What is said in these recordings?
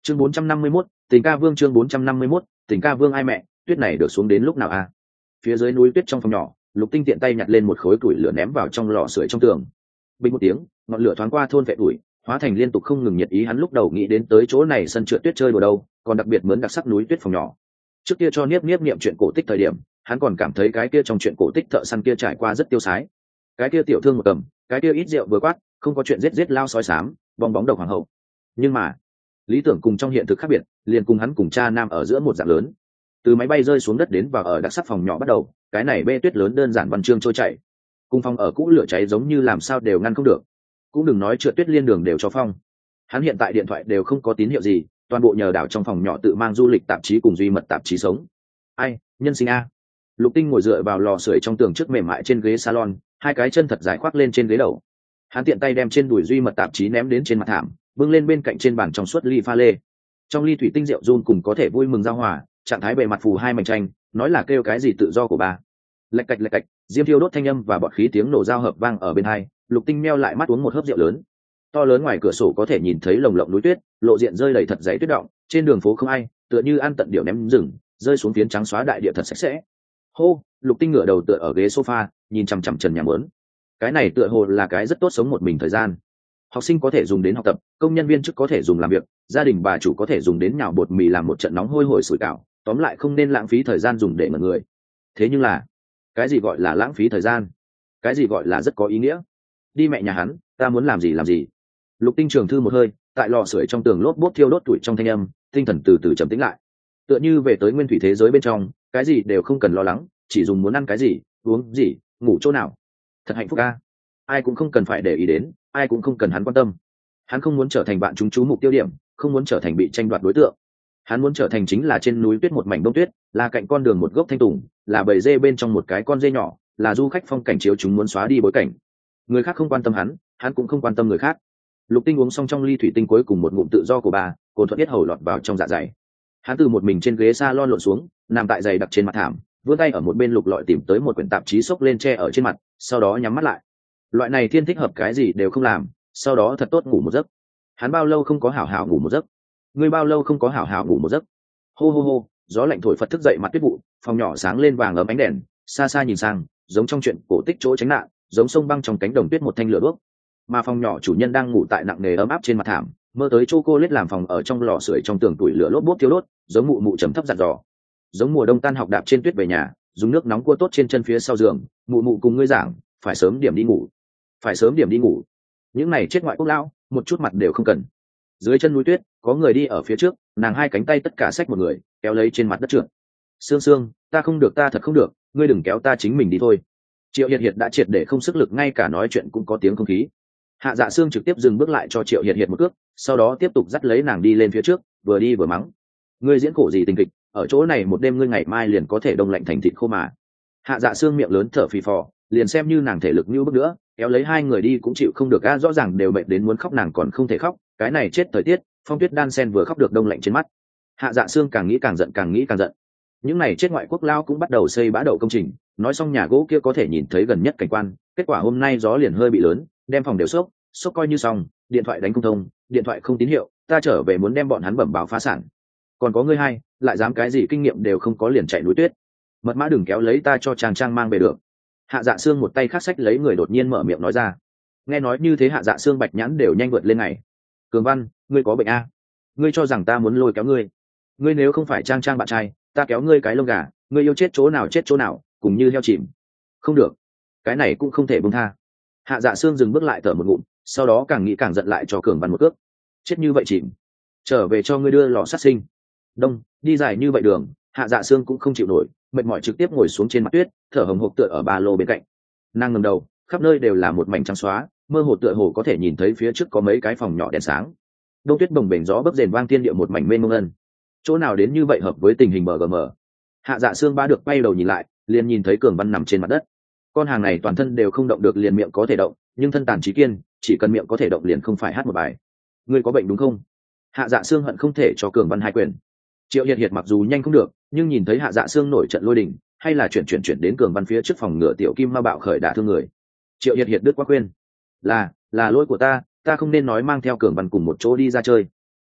Chương 451, Tình ca vương. Chương 451, Tình ca vương. Ai mẹ, tuyết này được xuống đến lúc nào a? Phía dưới núi tuyết trong phòng nhỏ, Lục Tinh tiện tay nhặt lên một khối củi lửa ném vào trong lò sưởi trong tường. Bình một tiếng, ngọn lửa thoáng qua thôn vệ tuổi, hóa thành liên tục không ngừng nhiệt ý. Hắn lúc đầu nghĩ đến tới chỗ này sân trượt tuyết chơi đùa đâu, còn đặc biệt mướn đặc sắc núi tuyết phòng nhỏ. Trước kia cho niếp niệm chuyện cổ tích thời điểm, hắn còn cảm thấy cái kia trong chuyện cổ tích thợ săn kia trải qua rất tiêu sái. Cái kia tiểu thương một cầm, cái kia ít rượu vừa quát, không có chuyện giết lao sói xám, bong bóng độc hoàng hậu. Nhưng mà lý tưởng cùng trong hiện thực khác biệt, liền cùng hắn cùng cha nam ở giữa một dạng lớn. Từ máy bay rơi xuống đất đến vào ở đặc sắc phòng nhỏ bắt đầu, cái này bê tuyết lớn đơn giản văn chương trôi chảy. Cùng phòng ở cũ lửa cháy giống như làm sao đều ngăn không được, cũng đừng nói trượt tuyết liên đường đều cho phong. Hắn hiện tại điện thoại đều không có tín hiệu gì, toàn bộ nhờ đảo trong phòng nhỏ tự mang du lịch tạp chí cùng duy mật tạp chí sống. Ai, nhân sinh a. Lục Tinh ngồi dựa vào lò sưởi trong tường trước mềm mại trên ghế salon, hai cái chân thật dài khoác lên trên ghế đầu. Hắn tiện tay đem trên đùi duy mật tạp chí ném đến trên mặt thảm, bưng lên bên cạnh trên bàn trong suốt ly pha lê. Trong ly thủy tinh rượu run cùng có thể vui mừng giao hòa, trạng thái bề mặt phù hai mảnh tranh, nói là kêu cái gì tự do của bà. Lạch cạch, diêm thiêu đốt thanh âm và bọt khí tiếng nổ giao hợp vang ở bên hai. Lục Tinh meo lại mắt uống một hớp rượu lớn. To lớn ngoài cửa sổ có thể nhìn thấy lồng lộng núi tuyết, lộ diện rơi đầy thật dày tuyết động, trên đường phố không ai, tựa như ăn tận điểu ném rừng, rơi xuống phiến trắng xóa đại địa thật sạch sẽ. Hô, Lục Tinh ngửa đầu tựa ở ghế sofa, nhìn chằm chằm trần nhà mớn. Cái này tựa hồ là cái rất tốt sống một mình thời gian. Học sinh có thể dùng đến học tập, công nhân viên chức có thể dùng làm việc, gia đình bà chủ có thể dùng đến nhào bột mì làm một trận nóng hôi hổi sủi cảo, tóm lại không nên lãng phí thời gian dùng để ngẩn người. Thế nhưng là, cái gì gọi là lãng phí thời gian? Cái gì gọi là rất có ý nghĩa? Đi mẹ nhà hắn, ta muốn làm gì làm gì. Lục Tinh trường thư một hơi, tại lò sưởi trong tường lốp bốp thiêu đốt tuổi trong thanh âm, tinh thần từ từ trầm tĩnh lại. Tựa như về tới nguyên thủy thế giới bên trong, cái gì đều không cần lo lắng, chỉ dùng muốn ăn cái gì, uống gì, ngủ chỗ nào. Thật hạnh phúc a. Ai cũng không cần phải để ý đến, ai cũng không cần hắn quan tâm. Hắn không muốn trở thành bạn chúng chú mục tiêu điểm, không muốn trở thành bị tranh đoạt đối tượng. Hắn muốn trở thành chính là trên núi tuyết một mảnh bông tuyết, là cạnh con đường một gốc thanh tùng, là bầy dê bên trong một cái con dê nhỏ, là du khách phong cảnh chiếu chúng muốn xóa đi bối cảnh. Người khác không quan tâm hắn cũng không quan tâm người khác. Lục Tinh uống xong trong ly thủy tinh cuối cùng một ngụm tự do của bà, cồn thuận biết hầu lọt vào trong dạ dày. Hắn từ một mình trên ghế salon lộn xuống, nằm tại giày đặc trên mặt thảm, vươn tay ở một bên lục lọi tìm tới một quyển tạp chí xốc lên che ở trên mặt, sau đó nhắm mắt lại. Loại này thiên thích hợp cái gì đều không làm, sau đó thật tốt ngủ một giấc. Hắn bao lâu không có hảo hảo ngủ một giấc? Ngươi bao lâu không có hảo hảo ngủ một giấc? Hô hô hô, gió lạnh thổi phật thức dậy mặt tuyết vụ, phòng nhỏ sáng lên vàng ấm ánh đèn, xa xa nhìn sang, giống trong chuyện cổ tích chỗ tránh nạn, giống sông băng trong cánh đồng tuyết một thanh lửa đuốc. Mà phòng nhỏ chủ nhân đang ngủ tại nặng nề ấm áp trên mặt thảm, mơ tới chocolate làm phòng ở trong lò sưởi trong tường tuổi lửa lốp bốp thiêu đốt, giống mụ mụ trầm thấp dặn dò. Giống mùa đông tan học đạp trên tuyết về nhà, dùng nước nóng cua tốt trên chân phía sau giường, mụ mụ cùng ngươi giảng, phải sớm điểm đi ngủ. Phải sớm điểm đi ngủ. Những này chết ngoại quốc lão, một chút mặt đều không cần. Dưới chân núi tuyết, có người đi ở phía trước, nàng hai cánh tay tất cả xách một người, kéo lấy trên mặt đất trượt. Sương Sương, ta không được, ta thật không được, ngươi đừng kéo ta, chính mình đi thôi. Triệu Hiệt Hiệt đã triệt để không sức lực, ngay cả nói chuyện cũng có tiếng không khí. Hạ Dạ Sương trực tiếp dừng bước lại cho Triệu Hiệt Hiệt một cước, sau đó tiếp tục dắt lấy nàng đi lên phía trước, vừa đi vừa mắng. Ngươi diễn khổ gì tình kịch, ở chỗ này một đêm ngươi ngày mai liền có thể đông lạnh thành thịt khô mà. Hạ Dạ Sương miệng lớn thở phì phò, liền xem như nàng thể lực như bước nữa, kéo lấy hai người đi cũng chịu không được a, rõ ràng đều mệt đến muốn khóc nàng còn không thể khóc, cái này chết thời tiết, phong tuyết đan sen vừa khóc được đông lạnh trên mắt. Hạ Dạ Sương càng nghĩ càng giận, càng nghĩ càng giận. Những này chết ngoại quốc lao cũng bắt đầu xây bã đậu công trình, nói xong nhà gỗ kia có thể nhìn thấy gần nhất cảnh quan, kết quả hôm nay gió liền hơi bị lớn, đem phòng đều sốc coi như xong, điện thoại đánh không thông, điện thoại không tín hiệu, ta trở về muốn đem bọn hắn bẩm báo phá sản. Còn có ngươi hai, lại dám cái gì kinh nghiệm đều không có liền chạy núi tuyết. Mật mã đừng kéo lấy ta cho trang mang về được. Hạ Dạ Sương một tay khắc sách lấy người đột nhiên mở miệng nói ra. Nghe nói như thế Hạ Dạ Sương bạch nhãn đều nhanh vượt lên ngày. Cường Văn, ngươi có bệnh a? Ngươi cho rằng ta muốn lôi kéo ngươi? Ngươi nếu không phải trang bạn trai, ta kéo ngươi cái lông gà, ngươi yêu chết chỗ nào, cùng như heo chìm. Không được, cái này cũng không thể buông tha. Hạ Dạ Sương dừng bước lại thở một ngụm, sau đó càng nghĩ càng giận lại cho Cường Văn một cước. Chết như vậy chìm, trở về cho ngươi đưa lò sát sinh. Đông, đi dài như vậy đường, Hạ Dạ Sương cũng không chịu nổi, mệt mỏi trực tiếp ngồi xuống trên mặt tuyết, thở hồng hộc tựa ở ba lô bên cạnh. Nàng ngẩng đầu, khắp nơi đều là một mảnh trắng xóa, mơ hồ tựa hồ có thể nhìn thấy phía trước có mấy cái phòng nhỏ đèn sáng. Đông tuyết bồng bềnh gió bấc rền vang thiên địa một mảnh mênh mông ân. Chỗ nào đến như vậy hợp với tình hình BGM. Hạ Dạ Sương ba được bay đầu nhìn lại, liền nhìn thấy Cường Văn nằm trên mặt đất. Con hàng này toàn thân đều không động được, liền miệng có thể động, nhưng thân tàn trí kiên, chỉ cần miệng có thể động liền không phải hát một bài. Ngươi có bệnh đúng không? Hạ Dạ Sương hận không thể cho Cường Văn hai quyền. Triệu Hiệt Hiệt mặc dù nhanh không được, nhưng nhìn thấy Hạ Dạ Sương nổi trận lôi đình, hay là chuyển đến Cường Văn phía trước phòng ngựa tiểu kim ma bạo khởi đả thương người. Triệu Hiệt Hiệt đứt quá khuyên. Là lỗi của ta không nên nói mang theo Cường Văn cùng một chỗ đi ra chơi. Không,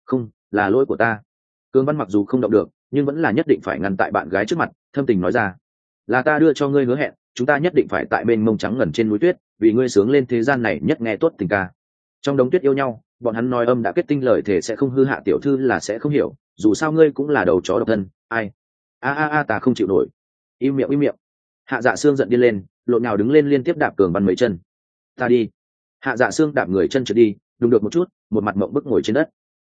là lỗi của ta. Cương Văn mặc dù không động được nhưng vẫn là nhất định phải ngăn tại bạn gái trước mặt, thâm tình nói ra, là ta đưa cho ngươi hứa hẹn, chúng ta nhất định phải tại bên mông trắng ngần trên núi tuyết, vì ngươi sướng lên thế gian này nhất nghe tốt tình ca. Trong đống tuyết yêu nhau, bọn hắn nói âm đã kết tinh lời thể sẽ không hư, Hạ tiểu thư là sẽ không hiểu, dù sao ngươi cũng là đầu chó độc thân. Ai? Ta không chịu nổi. Im miệng im miệng. Hạ Dạ Sương giận điên lên, lộn nhào đứng lên liên tiếp đạp Cường Văn mấy chân. Ta đi. Hạ Dạ Sương đạp người chân trượt đi, đùng được một chút, một mặt mộng bức ngồi trên đất.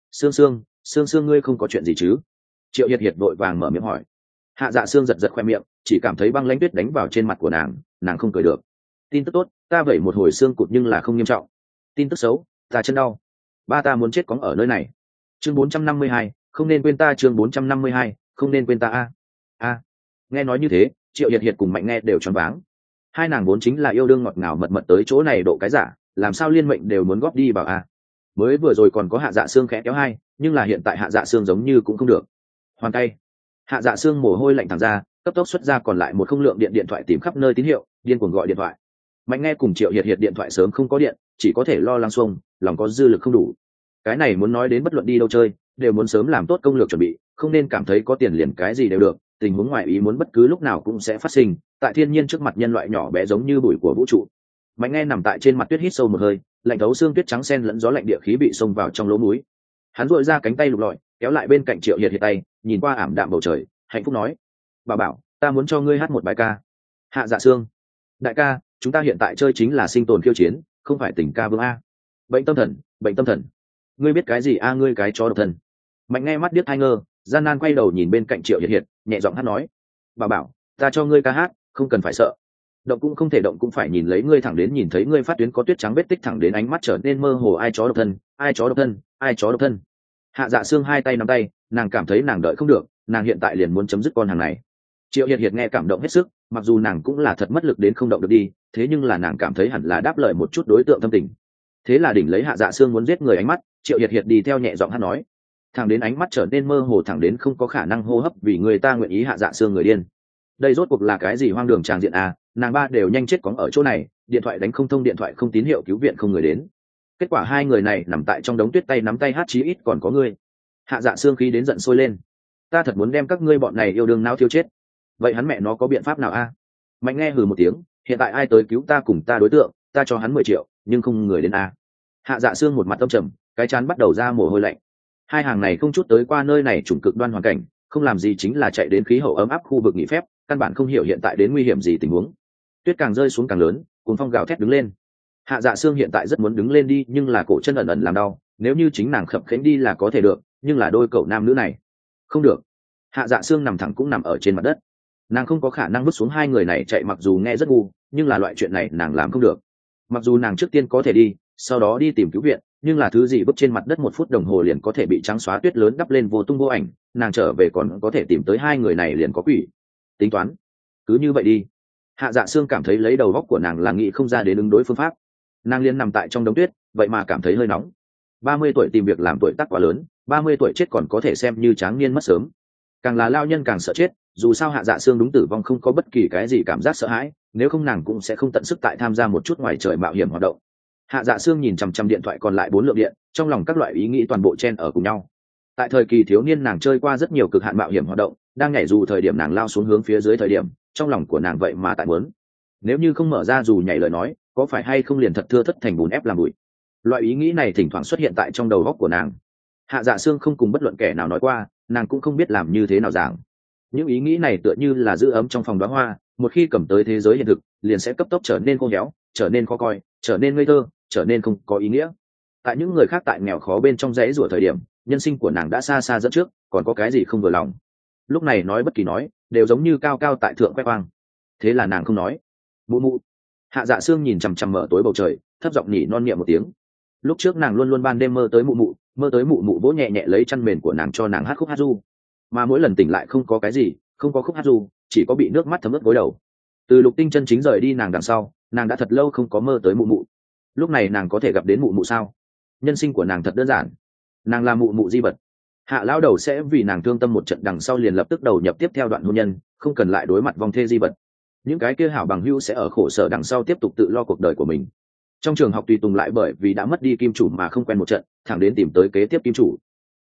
Sương ngươi không có chuyện gì chứ? Triệu Hiệt Hiệt vội vàng mở miệng hỏi. Hạ Dạ Sương giật giật khoe miệng, chỉ cảm thấy băng lãnh tuyết đánh vào trên mặt của nàng không cười được. Tin tức tốt, ta vẩy một hồi xương cụt nhưng là không nghiêm trọng. Tin tức xấu, ta chân đau. Ba ta muốn chết cóng ở nơi này. Chương 452, không nên quên ta. Chương 452, không nên quên ta. Nghe nói như thế, Triệu Hiệt Hiệt cùng Mạnh Nghe đều choáng váng. Hai nàng vốn chính là yêu đương ngọt ngào mật mật tới chỗ này độ cái giả, làm sao liên mệnh đều muốn góp đi vào mới vừa rồi còn có Hạ Dạ Sương khẽ kéo hai, nhưng là hiện tại Hạ Dạ Sương giống như cũng không được. Hoàn tay. Hạ Dạ Sương mồ hôi lạnh thẳng ra, cấp tốc xuất ra còn lại một không lượng điện thoại tìm khắp nơi tín hiệu, điên cuồng gọi điện thoại. Mạnh Nghe cùng Triệu Hiệt Hiệt điện thoại sớm không có điện, chỉ có thể lo lắng xuông, lòng có dư lực không đủ. Cái này muốn nói đến bất luận đi đâu chơi, đều muốn sớm làm tốt công lược chuẩn bị, không nên cảm thấy có tiền liền cái gì đều được, tình huống ngoại ý muốn bất cứ lúc nào cũng sẽ phát sinh, tại thiên nhiên trước mặt nhân loại nhỏ bé giống như bụi của vũ trụ. Mạnh Nghe nằm tại trên mặt tuyết hít sâu một hơi, lạnh thấu xương tuyết trắng xen lẫn gió lạnh địa khí bị xông vào trong lỗ mũi. Hắn duỗi ra cánh tay lục lọi, kéo lại bên cạnh Triệu Hiệt Hiệt tay, nhìn qua ảm đạm bầu trời, hạnh phúc nói, bà bảo, ta muốn cho ngươi hát một bài ca. Hạ Dạ Sương, đại ca, chúng ta hiện tại chơi chính là sinh tồn khiêu chiến, không phải tình ca vương bệnh tâm thần, ngươi biết cái gì ngươi cái chó độc thân. Mạnh Nghe mắt điếc hai ngơ, gian nan quay đầu nhìn bên cạnh Triệu Hiệt Hiệt, nhẹ giọng hát nói, bà bảo, ta cho ngươi ca hát, không cần phải sợ. Động cũng không thể động cũng phải nhìn lấy ngươi, thẳng đến nhìn thấy ngươi phát tuyến có tuyết trắng vết tích, thẳng đến ánh mắt trở nên mơ hồ. Ai chó độc thân, ai chó độc thân, ai chó độc thân. Hạ Dạ Sương hai tay nắm tay, nàng cảm thấy nàng đợi không được, nàng hiện tại liền muốn chấm dứt con hàng này. Triệu Hiệt Hiệt nghe cảm động hết sức, mặc dù nàng cũng là thật mất lực đến không động được đi, thế nhưng là nàng cảm thấy hẳn là đáp lời một chút đối tượng thâm tình. Thế là đỉnh lấy Hạ Dạ Sương muốn giết người ánh mắt, Triệu Hiệt Hiệt đi theo nhẹ giọng hát nói, thẳng đến ánh mắt trở nên mơ hồ, thẳng đến không có khả năng hô hấp vì người ta nguyện ý. Hạ Dạ Sương người điên. Đây rốt cuộc là cái gì hoang đường tràng diện nàng ba đều nhanh chết cóng ở chỗ này, điện thoại đánh không thông, điện thoại không tín hiệu, cứu viện không người đến. Kết quả hai người này nằm tại trong đống tuyết tay nắm tay hát, chí ít còn có ngươi. Hạ Dạ Sương khí đến giận sôi lên, ta thật muốn đem các ngươi bọn này yêu đương nao thiêu chết. Vậy hắn mẹ nó có biện pháp nào Mạnh Nghe hừ một tiếng, hiện tại ai tới cứu ta cùng ta đối tượng, ta cho hắn 10 triệu, nhưng không người đến Hạ Dạ Sương một mặt âm trầm, cái chán bắt đầu ra mồ hôi lạnh. Hai hàng này không chút tới qua nơi này chủng cực đoan hoàn cảnh, không làm gì chính là chạy đến khí hậu ấm áp khu vực nghỉ phép, căn bản không hiểu hiện tại đến nguy hiểm gì tình huống. Tuyết càng rơi xuống càng lớn, cuồng phong gào thét đứng lên. Hạ Dạ Sương hiện tại rất muốn đứng lên đi, nhưng là cổ chân ẩn ẩn làm đau, nếu như chính nàng khập khiễng đi là có thể được, nhưng là đôi cậu nam nữ này không được. Hạ Dạ Sương nằm thẳng cũng nằm ở trên mặt đất, nàng không có khả năng vứt xuống hai người này chạy, mặc dù nghe rất ngu, nhưng là loại chuyện này nàng làm không được. Mặc dù nàng trước tiên có thể đi, sau đó đi tìm cứu viện, nhưng là thứ gì vứt trên mặt đất 1 phút đồng hồ liền có thể bị trắng xóa tuyết lớn đắp lên vô tung vô ảnh, nàng trở về còn có thể tìm tới hai người này liền có quỷ. Tính toán cứ như vậy đi. Hạ Dạ Sương cảm thấy lấy đầu góc của nàng là nghĩ không ra đến ứng đối phương pháp. Nàng liền nằm tại trong đống tuyết, vậy mà cảm thấy hơi nóng. 30 tuổi tìm việc làm tuổi tác quá lớn, 30 tuổi chết còn có thể xem như tráng niên mất sớm. Càng là lao nhân càng sợ chết, dù sao Hạ Dạ Sương đúng tử vong không có bất kỳ cái gì cảm giác sợ hãi, nếu không nàng cũng sẽ không tận sức tại tham gia một chút ngoài trời mạo hiểm hoạt động. Hạ Dạ Sương nhìn chằm chằm điện thoại còn lại 4 lượng điện, trong lòng các loại ý nghĩ toàn bộ chen ở cùng nhau. Tại thời kỳ thiếu niên nàng chơi qua rất nhiều cực hạn mạo hiểm hoạt động, đang nhảy dù thời điểm nàng lao xuống hướng phía dưới thời điểm, trong lòng của nàng vậy mà tại muốn, nếu như không mở ra dù nhảy lời nói, có phải hay không liền thật thưa thất thành bùn ép làm bụi. Loại ý nghĩ này thỉnh thoảng xuất hiện tại trong đầu góc của nàng. Hạ Dạ Sương không cùng bất luận kẻ nào nói qua, nàng cũng không biết làm như thế nào giảng. Những ý nghĩ này tựa như là giữ ấm trong phòng đóa hoa, một khi cầm tới thế giới hiện thực liền sẽ cấp tốc trở nên khô héo, trở nên khó coi, trở nên ngây thơ, trở nên không có ý nghĩa. Tại những người khác tại nghèo khó bên trong rẫy rủa thời điểm, nhân sinh của nàng đã xa xa dẫn trước, còn có cái gì không vừa lòng. Lúc này nói bất kỳ nói đều giống như cao cao tại thượng khoe khoang. Thế là nàng không nói. Mụ mụ. Hạ Dạ Sương nhìn chằm chằm mở tối bầu trời, thấp giọng nhỉ non niệm một tiếng. Lúc trước nàng luôn luôn ban đêm mơ tới mụ mụ vỗ nhẹ nhẹ lấy chăn mền của nàng cho nàng hát khúc hát ru, mà mỗi lần tỉnh lại không có cái gì, không có khúc hát ru, chỉ có bị nước mắt thấm ướt gối đầu. Từ Lục Tinh chân chính rời đi nàng đằng sau, nàng đã thật lâu không có mơ tới mụ mụ. Lúc này nàng có thể gặp đến mụ mụ sao? Nhân sinh của nàng thật đơn giản, nàng là mụ mụ di vật. Hạ lão đầu sẽ vì nàng thương tâm một trận đằng sau liền lập tức đầu nhập tiếp theo đoạn hôn nhân, không cần lại đối mặt vong thê di vật. Những cái kia hảo bằng hữu sẽ ở khổ sở đằng sau tiếp tục tự lo cuộc đời của mình. Trong trường học tùy tùng lại bởi vì đã mất đi kim chủ mà không quen một trận, thẳng đến tìm tới kế tiếp kim chủ.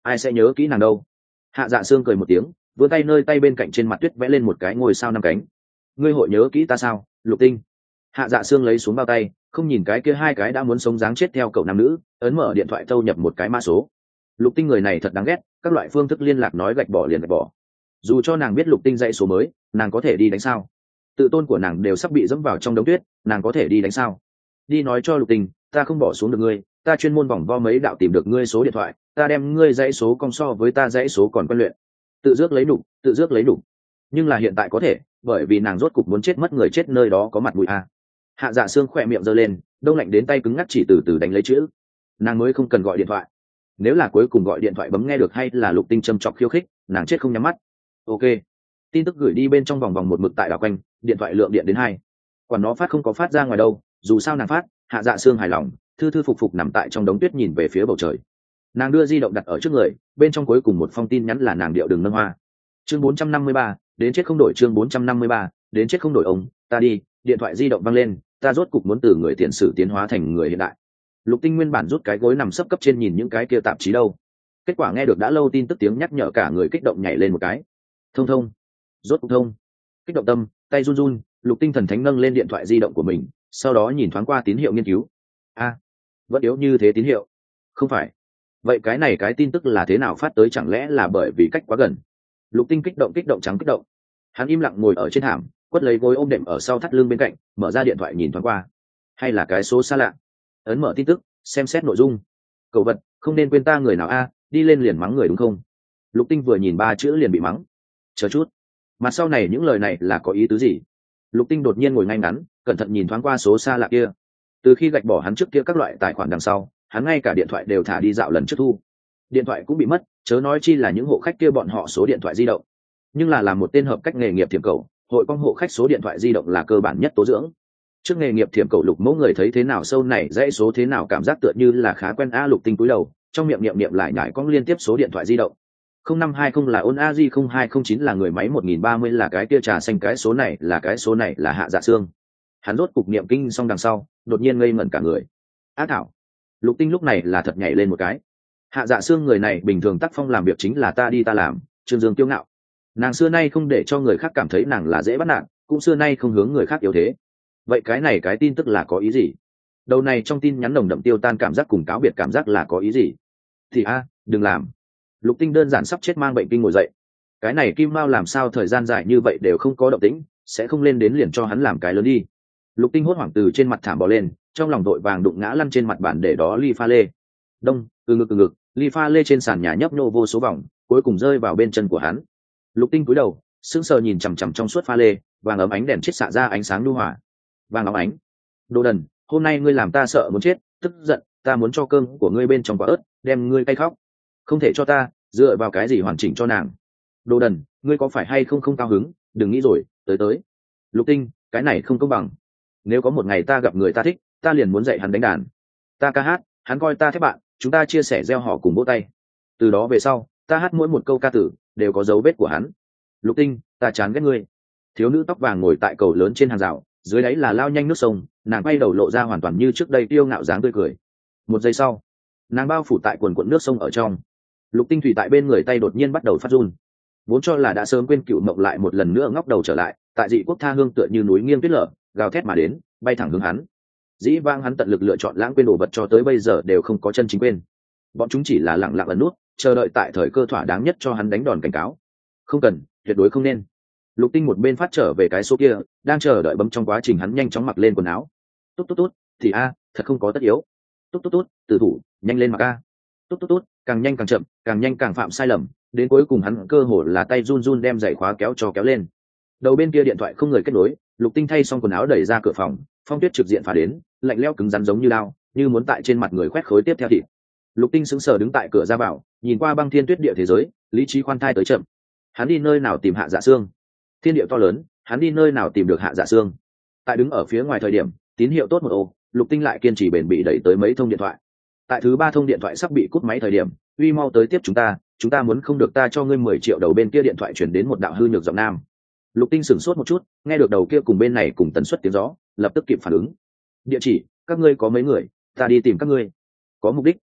ai sẽ nhớ kỹ nàng đâu. Hạ Dạ Sương cười một tiếng, vươn tay nơi tay bên cạnh trên mặt tuyết vẽ lên một cái ngôi sao năm cánh. Ngươi hội nhớ kỹ ta sao, Lục Tinh? Hạ Dạ Sương lấy xuống bao tay, không nhìn cái kia hai cái đã muốn sống dáng chết theo cậu nam nữ, ấn mở điện thoại thâu nhập một cái mã số. Lục Tinh người này thật đáng ghét, các loại phương thức liên lạc nói gạch bỏ liền gạch bỏ. Dù cho nàng biết Lục Tinh dãy số mới, nàng có thể đi đánh sao? Tự tôn của nàng đều sắp bị dẫm vào trong đống tuyết, nàng có thể đi đánh sao? Đi nói cho Lục Tinh, ta không bỏ xuống được ngươi, ta chuyên môn vòng vo mấy đạo tìm được ngươi số điện thoại, ta đem ngươi dãy số cong so với ta dãy số còn quen luyện. Tự dước lấy đủ, tự dước lấy đủ. Nhưng là hiện tại có thể, bởi vì nàng rốt cục muốn chết mất người chết nơi đó có mặt mũi a. Hạ Dạ Sương khỏe miệng giơ lên, đông lạnh đến tay cứng ngắc chỉ từ từ đánh lấy chữ. Nàng mới không cần gọi điện thoại. Nếu là cuối cùng gọi điện thoại bấm nghe được hay là Lục Tinh châm chọc khiêu khích, nàng chết không nhắm mắt. Ok. Tin tức gửi đi bên trong vòng vòng một mực tại đảo quanh, điện thoại lượng điện đến 2. Quản nó phát không có phát ra ngoài đâu, dù sao nàng phát. Hạ Dạ Sương hài lòng, thư thư phục phục nằm tại trong đống tuyết nhìn về phía bầu trời. Nàng đưa di động đặt ở trước người, bên trong cuối cùng một phong tin nhắn là nàng điệu đường nâng hoa. Chương 453, đến chết không đổi. Chương 453, đến chết không đổi. Ông, ta đi. Điện thoại di động vang lên, ta rốt cục muốn từ người tiền sử tiến hóa thành người hiện đại. Lục Tinh nguyên bản rút cái gối nằm sấp cấp trên nhìn những cái kia tạp chí đâu. Kết quả nghe được đã lâu tin tức tiếng nhắc nhở cả người kích động nhảy lên một cái. Thông thông, rốt cục thông. Kích động tâm, tay run run, Lục Tinh thần thánh nâng lên điện thoại di động của mình, sau đó nhìn thoáng qua tín hiệu nghiên cứu. A, vẫn yếu như thế tín hiệu. Không phải. Vậy cái này cái tin tức là thế nào phát tới, chẳng lẽ là bởi vì cách quá gần? Lục Tinh kích động trắng kích động. Hắn im lặng ngồi ở trên thảm, quất lấy gối ôm đệm ở sau thắt lưng bên cạnh, mở ra điện thoại nhìn thoáng qua. Hay là cái số xa lạ? Ấn mở tin tức, xem xét nội dung. Cậu vật, không nên quên ta người nào a, đi lên liền mắng người đúng không? Lục Tinh vừa nhìn 3 chữ liền bị mắng. Chờ chút, mặt sau này những lời này là có ý tứ gì? Lục Tinh đột nhiên ngồi ngay ngắn, cẩn thận nhìn thoáng qua số xa lạ kia. Từ khi gạch bỏ hắn trước kia các loại tài khoản đằng sau, hắn ngay cả điện thoại đều thả đi dạo lần trước thu. Điện thoại cũng bị mất, chớ nói chi là những hộ khách kia bọn họ số điện thoại di động. Nhưng là làm một tên hợp cách nghề nghiệp thiểm cầu, hội con hộ khách số điện thoại di động là cơ bản nhất tố dưỡng. Trước nghề nghiệp thiểm cầu Lục mẫu người thấy thế nào sâu này dãy số thế nào cảm giác tựa như là khá quen a. Lục Tinh cúi đầu, trong miệng niệm lại nhải con liên tiếp số điện thoại di động. 0520 là ôn a di, 0209 là người máy, 1030 là cái kia trà xanh, cái số này là Hạ Dạ Sương. Hắn rốt cục niệm kinh xong đằng sau, đột nhiên ngây ngẩn cả người. Á thảo. Lục Tinh lúc này là thật nhảy lên một cái. Hạ Dạ Sương người này bình thường tác phong làm việc chính là ta đi ta làm, Trương Dương kiêu ngạo. Nàng xưa nay không để cho người khác cảm thấy nàng là dễ bắt nạt, cũng xưa nay không hướng người khác yếu thế. Vậy cái này cái tin tức là có ý gì? Đầu này trong tin nhắn nồng đậm tiêu tan cảm giác cùng cáo biệt cảm giác là có ý gì? Thì đừng làm. Lục Tinh đơn giản sắp chết mang bệnh kinh ngồi dậy. Cái này Kim Mao làm sao thời gian dài như vậy đều không có động tĩnh, sẽ không lên đến liền cho hắn làm cái lớn đi. Lục Tinh hốt hoảng từ trên mặt thảm bò lên, trong lòng đội vàng đụng ngã lăn trên mặt bàn để đó ly pha lê. Đông, từ ngực, ly pha lê trên sàn nhà nhấp nhô vô số vòng, cuối cùng rơi vào bên chân của hắn. Lục Tinh cúi đầu, sững sờ nhìn chằm chằm trong suốt pha lê, vàng ấm ánh đèn chết xạ ra ánh sáng nhu hòa. Vàng óng ánh. Đồ đần, hôm nay ngươi làm ta sợ muốn chết, tức giận, ta muốn cho cơm của ngươi bên trong quả ớt, đem ngươi cay khóc. Không thể cho ta, dựa vào cái gì hoàn chỉnh cho nàng? Đồ đần, ngươi có phải hay không cao hứng, đừng nghĩ rồi, tới. Lục Tinh, cái này không công bằng. Nếu có một ngày ta gặp người ta thích, ta liền muốn dạy hắn đánh đàn. Ta ca hát, hắn coi ta thép bạn, chúng ta chia sẻ gieo họ cùng vỗ tay. Từ đó về sau, ta hát mỗi một câu ca tử đều có dấu vết của hắn. Lục Tinh, ta chán ghét ngươi. Thiếu nữ tóc vàng ngồi tại cầu lớn trên hàng rào, dưới đáy là lao nhanh nước sông, nàng quay đầu lộ ra hoàn toàn như trước đây tiêu ngạo dáng tươi cười. Một giây sau, nàng bao phủ tại quần quần nước sông ở trong. Lục Tinh thủy tại bên người tay đột nhiên bắt đầu phát run. Vốn cho là đã sớm quên cựu mộng lại một lần nữa ngóc đầu trở lại, tại dị quốc tha hương tựa như núi nghiêng tuyết lở, gào thét mà đến, bay thẳng hướng hắn. Dĩ vang hắn tận lực lựa chọn lãng quên đồ vật cho tới bây giờ đều không có chân chính quên. Bọn chúng chỉ là lặng lặng ẩn nút, chờ đợi tại thời cơ thỏa đáng nhất cho hắn đánh đòn cảnh cáo. Không cần, tuyệt đối không nên. Lục Tinh một bên phát trở về cái số kia, đang chờ đợi bấm trong quá trình hắn nhanh chóng mặc lên quần áo. Tốt, thì thật không có tất yếu. Tốt, tử thủ, nhanh lên mặc a. Tốt, càng nhanh càng chậm, càng nhanh càng phạm sai lầm, đến cuối cùng hắn cơ hồ là tay run run đem giày khóa kéo lên. Đầu bên kia điện thoại không người kết nối, Lục Tinh thay xong quần áo đẩy ra cửa phòng, phong tuyết trực diện phá đến, lạnh lẽo cứng rắn giống như đao, như muốn tại trên mặt người khoét khối tiếp theo thịt. Lục Tinh sững sờ đứng tại cửa ra vào, nhìn qua băng thiên tuyết địa thế giới, lý trí khoan thai tới chậm. Hắn đi nơi nào tìm Hạ Dạ Sương? Thiên địa to lớn, hắn đi nơi nào tìm được Hạ Dạ Sương? Tại đứng ở phía ngoài thời điểm, tín hiệu tốt một ô, Lục Tinh lại kiên trì bền bỉ đẩy tới mấy thông điện thoại. Tại thứ 3 thông điện thoại sắp bị cúp máy thời điểm, uy mau tới tiếp chúng ta muốn không được ta cho ngươi 10 triệu. Đầu bên kia điện thoại chuyển đến một đạo hư nhược giọng nam. Lục Tinh sửng sốt một chút, nghe được đầu kia cùng bên này cùng tần suất tiếng gió, lập tức kịp phản ứng. Địa chỉ, các ngươi có mấy người, ta đi tìm các ngươi. Có mục đích,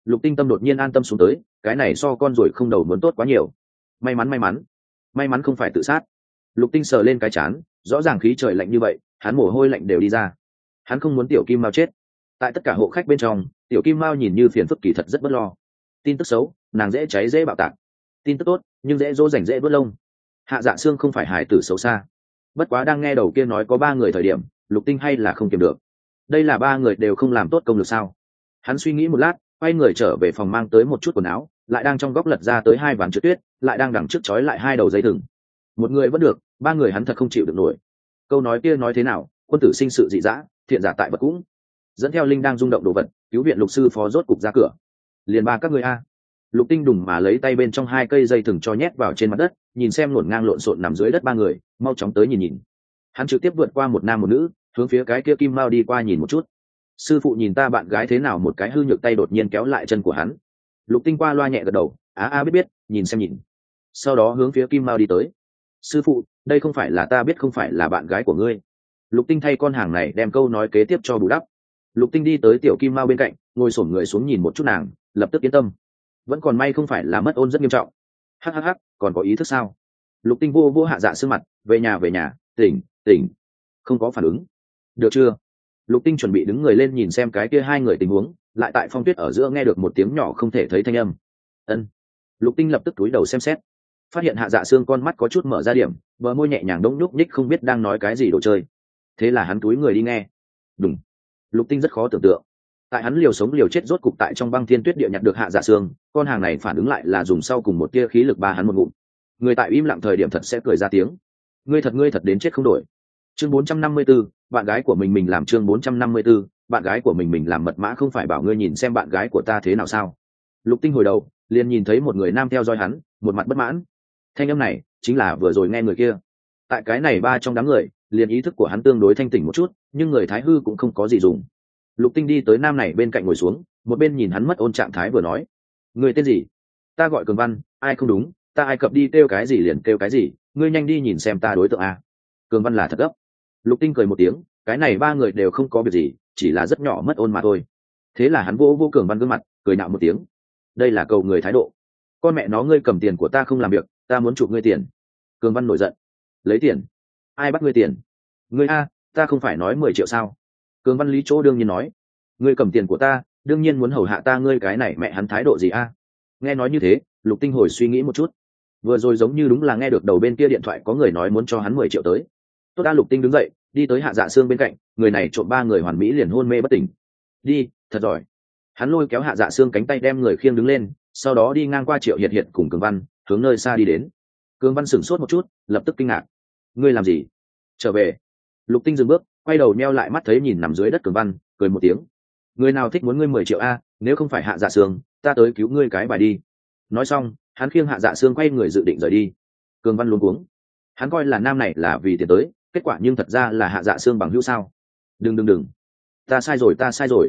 Lục Tinh tâm đột nhiên an tâm xuống tới, cái này so con ruồi không đầu muốn tốt quá nhiều. May mắn không phải tự sát. Lục Tinh sờ lên cái chán, rõ ràng khí trời lạnh như vậy, hắn mồ hôi lạnh đều đi ra. Hắn không muốn tiểu kim mao chết. Tại tất cả hộ khách bên trong, tiểu kim mao nhìn như phiền phức kỳ thật rất bất lo. Tin tức xấu, nàng dễ cháy dễ bạo tạc. Tin tức tốt, nhưng dễ dỗ dành dễ vớt lông. Hạ Dạ Sương không phải hài tử xấu xa. Bất quá đang nghe đầu kia nói có 3 người thời điểm, Lục Tinh hay là không kiềm được. Đây là 3 người đều không làm tốt công lực sao? Hắn suy nghĩ một lát, quay người trở về phòng mang tới một chút quần áo, lại đang trong góc lật ra tới 2 ván trượt tuyết, lại đang đằng trước trói lại 2 đầu dây thừng. Một người vẫn được, 3 người hắn thật không chịu được nổi. Câu nói kia nói thế nào, quân tử sinh sự dị dã, thiện giả tại vật cũng. Dẫn theo linh đang rung động đồ vật, cứu viện Lục sư phó rốt cục ra cửa. Liền 3 các ngươi a. Lục Tinh đùng mà lấy tay bên trong 2 cây dây thừng cho nhét vào trên mặt đất, nhìn xem luồn ngang lộn xộn nằm dưới đất 3 người, mau chóng tới nhìn. Hắn trực tiếp vượt qua một nam một nữ, hướng phía cái kia kim mao đi qua nhìn một chút. Sư phụ nhìn ta bạn gái thế nào, một cái hư nhược tay đột nhiên kéo lại chân của hắn. Lục Tinh qua loa nhẹ gật đầu, biết, nhìn xem nhìn. Sau đó hướng phía kim mao đi tới. Sư phụ, đây không phải là ta biết không phải là bạn gái của ngươi. Lục Tinh thay con hàng này đem câu nói kế tiếp cho bù đắp. Lục Tinh đi tới tiểu kim mao bên cạnh, ngồi xổm người xuống nhìn một chút nàng, lập tức yên tâm. Vẫn còn may không phải là mất ôn rất nghiêm trọng. Hắc, còn có ý thức sao? Lục Tinh vô Hạ Dạ Sương mặt, về nhà, tỉnh. Không có phản ứng. Được chưa? Lục Tinh chuẩn bị đứng người lên nhìn xem cái kia 2 người tình huống, lại tại phong tuyết ở giữa nghe được một tiếng nhỏ không thể thấy thanh âm. Ân. Lục Tinh lập tức cúi đầu xem xét, phát hiện Hạ Dạ Sương con mắt có chút mở ra điểm, bờ môi nhẹ nhàng đông nhúc nhích không biết đang nói cái gì đồ chơi. Thế là hắn cúi người đi nghe. Đúng. Lục Tinh rất khó tưởng tượng. Tại hắn liều sống liều chết rốt cục tại trong băng thiên tuyết địa nhặt được Hạ Dạ Sương, con hàng này phản ứng lại là dùng sau cùng một tia khí lực ba hắn một ngụm. Người tại im lặng thời điểm thật sẽ cười ra tiếng. Ngươi thật đến chết không đổi. Chương 454, bạn gái của mình làm. Chương 454, bạn gái của mình làm. Mật mã không phải bảo ngươi nhìn xem bạn gái của ta thế nào sao? Lục Tinh hồi đầu, liền nhìn thấy một người nam theo dõi hắn, một mặt bất mãn. Thanh âm này chính là vừa rồi nghe người kia. Tại cái này ba trong đám người, liền ý thức của hắn tương đối thanh tỉnh một chút, nhưng người thái hư cũng không có gì dùng. Lục Tinh đi tới nam này bên cạnh ngồi xuống, một bên nhìn hắn mất ôn trạng thái vừa nói: người tên gì? Ta gọi Cường Văn. Ai không đúng, ta ai cập đi kêu cái gì liền kêu cái gì, ngươi nhanh đi nhìn xem ta đối tượng a. Cường Văn là thật gấp. Lục Tinh cười một tiếng, cái này 3 người đều không có việc gì, chỉ là rất nhỏ mất ôn mà thôi. Thế là hắn vô Cường Văn gương mặt, cười nạo một tiếng. Đây là cầu người thái độ. Con mẹ nó, ngươi cầm tiền của ta không làm việc, ta muốn chụp ngươi tiền. Cường Văn nổi giận. Lấy tiền? Ai bắt ngươi tiền? Ngươi a, ta không phải nói 10 triệu sao? Cường Văn lý chỗ đương nhiên nói. Ngươi cầm tiền của ta, đương nhiên muốn hầu hạ ta, ngươi cái này mẹ hắn thái độ gì a? Nghe nói như thế, Lục Tinh hồi suy nghĩ một chút. Vừa rồi giống như đúng là nghe được đầu bên kia điện thoại có người nói muốn cho hắn 10 triệu tới. Tốt đã. Lục Tinh đứng dậy, đi tới Hạ Dạ Sương bên cạnh, người này trộm 3 người hoàn mỹ liền hôn mê bất tỉnh. Đi, thật giỏi. Hắn lôi kéo Hạ Dạ Sương cánh tay đem người khiêng đứng lên, sau đó đi ngang qua Triệu Hiệt Hiệt cùng Cường Văn, hướng nơi xa đi đến. Cường Văn sửng sốt một chút, lập tức kinh ngạc. Ngươi làm gì? Trở về. Lục Tinh dừng bước, quay đầu nheo lại mắt thấy nhìn nằm dưới đất Cường Văn, cười một tiếng. Người nào thích muốn ngươi 10 triệu a, nếu không phải Hạ Dạ Sương, ta tới cứu ngươi cái bài đi. Nói xong, hắn khiêng Hạ Dạ Sương quay người dự định rời đi. Cường Văn luống cuống. Hắn coi là nam này là vì tiền tới, kết quả nhưng thật ra là Hạ Dạ Sương bằng hữu sao? Đừng. Ta sai rồi.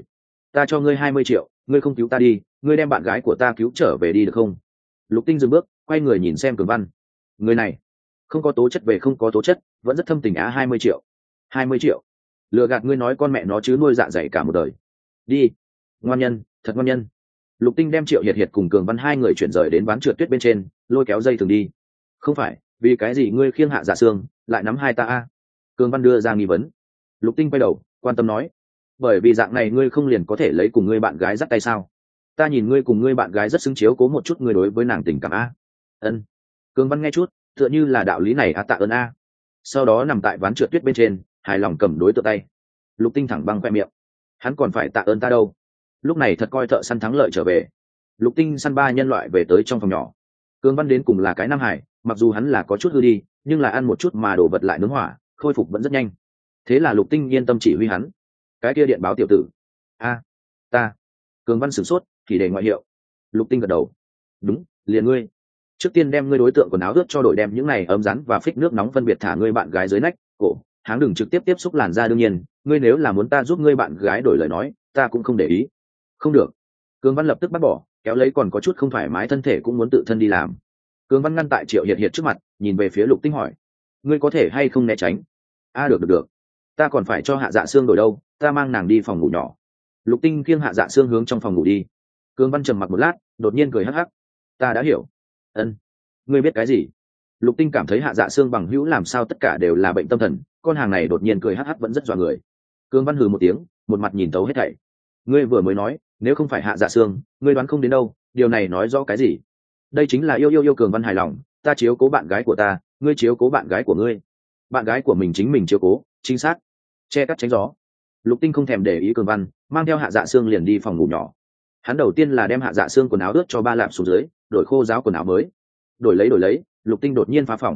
Ta cho ngươi 20 triệu, ngươi không cứu ta đi, ngươi đem bạn gái của ta cứu trở về đi được không? Lục Tinh dừng bước, quay người nhìn xem Cường Văn. Người này không có tố chất về không có tố chất, vẫn rất thâm tình á. 20 triệu. 20 triệu. Lừa gạt ngươi nói con mẹ nó chứ, nuôi dạ dày cả một đời. Đi. Ngoan nhân, thật ngoan nhân. Lục Tinh đem Triệu Hiệt Hiệt cùng Cường Văn 2 người chuyển rời đến ván trượt tuyết bên trên, lôi kéo dây thường đi. Không phải, vì cái gì ngươi khiêng Hạ Dạ Sương lại nắm hai ta a? Cường Văn đưa ra nghi vấn. Lục Tinh quay đầu, quan tâm nói: bởi vì dạng này ngươi không liền có thể lấy cùng ngươi bạn gái dắt tay sao? Ta nhìn ngươi cùng ngươi bạn gái rất xứng chiếu cố một chút ngươi đối với nàng tình cảm a. Ân. Cường Văn nghe chút, tựa như là đạo lý này a, tạ ơn a. Sau đó nằm tại ván trượt tuyết bên trên, hài lòng cầm đối tượng tay. Lục Tinh thẳng băng khoe miệng. Hắn còn phải tạ ơn ta đâu. Lúc này thật coi thợ săn thắng lợi trở về. Lục Tinh săn 3 nhân loại về tới trong phòng nhỏ. Cường Văn đến cùng là cái nam hải, mặc dù hắn là có chút hư đi, nhưng là ăn một chút mà đổ vật lại nướng hỏa, khôi phục vẫn rất nhanh. Thế là Lục Tinh yên tâm chỉ huy hắn. Cái kia điện báo tiểu tử. A, ta. Cường Văn sửng sốt, thì để ngoại hiệu. Lục Tinh gật đầu. Đúng, liền ngươi. Trước tiên đem ngươi đối tượng quần áo ướt cho đổi, đem những này ấm rắn và phích nước nóng phân biệt thả ngươi bạn gái dưới nách, cổ, háng, đừng trực tiếp tiếp xúc làn da. đương nhiên, ngươi nếu là muốn ta giúp ngươi bạn gái đổi lời nói, ta cũng không để ý. Không được. Cường Văn lập tức bác bỏ, kéo lấy còn có chút không thoải mái thân thể cũng muốn tự thân đi làm. Cường Văn ngăn tại Triệu Hiệt Hiệt trước mặt, nhìn về phía Lục Tinh hỏi: ngươi có thể hay không né tránh? A, được. Ta còn phải cho Hạ Dạ Sương đổi đâu, ta mang nàng đi phòng ngủ nhỏ. Lục Tinh khiêng Hạ Dạ Sương hướng trong phòng ngủ đi. Cương Văn trầm mặc một lát, đột nhiên cười hắc hắc. Ta đã hiểu. Ân, ngươi biết cái gì? Lục Tinh cảm thấy Hạ Dạ Sương bằng hữu làm sao tất cả đều là bệnh tâm thần, con hàng này đột nhiên cười hắc hắc vẫn rất dọa người. Cương Văn hừ một tiếng, một mặt nhìn tấu hết thảy. Ngươi vừa mới nói, nếu không phải Hạ Dạ Sương, ngươi đoán không đến đâu, điều này nói rõ cái gì? Đây chính là yêu Cường Văn hài lòng, ta chiếu cố bạn gái của ta, ngươi chiếu cố bạn gái của ngươi. Bạn gái của mình chính mình chiếu cố, chính xác. Che cắt tránh gió. Lục Tinh không thèm để ý Cường Văn, mang theo Hạ Dạ Sương liền đi phòng ngủ nhỏ. Hắn đầu tiên là đem Hạ Dạ Sương quần áo ướt cho ba lạp xuống dưới, đổi khô ráo quần áo mới. Đổi lấy, Lục Tinh đột nhiên phá phòng.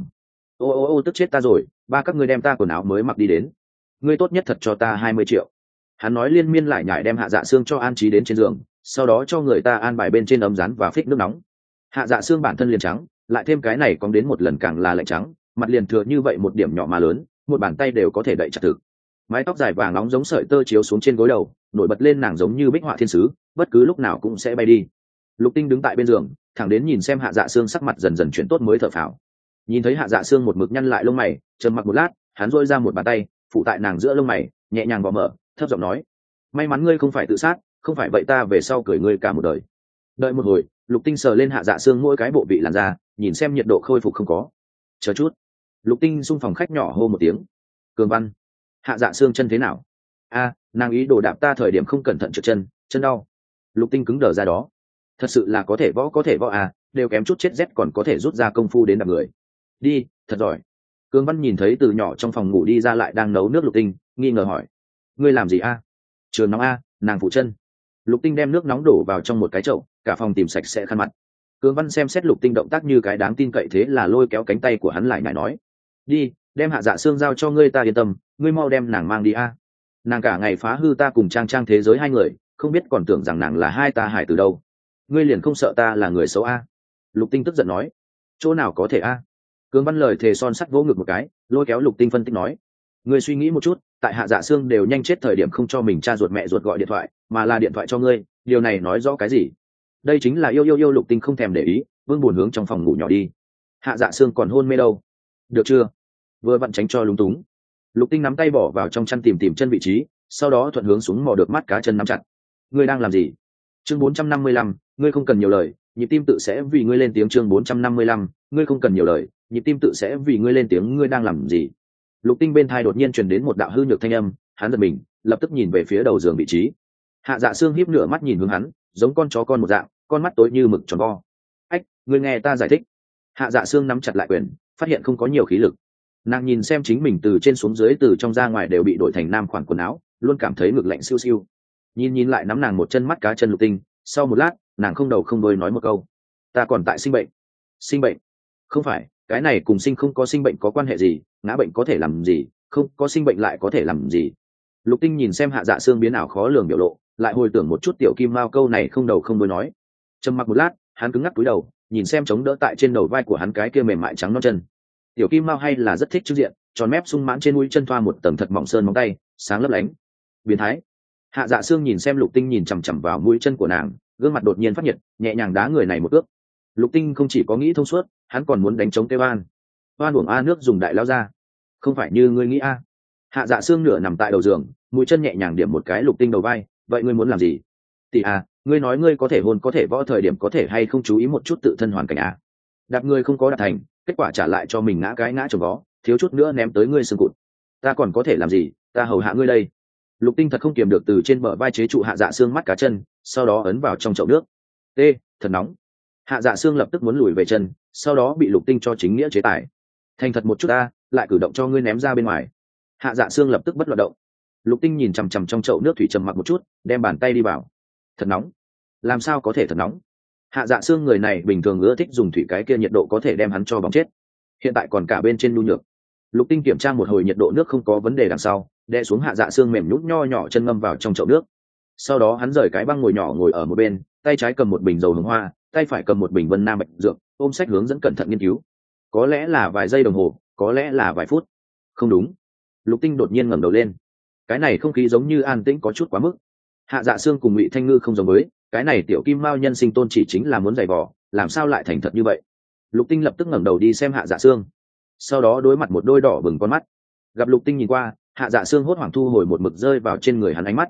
Ô tức chết ta rồi, ba các ngươi đem ta quần áo mới mặc đi đến. Ngươi tốt nhất thật cho ta 20 triệu. Hắn nói liên miên lại nhải đem Hạ Dạ Sương cho an trí đến trên giường, sau đó cho người ta an bài bên trên ấm rán và phích nước nóng. Hạ Dạ Sương bản thân liền trắng, lại thêm cái này còn đến một lần càng là lạnh trắng, mặt liền thừa như vậy một điểm nhỏ mà lớn, một bàn tay đều có thể đậy chặt thực. Mái tóc dài vàng nóng giống sợi tơ chiếu xuống trên gối đầu, nổi bật lên nàng giống như bích họa thiên sứ, bất cứ lúc nào cũng sẽ bay đi. Lục Tinh đứng tại bên giường, thẳng đến nhìn xem Hạ Dạ Sương sắc mặt dần dần chuyển tốt mới thở phào. Nhìn thấy Hạ Dạ Sương một mực nhăn lại lông mày, trầm mặc một lát, hắn duỗi ra một bàn tay, phụ tại nàng giữa lông mày, nhẹ nhàng vò mở, thấp giọng nói: "May mắn ngươi không phải tự sát, không phải vậy ta về sau cười ngươi cả một đời." Đợi một hồi, Lục Tinh sờ lên Hạ Dạ Sương mỗi cái bộ vị làn da, nhìn xem nhiệt độ khôi phục không có. Chờ chút. Lục Tinh xung phòng khách nhỏ hô một tiếng. "Cường Văn, Hạ Dạ Sương chân thế nào?" "A, nàng ý đồ đạp ta thời điểm không cẩn thận trượt chân, chân đau." Lục Tinh cứng đờ ra đó. Thật sự là có thể võ à, đều kém chút chết rét còn có thể rút ra công phu đến đạp người. Đi, thật giỏi. Cường Văn nhìn thấy từ nhỏ trong phòng ngủ đi ra lại đang nấu nước Lục Tinh, nghi ngờ hỏi: "Ngươi làm gì a?" "Trường nóng a, nàng phụ chân." Lục Tinh đem nước nóng đổ vào trong một cái chậu, cả phòng tìm sạch sẽ khăn mặt. Cường Văn xem xét Lục Tinh động tác như cái đáng tin cậy thế là lôi kéo cánh tay của hắn lại nhảy nói: "Đi, đem Hạ Dạ Sương giao cho ngươi, ta yên tâm, ngươi mau đem nàng mang đi a. Nàng cả ngày phá hư ta cùng Trang thế giới hai người, không biết còn tưởng rằng nàng là hai ta hại từ đâu. Ngươi liền không sợ ta là người xấu a?" Lục Tinh tức giận nói: "Chỗ nào có thể a?" Cường Văn lời thề son sắt vỗ ngực một cái, lôi kéo Lục Tinh phân tích nói: "Ngươi suy nghĩ một chút, tại Hạ Dạ Sương đều nhanh chết thời điểm không cho mình cha ruột mẹ ruột gọi điện thoại, mà là điện thoại cho ngươi, điều này nói rõ cái gì?" Đây chính là yêu Lục Tinh không thèm để ý, vương buồn hướng trong phòng ngủ nhỏ đi. Hạ Dạ Sương còn hôn mê đâu? Được chưa? Vừa vặn tránh cho lúng túng. Lục Tinh nắm tay bỏ vào trong chăn tìm chân vị trí, sau đó thuận hướng xuống mò được mắt cá chân nắm chặt. Ngươi đang làm gì? Chương 455, ngươi không cần nhiều lời, nhịp tim tự sẽ vì ngươi lên tiếng. Chương 455, ngươi không cần nhiều lời, nhịp tim tự sẽ vì ngươi lên tiếng. Ngươi đang làm gì? Lục Tinh bên thai đột nhiên truyền đến một đạo hư nhược thanh âm, hắn giật mình, lập tức nhìn về phía đầu giường vị trí. Hạ Dạ Sương híp nửa mắt nhìn hướng hắn, giống con chó con một dạng, con mắt tối như mực tròn vo. "Ách, ngươi nghe ta giải thích." Hạ Dạ Sương nắm chặt lại quyền, phát hiện không có nhiều khí lực. Nàng nhìn xem chính mình từ trên xuống dưới từ trong ra ngoài đều bị đổi thành nam khoản quần áo, luôn cảm thấy ngực lạnh siêu siêu. Nhìn lại nắm nàng một chân mắt cá chân Lục Tinh, sau một lát, nàng không đầu không đuôi nói một câu: "Ta còn tại sinh bệnh." "Sinh bệnh?" "Không phải, cái này cùng sinh không có sinh bệnh có quan hệ gì, ngã bệnh có thể làm gì, không có sinh bệnh lại có thể làm gì." Lục Tinh nhìn xem Hạ Dạ Sương biến ảo khó lường biểu lộ, lại hồi tưởng một chút tiểu kim mao câu này không đầu không đuôi nói. Trầm mặc một lát, hắn cứng ngắc cúi đầu, nhìn xem chống đỡ tại trên đầu vai của hắn cái kia mềm mại trắng non chân. Tiểu kim mao hay là rất thích trước diện, tròn mép sung mãn trên mũi chân thoa một tầng thật mỏng sơn móng tay, sáng lấp lánh. Biến thái. Hạ Dạ Sương nhìn xem Lục Tinh nhìn chằm chằm vào mũi chân của nàng, gương mặt đột nhiên phát nhiệt, nhẹ nhàng đá người này một cước. Lục Tinh không chỉ có nghĩ thông suốt, hắn còn muốn đánh trống kêu oan. Oan uổng a, nước dùng đại lao ra. Không phải như ngươi nghĩ a. Hạ Dạ Sương nửa nằm tại đầu giường, mũi chân nhẹ nhàng điểm một cái Lục Tinh đầu vai. Vậy ngươi muốn làm gì? Tỷ à, ngươi nói ngươi có thể hôn có thể võ thời điểm có thể hay không chú ý một chút tự thân hoàn cảnh à? Đạp ngươi không có đạt thành, kết quả trả lại cho mình ngã cái ngã chồng vó, thiếu chút nữa ném tới ngươi xương cụt. Ta còn có thể làm gì? Ta hầu hạ ngươi đây. Lục Tinh thật không kiềm được từ trên bờ vai chế trụ Hạ Dạ Sương mắt cá chân, sau đó ấn vào trong chậu nước. Tê, thật nóng. Hạ Dạ Sương lập tức muốn lùi về chân, sau đó bị Lục Tinh cho chính nghĩa chế tài. Thành thật một chút ta, lại cử động cho ngươi ném ra bên ngoài. Hạ Dạ Sương lập tức bất loạn động. Lục Tinh nhìn chằm chằm trong chậu nước thủy trầm mặc một chút, đem bàn tay đi vào. Thật nóng. Làm sao có thể thật nóng? Hạ Dạ Sương người này bình thường ưa thích dùng thủy, cái kia nhiệt độ có thể đem hắn cho bỏng chết. Hiện tại còn cả bên trên nhu nhược. Lục Tinh kiểm tra một hồi nhiệt độ nước không có vấn đề đằng sau, đè xuống Hạ Dạ Sương mềm nhũn nho nhỏ chân ngâm vào trong chậu nước. Sau đó hắn rời cái băng ngồi nhỏ ngồi ở một bên, tay trái cầm một bình dầu hồng hoa, tay phải cầm một bình Vân Nam Bạch dược, ôm sách hướng dẫn cẩn thận nghiên cứu. Có lẽ là vài giây đồng hồ, có lẽ là vài phút. Không đúng. Lục Tinh đột nhiên ngẩng đầu lên. Cái này không khí giống như an tĩnh có chút quá mức. Hạ Dạ Sương cùng Ngụy Thanh Ngư không giống với, cái này tiểu kim mao nhân sinh tôn chỉ chính là muốn giày vò, làm sao lại thành thật như vậy? Lục Tinh lập tức ngẩng đầu đi xem Hạ Dạ Sương, sau đó đối mặt một đôi đỏ bừng con mắt. Gặp Lục Tinh nhìn qua, Hạ Dạ Sương hốt hoảng thu hồi một mực rơi vào trên người hắn ánh mắt.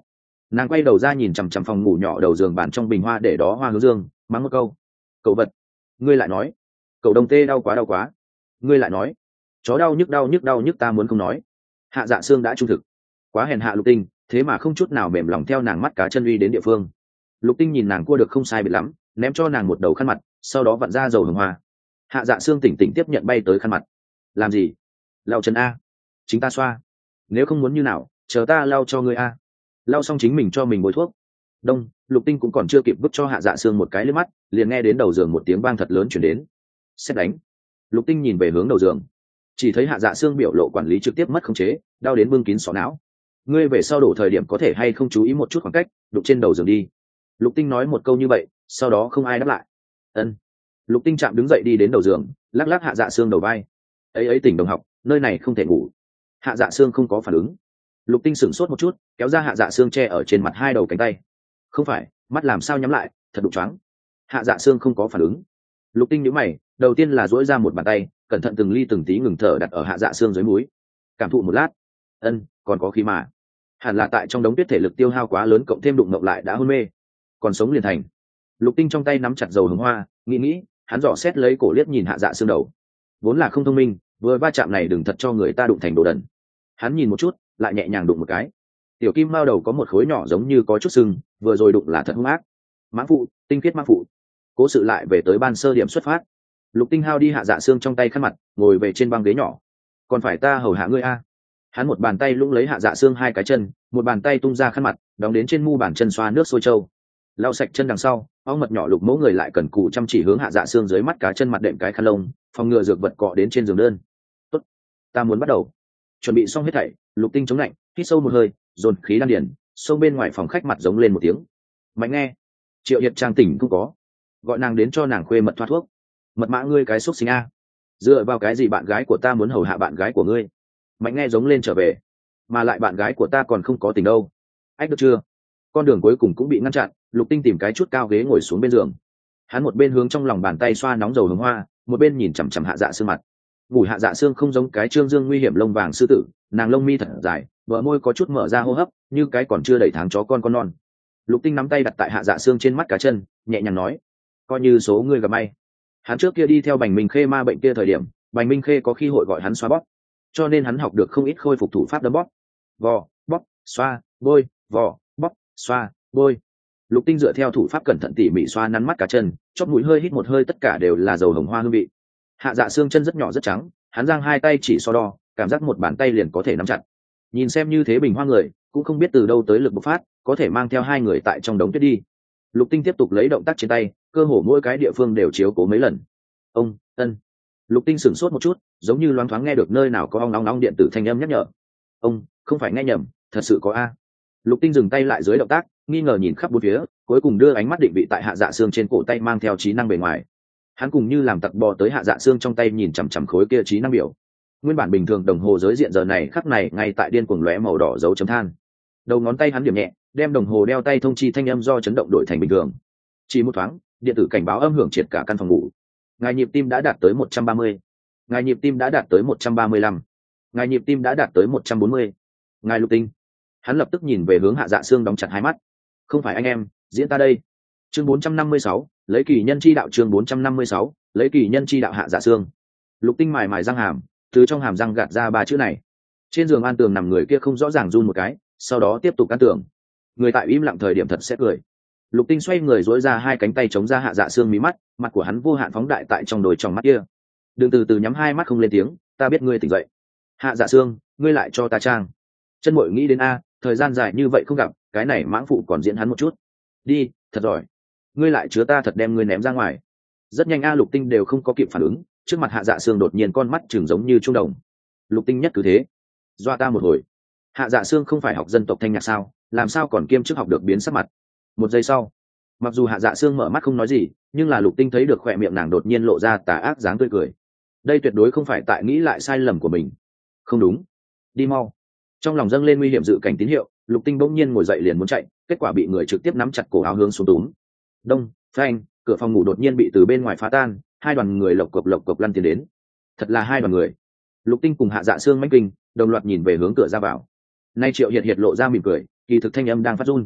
Nàng quay đầu ra nhìn chằm chằm phòng ngủ nhỏ đầu giường bàn trong bình hoa để đó hoa hướng dương, mắng một câu. Cậu vật, ngươi lại nói. Cậu đồng tê đau quá, ngươi lại nói. Chó đau nhức ta muốn không nói. Hạ Dạ Sương đã trung thực, quá hèn hạ Lục Tinh, thế mà không chút nào mềm lòng theo nàng mắt cá chân uy đến địa phương. Lục Tinh nhìn nàng cua được không sai biệt lắm, ném cho nàng một đầu khăn mặt, sau đó vặn ra dầu hương hoa. Hạ Dạ Sương tỉnh tỉnh tiếp nhận bay tới khăn mặt. Làm gì? Lau chân a. Chính ta xoa. Nếu không muốn như nào, chờ ta lau cho ngươi a. Lau xong chính mình cho mình bôi thuốc. Đông, Lục Tinh cũng còn chưa kịp vứt cho Hạ Dạ Sương một cái liếc mắt, liền nghe đến đầu giường một tiếng vang thật lớn chuyển đến. Sét đánh. Lục Tinh nhìn về hướng đầu giường, chỉ thấy Hạ Dạ Sương biểu lộ quản lý trực tiếp mất khống chế, đau đến bưng kín sọ não. Ngươi về sau đổ thời điểm có thể hay không chú ý một chút khoảng cách, đụng trên đầu giường đi. Lục Tinh nói một câu như vậy, sau đó không ai đáp lại. Ân. Lục Tinh chạm đứng dậy đi đến đầu giường, lắc lắc Hạ Dạ Sương đầu vai. Ấy tỉnh đồng học, nơi này không thể ngủ. Hạ Dạ Sương không có phản ứng. Lục Tinh sửng sốt một chút, kéo ra Hạ Dạ Sương che ở trên mặt hai đầu cánh tay. Không phải, mắt làm sao nhắm lại, thật đụng choáng. Hạ Dạ Sương không có phản ứng. Lục Tinh nhíu mày, đầu tiên là duỗi ra một bàn tay, cẩn thận từng ly từng tí ngừng thở đặt ở Hạ Dạ Sương dưới mũi. Cảm thụ một lát. Ân, còn có khí mà. Hẳn là tại trong đống tuyết thể lực tiêu hao quá lớn cộng thêm đụng ngộng lại đã hôn mê. Còn sống liền thành. Lục Tinh trong tay nắm chặt dầu hương hoa, nghĩ, hắn dò xét lấy cổ liếc nhìn Hạ Dạ Sương đầu. Vốn là không thông minh, vừa va chạm này đừng thật cho người ta đụng thành đồ đần. Hắn nhìn một chút, lại nhẹ nhàng đụng một cái. Tiểu kim mao đầu có một khối nhỏ giống như có chút sưng, vừa rồi đụng là thật hung ác. Mãng phụ, tinh khiết mãng phụ. Cố sự lại về tới ban sơ điểm xuất phát. Lục Tinh hao đi Hạ Dạ Sương trong tay khăn mặt, ngồi về trên băng ghế nhỏ. Còn phải ta hầu hạ ngươi a? Hắn một bàn tay lũng lấy Hạ Dạ Sương hai cái chân, một bàn tay tung ra khăn mặt, đóng đến trên mu bàn chân xoa nước sôi trâu. Lau sạch chân đằng sau, ong mật nhỏ Lục mẫu người lại cần cù chăm chỉ hướng Hạ Dạ Sương dưới mắt cá chân mặt đệm cái khăn lông, phòng ngừa dược vật cọ đến trên giường đơn. Tốt, ta muốn bắt đầu. Chuẩn bị xong hết thảy, Lục Tinh chống lạnh, hít sâu một hơi, dồn khí đan điền, xông bên ngoài phòng khách mặt giống lên một tiếng. Mạnh nghe. Triệu Hiệp Trang tỉnh cũng có, gọi nàng đến cho nàng khuê mật thoát thuốc. Mật mã ngươi cái xúc sinh a, dựa vào cái gì bạn gái của ta muốn hầu hạ bạn gái của ngươi? Mạnh nghe giống lên trở về, mà lại bạn gái của ta còn không có tình đâu. Ách được chưa? Con đường cuối cùng cũng bị ngăn chặn. Lục Tinh tìm cái chút cao ghế ngồi xuống bên giường. Hắn một bên hướng trong lòng bàn tay xoa nóng dầu hương hoa, một bên nhìn chằm chằm Hạ Dạ Sương mặt. Ngủ Hạ Dạ Sương không giống cái trương dương nguy hiểm lông vàng sư tử, nàng lông mi thật dài, bờ môi có chút mở ra hô hấp, như cái còn chưa đầy tháng chó con non. Lục Tinh nắm tay đặt tại Hạ Dạ Sương trên mắt cá chân, nhẹ nhàng nói: coi như số ngươi gặp may. Hắn trước kia đi theo Bành Minh Khê ma bệnh kia thời điểm, Bành Minh Khê có khi hội gọi hắn xoa bóp, cho nên hắn học được không ít khôi phục thủ pháp đấm bóp. Vò, bóp, xoa, bôi, vò, bóp, xoa, bôi. Lục Tinh dựa theo thủ pháp cẩn thận tỉ mỉ xoa nắn mắt cá chân, chóp mũi hơi hít một hơi, tất cả đều là dầu hồng hoa hương vị. Hạ Dạ Sương chân rất nhỏ rất trắng, hắn giang hai tay chỉ so đo, cảm giác một bàn tay liền có thể nắm chặt. Nhìn xem như thế bình hoa người, cũng không biết từ đâu tới lực bộc phát, có thể mang theo hai người tại trong đống tuyết đi. Lục Tinh tiếp tục lấy động tác trên tay, cơ hồ mỗi cái địa phương đều chiếu cố mấy lần. Ông, ân. Lục Tinh sửng sốt một chút, giống như loáng thoáng nghe được nơi nào có ong ong ong điện tử thanh âm nhắc nhở. Ông, không phải nghe nhầm, thật sự có a. Lục Tinh dừng tay lại dưới động tác, nghi ngờ nhìn khắp bốn phía, cuối cùng đưa ánh mắt định vị tại Hạ Dạ Sương trên cổ tay mang theo trí năng bề ngoài. Hắn cùng như làm tặc bò tới Hạ Dạ Sương trong tay nhìn chằm chằm khối kia trí năng biểu. Nguyên bản bình thường đồng hồ giới diện giờ này khắc này ngay tại điên cuồng lóe màu đỏ dấu chấm than. Đầu ngón tay hắn điểm nhẹ, đem đồng hồ đeo tay thông chi thanh âm do chấn động đổi thành bình thường. Chỉ một thoáng, điện tử cảnh báo âm hưởng triệt cả căn phòng ngủ. Ngài nhịp tim đã đạt tới 130. Ngài nhịp tim đã đạt tới 135. Ngài nhịp tim đã đạt tới 140. Ngài Lục Tinh. Hắn lập tức nhìn về hướng Hạ Dạ Sương đóng chặt hai mắt. Không phải anh em, diễn ta đây. Chương 456, lấy kỳ nhân chi đạo. Chương 456, lấy kỳ nhân chi đạo. Hạ Dạ Sương. Lục Tinh mài mài răng hàm, từ trong hàm răng gạt ra ba chữ này. Trên giường an tường nằm người kia không rõ ràng run một cái, sau đó tiếp tục an tường. Người tại im lặng thời điểm thật sẽ cười. Lục Tinh xoay người duỗi ra hai cánh tay chống ra Hạ Dạ Sương mí mắt, mặt của hắn vô hạn phóng đại tại trong đôi tròng mắt kia. Đừng từ từ nhắm hai mắt không lên tiếng, ta biết ngươi tỉnh dậy. Hạ Dạ Sương, ngươi lại cho ta trang. Chân Muội nghĩ đến a, thời gian dài như vậy không gặp, cái này mãng phụ còn diễn hắn một chút. Đi, thật giỏi. Ngươi lại chứa ta thật đem ngươi ném ra ngoài. Rất nhanh Lục Tinh đều không có kịp phản ứng, trước mặt Hạ Dạ Sương đột nhiên con mắt trừng giống như trung đồng. Lục Tinh nhất cứ thế, dọa ta một hồi. Hạ Dạ Sương không phải học dân tộc thanh nhạc sao, làm sao còn kiêm chức học được biến sắc mặt. Một giây sau, mặc dù Hạ Dạ Sương mở mắt không nói gì, nhưng là Lục Tinh thấy được khỏe miệng nàng đột nhiên lộ ra tà ác dáng tươi cười. Đây tuyệt đối không phải tại nghĩ lại sai lầm của mình. Không đúng, đi mau. Trong lòng dâng lên nguy hiểm dự cảnh tín hiệu, Lục Tinh bỗng nhiên ngồi dậy liền muốn chạy, kết quả bị người trực tiếp nắm chặt cổ áo hướng xuống túm. Đông, phanh, cửa phòng ngủ đột nhiên bị từ bên ngoài phá tan, hai đoàn người lộc cộc lăn tiến đến. Thật là hai đoàn người. Lục Tinh cùng Hạ Dạ Sương mãnh kinh, đồng loạt nhìn về hướng cửa ra vào. Nay Triệu Hiệt lộ ra mỉm cười, kỳ thực thanh âm đang phát run.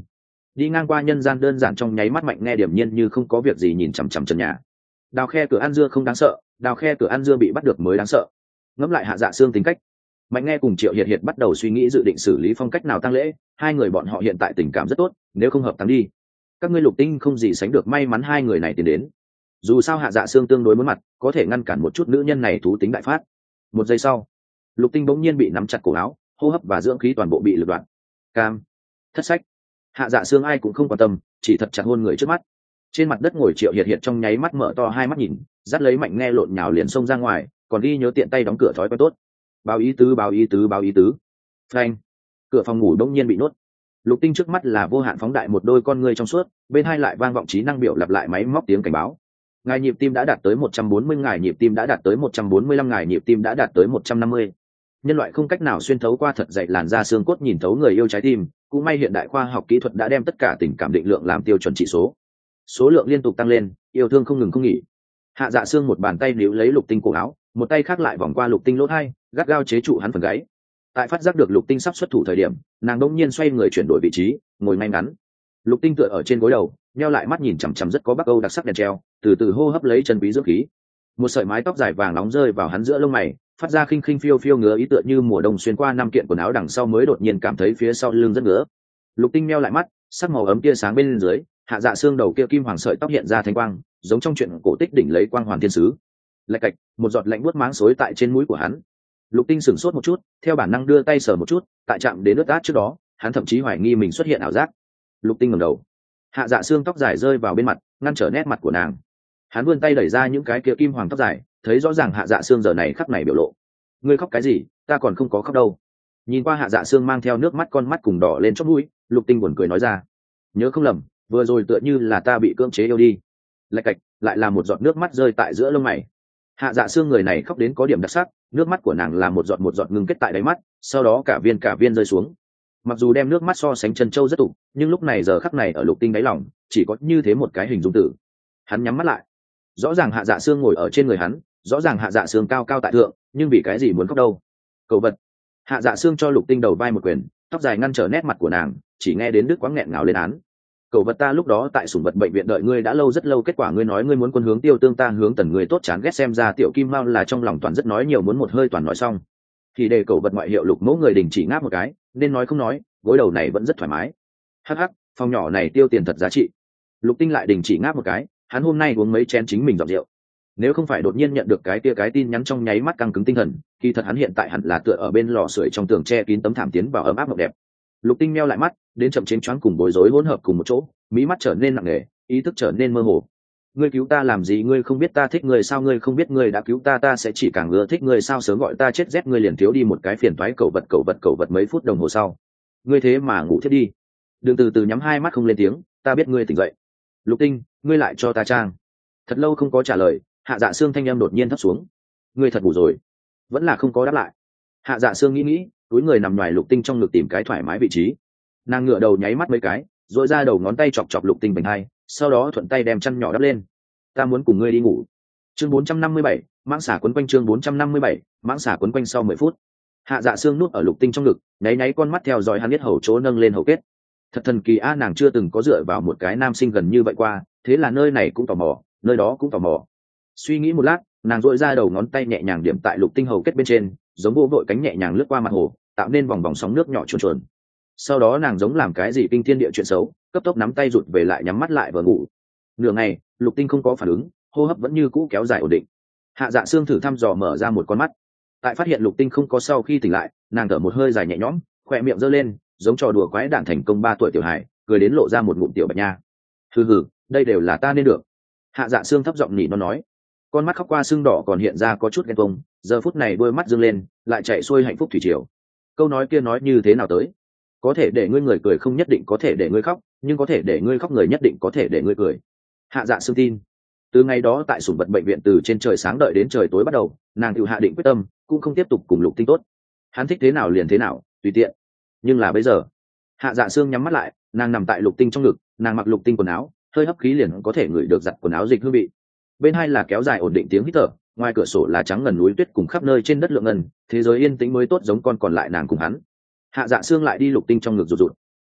đi ngang qua nhân gian đơn giản trong nháy mắt Mạnh Nghe điểm nhiên như không có việc gì nhìn chằm chằm trần nhà. Đào khe cửa ăn dưa không đáng sợ, đào khe cửa ăn dưa bị bắt được mới đáng sợ. Ngẫm lại Hạ Dạ Sương tính cách, Mạnh Nghe cùng Triệu Hiệt Hiệt bắt đầu suy nghĩ dự định xử lý phong cách nào tang lễ. Hai người bọn họ hiện tại tình cảm rất tốt, nếu không hợp táng đi. Các ngươi Lục Tinh không gì sánh được may mắn hai người này tiến đến. Dù sao Hạ Dạ Sương tương đối muốn mặt, có thể ngăn cản một chút nữ nhân này thú tính đại phát. Một giây sau, Lục Tinh bỗng nhiên bị nắm chặt cổ áo, hô hấp và dưỡng khí toàn bộ bị lực đoạn. Cam, thất sách. Hạ Dạ Sương ai cũng không quan tâm, chỉ thật chặt hôn người trước mắt. Trên mặt đất ngồi Triệu Hiệt Hiệt trong nháy mắt mở to hai mắt nhìn, dắt lấy Mạnh Nghe lộn nhào liền xông ra ngoài, còn ghi nhớ tiện tay đóng cửa thói quen tốt. Báo ý tứ, báo ý tứ, báo ý tứ. Phanh. Cửa phòng ngủ đột nhiên bị nuốt. Lục Tinh trước mắt là vô hạn phóng đại một đôi con ngươi trong suốt, bên hai lại vang vọng trí năng biểu lặp lại máy móc tiếng cảnh báo. Ngài nhịp tim đã đạt tới 140, ngài nhịp tim đã đạt tới 145, ngài nhịp tim đã đạt tới 150. Nhân loại không cách nào xuyên thấu qua thật dày làn da xương cốt nhìn thấu người yêu trái tim, cũng may hiện đại khoa học kỹ thuật đã đem tất cả tình cảm định lượng làm tiêu chuẩn chỉ số. Số lượng liên tục tăng lên, yêu thương không ngừng không nghỉ. Hạ Dạ Sương một bàn tay níu lấy Lục Tinh cổ áo, một tay khác lại vòng qua Lục Tinh lỗ tai, gắt gao chế trụ hắn phần gáy. Tại phát giác được Lục Tinh sắp xuất thủ thời điểm, nàng đột nhiên xoay người chuyển đổi vị trí, ngồi ngay ngắn. Lục Tinh tựa ở trên gối đầu, nheo lại mắt nhìn chằm chằm rất có Bắc Âu đặc sắc đèn treo, từ từ hô hấp lấy chân quý dưỡng khí. Một sợi mái tóc dài vàng nóng rơi vào hắn giữa lông mày, phát ra khinh khinh phiêu phiêu ngứa ý tựa như mùa đông xuyên qua năm kiện quần áo đằng sau mới đột nhiên cảm thấy phía sau lưng rất ngứa. Lục Tinh nheo lại mắt, sắc màu ấm tia sáng bên dưới, Hạ Dạ Sương đầu kia kim hoàng sợi tóc hiện ra thanh quang, giống trong chuyện cổ tích đỉnh lấy quang hoàn thiên sứ. Lạch cạch, một giọt lạnh buốt máng xối tại trên mũi của hắn. Lục Tinh sửng sốt một chút, theo bản năng đưa tay sờ một chút, tại chạm đến ướt át trước đó, hắn thậm chí hoài nghi mình xuất hiện ảo giác. Lục Tinh ngẩng đầu, Hạ Dạ Sương tóc dài rơi vào bên mặt, ngăn trở nét mặt của nàng. Hắn vươn tay đẩy ra những cái kia kim hoàng tóc dài, thấy rõ ràng Hạ Dạ Sương giờ này khắc này biểu lộ. Ngươi khóc cái gì? Ta còn không có khóc đâu. Nhìn qua Hạ Dạ Sương mang theo nước mắt con mắt cùng đỏ lên chóp mũi, Lục Tinh buồn cười nói ra, nhớ không lầm, vừa rồi tựa như là ta bị cưỡng chế yêu đi. Lạch cạch, lại là một giọt nước mắt rơi tại giữa lông mày. Hạ Dạ Sương người này khóc đến có điểm đặc sắc, nước mắt của nàng là một giọt ngưng kết tại đáy mắt, sau đó cả viên rơi xuống. Mặc dù đem nước mắt so sánh chân châu rất tụ, nhưng lúc này giờ khắc này ở Lục Tinh đáy lòng chỉ có như thế một cái hình dung tử. Hắn nhắm mắt lại, rõ ràng Hạ Dạ Sương ngồi ở trên người hắn, rõ ràng Hạ Dạ Sương cao cao tại thượng, nhưng vì cái gì muốn khóc đâu? Cầu vật. Hạ Dạ Sương cho Lục Tinh đầu vai một quyền, tóc dài ngăn trở nét mặt của nàng, chỉ nghe đến đứt quãng nghẹn ngào lên án. Cầu vật, ta lúc đó tại sủng vật bệnh viện đợi ngươi đã lâu rất lâu, kết quả ngươi nói ngươi muốn quân hướng Tiêu Tương, ta hướng Tần, ngươi tốt chán ghét, xem ra Tiểu Kim Mao là trong lòng toàn rất nói nhiều, muốn một hơi toàn nói xong. Thì để cầu vật ngoại hiệu Lục mẫu người đình chỉ ngáp một cái, nên nói không nói, gối đầu này vẫn rất thoải mái. Hắc hắc, phòng nhỏ này tiêu tiền thật giá trị. Lục Tinh lại đình chỉ ngáp một cái, hắn hôm nay uống mấy chén chính mình dọn rượu. Nếu không phải đột nhiên nhận được cái tin nhắn trong nháy mắt căng cứng tinh thần, kỳ thật hắn hiện tại hẳn là tựa ở bên lò sưởi trong tường che kín tấm thảm tiến vào ấm áp mộng đẹp. Lục Tinh meo lại mắt, đến chậm chênh choáng cùng bối rối hỗn hợp cùng một chỗ, mí mắt trở nên nặng nề, ý thức trở nên mơ hồ. Ngươi cứu ta làm gì? Ngươi không biết ta thích ngươi sao? Ngươi không biết ngươi đã cứu ta, ta sẽ chỉ càng ưa thích ngươi sao? Sớm gọi ta chết rét, ngươi liền thiếu đi một cái phiền toái. Cầu vật mấy phút đồng hồ sau, ngươi thế mà ngủ thiếp đi. Đường từ từ nhắm hai mắt không lên tiếng, ta biết ngươi tỉnh dậy. Lục Tinh, ngươi lại cho ta trang. Thật lâu không có trả lời, Hạ Dạ Sương thanh âm đột nhiên thấp xuống. Ngươi thật ngủ rồi? Vẫn là không có đáp lại. Hạ Dạ Sương nghĩ, túi người nằm ngoài Lục Tinh trong ngực tìm cái thoải mái vị trí. Nàng ngửa đầu nháy mắt mấy cái, rồi ra đầu ngón tay chọc chọc Lục Tinh bành hai, sau đó thuận tay đem chăn nhỏ đắp lên. Ta muốn cùng ngươi đi ngủ. Chương 457, mãng xà quấn quanh. Chương 457, mãng xà quấn quanh. Sau 10 phút, Hạ Dạ Sương nuốt ở Lục Tinh trong ngực, nháy nháy con mắt theo dõi hắn biết hầu chỗ nâng lên hầu kết. Thật thần kỳ a, nàng chưa từng có dựa vào một cái nam sinh gần như vậy qua, thế là nơi này cũng tò mò, nơi đó cũng tò mò. Suy nghĩ một lát, nàng dội ra đầu ngón tay nhẹ nhàng điểm tại Lục Tinh hầu kết bên trên, giống vô vội cánh nhẹ nhàng lướt qua mặt hồ, tạo nên vòng vòng sóng nước nhỏ chuồn chuồn. Sau đó nàng giống làm cái gì kinh thiên địa chuyện xấu, cấp tốc nắm tay rụt về lại, nhắm mắt lại và ngủ. Nửa ngày, Lục Tinh không có phản ứng, hô hấp vẫn như cũ kéo dài ổn định. Hạ Dạ Sương thử thăm dò mở ra một con mắt, tại phát hiện Lục Tinh không có sau khi tỉnh lại, nàng thở một hơi dài nhẹ nhõm, khỏe miệng giơ lên, giống trò đùa quái đản thành công 3 tuổi tiểu hải, cười đến lộ ra một ngụm tiểu bạch nha. Hừ, đây đều là ta nên được. Hạ Dạ Sương thấp giọng nỉ nó nói, con mắt khóc qua sưng đỏ còn hiện ra có chút ghen tuông, giờ phút này đôi mắt dương lên, lại chạy xuôi hạnh phúc thủy triều. Câu nói kia nói như thế nào tới? Có thể để ngươi người cười không nhất định có thể để ngươi khóc, nhưng có thể để ngươi khóc người nhất định có thể để ngươi cười. Hạ Dạ Sương tin. Từ ngày đó tại sủng vật bệnh viện, từ trên trời sáng đợi đến trời tối bắt đầu, nàng tự hạ định quyết tâm, cũng không tiếp tục cùng Lục Tinh tốt. Hắn thích thế nào liền thế nào, tùy tiện. Nhưng là bây giờ, Hạ Dạ Sương nhắm mắt lại, nàng nằm tại Lục Tinh trong ngực, nàng mặc Lục Tinh quần áo, hơi hấp khí liền có thể ngửi được giặt quần áo dịch hương vị. Bên hai là kéo dài ổn định tiếng hít thở, ngoài cửa sổ là trắng ngần núi tuyết cùng khắp nơi trên đất lượng ngân, thế giới yên tĩnh mới tốt, giống con còn lại nàng cùng hắn. Hạ Dạ Sương lại đi Lục Tinh trong ngực rụt rụt.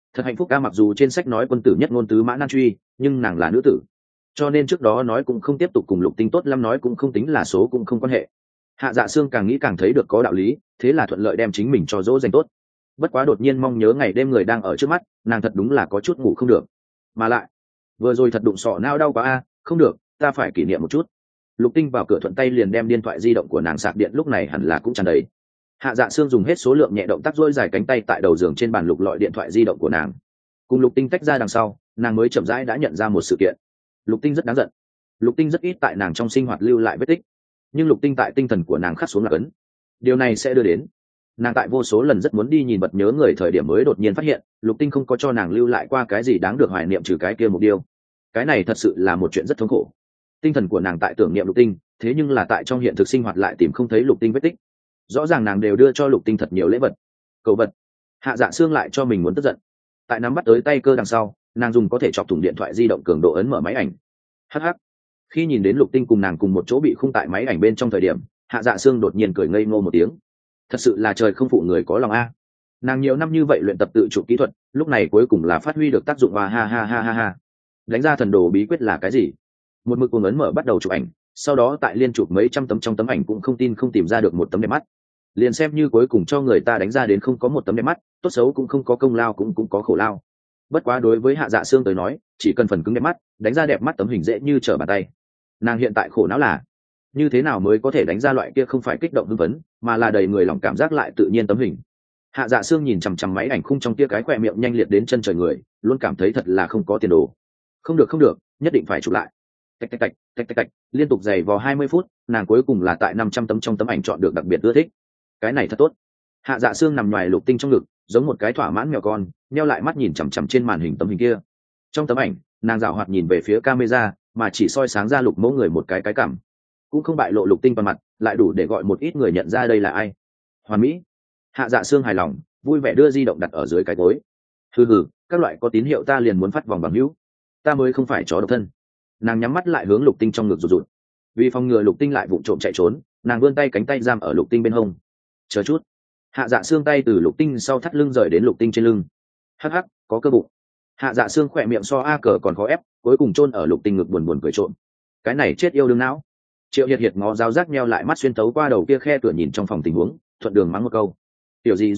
Thật hạnh phúc ca, mặc dù trên sách nói quân tử nhất ngôn tứ mã nan truy, nhưng nàng là nữ tử, cho nên trước đó nói cũng không tiếp tục cùng Lục Tinh tốt lắm nói cũng không tính là số cũng không quan hệ. Hạ Dạ Sương càng nghĩ càng thấy được có đạo lý, thế là thuận lợi đem chính mình cho dỗ dành tốt. Bất quá đột nhiên mong nhớ ngày đêm người đang ở trước mắt, nàng thật đúng là có chút ngủ không được. Mà lại vừa rồi thật đụng sọ não đau quá a, không được, ta phải kỷ niệm một chút. Lục Tinh vào cửa thuận tay liền đem điện thoại di động của nàng sạc điện, lúc này hẳn là cũng tràn đầy. Hạ Dạ Sương dùng hết số lượng nhẹ động tác duỗi dài cánh tay tại đầu giường trên bàn lục lọi điện thoại di động của nàng. Cùng Lục Tinh tách ra đằng sau, nàng mới chậm rãi đã nhận ra một sự kiện. Lục Tinh rất đáng giận. Lục Tinh rất ít tại nàng trong sinh hoạt lưu lại vết tích, nhưng Lục Tinh tại tinh thần của nàng khắc xuống là ấn. Điều này sẽ đưa đến nàng tại vô số lần rất muốn đi nhìn vật nhớ người thời điểm mới đột nhiên phát hiện Lục Tinh không có cho nàng lưu lại qua cái gì đáng được hoài niệm trừ cái kia một điều. Cái này thật sự là một chuyện rất thống khổ. Tinh thần của nàng tại tưởng niệm Lục Tinh, thế nhưng là tại trong hiện thực sinh hoạt lại tìm không thấy Lục Tinh vết tích. Rõ ràng nàng đều đưa cho Lục Tinh thật nhiều lễ vật, cầu vật. Hạ Dạ Sương lại cho mình muốn tức giận. Tại nắm bắt tới tay cơ đằng sau, nàng dùng có thể chọc thủng điện thoại di động cường độ ấn mở máy ảnh. Hắc hắc. Khi nhìn đến Lục Tinh cùng nàng cùng một chỗ bị khung tại máy ảnh bên trong thời điểm, Hạ Dạ Sương đột nhiên cười ngây ngô một tiếng. Thật sự là trời không phụ người có lòng a. Nàng nhiều năm như vậy luyện tập tự chụp kỹ thuật, lúc này cuối cùng là phát huy được tác dụng. Và ha ha ha ha ha. Đánh ra thần đồ bí quyết là cái gì? Một mực cuồng ấn mở bắt đầu chụp ảnh, sau đó tại liên chụp mấy trăm tấm trong tấm ảnh cũng không tin không tìm ra được một tấm đẹp mắt. Liền xem như cuối cùng cho người ta đánh ra đến không có một tấm đẹp mắt, tốt xấu cũng không có công lao cũng có khổ lao. Bất quá đối với Hạ Dạ Sương tới nói, chỉ cần phần cứng đẹp mắt, đánh ra đẹp mắt tấm hình dễ như trở bàn tay. Nàng hiện tại khổ não là như thế nào mới có thể đánh ra loại kia không phải kích động hưng phấn, mà là đầy người lòng cảm giác lại tự nhiên tấm hình. Hạ Dạ Sương nhìn chằm chằm máy ảnh khung trong kia cái khỏe miệng nhanh liệt đến chân trời người, luôn cảm thấy thật là không có tiền đồ. Không được, nhất định phải chụp lại. Tạch tạch tạch, tạch tạch tạch, liên tục giày vò 20 phút, nàng cuối cùng là tại 500 tấm trong tấm ảnh chọn được đặc biệt ưa thích. Cái này thật tốt. Hạ Dạ Sương nằm ngoài Lục Tinh trong ngực, giống một cái thỏa mãn mèo con, nheo lại mắt nhìn chằm chằm trên màn hình tấm hình kia. Trong tấm ảnh, nàng dạo hoạt nhìn về phía camera, mà chỉ soi sáng ra Lục Mẫu người một cái cằm, cũng không bại lộ Lục Tinh vào mặt, lại đủ để gọi một ít người nhận ra đây là ai. Hoàn mỹ. Hạ Dạ Sương hài lòng, vui vẻ đưa di động đặt ở dưới cái gối. Hừ, các loại có tín hiệu ta liền muốn phát vòng bằng hữu, ta mới không phải chó độc thân. Nàng nhắm mắt lại hướng Lục Tinh trong ngực rụt rụt. Vì phòng ngừa Lục Tinh lại vụng trộm chạy trốn, nàng vươn tay cánh tay giam ở Lục Tinh bên hông. Chờ chút. Hạ Dạ Sương tay từ Lục Tinh sau thắt lưng rời đến Lục Tinh trên lưng. Hắc hắc, có cơ bụng. Hạ Dạ Sương khỏe miệng so a cờ còn khó ép, cuối cùng chôn ở Lục Tinh ngực buồn cười trộm. Cái này chết yêu đương não. Triệu Hiệt Hiệt ngó giáo giác nheo lại mắt xuyên tấu qua đầu kia khe cửa nhìn trong phòng tình huống, thuận đường mắng một câu. Kiểu gì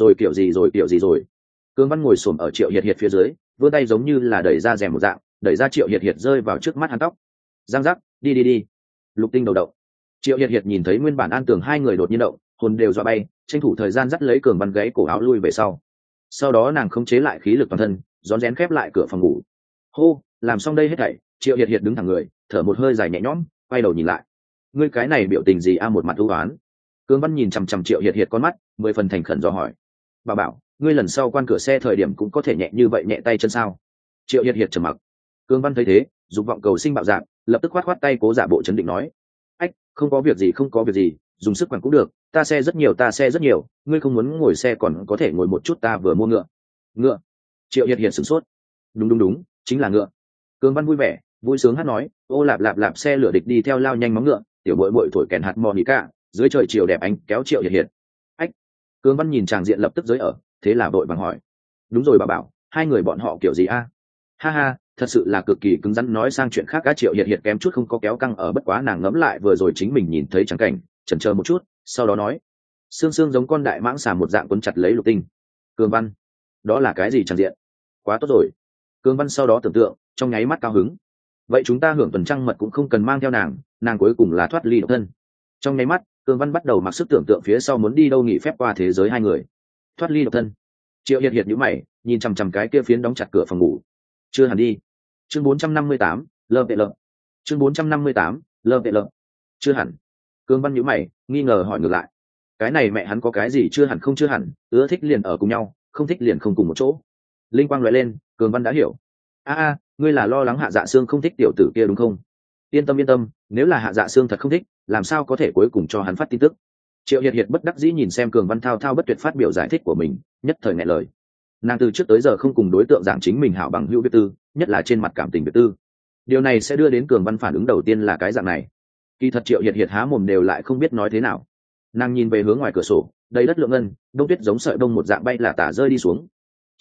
rồi. Cương Văn ngồi xổm ở Triệu Hiệt Hiệt phía dưới, vươn tay giống như là đẩy ra rèm một dạng, đẩy ra Triệu Hiệt Hiệt rơi vào trước mắt hắn tóc. Giang giác, đi. Lục Tinh đầu đậu. Triệu Hiệt Hiệt nhìn thấy nguyên bản an tường hai người đột nhiên động, hồn đều dọa bay, tranh thủ thời gian dắt lấy Cường Văn gáy cổ áo lui về sau đó nàng khống chế lại khí lực toàn thân, rón rén khép lại cửa phòng ngủ. Hô, làm xong đây hết thảy, Triệu Hiệt Hiệt đứng thẳng người, thở một hơi dài nhẹ nhõm, quay đầu nhìn lại. Ngươi cái này biểu tình gì a? Một mặt u uất. Cường Văn nhìn chằm chằm Triệu Hiệt Hiệt con mắt, 10 phần thành khẩn dò hỏi. Bà bảo, ngươi lần sau quan cửa xe thời điểm cũng có thể nhẹ như vậy nhẹ tay chân sao? Triệu Hiệt Hiệt trầm mặc. Cường Văn thấy thế, dục vọng cầu sinh bạo dạn, lập tức khoát tay cố giả bộ trấn định nói. Ách, không có việc gì, dùng sức quản cũng được, ta xe rất nhiều, ngươi không muốn ngồi xe còn có thể ngồi một chút, ta vừa mua ngựa. Triệu Hiệt Hiệt sửng sốt. Đúng, chính là ngựa. Cường Văn vui vẻ, vui sướng hát nói, ô lạp xe lửa địch đi theo lao nhanh móng ngựa, tiểu bội thổi kèn hạt mò nỉ cả, dưới trời chiều đẹp ánh kéo Triệu Hiệt Hiệt. Ách. Cường Văn nhìn tràng diện lập tức giới ở, thế là vội vàng hỏi. Đúng rồi bà bảo, hai người bọn họ kiểu gì a? Ha, thật sự là cực kỳ cứng rắn. Nói sang chuyện khác, á, Triệu Hiệt Hiệt kém chút không có kéo căng ở, bất quá nàng ngẫm lại vừa rồi chính mình nhìn thấy trắng cảnh, chần chờ một chút, sau đó nói. Xương giống con đại mãng xà một dạng quấn chặt lấy Lục Tinh. Cường Văn, đó là cái gì tràng diện? Quá tốt rồi. Cường Văn sau đó tưởng tượng, trong nháy mắt cao hứng. Vậy chúng ta hưởng tuần trăng mật cũng không cần mang theo nàng cuối cùng là thoát ly độc thân. Trong nháy mắt, Cường Văn bắt đầu mặc sức tưởng tượng phía sau muốn đi đâu nghỉ phép qua thế giới hai người. Thoát ly độc thân. Triệu Hiệt Hiệt nhíu mày, nhìn chằm chằm cái kia phiến đóng chặt cửa phòng ngủ. Chưa hẳn đi. Chương 458, lơ vệ lợ. Chương 458, lơ vệ lợ. Chưa hẳn. Cường Văn nhíu mày, nghi ngờ hỏi ngược lại. Cái này mẹ hắn có cái gì chưa hẳn, ưa thích liền ở cùng nhau, không thích liền không cùng một chỗ. Linh quang lóe lên, Cường Văn đã hiểu. A, ngươi là lo lắng Hạ Dạ Sương không thích tiểu tử kia đúng không? Yên tâm, nếu là Hạ Dạ Sương thật không thích, làm sao có thể cuối cùng cho hắn phát tin tức? Triệu Hiệt Hiệt bất đắc dĩ nhìn xem Cường Văn thao bất tuyệt phát biểu giải thích của mình, nhất thời nghẹn lời. Nàng từ trước tới giờ không cùng đối tượng giảng chính mình hảo bằng hữu biệt tư, nhất là trên mặt cảm tình biệt tư. Điều này sẽ đưa đến Cường Văn phản ứng đầu tiên là cái dạng này. Kỳ thật Triệu Hiệt Hiệt há mồm đều lại không biết nói thế nào. Nàng nhìn về hướng ngoài cửa sổ, đầy đất lượng ngân, đông tuyết giống sợi bông một dạng bay là tả rơi đi xuống.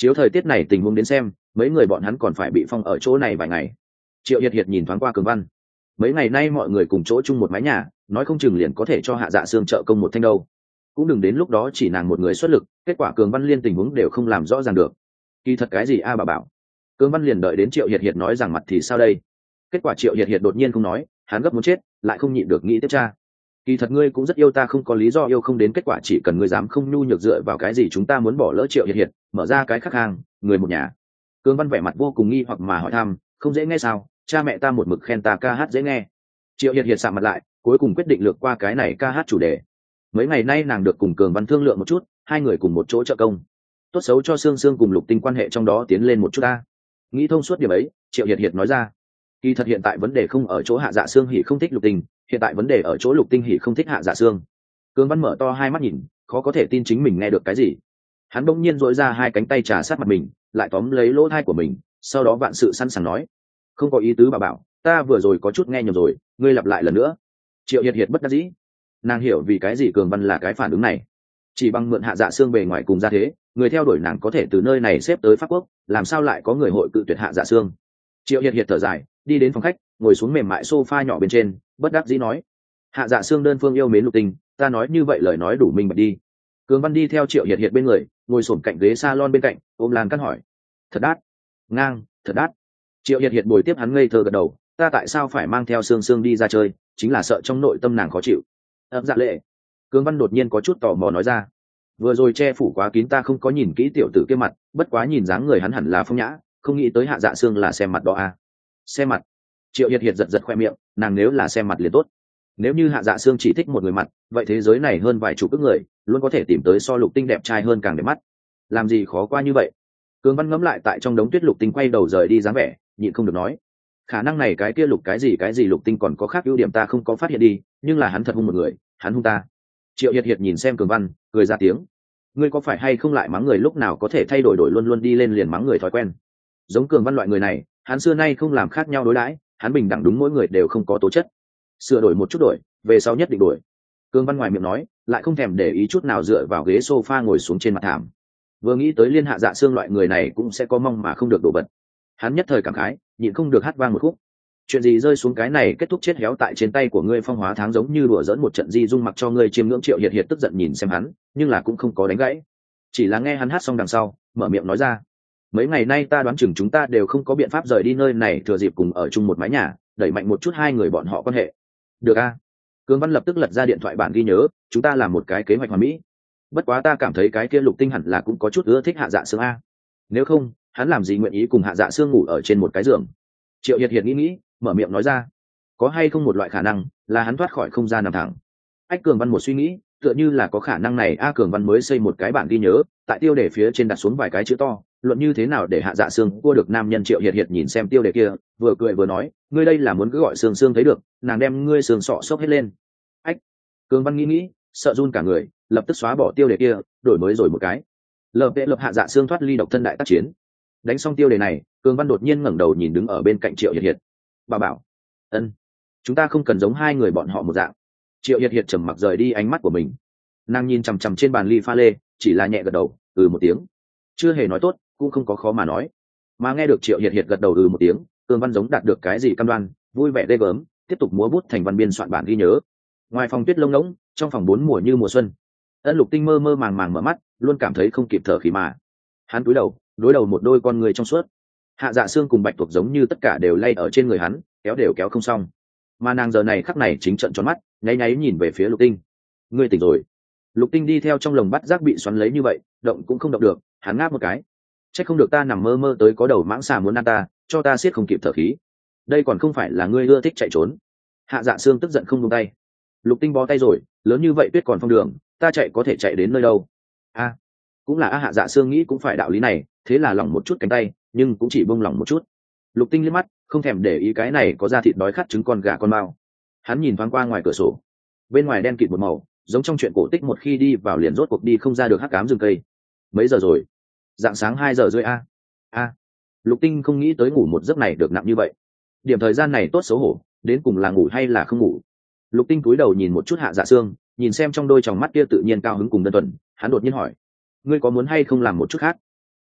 chiếu thời tiết này tình huống đến xem mấy người bọn hắn còn phải bị phong ở chỗ này vài ngày. Triệu Hiệt Hiệt nhìn thoáng qua Cường Văn, mấy ngày nay mọi người cùng chỗ chung một mái nhà, nói không chừng liền có thể cho Hạ Dạ Sương trợ công một thanh đâu. Cũng đừng đến lúc đó chỉ nàng một người xuất lực, kết quả Cường Văn liên tình huống đều không làm rõ ràng được. Kỳ thật cái gì a bà bảo. Cường Văn liền đợi đến Triệu Hiệt Hiệt nói rằng mặt thì sao đây. Kết quả Triệu Hiệt Hiệt đột nhiên không nói, hắn gấp muốn chết, lại không nhịn được nghĩ tiếp cha. Kỳ thật ngươi cũng rất yêu ta, không có lý do yêu không đến, kết quả chỉ cần ngươi dám không nhu nhược dựa vào cái gì chúng ta muốn bỏ lỡ. Triệu Hiệt Hiệt mở ra cái khắc hàng, người một nhà. Cường Văn vẻ mặt vô cùng nghi hoặc mà hỏi thăm, không dễ nghe sao? Cha mẹ ta một mực khen ta ca hát dễ nghe. Triệu Hiệt Hiệt sạm mặt lại, cuối cùng quyết định lược qua cái này ca hát chủ đề. Mấy ngày nay nàng được cùng Cường Văn thương lượng một chút, hai người cùng một chỗ trợ công, tốt xấu cho Sương Sương cùng Lục Tinh quan hệ trong đó tiến lên một chút ta. Nghĩ thông suốt điểm ấy, Triệu Hiệt Hiệt nói ra, kỳ thật hiện tại vấn đề không ở chỗ Hạ Dạ Sương hỉ không thích Lục Tinh, hiện tại vấn đề ở chỗ Lục Tinh hỉ không thích Hạ Dạ Sương. Cường Văn mở to hai mắt nhìn, khó có thể tin chính mình nghe được cái gì. Hắn bỗng nhiên duỗi ra hai cánh tay trà sát mặt mình, lại tóm lấy lỗ tai của mình, sau đó vạn sự sẵn sàng nói, không có ý tứ bà bảo, ta vừa rồi có chút nghe nhầm rồi, ngươi lặp lại lần nữa. Triệu Hiệt Hiệt bất đắc dĩ, nàng hiểu vì cái gì Cường Văn là cái phản ứng này. Chỉ bằng mượn Hạ Dạ Sương bề ngoài cùng gia thế, người theo đuổi nàng có thể từ nơi này xếp tới Pháp Quốc, làm sao lại có người hội cự tuyệt Hạ Dạ Sương. Triệu Hiệt Hiệt thở dài, đi đến phòng khách, ngồi xuống mềm mại sofa nhỏ bên trên, bất đắc dĩ nói, Hạ Dạ Sương đơn phương yêu mến Lục Tinh, ta nói như vậy lời nói đủ minh bạch đi. Cường Văn đi theo Triệu Hiệt Hiệt bên người, ngồi xổm cạnh ghế salon bên cạnh, ôm lan căn hỏi, thật đắt, ngang, thật đắt. Triệu Hiệt Hiệt bồi tiếp hắn ngây thơ gật đầu, ta tại sao phải mang theo Sương Sương đi ra chơi, chính là sợ trong nội tâm nàng khó chịu. Dạ lệ. Cường Văn đột nhiên có chút tò mò nói ra, vừa rồi che phủ quá kín ta không có nhìn kỹ tiểu tử kia mặt, bất quá nhìn dáng người hắn hẳn là phong nhã, không nghĩ tới Hạ Dạ Sương là xem mặt đó à. Xem mặt. Triệu Hiệt Hiệt giật giật khoe miệng, nàng nếu là xem mặt liền tốt. Nếu như Hạ Dạ Sương chỉ thích một người mặt, vậy thế giới này hơn vài chục ức người luôn có thể tìm tới so Lục Tinh đẹp trai hơn càng đẹp mắt. Làm gì khó qua như vậy. Cường Văn ngẫm lại tại trong đống tuyết Lục Tinh quay đầu rời đi dáng vẻ, nhịn không được nói, khả năng này cái kia Lục cái gì Lục Tinh còn có khác ưu điểm ta không có phát hiện đi, nhưng là hắn thật hung một người, hắn hung ta. Triệu Hiệt Hiệt nhìn xem Cường Văn, cười ra tiếng, ngươi có phải hay không lại mắng người lúc nào có thể thay đổi luôn luôn đi lên liền mắng người thói quen. Giống Cường Văn loại người này, hắn xưa nay không làm khác nhau đối đãi, hắn bình đẳng đúng mỗi người đều không có tố chất. Sửa đổi một chút đổi, về sau nhất định đổi. Cường Văn ngoài miệng nói, lại không thèm để ý chút nào dựa vào ghế sofa ngồi xuống trên mặt thảm. Vừa nghĩ tới Liên Hạ Dạ Sương loại người này cũng sẽ có mong mà không được đổ bật, hắn nhất thời cảm khái, nhịn không được hát vang một khúc. Chuyện gì rơi xuống cái này kết thúc chết héo tại trên tay của ngươi, phong hóa tháng giống như đùa dẫn một trận di dung mặc cho ngươi chiêm ngưỡng. Triệu Hiệt Hiệt tức giận nhìn xem hắn, nhưng là cũng không có đánh gãy, chỉ là nghe hắn hát xong đằng sau mở miệng nói ra, mấy ngày nay ta đoán chừng chúng ta đều không có biện pháp rời đi nơi này, thừa dịp cùng ở chung một mái nhà, đẩy mạnh một chút hai người bọn họ quan hệ. Được a. Cường Văn lập tức lật ra điện thoại bản ghi nhớ, chúng ta làm một cái kế hoạch hoàn mỹ. Bất quá ta cảm thấy cái kia Lục Tinh hẳn là cũng có chút ưa thích Hạ Dạ Sương a, nếu không hắn làm gì nguyện ý cùng Hạ Dạ Sương ngủ ở trên một cái giường. Triệu Hiệt Hiệt nghĩ, mở miệng nói ra, có hay không một loại khả năng là hắn thoát khỏi không gian nằm thẳng. Ách. Cường Văn một suy nghĩ, tựa như là có khả năng này a. Cường Văn mới xây một cái bản ghi nhớ, tại tiêu đề phía trên đặt xuống vài cái chữ to, luận như thế nào để Hạ Dạ Sương cua được nam nhân. Triệu Hiệt Hiệt nhìn xem tiêu đề kia, vừa cười vừa nói, ngươi đây là muốn cứ gọi Sương Sương thấy được nàng đem ngươi sườn sọ xốc hết lên. Ách. Cường Văn nghĩ, sợ run cả người, lập tức xóa bỏ tiêu đề kia, đổi mới rồi một cái lập Hạ Dạ Sương thoát ly độc thân đại tác chiến. Đánh xong tiêu đề này, Cường Văn đột nhiên ngẩng đầu nhìn đứng ở bên cạnh Triệu Hiệt Hiệt, bà bảo, ân, chúng ta không cần giống hai người bọn họ một dạng. Triệu Hiệt Hiệt trầm mặc rời đi ánh mắt của mình, nàng nhìn chằm chằm trên bàn ly pha lê, chỉ là nhẹ gật đầu, một tiếng, chưa hề nói tốt, cũng không có khó mà nói. Mà nghe được Triệu Hiệt Hiệt gật đầu một tiếng, Cường Văn giống đạt được cái gì cam đoan, vui vẻ ghê gớm, tiếp tục múa bút thành văn biên soạn bản ghi nhớ. Ngoài phòng tuyết lông ngỗng, trong phòng bốn mùa như mùa xuân. Lục Tinh mơ mơ màng màng mở mắt, luôn cảm thấy không kịp thở khí mà. Hắn cúi đầu, đối đầu một đôi con người trong suốt. Hạ Dạ Sương cùng Bạch Tuộc giống như tất cả đều lay ở trên người hắn, kéo đều kéo không xong. Mà nàng giờ này khắc này chính trợn tròn mắt, nháy nháy nhìn về phía Lục Tinh. Ngươi tỉnh rồi. Lục Tinh đi theo trong lồng bắt giác bị xoắn lấy như vậy, động cũng không động được, hắn ngáp một cái. Chắc không được ta nằm mơ mơ tới có đầu mãng xà muốn ăn ta, cho ta siết không kịp thở khí. Đây còn không phải là ngươi ưa thích chạy trốn. Hạ Dạ Sương tức giận không buông tay. Lục Tinh bó tay rồi, lớn như vậy tuyết còn phong đường, ta chạy có thể chạy đến nơi đâu. Cũng là Hạ Dạ Sương nghĩ cũng phải đạo lý này, thế là lỏng một chút cánh tay, nhưng cũng chỉ buông lỏng một chút. Lục Tinh liếc mắt, không thèm để ý cái này có da thịt đói khát trứng con gà con mao. Hắn nhìn thoáng qua ngoài cửa sổ, bên ngoài đen kịt một màu, giống trong chuyện cổ tích, một khi đi vào liền rốt cuộc đi không ra được, hắc ám rừng cây. Mấy giờ rồi? Dạng sáng 2 giờ rưỡi a. Lục Tinh không nghĩ tới ngủ một giấc này được nặng như vậy. Điểm thời gian này tốt xấu hổ, đến cùng là ngủ hay là không ngủ. Lục Tinh cúi đầu nhìn một chút Hạ Dạ Sương, nhìn xem trong đôi tròng mắt kia tự nhiên cao hứng cùng đơn thuần, hắn đột nhiên hỏi, ngươi có muốn hay không làm một chút khác?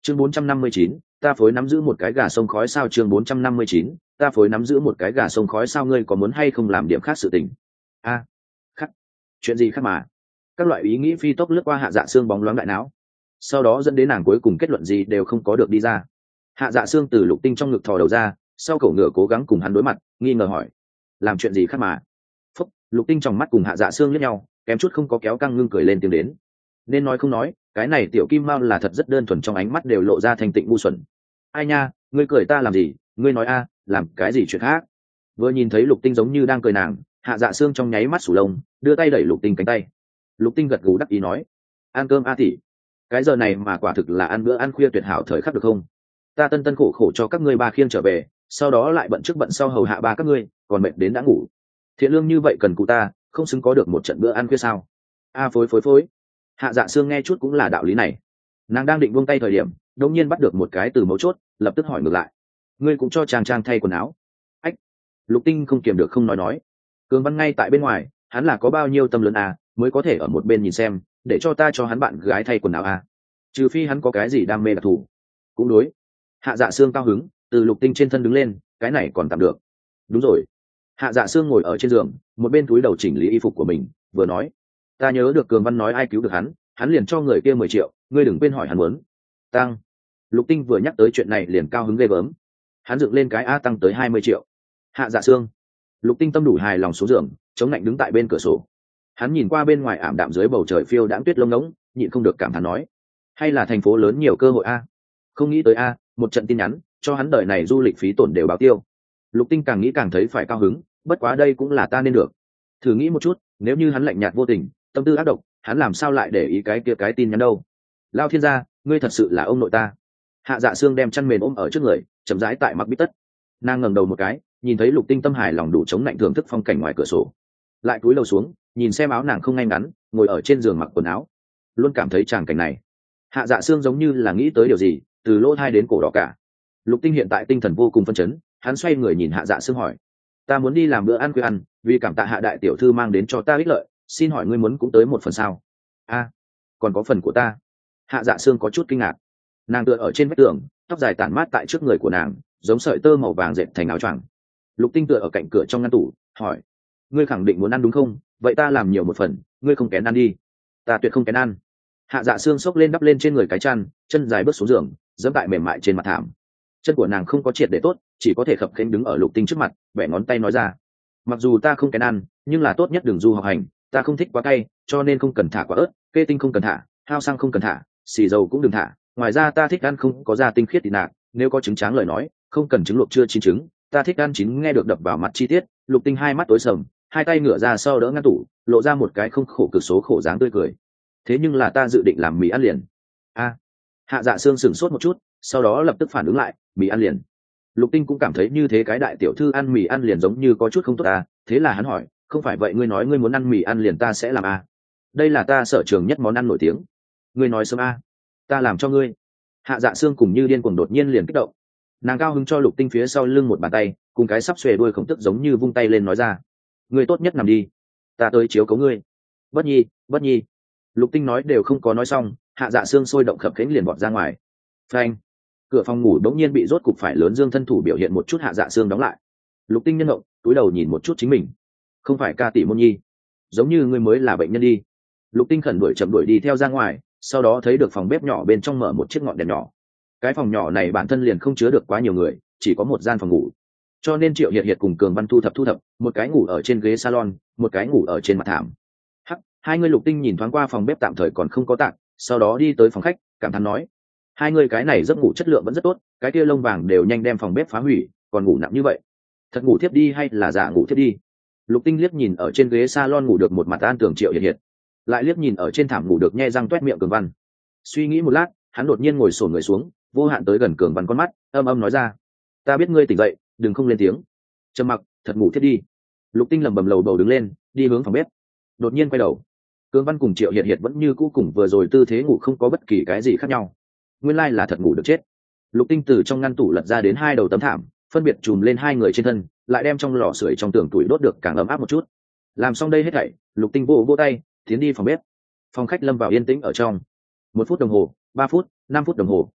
Chương 459, ta phối nắm giữ một cái gà sông khói sao? Chương 459, ta phối nắm giữ một cái gà sông khói sao? Ngươi có muốn hay không làm điểm khác sự tình? A, khắc, chuyện gì khác mà? Các loại ý nghĩ phi tốc lướt qua Hạ Dạ Sương bóng loáng đại não, sau đó dẫn đến nàng cuối cùng kết luận gì đều không có được đi ra. Hạ Dạ Sương từ Lục Tinh trong ngực thò đầu ra, sau cổ ngựa cố gắng cùng hắn đối mặt, nghi ngờ hỏi: làm chuyện gì khác mà? Phúc, Lục Tinh trong mắt cùng Hạ Dạ Sương liếc nhau, kém chút không có kéo căng ngưng cười lên tiếng đến. Nên nói không nói, cái này tiểu kim mao là thật rất đơn thuần, trong ánh mắt đều lộ ra thanh tịnh ngu xuẩn. Ai nha, ngươi cười ta làm gì? Ngươi nói a, làm cái gì chuyện khác? Vừa nhìn thấy Lục Tinh giống như đang cười nàng, Hạ Dạ Sương trong nháy mắt sủ lông, đưa tay đẩy Lục Tinh cánh tay. Lục Tinh gật gù đắc ý nói: ăn cơm a tỷ. Cái giờ này mà quả thực là ăn bữa ăn khuya tuyệt hảo thời khắc được không? Ta tân tân khổ khổ cho các ngươi ba khiêng trở về, sau đó lại bận trước bận sau hầu hạ ba các ngươi, còn mệt đến đã ngủ. Thiện lương như vậy cần cụ ta, không xứng có được một trận bữa ăn khuya sao? A phối phối phối. Hạ Dạ Sương nghe chút cũng là đạo lý này. Nàng đang định buông tay thời điểm, đột nhiên bắt được một cái từ mấu chốt, lập tức hỏi ngược lại: ngươi cũng cho chàng trang thay quần áo? Ách. Lục Tinh không kiềm được không nói. Cường Văn ngay tại bên ngoài, hắn là có bao nhiêu tâm lớn à, mới có thể ở một bên nhìn xem, để cho ta cho hắn bạn gái thay quần áo à? Trừ phi hắn có cái gì đam mê đặc thù. Cũng đối. Hạ Dạ Sương cao hứng, từ Lục Tinh trên thân đứng lên, cái này còn tạm được. Đúng rồi. Hạ Dạ Sương ngồi ở trên giường, một bên túi đầu chỉnh lý y phục của mình, vừa nói: ta nhớ được Cường Văn nói ai cứu được hắn liền cho người kia 10 triệu, ngươi đừng quên hỏi hắn muốn. Tăng. Lục Tinh vừa nhắc tới chuyện này liền cao hứng ghê gớm. Hắn dựng lên cái a tăng tới 20 triệu. Hạ Dạ Sương. Lục Tinh tâm đủ hài lòng xuống giường, chống lạnh đứng tại bên cửa sổ. Hắn nhìn qua bên ngoài ảm đạm dưới bầu trời phiêu đãng tuyết lông ngỗng, nhịn không được cảm thán nói: hay là thành phố lớn nhiều cơ hội a. Không nghĩ tới a, một trận tin nhắn cho hắn đời này du lịch phí tổn đều báo tiêu. Lục Tinh càng nghĩ càng thấy phải cao hứng, bất quá đây cũng là ta nên được. Thử nghĩ một chút, nếu như hắn lạnh nhạt vô tình, tâm tư ác độc, hắn làm sao lại để ý cái kia cái tin nhắn đâu? Lao thiên gia, ngươi thật sự là ông nội ta. Hạ Dạ Sương đem chăn mền ôm ở trước người, chậm rãi tại mặc bít tất. Nàng ngẩng đầu một cái, nhìn thấy Lục Tinh tâm hài lòng đủ chống lạnh thưởng thức phong cảnh ngoài cửa sổ, lại cúi đầu xuống nhìn xem áo nàng không ngay ngắn, ngồi ở trên giường mặc quần áo, luôn cảm thấy tràng cảnh này. Hạ Dạ Sương giống như là nghĩ tới điều gì, từ lỗ tai đến cổ đỏ cả. Lục Tinh hiện tại tinh thần vô cùng phấn chấn, hắn xoay người nhìn Hạ Dạ Sương hỏi: ta muốn đi làm bữa ăn khuya ăn, vì cảm tạ Hạ đại tiểu thư mang đến cho ta ích lợi, xin hỏi ngươi muốn cũng tới một phần sao? A, còn có phần của ta? Hạ Dạ Sương có chút kinh ngạc. Nàng tựa ở trên vách tường, tóc dài tản mát tại trước người của nàng, giống sợi tơ màu vàng dệt thành áo choàng. Lục Tinh tựa ở cạnh cửa trong ngăn tủ, hỏi: ngươi khẳng định muốn ăn đúng không? Vậy ta làm nhiều một phần, ngươi không kén ăn đi. Ta tuyệt không kén ăn. Hạ Dạ Sương xốc lên đắp lên trên người cái chăn, chân dài bước xuống giường, giẫm tại mềm mại trên mặt thảm. Chân của nàng không có triệt để tốt, chỉ có thể khập khiễng đứng ở Lục Tinh trước mặt, bẻ ngón tay nói ra: mặc dù ta không kén ăn, nhưng là tốt nhất đừng du học hành, ta không thích quá cay, cho nên không cần thả quả ớt, kê tinh không cần thả, hao xăng không cần thả, xì dầu cũng đừng thả. Ngoài ra ta thích ăn không có da tinh khiết tị nạc, nếu có trứng tráng lời nói, không cần trứng luộc chưa chín trứng, ta thích ăn chín. Nghe được đập vào mặt chi tiết, Lục Tinh hai mắt tối sầm, hai tay ngửa ra sau đỡ ngăn tủ, lộ ra một cái không khổ cực số khổ dáng tươi cười. Thế nhưng là ta dự định làm mì ăn liền. A. Hạ Dạ Sương sửng sốt một chút, sau đó lập tức phản ứng lại: mì ăn liền? Lục Tinh cũng cảm thấy như thế cái đại tiểu thư ăn mì ăn liền giống như có chút không tốt à, thế là hắn hỏi: không phải vậy ngươi nói ngươi muốn ăn mì ăn liền ta sẽ làm à? Đây là ta sở trường nhất món ăn nổi tiếng. Ngươi nói sớm à? Ta làm cho ngươi. Hạ Dạ Sương cùng như điên cuồng đột nhiên liền kích động. Nàng cao hứng cho Lục Tinh phía sau lưng một bàn tay, cùng cái sắp xuề đuôi khổng tức giống như vung tay lên nói ra: ngươi tốt nhất nằm đi, ta tới chiếu cấu ngươi. Bất nhi, bất nhi. Lục Tinh nói đều không có nói xong, Hạ Dạ Sương sôi động khập khiễng liền vọt ra ngoài. Phanh. Cửa phòng ngủ đống nhiên bị rốt cục phải lớn dương thân thủ biểu hiện một chút. Hạ Dạ Sương đóng lại. Lục Tinh nhân động, túi đầu nhìn một chút chính mình. Không phải ca tỷ môn nhi, giống như ngươi mới là bệnh nhân đi. Lục Tinh khẩn đuổi chậm đuổi đi theo ra ngoài, sau đó thấy được phòng bếp nhỏ bên trong mở một chiếc ngọn đèn nhỏ. Cái phòng nhỏ này bản thân liền không chứa được quá nhiều người, chỉ có một gian phòng ngủ, cho nên Triệu Hiệt Hiệt cùng Cường Văn thu thập, một cái ngủ ở trên ghế salon, một cái ngủ ở trên mặt thảm. Hắc, hai người Lục Tinh nhìn thoáng qua phòng bếp tạm thời còn không có tạm, sau đó đi tới phòng khách, cảm thán nói: hai người cái này giấc ngủ chất lượng vẫn rất tốt, cái kia lông vàng đều nhanh đem phòng bếp phá hủy, còn ngủ nặng như vậy, thật ngủ thiếp đi hay là giả ngủ thiếp đi? Lục Tinh liếc nhìn ở trên ghế salon ngủ được một mặt an tưởng Triệu Hiệt Hiệt, lại liếc nhìn ở trên thảm ngủ được nhe răng toét miệng Cường Văn. Suy nghĩ một lát, hắn đột nhiên ngồi xổm người xuống, vô hạn tới gần Cường Văn con mắt, âm âm nói ra: ta biết ngươi tỉnh dậy, đừng không lên tiếng. Trầm mặc, thật ngủ thiếp đi. Lục Tinh lẩm bẩm lầu bầu đứng lên, đi hướng phòng bếp. Đột nhiên quay đầu, Cường Văn cùng Triệu Hiệt Hiệt vẫn như cũ cùng vừa rồi tư thế ngủ không có bất kỳ cái gì khác nhau. Nguyên lai là thật ngủ được chết. Lục Tinh từ trong ngăn tủ lật ra đến hai đầu tấm thảm, phân biệt chùm lên hai người trên thân, lại đem trong lò sưởi trong tường tuổi đốt được càng ấm áp một chút. Làm xong đây hết thảy, Lục Tinh vỗ tay, tiến đi phòng bếp. Phòng khách lâm vào yên tĩnh ở trong. 1 phút đồng hồ, 3 phút, 5 phút đồng hồ.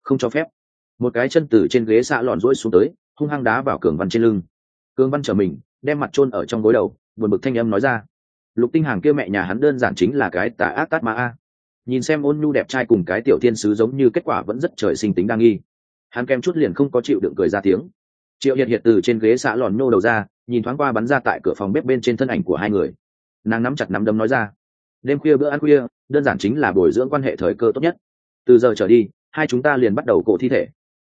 không cho phép. Một cái chân từ trên ghế xạ lòn rỗi xuống tới, hung hăng đá vào Cường Văn trên lưng. Cường Văn trở mình, đem mặt chôn ở trong gối đầu, buồn bực thanh âm nói ra: Lục Tinh Hàng kia mẹ nhà hắn đơn giản chính là cái tà ác tát ma a. Nhìn xem ôn nhu đẹp trai cùng cái tiểu thiên sứ giống như kết quả vẫn rất trời sinh tính đa nghi. Hắn kem chút liền không có chịu đựng cười ra tiếng. Triệu Hiệt Hiệt từ trên ghế xạ lòn nhô đầu ra, nhìn thoáng qua bắn ra tại cửa phòng bếp bên trên thân ảnh của hai người. Nàng nắm chặt nắm đấm nói ra: đêm khuya bữa ăn khuya, đơn giản chính là bồi dưỡng quan hệ thời cơ tốt nhất. Từ giờ trở đi, hai chúng ta liền bắt đầu cộ thi thể.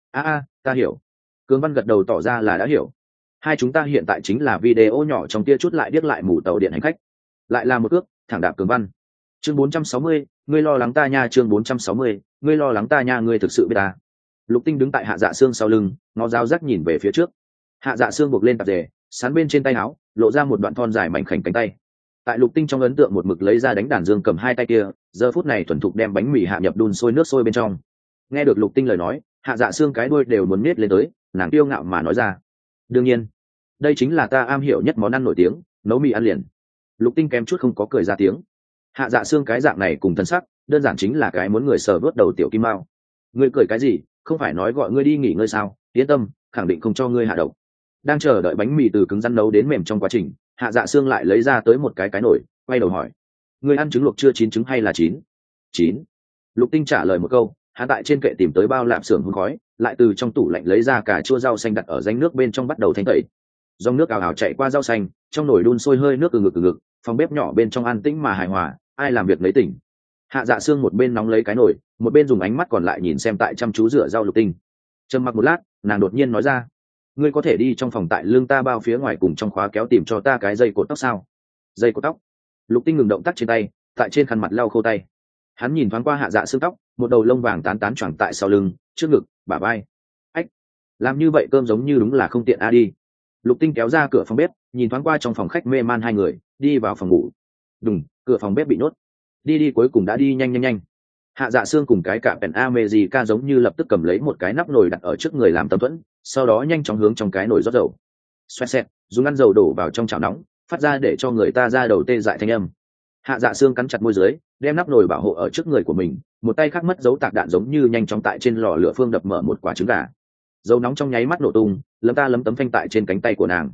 Ta hiểu. Cường Văn gật đầu tỏ ra là đã hiểu. Hai chúng ta hiện tại chính là video nhỏ trong tia chút lại điếc lại mù tàu điện hành khách. Lại là một cước thẳng đạp Cường Văn. Chương 460, ngươi lo lắng ta nha. Chương 460, ngươi lo lắng ta nha. Ngươi thực sự biết ta. Lục Tinh đứng tại Hạ Dạ Xương sau lưng, ngó dao rắc nhìn về phía trước. Hạ Dạ Xương buộc lên tạp dề, sán bên trên tay áo, lộ ra một đoạn thon dài mảnh khảnh cánh tay. Tại Lục Tinh trong ấn tượng một mực lấy ra đánh đàn dương cầm hai tay kia, giờ phút này thuần thục đem bánh mì hạ nhập đun sôi nước sôi bên trong. Nghe được Lục Tinh lời nói, Hạ Dạ Xương cái đuôi đều muốn nết lên tới, nàng kiêu ngạo mà nói ra: đương nhiên, đây chính là ta am hiểu nhất món ăn nổi tiếng, nấu mì ăn liền. Lục Tinh kém chút không có cười ra tiếng. Hạ Dạ Xương cái dạng này cùng thân sắc, đơn giản chính là cái muốn người sờ vớt đầu tiểu kim mao. Ngươi cười cái gì, không phải nói gọi ngươi đi nghỉ ngơi sao? Yên tâm, khẳng định không cho ngươi hạ độc. Đang chờ đợi bánh mì từ cứng rắn nấu đến mềm trong quá trình, Hạ Dạ Xương lại lấy ra tới một cái nồi, quay đầu hỏi: ngươi ăn trứng luộc chưa chín trứng hay là chín? Chín. Lục Tinh trả lời một câu, hắn tại trên kệ tìm tới bao lạp xưởng hun khói, lại từ trong tủ lạnh lấy ra cà chua rau xanh đặt ở rãnh nước bên trong bắt đầu thanh tẩy. Dòng nước ào ào chạy qua rau xanh, trong nồi đun sôi hơi nước từ ngực, phòng bếp nhỏ bên trong an tĩnh mà hài hòa, ai làm việc lấy tỉnh. Hạ Dạ Xương một bên nóng lấy cái nồi, một bên dùng ánh mắt còn lại nhìn xem tại chăm chú rửa rau Lục Tinh. Trầm mặc một lát, nàng đột nhiên nói ra: ngươi có thể đi trong phòng tại lưng ta bao phía ngoài cùng trong khóa kéo tìm cho ta cái dây cột tóc sao? Dây cột tóc. Lục Tinh ngừng động tác trên tay, tại trên khăn mặt lau khô tay. Hắn nhìn thoáng qua Hạ Dạ Xương tóc, một đầu lông vàng tán tán choàng tại sau lưng, trước ngực, bả vai. Ách, làm như vậy cơm giống như đúng là không tiện a đi. Lục Tinh kéo ra cửa phòng bếp, nhìn thoáng qua trong phòng khách mê man hai người, đi vào phòng ngủ. Đùng, cửa phòng bếp bị nhốt. Đi cuối cùng đã đi nhanh. Hạ Dạ Xương cùng cái cả pèn America giống như lập tức cầm lấy một cái nắp nồi đặt ở trước người làm tấm thuẫn, sau đó nhanh chóng hướng trong cái nồi rót dầu. Xoẹt xẹt, dùng ngăn dầu đổ vào trong chảo nóng, phát ra để cho người ta ra đầu tê dại thanh âm. Hạ Dạ Xương cắn chặt môi dưới, đem nắp nồi bảo hộ ở trước người của mình, một tay khác mất dấu tạc đạn giống như nhanh chóng tại trên lò lửa phương đập mở một quả trứng gà. Dầu nóng trong nháy mắt nổ tung, lấm tấm phanh tại trên cánh tay của nàng.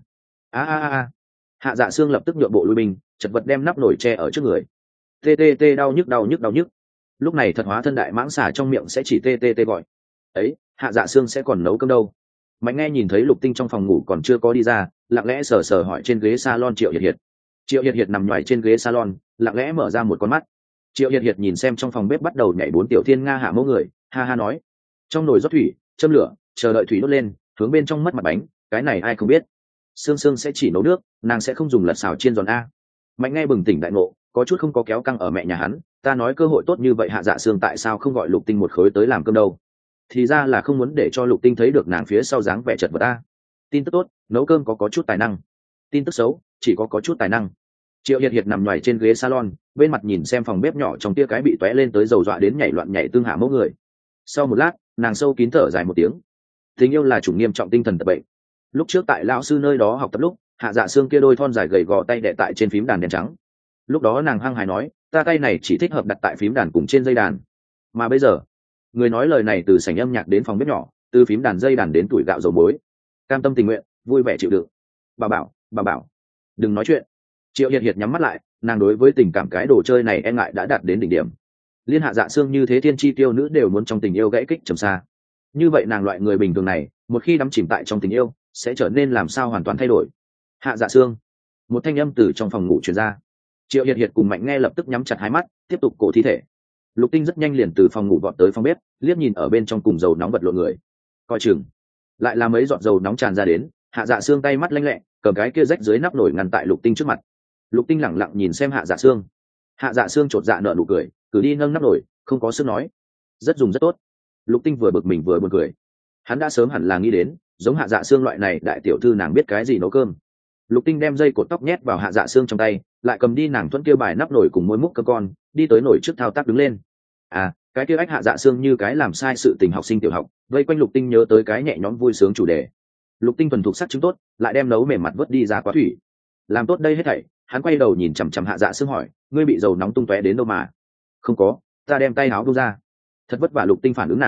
Hạ Dạ Xương lập tức nhượng bộ lui binh, chật vật đem nắp nồi che ở trước người. Tê đau nhức. Lúc này thật hóa thân đại mãng xà trong miệng sẽ chỉ tê gọi. Ấy, Hạ Dạ Xương sẽ còn nấu cơm đâu? Mạnh nghe nhìn thấy Lục Tinh trong phòng ngủ còn chưa có đi ra, lặng lẽ sờ hỏi trên ghế salon Triệu Hiệt Hiệt. Triệu Hiệt Hiệt nằm nhoài trên ghế salon, lặng lẽ mở ra một con mắt. Triệu Hiệt Hiệt nhìn xem trong phòng bếp bắt đầu nhảy bốn tiểu thiên nga hạ mẫu người, ha nói: trong nồi rót thủy, châm lửa, chờ đợi thủy đốt lên, hướng bên trong mất mặt bánh, cái này ai không biết. Sương sẽ chỉ nấu nước, nàng sẽ không dùng lật xào chiên giòn a. Mạnh nghe bừng tỉnh đại ngộ, có chút không có kéo căng ở mẹ nhà hắn, ta nói cơ hội tốt như vậy Hạ Dạ Xương tại sao không gọi Lục Tinh một khối tới làm cơm đâu? Thì ra là không muốn để cho Lục Tinh thấy được nàng phía sau dáng vẻ chật vật ta. Tin tức tốt, nấu cơm có chút tài năng. Tin tức xấu, chỉ có chút tài năng. Triệu Hiệt Hiệt nằm nhoài trên ghế salon, bên mặt nhìn xem phòng bếp nhỏ trong tia cái bị tóe lên tới dầu dọa đến nhảy loạn nhảy tương hạ mẫu người. Sau một lát, nàng sâu kín thở dài một tiếng. Tình yêu là chủng nghiêm trọng tinh thần tật bệnh. Lúc trước tại lão sư nơi đó học tập lúc, Hạ Dạ Xương kia đôi thon dài gầy gò tay đè tại trên phím đàn đen trắng. Lúc đó nàng hăng hài nói, ta tay này chỉ thích hợp đặt tại phím đàn cùng trên dây đàn. Mà bây giờ, người nói lời này từ sảnh âm nhạc đến phòng bếp nhỏ, từ phím đàn dây đàn đến tuổi gạo dầu muối, cam tâm tình nguyện, vui vẻ chịu đựng. Bà bảo, đừng nói chuyện. Triệu Hiệt Hiệt nhắm mắt lại, nàng đối với tình cảm cái đồ chơi này e ngại đã đạt đến đỉnh điểm. Liên Hạ Dạ Xương như thế thiên chi tiêu nữ đều muốn trong tình yêu gãy kích trầm xa. Như vậy nàng loại người bình thường này, một khi đắm chìm tại trong tình yêu, sẽ trở nên làm sao hoàn toàn thay đổi. Hạ Dạ Xương, một thanh âm từ trong phòng ngủ truyền ra. Triệu Hiệt Hiệt cùng Mạnh nghe lập tức nhắm chặt hai mắt, tiếp tục cổ thi thể. Lục Tinh rất nhanh liền từ phòng ngủ vọt tới phòng bếp, liếc nhìn ở bên trong cùng dầu nóng vật lộn người. Coi chừng, lại là mấy giọt dầu nóng tràn ra đến. Hạ Dạ Xương tay mắt lanh lẹ, cầm cái kia rách dưới nắp nồi ngăn tại Lục Tinh trước mặt. Lục Tinh lẳng lặng nhìn xem Hạ Dạ Xương. Hạ Dạ Xương chột dạ nở nụ cười, cử đi nâng nắp nồi, không có sức nói. Rất dùng rất tốt. Lục Tinh vừa bực mình vừa buồn cười. Hắn đã sớm hẳn là nghĩ đến, giống Hạ Dạ Xương loại này đại tiểu thư nàng biết cái gì nấu cơm. Lục Tinh đem dây cột tóc nhét vào Hạ Dạ Xương trong tay, lại cầm đi nàng thuẫn kia bài nắp nồi cùng môi múc cơm con, đi tới nồi trước thao tác đứng lên. Cái kia ách Hạ Dạ Xương như cái làm sai sự tình học sinh tiểu học, vây quanh Lục Tinh nhớ tới cái nhẹ nhõm vui sướng chủ đề. Lục Tinh thuần thục sắc chứng tốt, lại đem nấu mềm mặt vớt đi ra quá thủy. Làm tốt đây hết thảy, hắn quay đầu nhìn chằm chằm Hạ Dạ Xương hỏi, ngươi bị dầu nóng tung tóe đến đâu mà? Không có, ta đem tay áo buông ra. Thật vất vả Lục Tinh phản ứng nàng,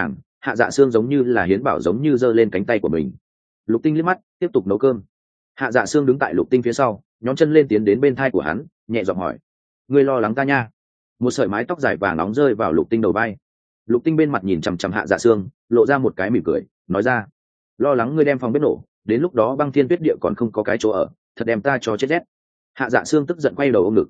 Hạ Dạ Sương giống như là hiến bảo giống như giơ lên cánh tay của mình. Lục Tinh liếc mắt tiếp tục nấu cơm. Hạ Dạ Sương đứng tại Lục Tinh phía sau, nhón chân lên tiến đến bên thai của hắn, nhẹ giọng hỏi: ngươi lo lắng ta nha? Một sợi mái tóc dài vàng nóng rơi vào Lục Tinh đầu vai. Lục Tinh bên mặt nhìn chằm chằm Hạ Dạ Sương, lộ ra một cái mỉm cười, nói ra: lo lắng ngươi đem phòng bếp nổ, đến lúc đó băng thiên tuyết địa còn không có cái chỗ ở, thật đem ta cho chết rét. Hạ Dạ Sương tức giận quay đầu ôm ngực.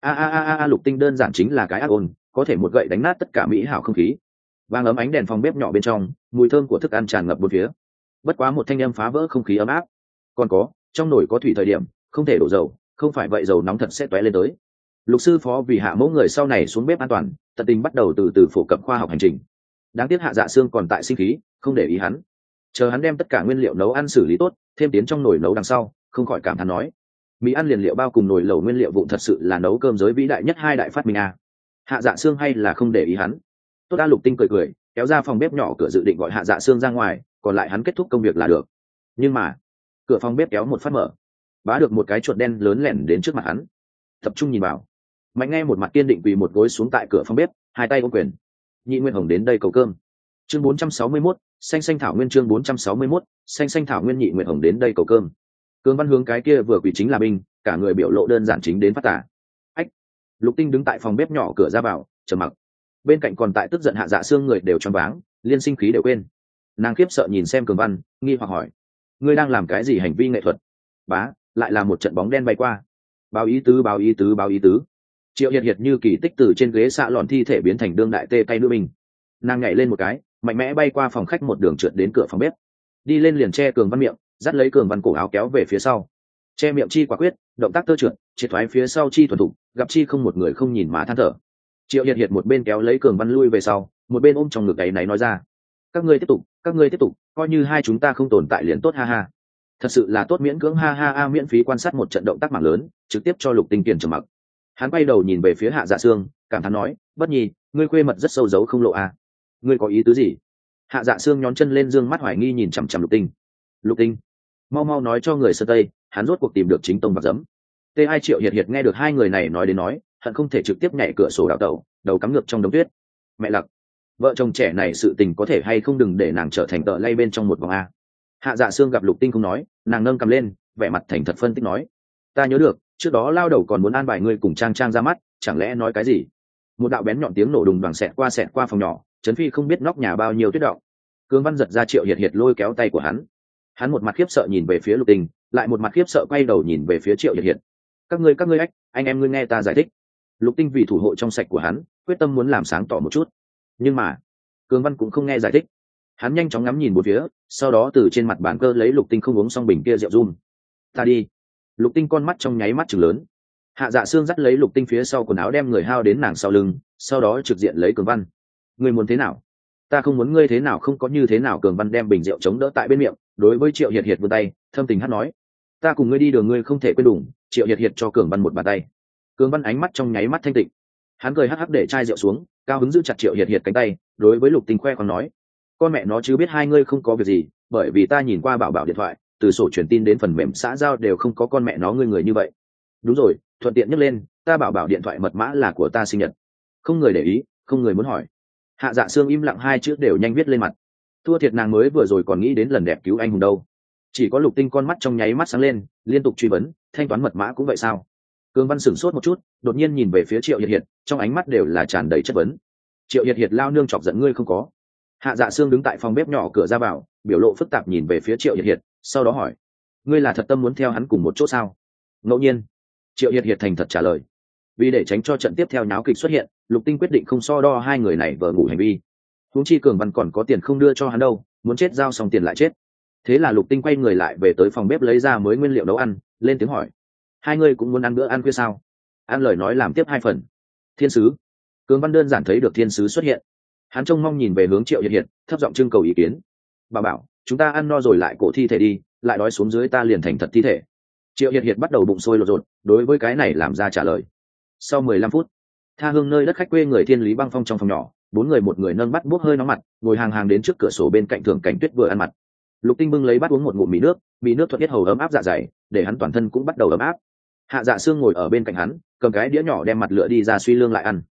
Lục Tinh đơn giản chính là cái ác ôn, có thể một gậy đánh nát tất cả mỹ hảo không khí. Vàng ấm ánh đèn phòng bếp nhỏ bên trong, mùi thơm của thức ăn tràn ngập bốn phía. Bất quá một thanh âm phá vỡ không khí ấm áp. Còn có, trong nồi có thủy thời điểm, không thể đổ dầu, không phải vậy dầu nóng thật sẽ tóe lên tới. Lục sư phó vì Hạ mẫu người sau này xuống bếp an toàn, tận tình bắt đầu từ từ phổ cập khoa học hành trình. Đáng tiếc Hạ Dạ Sương còn tại sinh khí, không để ý hắn. Chờ hắn đem tất cả nguyên liệu nấu ăn xử lý tốt, thêm tiến trong nồi nấu đằng sau, không khỏi cảm thán nói: mì ăn liền liệu bao cùng nồi lẩu nguyên liệu vụn thật sự là nấu cơm giới vĩ đại nhất hai đại phát minh a. Hạ Dạ Sương hay là không để ý hắn. Tốt đã. Lục Tinh cười cười, kéo ra phòng bếp nhỏ cửa dự định gọi Hạ Dạ Sương ra ngoài, còn lại hắn kết thúc công việc là được. Nhưng mà cửa phòng bếp kéo một phát mở, bá được một cái chuột đen lớn lẻn đến trước mặt hắn. Tập trung nhìn vào, Mạnh nghe một mặt kiên định quỳ một gối xuống tại cửa phòng bếp, hai tay ôm quyền: Nhị Nguyên Hồng đến đây cầu cơm. Chương 461, xanh xanh thảo nguyên. Chương 461, xanh xanh thảo nguyên. Nhị Nguyệt Hồng đến đây cầu cơm. Cường Văn hướng cái kia vừa quỳ chính là binh, cả người biểu lộ đơn giản chính đến phát tả. Ách! Lục Tinh đứng tại phòng bếp nhỏ cửa ra vào, trầm mặc. Bên cạnh còn tại tức giận Hạ Dạ Sương người đều choáng váng, liên sinh khí đều quên. Nàng khiếp sợ nhìn xem Cường Văn, nghi hoặc hỏi: ngươi đang làm cái gì hành vi nghệ thuật? Bá, lại là một trận bóng đen bay qua. Báo ý tứ, báo ý tứ, báo ý tứ. Triệu Hiệt Hiệt như kỳ tích từ trên ghế xạ lòn thi thể biến thành đương đại tê cay nữ binh. Nàng nhảy lên một cái, mạnh mẽ bay qua phòng khách một đường trượt đến cửa phòng bếp, đi lên liền che Cường Văn miệng, dắt lấy Cường Văn cổ áo kéo về phía sau. Che miệng chi quả quyết, động tác tơ trượt, triệt thoái phía sau chi thuần thục, gặp chi không một người không nhìn mà than thở. Triệu Hiệt Hiệt một bên kéo lấy Cường Văn lui về sau, một bên ôm trong ngực gáy náy nói ra: các ngươi tiếp tục, coi như hai chúng ta không tồn tại liền tốt, ha ha. Thật sự là tốt, miễn cưỡng, ha ha. Miễn phí quan sát một trận động tác mạng lớn, trực tiếp cho Lục Tinh tiền trầm mặc. Hắn quay đầu nhìn về phía Hạ Dạ Sương, cảm thán nói: bất nhi, ngươi khuê mật rất sâu giấu không lộ à? Ngươi có ý tứ gì? Hạ Dạ Sương nhón chân lên, dương mắt hoài nghi nhìn chằm chằm Lục Tinh. Lục Tinh, mau mau nói cho người Sơn Tây, hắn rốt cuộc tìm được chính tông và dẫm. T2 Triệu Hiệt Hiệt nghe được hai người này nói đến nói, hận không thể trực tiếp nhảy cửa sổ đào tẩu, đầu cắm ngược trong đống tuyết. Mẹ lặc, vợ chồng trẻ này sự tình có thể hay không đừng để nàng trở thành tợ lay bên trong một vòng a. Hạ Dạ Sương gặp Lục Tinh không nói, nàng nâng cầm lên, vẻ mặt thành thật phân tích nói: ta nhớ được, trước đó lao đầu còn muốn an bài ngươi cùng Trang Trang ra mắt, chẳng lẽ nói cái gì? Một đạo bén nhọn tiếng nổ đùng đoàng xẹt qua phòng nhỏ, Trấn Phi không biết nóc nhà bao nhiêu tuyết động. Cương Văn giật ra Triệu Hiệt Hiệt lôi kéo tay của hắn một mặt khiếp sợ nhìn về phía Lục Tinh, lại một mặt khiếp sợ quay đầu nhìn về phía Triệu Hiệt Hiệt. các ngươi ách, anh em ngươi nghe ta giải thích. Lục Tinh vì thủ hộ trong sạch của hắn, quyết tâm muốn làm sáng tỏ một chút. Nhưng mà Cương Văn cũng không nghe giải thích, hắn nhanh chóng ngắm nhìn một phía, sau đó từ trên mặt bàn cơ lấy Lục Tinh không uống xong bình kia rượu run. Ta đi. Lục Tinh con mắt trong nháy mắt trừng lớn. Hạ Dạ Sương dắt lấy Lục Tinh phía sau quần áo đem người hao đến nàng sau lưng, sau đó trực diện lấy Cường Văn. Ngươi muốn thế nào? Ta không muốn ngươi thế nào, không có như thế nào. Cường Văn đem bình rượu chống đỡ tại bên miệng, đối với Triệu Hiệt Hiệt vươn tay, thâm tình hát nói: ta cùng ngươi đi đường ngươi không thể quên đủng. Triệu Hiệt Hiệt cho Cường Văn một bàn tay. Cường Văn ánh mắt trong nháy mắt thanh tịnh, hắn cười hắc hắc để chai rượu xuống, cao hứng giữ chặt Triệu Hiệt Hiệt cánh tay, đối với Lục Tinh khoe còn nói: con mẹ nó chứ biết hai ngươi không có việc gì, bởi vì ta nhìn qua bảo bảo điện thoại, từ sổ truyền tin đến phần mềm xã giao đều không có con mẹ nó ngươi người như vậy. Đúng rồi, thuận tiện nhắc lên, ta bảo bảo điện thoại mật mã là của ta sinh nhật. Không người để ý, không người muốn hỏi. Hạ Dạ Sương im lặng, hai chữ đều nhanh viết lên mặt. Thua thiệt nàng mới vừa rồi còn nghĩ đến lần đẹp cứu anh hùng đâu. Chỉ có Lục Tinh con mắt trong nháy mắt sáng lên, liên tục truy vấn: thanh toán mật mã cũng vậy sao? Cương Văn sửng sốt một chút, đột nhiên nhìn về phía Triệu Hiệt Hiệt, trong ánh mắt đều là tràn đầy chất vấn. Triệu Hiệt Hiệt lao nương chọc giận ngươi không có? Hạ Dạ Sương đứng tại phòng bếp nhỏ cửa ra vào, biểu lộ phức tạp nhìn về phía Triệu Hiệt Hiệt, sau đó hỏi: ngươi là thật tâm muốn theo hắn cùng một chỗ sao? Ngẫu nhiên. Triệu Hiệt Hiệt thành thật trả lời. Vì để tránh cho trận tiếp theo nháo kịch xuất hiện, Lục Tinh quyết định không so đo hai người này vờ ngủ hành vi. Huống chi Cường Văn còn có tiền không đưa cho hắn đâu, muốn chết giao xong tiền lại chết. Thế là Lục Tinh quay người lại về tới phòng bếp lấy ra mới nguyên liệu nấu ăn, lên tiếng hỏi: hai người cũng muốn ăn bữa ăn khuya sao? Ăn lời nói làm tiếp hai phần. Thiên sứ. Cường Văn đơn giản thấy được thiên sứ xuất hiện, hắn trông mong nhìn về hướng Triệu Hiệt Hiệt, thấp giọng trưng cầu ý kiến. Bà bảo, chúng ta ăn no rồi lại cổ thi thể đi, lại đói xuống dưới ta liền thành thật thi thể. Triệu Hiệt Hiệt bắt đầu bụng sôi lột rột, đối với cái này làm ra trả lời. Sau 15 phút, tha hương nơi đất khách quê người Thiên Lý Băng Phong trong phòng nhỏ, bốn người một người nâng bát buốc hơi nóng mặt, ngồi hàng hàng đến trước cửa sổ bên cạnh Thường Cảnh Tuyết vừa ăn mặt. Lục Tinh bưng lấy bát uống một ngụm mì nước thuận tiết hầu ấm áp dạ dày, để hắn toàn thân cũng bắt đầu ấm áp. Hạ Dạ Sương ngồi ở bên cạnh hắn, cầm cái đĩa nhỏ đem mặt lựa đi ra suy lương lại ăn.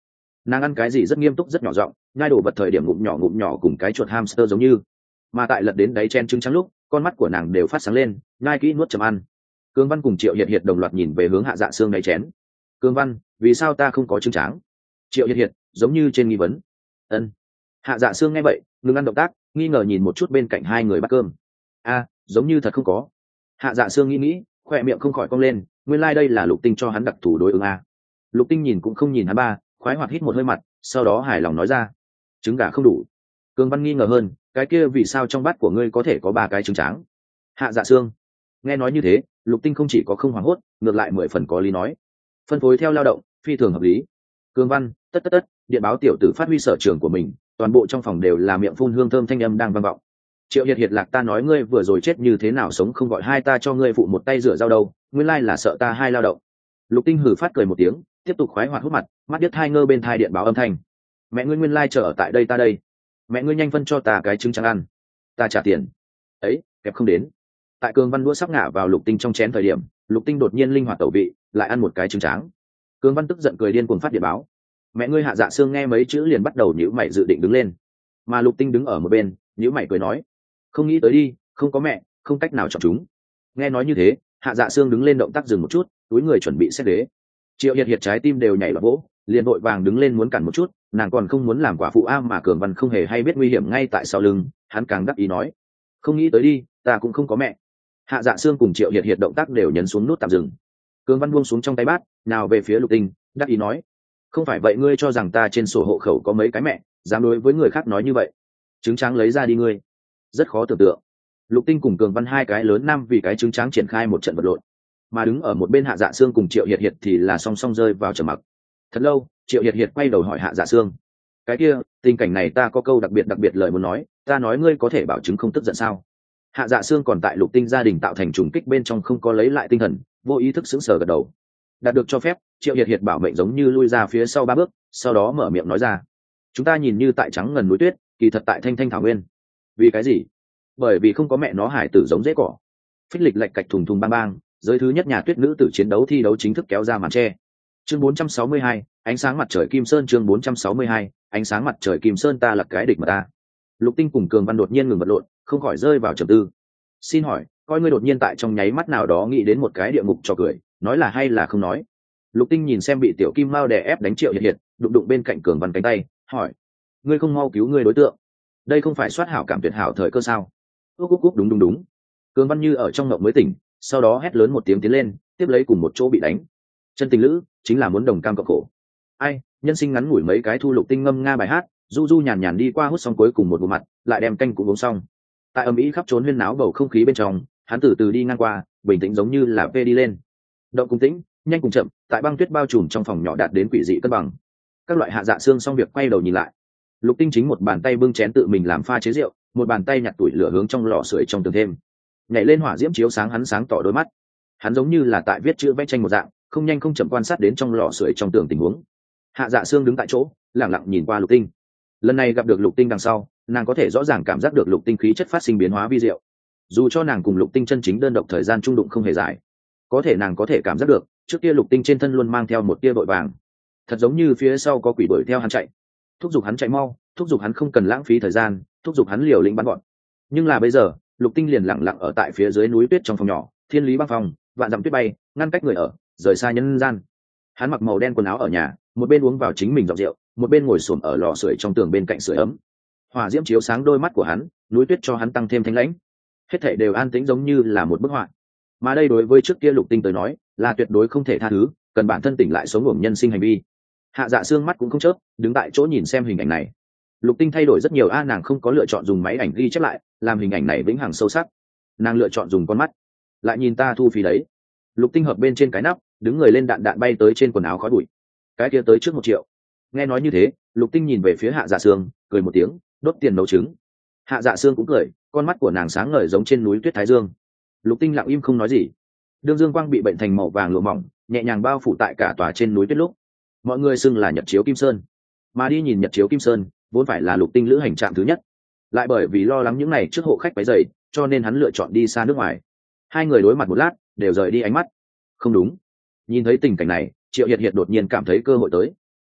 Nàng ăn cái gì rất nghiêm túc rất nhỏ giọng, nhai đồ vật thời điểm ngụm nhỏ cùng cái chuột hamster giống như. Mà tại lật đến đáy chen trứng trắng lúc, con mắt của nàng đều phát sáng lên, nhai kỹ nuốt chậm ăn. Cương Văn cùng Triệu Hiệt đồng loạt nhìn về hướng Hạ Dạ Sương đáy chén. Cương Văn, vì sao ta không có trứng tráng? Triệu Hiệt giống như trên nghi vấn. Ân. Hạ Dạ Sương nghe vậy, ngừng ăn động tác, nghi ngờ nhìn một chút bên cạnh hai người bắt cơm. A, giống như thật không có. Hạ Dạ Sương nghĩ, khỏe miệng không khỏi cong lên, nguyên lai đây là Lục Tinh cho hắn đặc thù đối ứng a. Lục Tinh nhìn cũng không nhìn hắn ba, khoái hoạt hít một hơi mặt, sau đó hài lòng nói ra, trứng gà không đủ. Cương Văn nghi ngờ hơn, cái kia vì sao trong bát của ngươi có thể có 3 cái trứng tráng? Hạ Dạ Sương nghe nói như thế, Lục Tinh không chỉ có không hoảng hốt, ngược lại 10 phần có lý nói, phân phối theo lao động, phi thường hợp lý. Cương Văn, tất, điện báo tiểu tử phát huy sở trường của mình, toàn bộ trong phòng đều là miệng phun hương thơm thanh âm đang vang vọng. Triệu Hiệt lạc ta nói ngươi vừa rồi chết như thế nào sống không gọi hai ta cho ngươi phụ một tay rửa dao đâu, nguyên lai là sợ ta hai lao động. Lục Tinh hừ phát cười một tiếng, tiếp tục khoái hoạt hút mặt, mắt điếc hai ngơ bên thai điện báo âm thanh. Mẹ ngươi nguyên lai chờ ở tại đây ta đây. Mẹ ngươi nhanh phân cho ta cái trứng trắng ăn, ta trả tiền. Ấy, kẹp không đến. Tại Cường Văn đũa sắp ngã vào Lục Tinh trong chén thời điểm, Lục Tinh đột nhiên linh hoạt tẩu vị, lại ăn một cái trứng tráng. Cường Văn tức giận cười điên cuồng phát điện báo. Mẹ ngươi Hạ Dạ Sương nghe mấy chữ liền bắt đầu nhíu mày dự định đứng lên, mà Lục Tinh đứng ở một bên, nhíu mày cười nói, không nghĩ tới đi, không có mẹ, không cách nào chọn chúng. Nghe nói như thế, Hạ Dạ Sương đứng lên động tác dừng một chút, túi người chuẩn bị xét ghế. Triệu Hiệt trái tim đều nhảy vào vỗ, liền vội vàng đứng lên muốn cản một chút, nàng còn không muốn làm quả phụ am mà Cường Văn không hề hay biết nguy hiểm ngay tại sau lưng, hắn càng đắc ý nói, không nghĩ tới đi, ta cũng không có mẹ. Hạ Dạ Sương cùng Triệu Hiệt động tác đều nhấn xuống nút tạm dừng. Cường Văn buông xuống trong tay bát, nào về phía Lục Tinh, đắc ý nói, không phải vậy ngươi cho rằng ta trên sổ hộ khẩu có mấy cái mẹ, dám đối với người khác nói như vậy? Trứng tráng lấy ra đi ngươi. Rất khó tưởng tượng. Lục Tinh cùng Cường Văn hai cái lớn nam vì cái trứng tráng triển khai một trận vật lộn, mà đứng ở một bên Hạ Dạ Sương cùng Triệu Hiệt thì là song song rơi vào trầm mặc. Thật lâu, Triệu Hiệt quay đầu hỏi Hạ Dạ Sương, cái kia, tình cảnh này ta có câu đặc biệt lời muốn nói, ta nói ngươi có thể bảo chứng không tức giận sao? Hạ Dạ Sương còn tại Lục Tinh gia đình tạo thành trùng kích bên trong không có lấy lại tinh thần, vô ý thức sững sờ gật đầu. Đạt được cho phép, Triệu Hiệt bảo mệnh giống như lui ra phía sau 3 bước, sau đó mở miệng nói ra, chúng ta nhìn như tại trắng ngần núi tuyết, kỳ thật tại thanh thanh thảo nguyên. Vì cái gì? Bởi vì không có mẹ nó hải tử giống dễ cỏ. Phích lịch lạch cạch thùng thùng bang bang, giới thứ nhất nhà tuyết nữ tử chiến đấu thi đấu chính thức kéo ra màn che. Chương 462, ánh sáng mặt trời Kim Sơn. Chương 462, ánh sáng mặt trời Kim Sơn. Ta là cái địch mà ta. Lục Tinh cùng Cường Văn đột nhiên ngừng vật lộn, không khỏi rơi vào trầm tư. Xin hỏi, coi ngươi đột nhiên tại trong nháy mắt nào đó nghĩ đến một cái địa ngục cho cười, nói là hay là không nói? Lục Tinh nhìn xem bị tiểu kim mao đè ép đánh Triệu Hiệt, đụng bên cạnh Cường Văn cánh tay, hỏi, ngươi không mau cứu ngươi đối tượng? Đây không phải soát hảo cảm tuyệt hảo thời cơ sao? Cúc đúng. Cường Văn như ở trong ngộng mới tỉnh, sau đó hét lớn một tiếng tiến lên, tiếp lấy cùng một chỗ bị đánh. Chân tình lữ chính là muốn đồng cam cộng khổ. Ai, nhân sinh ngắn ngủi mấy cái thu. Lục Tinh ngâm nga bài hát, du nhàn đi qua hút xong cuối cùng một bộ mặt, lại đem canh cũng uống xong. Tại ầm ĩ khắp trốn huyên náo bầu không khí bên trong, hắn từ từ đi ngang qua, bình tĩnh giống như là vê đi lên. Động cùng tĩnh, nhanh cùng chậm, tại băng tuyết bao trùm trong phòng nhỏ đạt đến quỷ dị cân bằng. Các loại Hạ Dạ Sương xong việc quay đầu nhìn lại. Lục Tinh chính một bàn tay bưng chén tự mình làm pha chế rượu, một bàn tay nhặt tuổi lửa hướng trong lò sưởi trong tường thêm. Nhảy lên hỏa diễm chiếu sáng hắn sáng tỏ đôi mắt. Hắn giống như là tại viết chữ vẽ tranh một dạng, không nhanh không chậm quan sát đến trong lò sưởi trong tường tình huống. Hạ Dạ Sương đứng tại chỗ, lặng lặng nhìn qua Lục Tinh. Lần này gặp được Lục Tinh đằng sau, nàng có thể rõ ràng cảm giác được Lục Tinh khí chất phát sinh biến hóa vi diệu. Dù cho nàng cùng Lục Tinh chân chính đơn độc thời gian trung đụng không hề dài, có thể nàng có thể cảm giác được, trước kia Lục Tinh trên thân luôn mang theo một tia vội vàng, thật giống như phía sau có quỷ đuổi theo hắn chạy, thúc giục hắn chạy mau, thúc giục hắn không cần lãng phí thời gian, thúc giục hắn liều lĩnh bắn gọn. Nhưng là bây giờ, Lục Tinh liền lặng lặng ở tại phía dưới núi tuyết trong phòng nhỏ, thiên lý băng phòng, vạn dặm tuyết bay, ngăn cách người ở, rời xa nhân gian. Hắn mặc màu đen quần áo ở nhà, một bên uống vào chính mình giọt rượu, một bên ngồi xổm ở lò sưởi trong tường bên cạnh sưởi ấm. Hỏa diễm chiếu sáng đôi mắt của hắn, núi tuyết cho hắn tăng thêm thanh lãnh. Hết thảy đều an tĩnh giống như là một bức họa. Mà đây đối với trước kia Lục Tinh tới nói, là tuyệt đối không thể tha thứ, cần bản thân tỉnh lại sống ngủ nhân sinh hành vi. Hạ Dạ Sương mắt cũng không chớp, đứng tại chỗ nhìn xem hình ảnh này. Lục Tinh thay đổi rất nhiều nàng không có lựa chọn dùng máy ảnh ghi chép lại, làm hình ảnh này vĩnh hằng sâu sắc. Nàng lựa chọn dùng con mắt. Lại nhìn ta thu phí đấy. Lục Tinh hợp bên trên cái nắp, đứng người lên đạn bay tới trên quần áo khói bụi. Cái kia tới trước 1 triệu. Nghe nói như thế, Lục Tinh nhìn về phía Hạ Dạ Sương, cười một tiếng, đốt tiền nấu trứng. Hạ Dạ Sương cũng cười, con mắt của nàng sáng ngời giống trên núi tuyết thái dương. Lục Tinh lặng im không nói gì. Đường dương quang bị bệnh thành màu vàng lụa mỏng, nhẹ nhàng bao phủ tại cả tòa trên núi tuyết lúc. Mọi người xưng là Nhật chiếu Kim Sơn, mà đi nhìn Nhật chiếu Kim Sơn vốn phải là Lục Tinh lữ hành trạm thứ nhất, lại bởi vì lo lắng những này trước hộ khách váy dày, cho nên hắn lựa chọn đi xa nước ngoài. Hai người đối mặt một lát, đều rời đi ánh mắt. Không đúng. Nhìn thấy tình cảnh này, Triệu Hiệt đột nhiên cảm thấy cơ hội tới.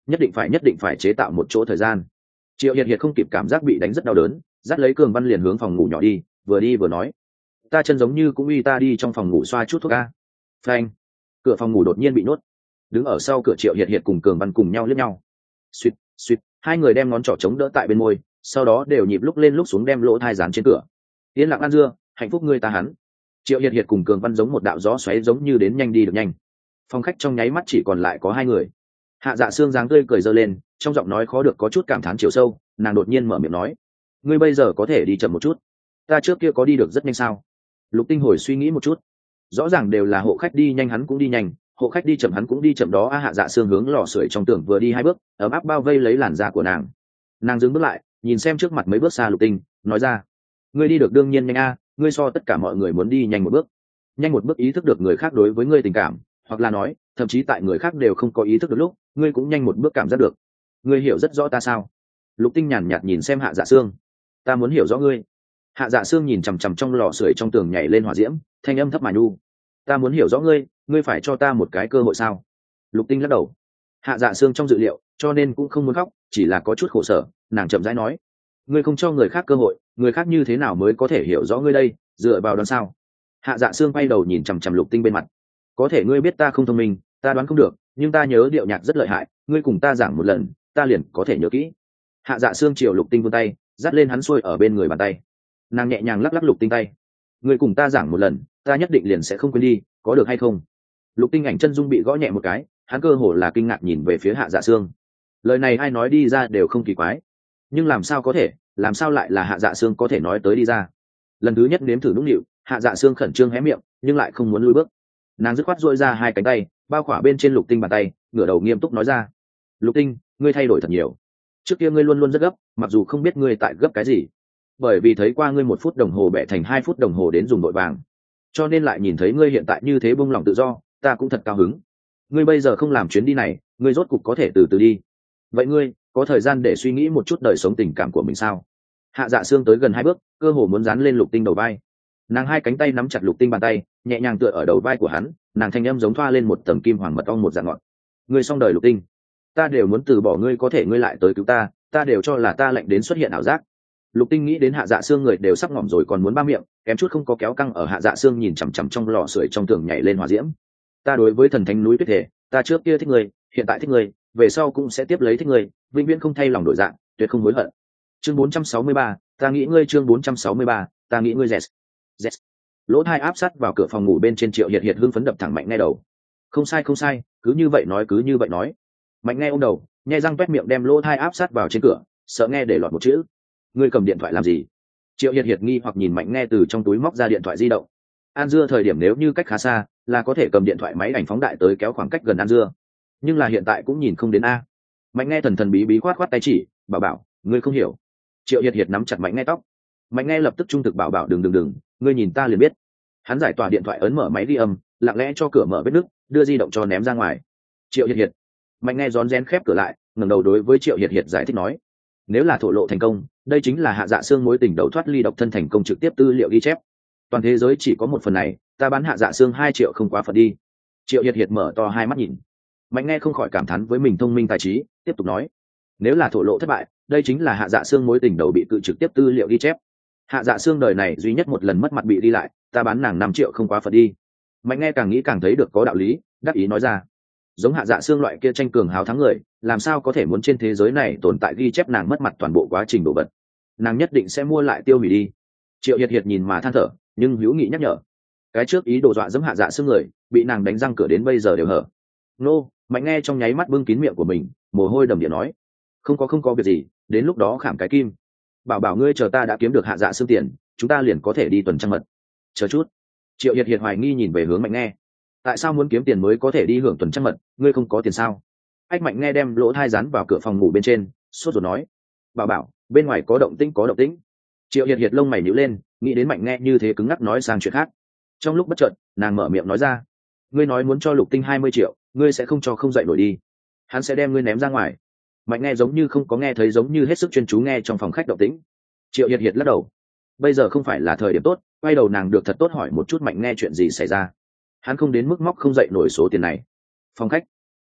nhất định phải chế tạo một chỗ thời gian. Triệu Hiệt Hiệt không kịp cảm giác bị đánh rất đau đớn, dắt lấy Cường Văn liền hướng phòng ngủ nhỏ đi vừa nói, ta chân giống như cũng uy ta đi trong phòng ngủ xoa chút thuốc a. Phanh, cửa phòng ngủ đột nhiên bị nhốt. Đứng ở sau cửa Triệu Hiệt Hiệt cùng Cường Văn cùng nhau liếc nhau. Suýt suýt, hai người đem ngón trỏ chống đỡ tại bên môi, sau đó đều nhịp lúc lên lúc xuống đem lỗ thai dán trên cửa. Yên lặng ăn dưa, hạnh phúc ngươi ta hắn. Triệu Hiệt Hiệt cùng Cường Văn giống một đạo gió xoáy giống như đến nhanh đi được nhanh. Phòng khách trong nháy mắt chỉ còn lại có hai người. Hạ Dạ Sương dáng tươi cười giơ lên, trong giọng nói khó được có chút cảm thán chiều sâu, nàng đột nhiên mở miệng nói, ngươi bây giờ có thể đi chậm một chút. Ta trước kia có đi được rất nhanh sao? Lục Tinh hồi suy nghĩ một chút, rõ ràng đều là hộ khách đi nhanh hắn cũng đi nhanh, hộ khách đi chậm hắn cũng đi chậm đó. Hạ Dạ Sương hướng lò sưởi trong tường vừa đi hai bước, ấm áp bao vây lấy làn da của nàng. Nàng dừng bước lại, nhìn xem trước mặt mấy bước xa Lục Tinh, nói ra, ngươi đi được đương nhiên nhanh a, ngươi so tất cả mọi người muốn đi nhanh một bước. Nhanh một bước ý thức được người khác đối với ngươi tình cảm, hoặc là nói thậm chí tại người khác đều không có ý thức được lúc ngươi cũng nhanh một bước cảm giác được. Ngươi hiểu rất rõ ta sao? Lục Tinh nhàn nhạt nhìn xem Hạ Dạ Sương. Ta muốn hiểu rõ ngươi. Hạ Dạ Sương nhìn chằm chằm trong lò sưởi trong tường nhảy lên hỏa diễm, thanh âm thấp mà nhu. Ta muốn hiểu rõ ngươi, ngươi phải cho ta một cái cơ hội sao? Lục Tinh lắc đầu. Hạ Dạ Sương trong dự liệu, cho nên cũng không muốn khóc, chỉ là có chút khổ sở. Nàng chậm rãi nói, ngươi không cho người khác cơ hội, người khác như thế nào mới có thể hiểu rõ ngươi đây? Dựa vào đoán sao? Hạ Dạ Sương quay đầu nhìn chằm chằm Lục Tinh bên mặt. Có thể ngươi biết ta không thông minh, ta đoán không được, nhưng ta nhớ điệu nhạc rất lợi hại, ngươi cùng ta giảng một lần, ta liền có thể nhớ kỹ. Hạ Dạ Sương chiều Lục Tinh vươn tay, dắt lên hắn xuôi ở bên người bàn tay. Nàng nhẹ nhàng lắc lắc Lục Tinh tay. Ngươi cùng ta giảng một lần, ta nhất định liền sẽ không quên đi, có được hay không? Lục Tinh ảnh chân dung bị gõ nhẹ một cái, hắn cơ hồ là kinh ngạc nhìn về phía Hạ Dạ Sương. Lời này ai nói đi ra đều không kỳ quái, nhưng làm sao có thể, làm sao lại là Hạ Dạ Sương có thể nói tới đi ra? Lần thứ nhất nếm thử nũng nịu, Hạ Dạ Sương khẩn trương hé miệng, nhưng lại không muốn lùi bước. Nàng dứt khoát duỗi ra hai cánh tay, bao khỏa bên trên Lục Tinh bàn tay, ngửa đầu nghiêm túc nói ra, Lục Tinh, ngươi thay đổi thật nhiều. Trước kia ngươi luôn luôn rất gấp, mặc dù không biết ngươi tại gấp cái gì, bởi vì thấy qua ngươi 1 phút đồng hồ bẻ thành 2 phút đồng hồ đến dùng vội vàng, cho nên lại nhìn thấy ngươi hiện tại như thế bông lòng tự do, ta cũng thật cao hứng. Ngươi bây giờ không làm chuyến đi này, ngươi rốt cục có thể từ từ đi. Vậy ngươi có thời gian để suy nghĩ một chút đời sống tình cảm của mình sao? Hạ Dạ Sương tới gần 2 bước, cơ hồ muốn dán lên Lục Tinh đầu vai. Nàng hai cánh tay nắm chặt Lục Tinh bàn tay, nhẹ nhàng tựa ở đầu vai của hắn, nàng thanh âm giống thoa lên một tầng kim hoàng mật ong một dạng ngọt. Ngươi xong đời Lục Tinh, ta đều muốn từ bỏ ngươi, có thể ngươi lại tới cứu ta, ta đều cho là ta lạnh đến xuất hiện ảo giác. Lục Tinh nghĩ đến Hạ Dạ Sương người đều sắp ngỏm rồi còn muốn ba miệng, kém chút không có kéo căng ở Hạ Dạ Sương nhìn chằm chằm trong lò sưởi trong tường nhảy lên hỏa diễm. Ta đối với thần thánh núi tuyết thể, ta trước kia thích ngươi, hiện tại thích ngươi, về sau cũng sẽ tiếp lấy thích ngươi, vĩnh viễn không thay lòng đổi dạng, tuyệt không hối hận. Chương 463, ta nghĩ ngươi. Chương 463, ta nghĩ ngươi. Yes. Yes. Lỗ tai áp sát vào cửa phòng ngủ bên trên Triệu Hiệt Hiệt hưng phấn đập thẳng Mạnh Nghe đầu. Không sai không sai, cứ như vậy nói. Mạnh Nghe ôm đầu, nhai răng toét miệng đem lỗ tai áp sát vào trên cửa, sợ nghe để lọt một chữ. Ngươi cầm điện thoại làm gì? Triệu Hiệt Hiệt nghi hoặc nhìn Mạnh Nghe từ trong túi móc ra điện thoại di động. An dưa thời điểm nếu như cách khá xa, là có thể cầm điện thoại máy ảnh phóng đại tới kéo khoảng cách gần An dưa, nhưng là hiện tại cũng nhìn không đến a. Mạnh Nghe thần thần bí bí khoát tay chỉ, bảo, ngươi không hiểu. Triệu Hiệt Hiệt nắm chặt Mạnh Nghe tóc. Mạnh Nghe lập tức trung thực bảo đừng, ngươi nhìn ta liền biết. Hắn giải tỏa điện thoại ấn mở máy ghi âm, lặng lẽ cho cửa mở vết nứt, đưa di động cho ném ra ngoài. Triệu Hiệt Hiệt. Mạnh Nghe rón rén khép cửa lại, ngẩng đầu đối với Triệu Hiệt Hiệt giải thích nói, nếu là thổ lộ thành công, đây chính là Hạ Dạ Sương mối tình đầu thoát ly độc thân thành công trực tiếp tư liệu ghi chép. Toàn thế giới chỉ có một phần này, ta bán Hạ Dạ Sương 2 triệu không quá phần đi. Triệu Hiệt Hiệt mở to hai mắt nhìn. Mạnh Nghe không khỏi cảm thán với mình thông minh tài trí, tiếp tục nói, nếu là thổ lộ thất bại, đây chính là Hạ Dạ Sương mối tình đầu bị cự trực tiếp tư liệu ghi chép. Hạ Dạ Sương đời này duy nhất một lần mất mặt bị đi lại, ta bán nàng 5 triệu không quá phần đi. Mạnh Nghe càng nghĩ càng thấy được có đạo lý, đắc ý nói ra, giống Hạ Dạ Sương loại kia tranh cường hào thắng người, làm sao có thể muốn trên thế giới này tồn tại ghi chép nàng mất mặt toàn bộ quá trình đổ vật. Nàng nhất định sẽ mua lại tiêu hủy đi. Triệu Hiệt Hiệt nhìn mà than thở, nhưng hữu nghị nhắc nhở, cái trước ý đồ dọa dẫm Hạ Dạ Sương người, bị nàng đánh răng cửa đến bây giờ đều hở. Nô, Mạnh Nghe trong nháy mắt bưng kín miệng của mình, mồ hôi đầm địa nói, không có việc gì, đến lúc đó khảm cái kim. Bảo ngươi chờ ta đã kiếm được Hạ Dạ Sương tiền, chúng ta liền có thể đi tuần trăng mật. Chờ chút. Triệu Hiệt Hiệt hoài nghi nhìn về hướng Mạnh Nghe, tại sao muốn kiếm tiền mới có thể đi hưởng tuần trăng mật, ngươi không có tiền sao? Ách. Mạnh Nghe đem lỗ thai dán vào cửa phòng ngủ bên trên, sốt ruột nói, bảo bên ngoài có động tĩnh. Triệu Hiệt Hiệt lông mày nhíu lên, nghĩ đến Mạnh Nghe như thế cứng ngắc nói sang chuyện khác. Trong lúc bất chợt, nàng mở miệng nói ra, ngươi nói muốn cho Lục Tinh 20 triệu, ngươi sẽ không cho không dậy nổi đi, hắn sẽ đem ngươi ném ra ngoài. Mạnh Nghe giống như không có nghe thấy, giống như hết sức chuyên chú nghe trong phòng khách động tĩnh. Triệu Hiệt Hiệt lắc đầu, bây giờ không phải là thời điểm tốt. Quay đầu nàng được thật tốt hỏi một chút Mạnh Nghe chuyện gì xảy ra. Hắn không đến mức móc không dậy nổi số tiền này. Phòng khách,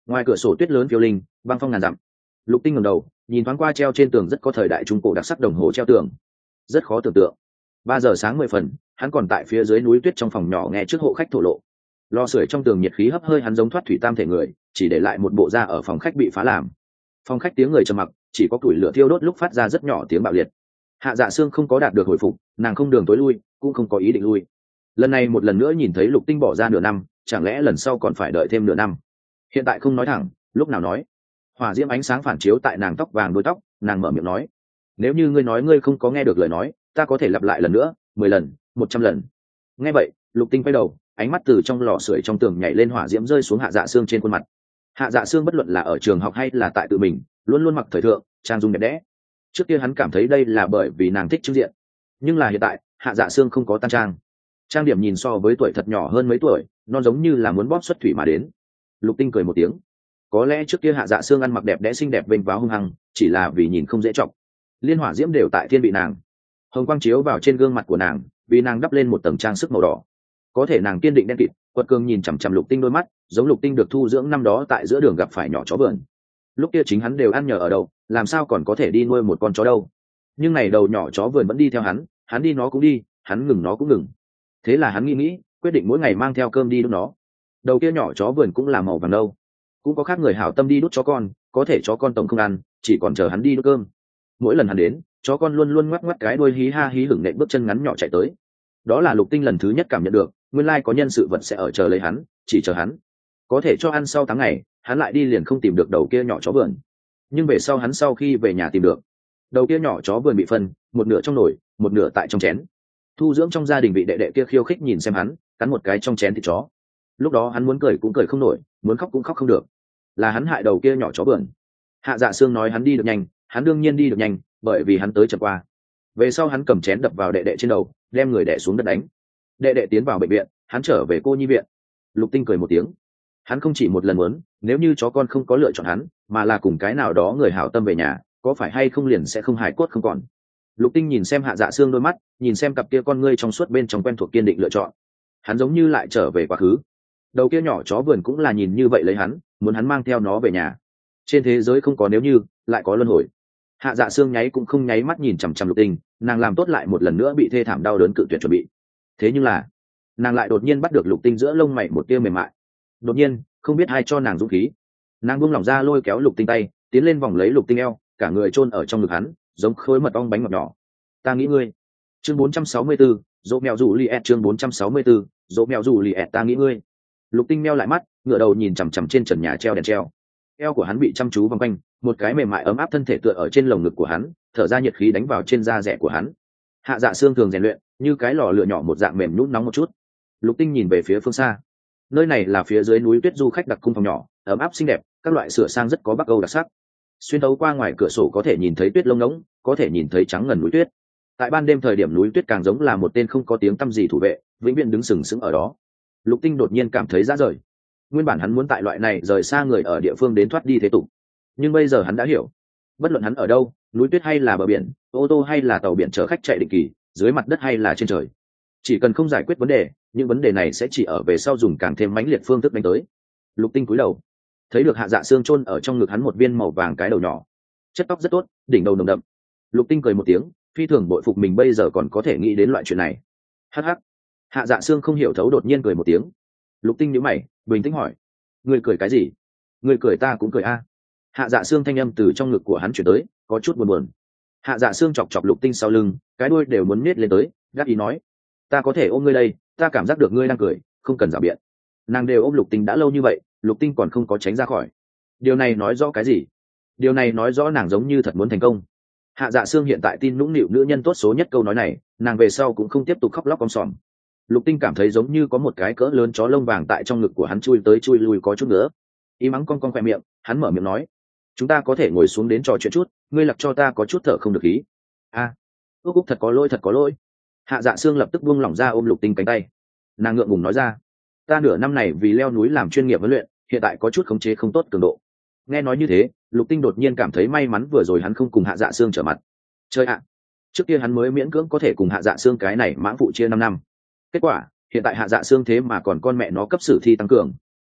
Ngoài cửa sổ tuyết lớn phiêu linh, băng phong ngàn dặm. Lục Tinh ngẩng đầu nhìn thoáng qua treo trên tường rất có thời đại trung cổ đặc sắc đồng hồ treo tường, rất khó tưởng tượng. 3 giờ sáng 10 phần, hắn còn tại phía dưới núi tuyết trong phòng nhỏ nghe trước hộ khách thổ lộ. Lò sưởi trong tường nhiệt khí hấp hơi hắn giống thoát thủy tam thể người, chỉ để lại một bộ da ở phòng khách bị phá làm. Phòng khách tiếng người trầm mặc, chỉ có củi lửa thiêu đốt lúc phát ra rất nhỏ tiếng bạo liệt. Hạ Dạ Sương không có đạt được hồi phục, nàng không đường tối lui, cũng không có ý định lui. Lần này một lần nữa nhìn thấy Lục Tinh bỏ ra nửa năm, chẳng lẽ lần sau còn phải đợi thêm nửa năm? Hiện tại không nói thẳng, lúc nào nói? Hỏa diễm ánh sáng phản chiếu tại nàng tóc vàng đuôi tóc, nàng mở miệng nói: nếu như ngươi nói ngươi không có nghe được lời nói, ta có thể lặp lại lần nữa, 10 lần, 100 lần. Nghe vậy, Lục Tinh quay đầu, ánh mắt từ trong lò sưởi trong tường nhảy lên hỏa diễm rơi xuống Hạ Dạ Sương trên khuôn mặt. Hạ Dạ Sương bất luận là ở trường học hay là tại tự mình, luôn luôn mặc thời thượng, trang dung đẹp đẽ. Trước kia hắn cảm thấy đây là bởi vì nàng thích trưng diện, nhưng là hiện tại, Hạ Dạ Sương không có tan trang. Trang điểm nhìn so với tuổi thật nhỏ hơn mấy tuổi, nó giống như là muốn bóp xuất thủy mà đến. Lục Tinh cười một tiếng. Có lẽ trước kia Hạ Dạ Sương ăn mặc đẹp đẽ xinh đẹp vênh váo hung hăng, chỉ là vì nhìn không dễ chọc. Liên hỏa diễm đều tại thiên vị nàng, hồng quang chiếu vào trên gương mặt của nàng, vì nàng đắp lên một tầng trang sức màu đỏ. Có thể nàng kiên định đen kịt, quật cường nhìn chằm chằm Lục Tinh đôi mắt, giống Lục Tinh được thu dưỡng năm đó tại giữa đường gặp phải nhỏ chó vườn. Lúc kia chính hắn đều ăn nhờ ở đâu, làm sao còn có thể đi nuôi một con chó đâu? Nhưng này đầu nhỏ chó vườn vẫn đi theo hắn đi nó cũng đi, hắn ngừng nó cũng ngừng. Thế là hắn nghĩ, quyết định mỗi ngày mang theo cơm đi đút nó. Đầu kia nhỏ chó vườn cũng là màu vàng đâu, cũng có khác người hảo tâm đi đút chó con, có thể chó con tổng không ăn, chỉ còn chờ hắn đi đút cơm. Mỗi lần hắn đến, chó con luôn luôn ngoắc ngoắc cái đuôi hí ha hí hửng nện bước chân ngắn nhỏ chạy tới. Đó là Lục Tinh lần thứ nhất cảm nhận được, nguyên lai có nhân sự vật sẽ ở chờ lấy hắn, chỉ chờ hắn. Có thể cho ăn sau 8 ngày, hắn lại đi liền không tìm được đầu kia nhỏ chó vườn. Nhưng về sau hắn sau khi về nhà tìm được, đầu kia nhỏ chó vườn bị phân, một nửa trong nồi, một nửa tại trong chén. Thu dưỡng trong gia đình vị đệ đệ kia khiêu khích nhìn xem hắn, cắn một cái trong chén thịt chó. Lúc đó hắn muốn cười cũng cười không nổi, muốn khóc cũng khóc không được. Là hắn hại đầu kia nhỏ chó vườn. Hạ Dạ Sương nói hắn đi được nhanh, hắn đương nhiên đi được nhanh, bởi vì hắn tới chậm qua. Về sau hắn cầm chén đập vào đệ đệ trên đầu, đem người đẻ xuống đất đánh. Đệ đệ tiến vào bệnh viện, hắn trở về cô nhi viện. Lục Tinh cười một tiếng. Hắn không chỉ một lần muốn, nếu như chó con không có lựa chọn hắn, mà là cùng cái nào đó người hảo tâm về nhà, có phải hay không liền sẽ không hài cốt không còn. Lục Tinh nhìn xem Hạ Dạ Sương đôi mắt, nhìn xem cặp kia con ngươi trong suốt bên trong quen thuộc kiên định lựa chọn. Hắn giống như lại trở về quá khứ. Đầu kia nhỏ chó vườn cũng là nhìn như vậy lấy hắn, muốn hắn mang theo nó về nhà. Trên thế giới không có nếu như, lại có luân hồi. Hạ Dạ Sương nháy cũng không nháy mắt nhìn chằm chằm Lục Tinh, nàng làm tốt lại một lần nữa bị thê thảm đau đớn cự tuyệt chuẩn bị. Thế nhưng là, nàng lại đột nhiên bắt được Lục Tinh giữa lông mày một tia mềm mại. Đột nhiên, không biết ai cho nàng dũng khí, nàng buông lỏng ra lôi kéo Lục Tinh tay, tiến lên vòng lấy Lục Tinh eo, cả người chôn ở trong ngực hắn, giống khối mật ong bánh ngọt nhỏ. Ta nghĩ ngươi. Chương 464, dỗ mèo rủ liệt. Chương 464, dỗ mèo rủ liệt. Ta nghĩ ngươi. Lục Tinh meo lại mắt, ngửa đầu nhìn chằm chằm trên trần nhà treo đèn treo. Eo của hắn bị chăm chú vòng quanh, một cái mềm mại ấm áp thân thể tựa ở trên lồng ngực của hắn, thở ra nhiệt khí đánh vào trên da rẻ của hắn. Hạ Dạ Sương thường rèn luyện, như cái lò lửa nhỏ một dạng mềm nhũn nóng một chút. Lục Tinh nhìn về phía phương xa. Nơi này là phía dưới núi tuyết du khách đặc cung phòng nhỏ, ấm áp xinh đẹp, các loại sửa sang rất có Bắc Âu đặc sắc. Xuyên thấu qua ngoài cửa sổ có thể nhìn thấy tuyết lông ngỗng, có thể nhìn thấy trắng ngần núi tuyết. Tại ban đêm thời điểm núi tuyết càng giống là một tên không có tiếng tăm gì thủ vệ, vĩnh viễn đứng sừng sững ở đó. Lục Tinh đột nhiên cảm thấy rã rời. Nguyên bản hắn muốn tại loại này rời xa người ở địa phương đến thoát đi thế tục, nhưng bây giờ hắn đã hiểu, bất luận hắn ở đâu, núi tuyết hay là bờ biển, ô tô hay là tàu biển chở khách chạy định kỳ, dưới mặt đất hay là trên trời, chỉ cần không giải quyết vấn đề, những vấn đề này sẽ chỉ ở về sau dùng càng thêm mãnh liệt phương thức đánh tới. Lục Tinh cúi đầu, thấy được Hạ Dạ Sương chôn ở trong ngực hắn một viên màu vàng cái đầu nhỏ, chất tóc rất tốt, đỉnh đầu nồng đậm. Lục Tinh cười một tiếng, phi thường bội phục mình bây giờ còn có thể nghĩ đến loại chuyện này. Hắc hắc. Hạ Dạ Sương không hiểu thấu đột nhiên cười một tiếng. Lục Tinh nhíu mày, bình tĩnh hỏi: ngươi cười cái gì? Ngươi cười ta cũng cười a. Hạ Dạ Sương thanh âm từ trong ngực của hắn chuyển tới, có chút buồn buồn. Hạ Dạ Sương chọc chọc Lục Tinh sau lưng, cái đuôi đều muốn nết lên tới, gác ý nói: ta có thể ôm ngươi đây, ta cảm giác được ngươi đang cười, không cần giảo biện. Nàng đều ôm Lục Tinh đã lâu như vậy, Lục Tinh còn không có tránh ra khỏi. Điều này nói rõ cái gì? Điều này nói rõ nàng giống như thật muốn thành công. Hạ Dạ Sương hiện tại tin nũng nịu nữ nhân tốt số nhất câu nói này, nàng về sau cũng không tiếp tục khóc lóc om sòm. Lục Tinh cảm thấy giống như có một cái cỡ lớn chó lông vàng tại trong ngực của hắn chui tới chui lui có chút nữa. Ý mắng con khoe miệng, hắn mở miệng nói: chúng ta có thể ngồi xuống đến trò chuyện chút, ngươi lặc cho ta có chút thở không được khí. A, Úc thật có lỗi, thật có lỗi. Hạ Dạ Sương lập tức buông lỏng ra ôm Lục Tinh cánh tay, nàng ngượng ngùng nói ra: ta nửa năm này vì leo núi làm chuyên nghiệp huấn luyện, hiện tại có chút khống chế không tốt cường độ. Nghe nói như thế, Lục Tinh đột nhiên cảm thấy may mắn vừa rồi hắn không cùng Hạ Dạ Sương trở mặt. Chơi ạ, trước kia hắn mới miễn cưỡng có thể cùng Hạ Dạ Sương cái này mãng phụ chia 5 năm. Kết quả, hiện tại Hạ Dạ Sương thế mà còn con mẹ nó cấp sử thi tăng cường.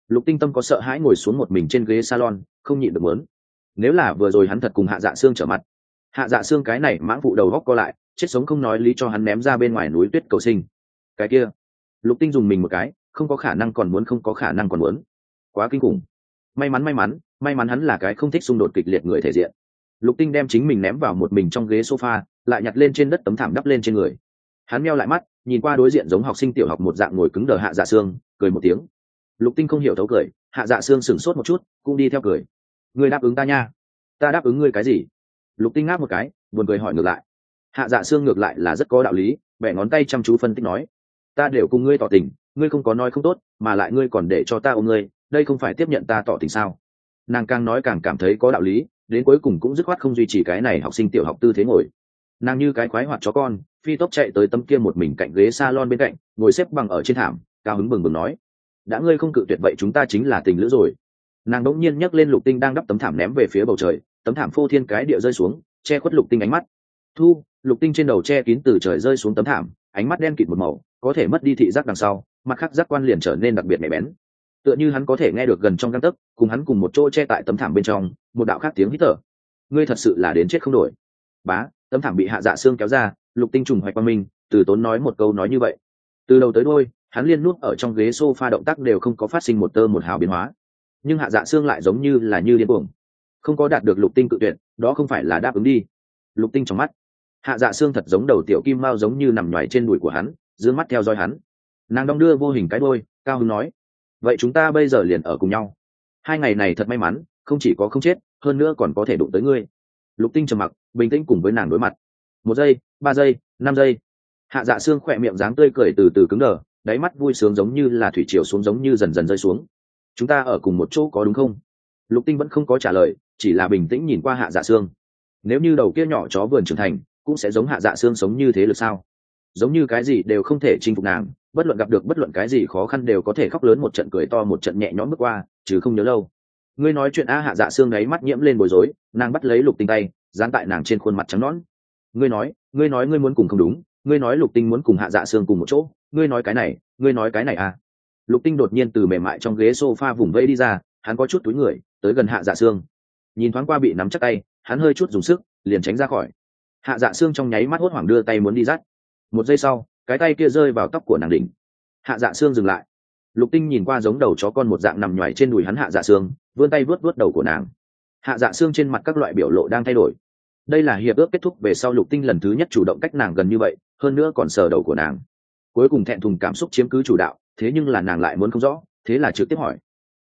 Lục Tinh Tâm có sợ hãi ngồi xuống một mình trên ghế salon, không nhịn được muốn. Nếu là vừa rồi hắn thật cùng Hạ Dạ Sương trở mặt, Hạ Dạ Sương cái này mãng phụ đầu góc co lại, chết sống không nói lý cho hắn ném ra bên ngoài núi tuyết cầu sinh. Cái kia, Lục Tinh dùng mình một cái, không có khả năng còn muốn, không có khả năng còn muốn. Quá kinh khủng. May mắn hắn là cái không thích xung đột kịch liệt người thể diện. Lục Tinh đem chính mình ném vào một mình trong ghế sofa, lại nhặt lên trên đất tấm thảm đắp lên trên người. Hắn meo lại mắt, nhìn qua đối diện giống học sinh tiểu học một dạng ngồi cứng đờ Hạ Dạ Sương, cười một tiếng. Lục Tinh không hiểu thấu cười, Hạ Dạ Sương sửng sốt một chút, cũng đi theo cười. Ngươi đáp ứng ta nha. Ta đáp ứng ngươi cái gì? Lục Tinh ngáp một cái, buồn cười hỏi ngược lại. Hạ Dạ Sương ngược lại là rất có đạo lý, bẻ ngón tay chăm chú phân tích nói: ta đều cùng ngươi tỏ tình, ngươi không có nói không tốt, mà lại ngươi còn để cho ta ôm ngươi, đây không phải tiếp nhận ta tỏ tình sao? Nàng càng nói càng cảm thấy có đạo lý, đến cuối cùng cũng dứt khoát không duy trì cái này học sinh tiểu học tư thế ngồi. Nàng như cái khoái hoạt chó con, phi tốc chạy tới tấm kia một mình cạnh ghế salon bên cạnh, ngồi xếp bằng ở trên thảm, cao hứng bừng bừng nói: đã ngươi không cự tuyệt vậy chúng ta chính là tình lữ rồi. Nàng đỗng nhiên nhấc lên Lục Tinh đang đắp tấm thảm ném về phía bầu trời, tấm thảm phô thiên cái địa rơi xuống, che khuất Lục Tinh ánh mắt. Lục Tinh trên đầu che kín từ trời rơi xuống tấm thảm, ánh mắt đen kịt một màu, có thể mất đi thị giác đằng sau, mặt khác giác quan liền trở nên đặc biệt nhạy bén. Tựa như hắn có thể nghe được gần trong gang tấc, cùng hắn cùng một chỗ che tại tấm thảm bên trong, một đạo khác tiếng hít thở. Ngươi thật sự là đến chết không đổi. Bá, tấm thảm bị Hạ Dạ Sương kéo ra, Lục Tinh trùng hoạch qua mình, từ tốn nói một câu nói như vậy. Từ đầu tới đuôi, hắn liên nuốt ở trong ghế sofa động tác đều không có phát sinh một tơ một hào biến hóa. Nhưng Hạ Dạ Sương lại giống như là như điên cuồng. Không có đạt được Lục Tinh cự tuyệt, đó không phải là đáp ứng đi. Lục Tinh trong mắt, Hạ Dạ Sương thật giống đầu tiểu kim mao giống như nằm nhoài trên đùi của hắn, dương mắt theo dõi hắn. Nàng đong đưa vô hình cái đôi, cao hứng nói: vậy chúng ta bây giờ liền ở cùng nhau. 2 ngày này thật may mắn, không chỉ có không chết, hơn nữa còn có thể đụng tới ngươi. Lục Tinh trầm mặc, bình tĩnh cùng với nàng đối mặt. 1 giây, 3 giây, 5 giây. Hạ Dạ Sương khỏe miệng dáng tươi cười từ từ cứng đờ, đáy mắt vui sướng giống như là thủy triều xuống giống như dần dần rơi xuống. Chúng ta ở cùng một chỗ có đúng không? Lục Tinh vẫn không có trả lời, chỉ là bình tĩnh nhìn qua Hạ Dạ Sương. Nếu như đầu kia nhỏ chó vườn trưởng thành, cũng sẽ giống Hạ Dạ Sương sống như thế được sao? Giống như cái gì đều không thể chinh phục nàng, bất luận gặp được bất luận cái gì khó khăn đều có thể khóc lớn một trận, cười to một trận, nhẹ nhõm bước qua, chứ không nhớ lâu. Ngươi nói chuyện a? Hạ Dạ Sương đấy mắt nhiễm lên bối rối, nàng bắt lấy Lục Tinh tay, dán tại nàng trên khuôn mặt trắng nõn. Ngươi nói ngươi muốn cùng không đúng, ngươi nói Lục Tinh muốn cùng Hạ Dạ Sương cùng một chỗ, ngươi nói cái này à? Lục Tinh đột nhiên từ mềm mại trong ghế sofa vùng vẫy đi ra, hắn có chút túi người, tới gần Hạ Dạ Sương. Nhìn thoáng qua bị nắm chắc tay, hắn hơi chút dùng sức, liền tránh ra khỏi. Hạ Dạ Sương trong nháy mắt hốt hoảng đưa tay muốn đi dắt. 1 giây sau, cái tay kia rơi vào tóc của nàng đỉnh. Hạ Dạ Sương dừng lại. Lục Tinh nhìn qua giống đầu chó con một dạng nằm nhoài trên đùi hắn Hạ Dạ Sương, vươn tay vuốt đầu của nàng. Hạ Dạ Sương trên mặt các loại biểu lộ đang thay đổi. Đây là hiệp ước kết thúc về sau Lục Tinh lần thứ nhất chủ động cách nàng gần như vậy, hơn nữa còn sờ đầu của nàng. Cuối cùng thẹn thùng cảm xúc chiếm cứ chủ đạo, thế nhưng là nàng lại muốn không rõ, thế là trực tiếp hỏi: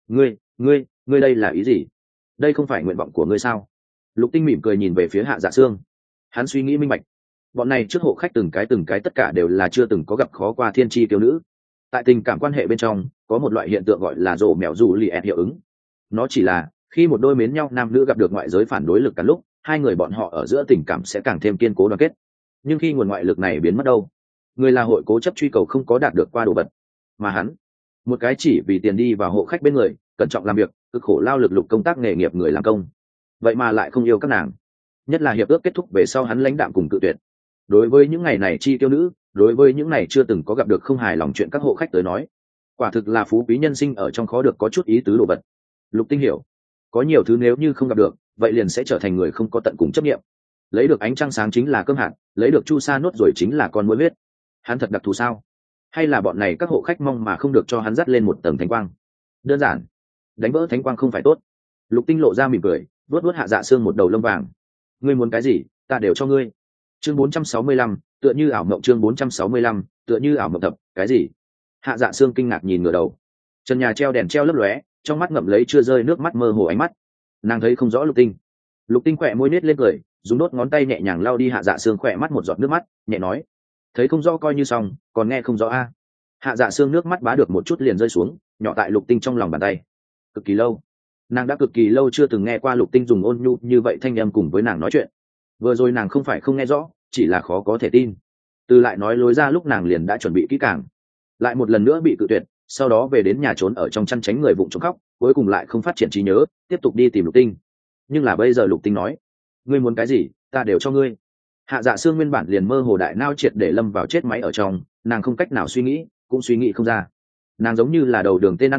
ngươi đây là ý gì? Đây không phải nguyện vọng của ngươi sao? Lục Tinh mỉm cười nhìn về phía Hạ Dạ Sương. Hắn suy nghĩ minh bạch, bọn này trước hộ khách từng cái tất cả đều là chưa từng có gặp khó qua thiên tri tiêu nữ. Tại tình cảm quan hệ bên trong, có một loại hiện tượng gọi là rổ mèo rủ lì ẹt hiệu ứng. Nó chỉ là khi một đôi mến nhau nam nữ gặp được ngoại giới phản đối lực cắn lúc, hai người bọn họ ở giữa tình cảm sẽ càng thêm kiên cố đoàn kết. Nhưng khi nguồn ngoại lực này biến mất đâu, người là hội cố chấp truy cầu không có đạt được qua đồ vật. Mà hắn, một cái chỉ vì tiền đi vào hộ khách bên người, cẩn trọng làm việc, cực khổ lao lực lục công tác nghề nghiệp người làm công, vậy mà lại không yêu các nàng. Nhất là hiệp ước kết thúc về sau hắn lãnh đạm cùng cự tuyệt. Đối với những ngày này chi tiêu nữ, đối với những này chưa từng có gặp được không hài lòng chuyện các hộ khách tới nói, quả thực là phú quý nhân sinh ở trong khó được có chút ý tứ đồ vật. Lục Tinh hiểu, có nhiều thứ nếu như không gặp được, vậy liền sẽ trở thành người không có tận cùng chấp nghiệm. Lấy được ánh trăng sáng chính là cơm hạt, lấy được chu sa nốt rồi chính là con muỗi huyết. Hắn thật đặc thù sao? Hay là bọn này các hộ khách mong mà không được cho hắn dắt lên một tầng thánh quang? Đơn giản, đánh vỡ thánh quang không phải tốt. Lục Tinh lộ ra mỉm cười, vuốt Hạ Dạ Sương một đầu lông vàng. Ngươi muốn cái gì, ta đều cho ngươi. Chương 465, tựa như ảo mộng. Chương 465, tựa như ảo mộng tập. Cái gì? Hạ Dạ Sương kinh ngạc nhìn ngửa đầu. Trần nhà treo đèn treo lấp lóe, trong mắt ngậm lấy chưa rơi nước mắt mơ hồ ánh mắt. Nàng thấy không rõ Lục Tinh. Lục Tinh khỏe môi nết lên cười, dùng đốt ngón tay nhẹ nhàng lau đi Hạ Dạ Sương khỏe mắt một giọt nước mắt, nhẹ nói: thấy không rõ coi như xong, còn nghe không rõ a? Hạ Dạ Sương nước mắt bá được một chút liền rơi xuống, nhỏ tại Lục Tinh trong lòng bàn tay. Cực kỳ lâu, nàng đã cực kỳ lâu chưa từng nghe qua Lục Tinh dùng ôn nhu như vậy thanh âm cùng với nàng nói chuyện. Vừa rồi nàng không phải không nghe rõ, chỉ là khó có thể tin. Từ lại nói lối ra lúc nàng liền đã chuẩn bị kỹ càng, lại một lần nữa bị cự tuyệt, sau đó về đến nhà trốn ở trong chăn tránh người vụng trộm khóc, cuối cùng lại không phát triển trí nhớ, tiếp tục đi tìm Lục Tinh. Nhưng là bây giờ Lục Tinh nói: ngươi muốn cái gì, ta đều cho ngươi. Hạ Dạ Sương nguyên bản liền mơ hồ đại nao triệt để lâm vào chết máy ở trong, nàng không cách nào suy nghĩ, cũng suy nghĩ không ra. Nàng giống như là đầu đường tên ăn mày,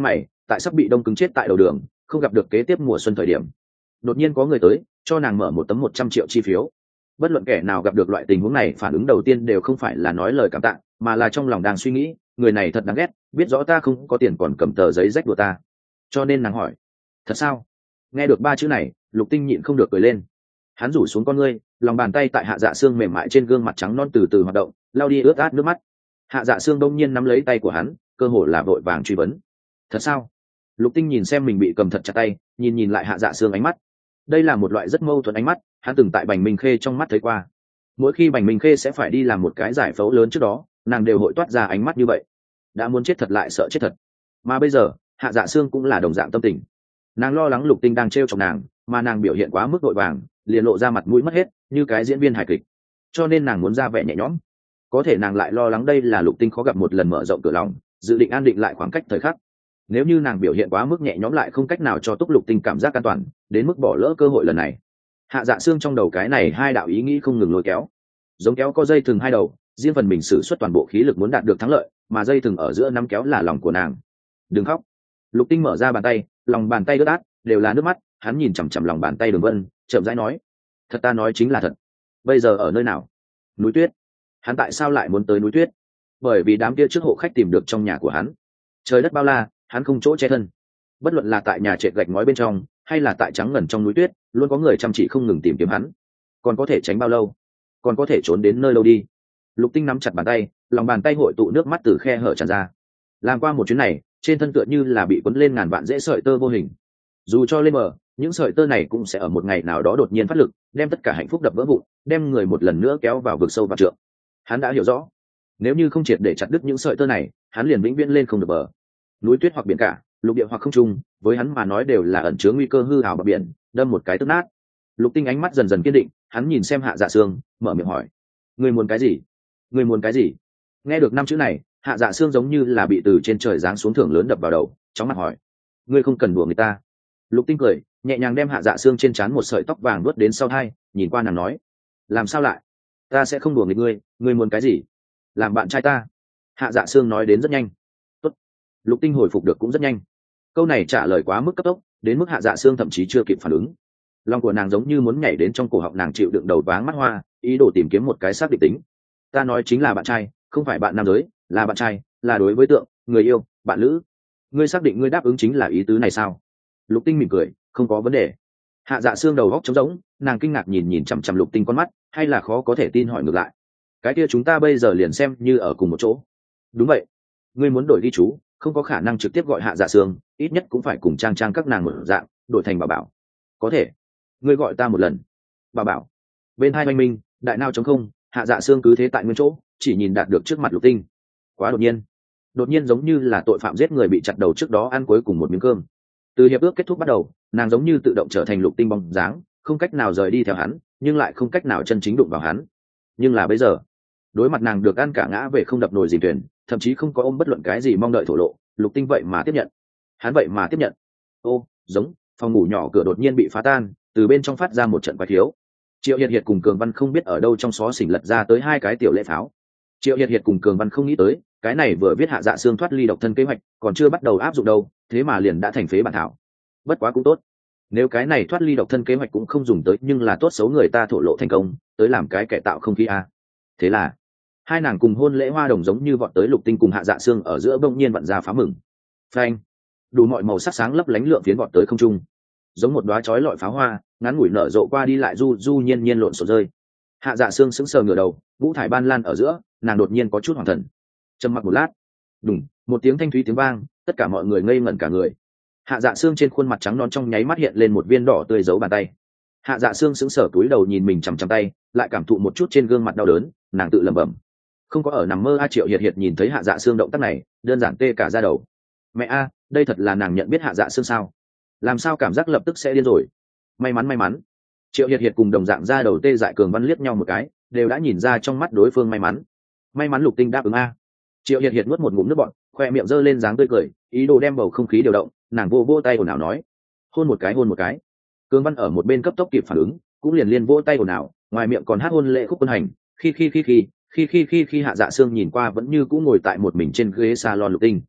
tại sắp bị đông cứng chết tại đầu đường, không gặp được kế tiếp mùa xuân thời điểm, đột nhiên có người tới cho nàng mở một tấm 100 triệu chi phiếu. Bất luận kẻ nào gặp được loại tình huống này, phản ứng đầu tiên đều không phải là nói lời cảm tạ, mà là trong lòng đang suy nghĩ, người này thật đáng ghét, biết rõ ta không có tiền còn cầm tờ giấy rách của ta. Cho nên nàng hỏi, thật sao? Nghe được 3 chữ này, Lục Tinh nhịn không được cười lên. Hắn rủ xuống con ngươi, lòng bàn tay tại Hạ Dạ Sương mềm mại trên gương mặt trắng non từ từ hoạt động, lau đi ướt át nước mắt. Hạ Dạ Sương đông nhiên nắm lấy tay của hắn, cơ hồ là vội vàng truy vấn, thật sao? Lục Tinh nhìn xem mình bị cầm thật chặt tay, nhìn lại Hạ Dạ Sương ánh mắt. Đây là một loại rất mâu thuẫn ánh mắt, hắn từng tại Bành Minh Khê trong mắt thấy qua. Mỗi khi Bành Minh Khê sẽ phải đi làm một cái giải phẫu lớn trước đó, nàng đều hội toát ra ánh mắt như vậy, đã muốn chết thật lại sợ chết thật. Mà bây giờ, Hạ Dạ Sương cũng là đồng dạng tâm tình. Nàng lo lắng Lục Tinh đang trêu chọc nàng, mà nàng biểu hiện quá mức vội vàng, liền lộ ra mặt mũi mất hết, như cái diễn viên hài kịch. Cho nên nàng muốn ra vẻ nhẹ nhõm. Có thể nàng lại lo lắng đây là Lục Tinh khó gặp một lần mở rộng cửa lòng, dự định an định lại khoảng cách thời khắc. Nếu như nàng biểu hiện quá mức nhẹ nhõm lại không cách nào cho Túc Lục Tinh cảm giác an toàn, đến mức bỏ lỡ cơ hội lần này. Hạ Dạ Sương trong đầu cái này hai đạo ý nghĩ không ngừng lôi kéo, giống kéo có dây thừng hai đầu, riêng phần mình sử xuất toàn bộ khí lực muốn đạt được thắng lợi, mà dây thừng ở giữa nắm kéo là lòng của nàng. Đừng khóc. Lục Tinh mở ra bàn tay, lòng bàn tay ướt át, đều là nước mắt, hắn nhìn chằm chằm lòng bàn tay Đường Vân, chậm rãi nói, thật ta nói chính là thật. Bây giờ ở nơi nào? Núi Tuyết. Hắn tại sao lại muốn tới núi Tuyết? Bởi vì đám kia trước hộ khách tìm được trong nhà của hắn. Trời đất bao la, hắn không chỗ che thân. Bất luận là tại nhà trệt gạch ngói bên trong, hay là tại trắng ngần trong núi tuyết, luôn có người chăm chỉ không ngừng tìm kiếm hắn. Còn có thể tránh bao lâu? Còn có thể trốn đến nơi đâu đi? Lục Tinh nắm chặt bàn tay, lòng bàn tay hội tụ nước mắt từ khe hở tràn ra. Làm qua một chuyến này, trên thân tựa như là bị quấn lên ngàn vạn rễ sợi tơ vô hình. Dù cho lên bờ, những sợi tơ này cũng sẽ ở một ngày nào đó đột nhiên phát lực, đem tất cả hạnh phúc đập vỡ vụn, đem người một lần nữa kéo vào vực sâu vạn trượng. Hắn đã hiểu rõ, nếu như không triệt để chặt đứt những sợi tơ này, hắn liền vĩnh viễn lên không được bờ. Núi tuyết hoặc biển cả, lục địa hoặc không trung, với hắn mà nói đều là ẩn chứa nguy cơ hư hào bờ biển, đâm một cái tức nát. Lục Tinh ánh mắt dần dần kiên định, hắn nhìn xem Hạ Dạ Sương, mở miệng hỏi, người muốn cái gì? Người muốn cái gì? Nghe được 5 chữ này, Hạ Dạ Sương giống như là bị từ trên trời giáng xuống thưởng lớn đập vào đầu, chóng mặt hỏi, ngươi không cần đùa người ta. Lục Tinh cười, nhẹ nhàng đem Hạ Dạ Sương trên trán một sợi tóc vàng nuốt đến sau tai, nhìn qua nàng nói, làm sao lại? Ta sẽ không đùa nghịch ngươi muốn cái gì? Làm bạn trai ta. Hạ Dạ Sương nói đến rất nhanh. Tốt. Lục Tinh hồi phục được cũng rất nhanh. Câu này trả lời quá mức cấp tốc, đến mức Hạ Dạ Sương thậm chí chưa kịp phản ứng. Lòng của nàng giống như muốn nhảy đến trong cổ họng nàng, chịu đựng đầu váng mắt hoa, ý đồ tìm kiếm một cái xác định tính. Ta nói chính là bạn trai, không phải bạn nam giới, là bạn trai, là đối với tượng, người yêu, bạn lữ. Ngươi xác định ngươi đáp ứng chính là ý tứ này sao? Lục Tinh mỉm cười, không có vấn đề. Hạ Dạ Sương đầu góc trống rỗng, nàng kinh ngạc nhìn chằm chằm Lục Tinh con mắt, hay là khó có thể tin hỏi ngược lại. Cái kia chúng ta bây giờ liền xem như ở cùng một chỗ. Đúng vậy. Ngươi muốn đổi ghi chú, không có khả năng trực tiếp gọi Hạ Dạ Sương, ít nhất cũng phải cùng trang các nàng một dạng, đổi thành Bảo Bảo. Có thể. Ngươi gọi ta một lần. Bảo Bảo. Bên hai oanh minh, đại nao trống không, Hạ Dạ Sương cứ thế tại nguyên chỗ, chỉ nhìn đạt được trước mặt Lục Tinh. Quá đột nhiên giống như là tội phạm giết người bị chặt đầu trước đó ăn cuối cùng một miếng cơm. Từ hiệp ước kết thúc bắt đầu, nàng giống như tự động trở thành Lục Tinh bóng dáng, không cách nào rời đi theo hắn, nhưng lại không cách nào chân chính đụng vào hắn. Nhưng là bây giờ, đối mặt nàng được ăn cả ngã về không đập nồi dìm thuyền, thậm chí không có ôm bất luận cái gì mong đợi thổ lộ, Lục Tinh vậy mà tiếp nhận. Hắn vậy mà tiếp nhận. Ô, giống, phòng ngủ nhỏ cửa đột nhiên bị phá tan, từ bên trong phát ra một trận quái thiếu. Triệu Hiệt Hiệt cùng Cường Văn không biết ở đâu trong xó xỉnh lật ra tới 2 cái tiểu lễ pháo. Triệu Hiệt Hiệt cùng Cường Văn không nghĩ tới, cái này vừa viết Hạ Dạ Sương thoát ly độc thân kế hoạch, còn chưa bắt đầu áp dụng đâu, thế mà liền đã thành phế bản thảo. Bất quá cũng tốt. Nếu cái này thoát ly độc thân kế hoạch cũng không dùng tới, nhưng là tốt xấu người ta thổ lộ thành công, tới làm cái kẻ tạo không khí a. Thế là, hai nàng cùng hôn lễ hoa đồng giống như vọt tới Lục Tinh cùng Hạ Dạ Sương ở giữa, bỗng nhiên vặn ra phá mừng. Phanh, đủ mọi màu sắc sáng lấp lánh lượng phiến vọt tới không trung, giống một đóa chói lọi pháo hoa, ngắn ngủi nở rộ qua đi lại du nhiên lộn xộn rơi. Hạ Dạ Sương sững sờ ngửa đầu, ngũ thải ban lan ở giữa, nàng đột nhiên có chút hoảng thần. Trầm mặc một lát, đùng, một tiếng thanh thúy tiếng vang, tất cả mọi người ngây ngẩn cả người. Hạ Dạ Sương trên khuôn mặt trắng non trong nháy mắt hiện lên một viên đỏ tươi dấu bàn tay. Hạ Dạ Sương sững sờ cúi đầu nhìn mình chằm chằm tay, lại cảm thụ một chút trên gương mặt đau đớn, nàng tự lẩm bẩm, không có ở nằm mơ a. Triệu Hiệt Hiệt nhìn thấy Hạ Dạ Sương động tác này, đơn giản tê cả da đầu. Mẹ a, đây thật là nàng nhận biết Hạ Dạ Sương sao? Làm sao cảm giác lập tức sẽ điên rồi? May mắn. Triệu Hiệt Hiệt cùng đồng dạng da đầu tê dại Cường Văn liếc nhau một cái, đều đã nhìn ra trong mắt đối phương may mắn. Lục Tinh đáp ứng a. Triệu Hiệt Hiệt nuốt một ngụm nước bọt, khoe miệng giơ lên dáng tươi cười, ý đồ đem bầu không khí điều động, nàng vô tay ồn ào nói, hôn một cái. Cường Văn ở một bên cấp tốc kịp phản ứng, cũng liền vỗ tay ồn ào, ngoài miệng còn hát hôn lễ khúc quân hành. Khi Hạ Dạ Sương nhìn qua vẫn như cũ ngồi tại một mình trên ghế salon Lục Tinh,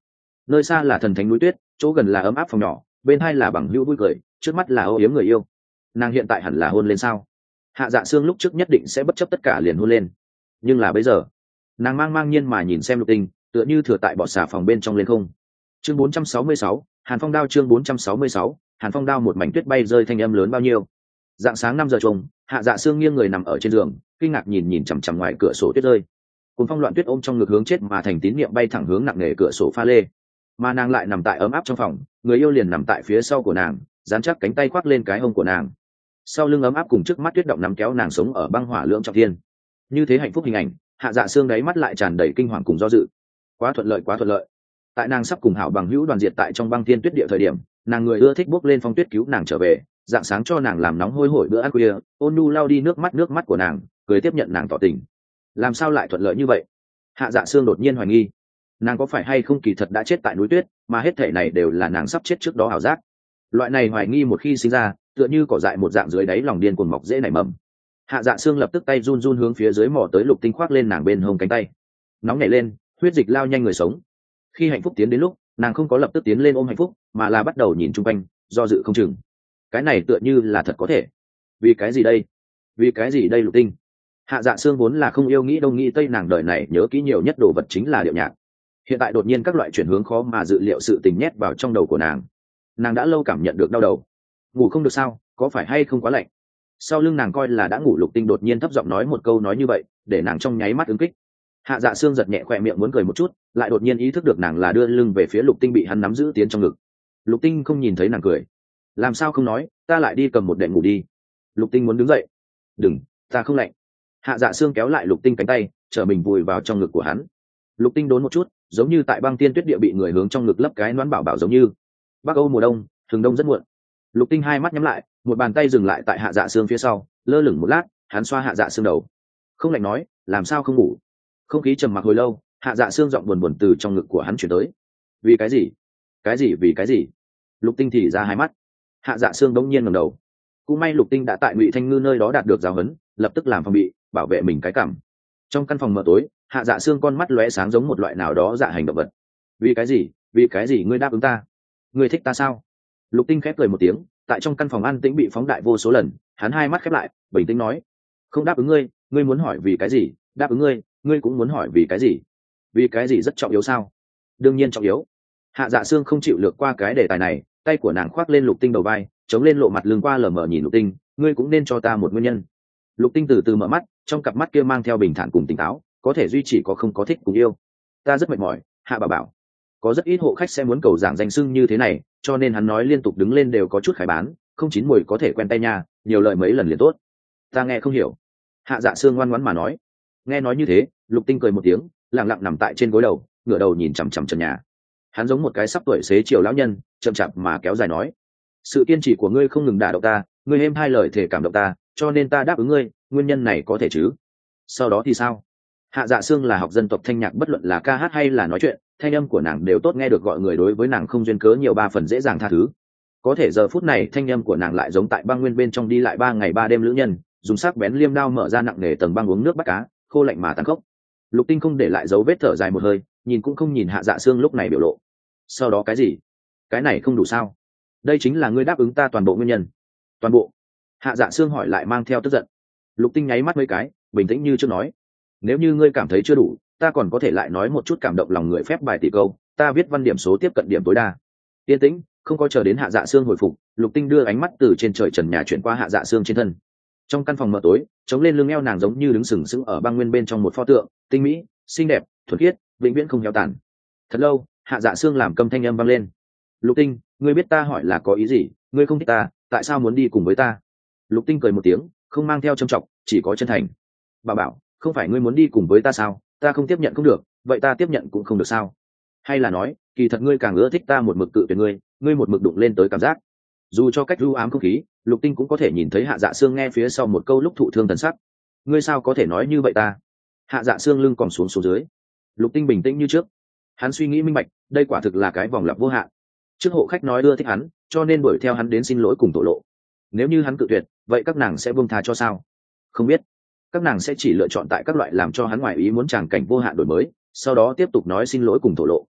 nơi xa là thần thánh núi tuyết, chỗ gần là ấm áp phòng nhỏ, bên hai là bằng hữu vui cười, trước mắt là âu yếm người yêu. Nàng hiện tại hẳn là hôn lên sao? Hạ Dạ Sương lúc trước nhất định sẽ bất chấp tất cả liền hôn lên, nhưng là bây giờ nàng mang nhiên mà nhìn xem Lục Tinh, tựa như thừa tại bọt xà phòng bên trong lên không. Chương 466, Hàn Phong đao. Chương 466, Hàn Phong đao. Một mảnh tuyết bay rơi, thanh âm lớn bao nhiêu. Dạng sáng 5 giờ trùng, Hạ Dạ Sương nghiêng người nằm ở trên giường, kinh ngạc nhìn chằm chằm ngoài cửa sổ tuyết rơi. Cuốn phong loạn tuyết ôm trong ngực hướng chết mà thành tín niệm bay thẳng hướng nặng nề cửa sổ pha lê. Mà nàng lại nằm tại ấm áp trong phòng, người yêu liền nằm tại phía sau của nàng, dán chắc cánh tay khoác lên cái hông của nàng. Sau lưng ấm áp cùng trước mắt tuyết động nắm kéo nàng sống ở băng hỏa lưỡng trọng thiên. Như thế hạnh phúc hình ảnh, Hạ Dạ Sương đáy mắt lại tràn đầy kinh hoàng cùng do dự. Quá thuận lợi, quá thuận lợi. Tại nàng sắp cùng hảo bằng hữu đoàn diệt tại trong băng thiên tuyết địa thời điểm, nàng người ưa thích bước lên phong tuyết cứu nàng trở về, dạng sáng cho nàng làm nóng hôi hổi bữa ăn khuya, ôn nhu lau đi nước mắt của nàng, cười tiếp nhận nàng tỏ tình. Làm sao lại thuận lợi như vậy? Hạ Dạ Sương đột nhiên hoài nghi, nàng có phải hay không kỳ thật đã chết tại núi tuyết, mà hết thể này đều là nàng sắp chết trước đó ảo giác. Loại này hoài nghi một khi sinh ra, tựa như cỏ dại một dạng dưới đáy lòng điên cuồng mọc dễ nảy mầm. Hạ Dạ Sương lập tức tay run run hướng phía dưới mò tới Lục Tinh khoác lên nàng bên hông cánh tay, nóng nhảy lên, huyết dịch lao nhanh người sống. Khi hạnh phúc tiến đến lúc, nàng không có lập tức tiến lên ôm hạnh phúc, mà là bắt đầu nhìn chung quanh, do dự không chừng. Cái này tựa như là thật có thể. Vì cái gì đây? Vì cái gì đây Lục Tinh? Hạ Dạ Sương vốn là không yêu nghĩ đông nghĩ tây, nàng đời này nhớ kỹ nhiều nhất đồ vật chính là điệu nhạc. Hiện tại đột nhiên các loại chuyển hướng khó mà dự liệu sự tình nhét vào trong đầu của nàng đã lâu cảm nhận được đau đầu. Ngủ không được sao? Có phải hay không quá lạnh? Sau lưng nàng coi là đã ngủ Lục Tinh đột nhiên thấp giọng nói một câu nói như vậy, để nàng trong nháy mắt ứng kích. Hạ Dạ Sương giật nhẹ khỏe miệng muốn cười một chút, lại đột nhiên ý thức được nàng là đưa lưng về phía Lục Tinh bị hắn nắm giữ tiến trong ngực. Lục Tinh không nhìn thấy nàng cười. Làm sao không nói, ta lại đi cầm một đệm ngủ đi. Lục Tinh muốn đứng dậy. Đừng, ta không lạnh. Hạ Dạ Sương kéo lại Lục Tinh cánh tay, trở mình vùi vào trong ngực của hắn. Lục Tinh đốn một chút, giống như tại băng tiên tuyết địa bị người hướng trong ngực lấp cái noãn bảo bảo giống như. Bắc Âu mùa đông, thường đông rất muộn. Lục Tinh hai mắt nhắm lại, một bàn tay dừng lại tại Hạ Dạ Sương phía sau, lơ lửng một lát, hắn xoa Hạ Dạ Sương đầu. Không lạnh nói, làm sao không ngủ? Không khí trầm mặc hồi lâu, Hạ Dạ Sương giọng buồn từ trong ngực của hắn chuyển tới. Vì cái gì? Vì cái gì? Lục Tinh thì ra hai mắt. Hạ Dạ Sương đống nhiên ngẩng đầu. Cũng may Lục Tinh đã tại Ngụy Thanh Ngư nơi đó đạt được giáo huấn, lập tức làm phòng bị, bảo vệ mình cái cảm. Trong căn phòng mờ tối, Hạ Dạ Sương con mắt lóe sáng giống một loại nào đó dạ hành động vật. Vì cái gì ngươi đáp ứng ta? Ngươi thích ta sao? Lục Tinh khép cười một tiếng, tại trong căn phòng an tĩnh bị phóng đại vô số lần, hắn hai mắt khép lại, bình tĩnh nói: không đáp ứng ngươi, ngươi muốn hỏi vì cái gì? Đáp ứng ngươi, ngươi cũng muốn hỏi vì cái gì? Vì cái gì rất trọng yếu sao? Đương nhiên trọng yếu. Hạ Dạ Sương không chịu lược qua cái đề tài này, tay của nàng khoác lên Lục Tinh đầu vai, chống lên lộ mặt lưng qua lờ mờ nhìn Lục Tinh, ngươi cũng nên cho ta một nguyên nhân. Lục Tinh từ từ mở mắt, trong cặp mắt kia mang theo bình thản cùng tỉnh táo, có thể duy trì có không có thích cùng yêu. Ta rất mệt mỏi, Hạ bà bảo. Có rất ít hộ khách sẽ muốn cầu giảng danh xưng như thế này, cho nên hắn nói liên tục đứng lên đều có chút khải bán, không chín mùi có thể quen tay nha, nhiều lời mấy lần liền tốt. Ta nghe không hiểu. Hạ Dạ Sương ngoan ngoãn mà nói. Nghe nói như thế, Lục Tinh cười một tiếng, lặng lặng nằm tại trên gối đầu, ngửa đầu nhìn chằm chằm trần nhà. Hắn giống một cái sắp tuổi xế chiều lão nhân, chậm chạp mà kéo dài nói: sự kiên trì của ngươi không ngừng đả động ta, ngươi êm hai lời thể cảm động ta, cho nên ta đáp ứng ngươi, nguyên nhân này có thể chứ? Sau đó thì sao? Hạ Dạ Sương là học dân tộc thanh nhạc, bất luận là ca hát hay là nói chuyện, thanh âm của nàng đều tốt nghe được, gọi người đối với nàng không duyên cớ nhiều 3 phần dễ dàng tha thứ. Có thể giờ phút này thanh âm của nàng lại giống tại băng nguyên bên trong đi lại 3 ngày 3 đêm lữ nhân, dùng sắc bén liêm đao mở ra nặng nề tầng băng uống nước bắt cá, khô lạnh mà tàn khốc. Lục Tinh không để lại dấu vết, thở dài một hơi, nhìn cũng không nhìn Hạ Dạ Sương lúc này biểu lộ. Sau đó cái gì? Cái này không đủ sao? Đây chính là ngươi đáp ứng ta toàn bộ nguyên nhân. Toàn bộ? Hạ Dạ Sương hỏi lại mang theo tức giận. Lục Tinh nháy mắt mấy cái, bình tĩnh như chưa nói: nếu như ngươi cảm thấy chưa đủ, ta còn có thể lại nói một chút cảm động lòng người phép bài tỷ câu, ta viết văn điểm số tiếp cận điểm tối đa. Yên tĩnh, không có chờ đến Hạ Dạ Sương hồi phục, Lục Tinh đưa ánh mắt từ trên trời trần nhà chuyển qua Hạ Dạ Sương trên thân. Trong căn phòng mờ tối, chống lên lưng eo nàng giống như đứng sừng sững ở băng nguyên bên trong một pho tượng, tinh mỹ, xinh đẹp, thuần khiết, vĩnh viễn không héo tàn. Thật lâu, Hạ Dạ Sương làm câm thanh âm vang lên: Lục Tinh, ngươi biết ta hỏi là có ý gì? Ngươi không thích ta, tại sao muốn đi cùng với ta? Lục Tinh cười một tiếng, không mang theo trâm trọng, chỉ có chân thành. Bà bảo, không phải ngươi muốn đi cùng với ta sao? Ta không tiếp nhận không được, vậy ta tiếp nhận cũng không được sao? Hay là nói, kỳ thật ngươi càng ưa thích ta một mực cự tuyệt ngươi một mực đụng lên tới cảm giác. Dù cho cách ưu ám không khí, Lục Tinh cũng có thể nhìn thấy Hạ Dạ Sương nghe phía sau một câu lúc thụ thương thần sắc. Ngươi sao có thể nói như vậy ta? Hạ Dạ Sương lưng còn xuống dưới. Lục Tinh bình tĩnh như trước. Hắn suy nghĩ minh bạch, đây quả thực là cái vòng lặp vô hạn. Trước hộ khách nói ưa thích hắn, cho nên đuổi theo hắn đến xin lỗi cùng thổ lộ. Nếu như hắn cự tuyệt, vậy các nàng sẽ buông tha cho sao? Không biết. Các nàng sẽ chỉ lựa chọn tại các loại làm cho hắn ngoài ý muốn tràng cảnh vô hạn đổi mới, sau đó tiếp tục nói xin lỗi cùng thổ lộ.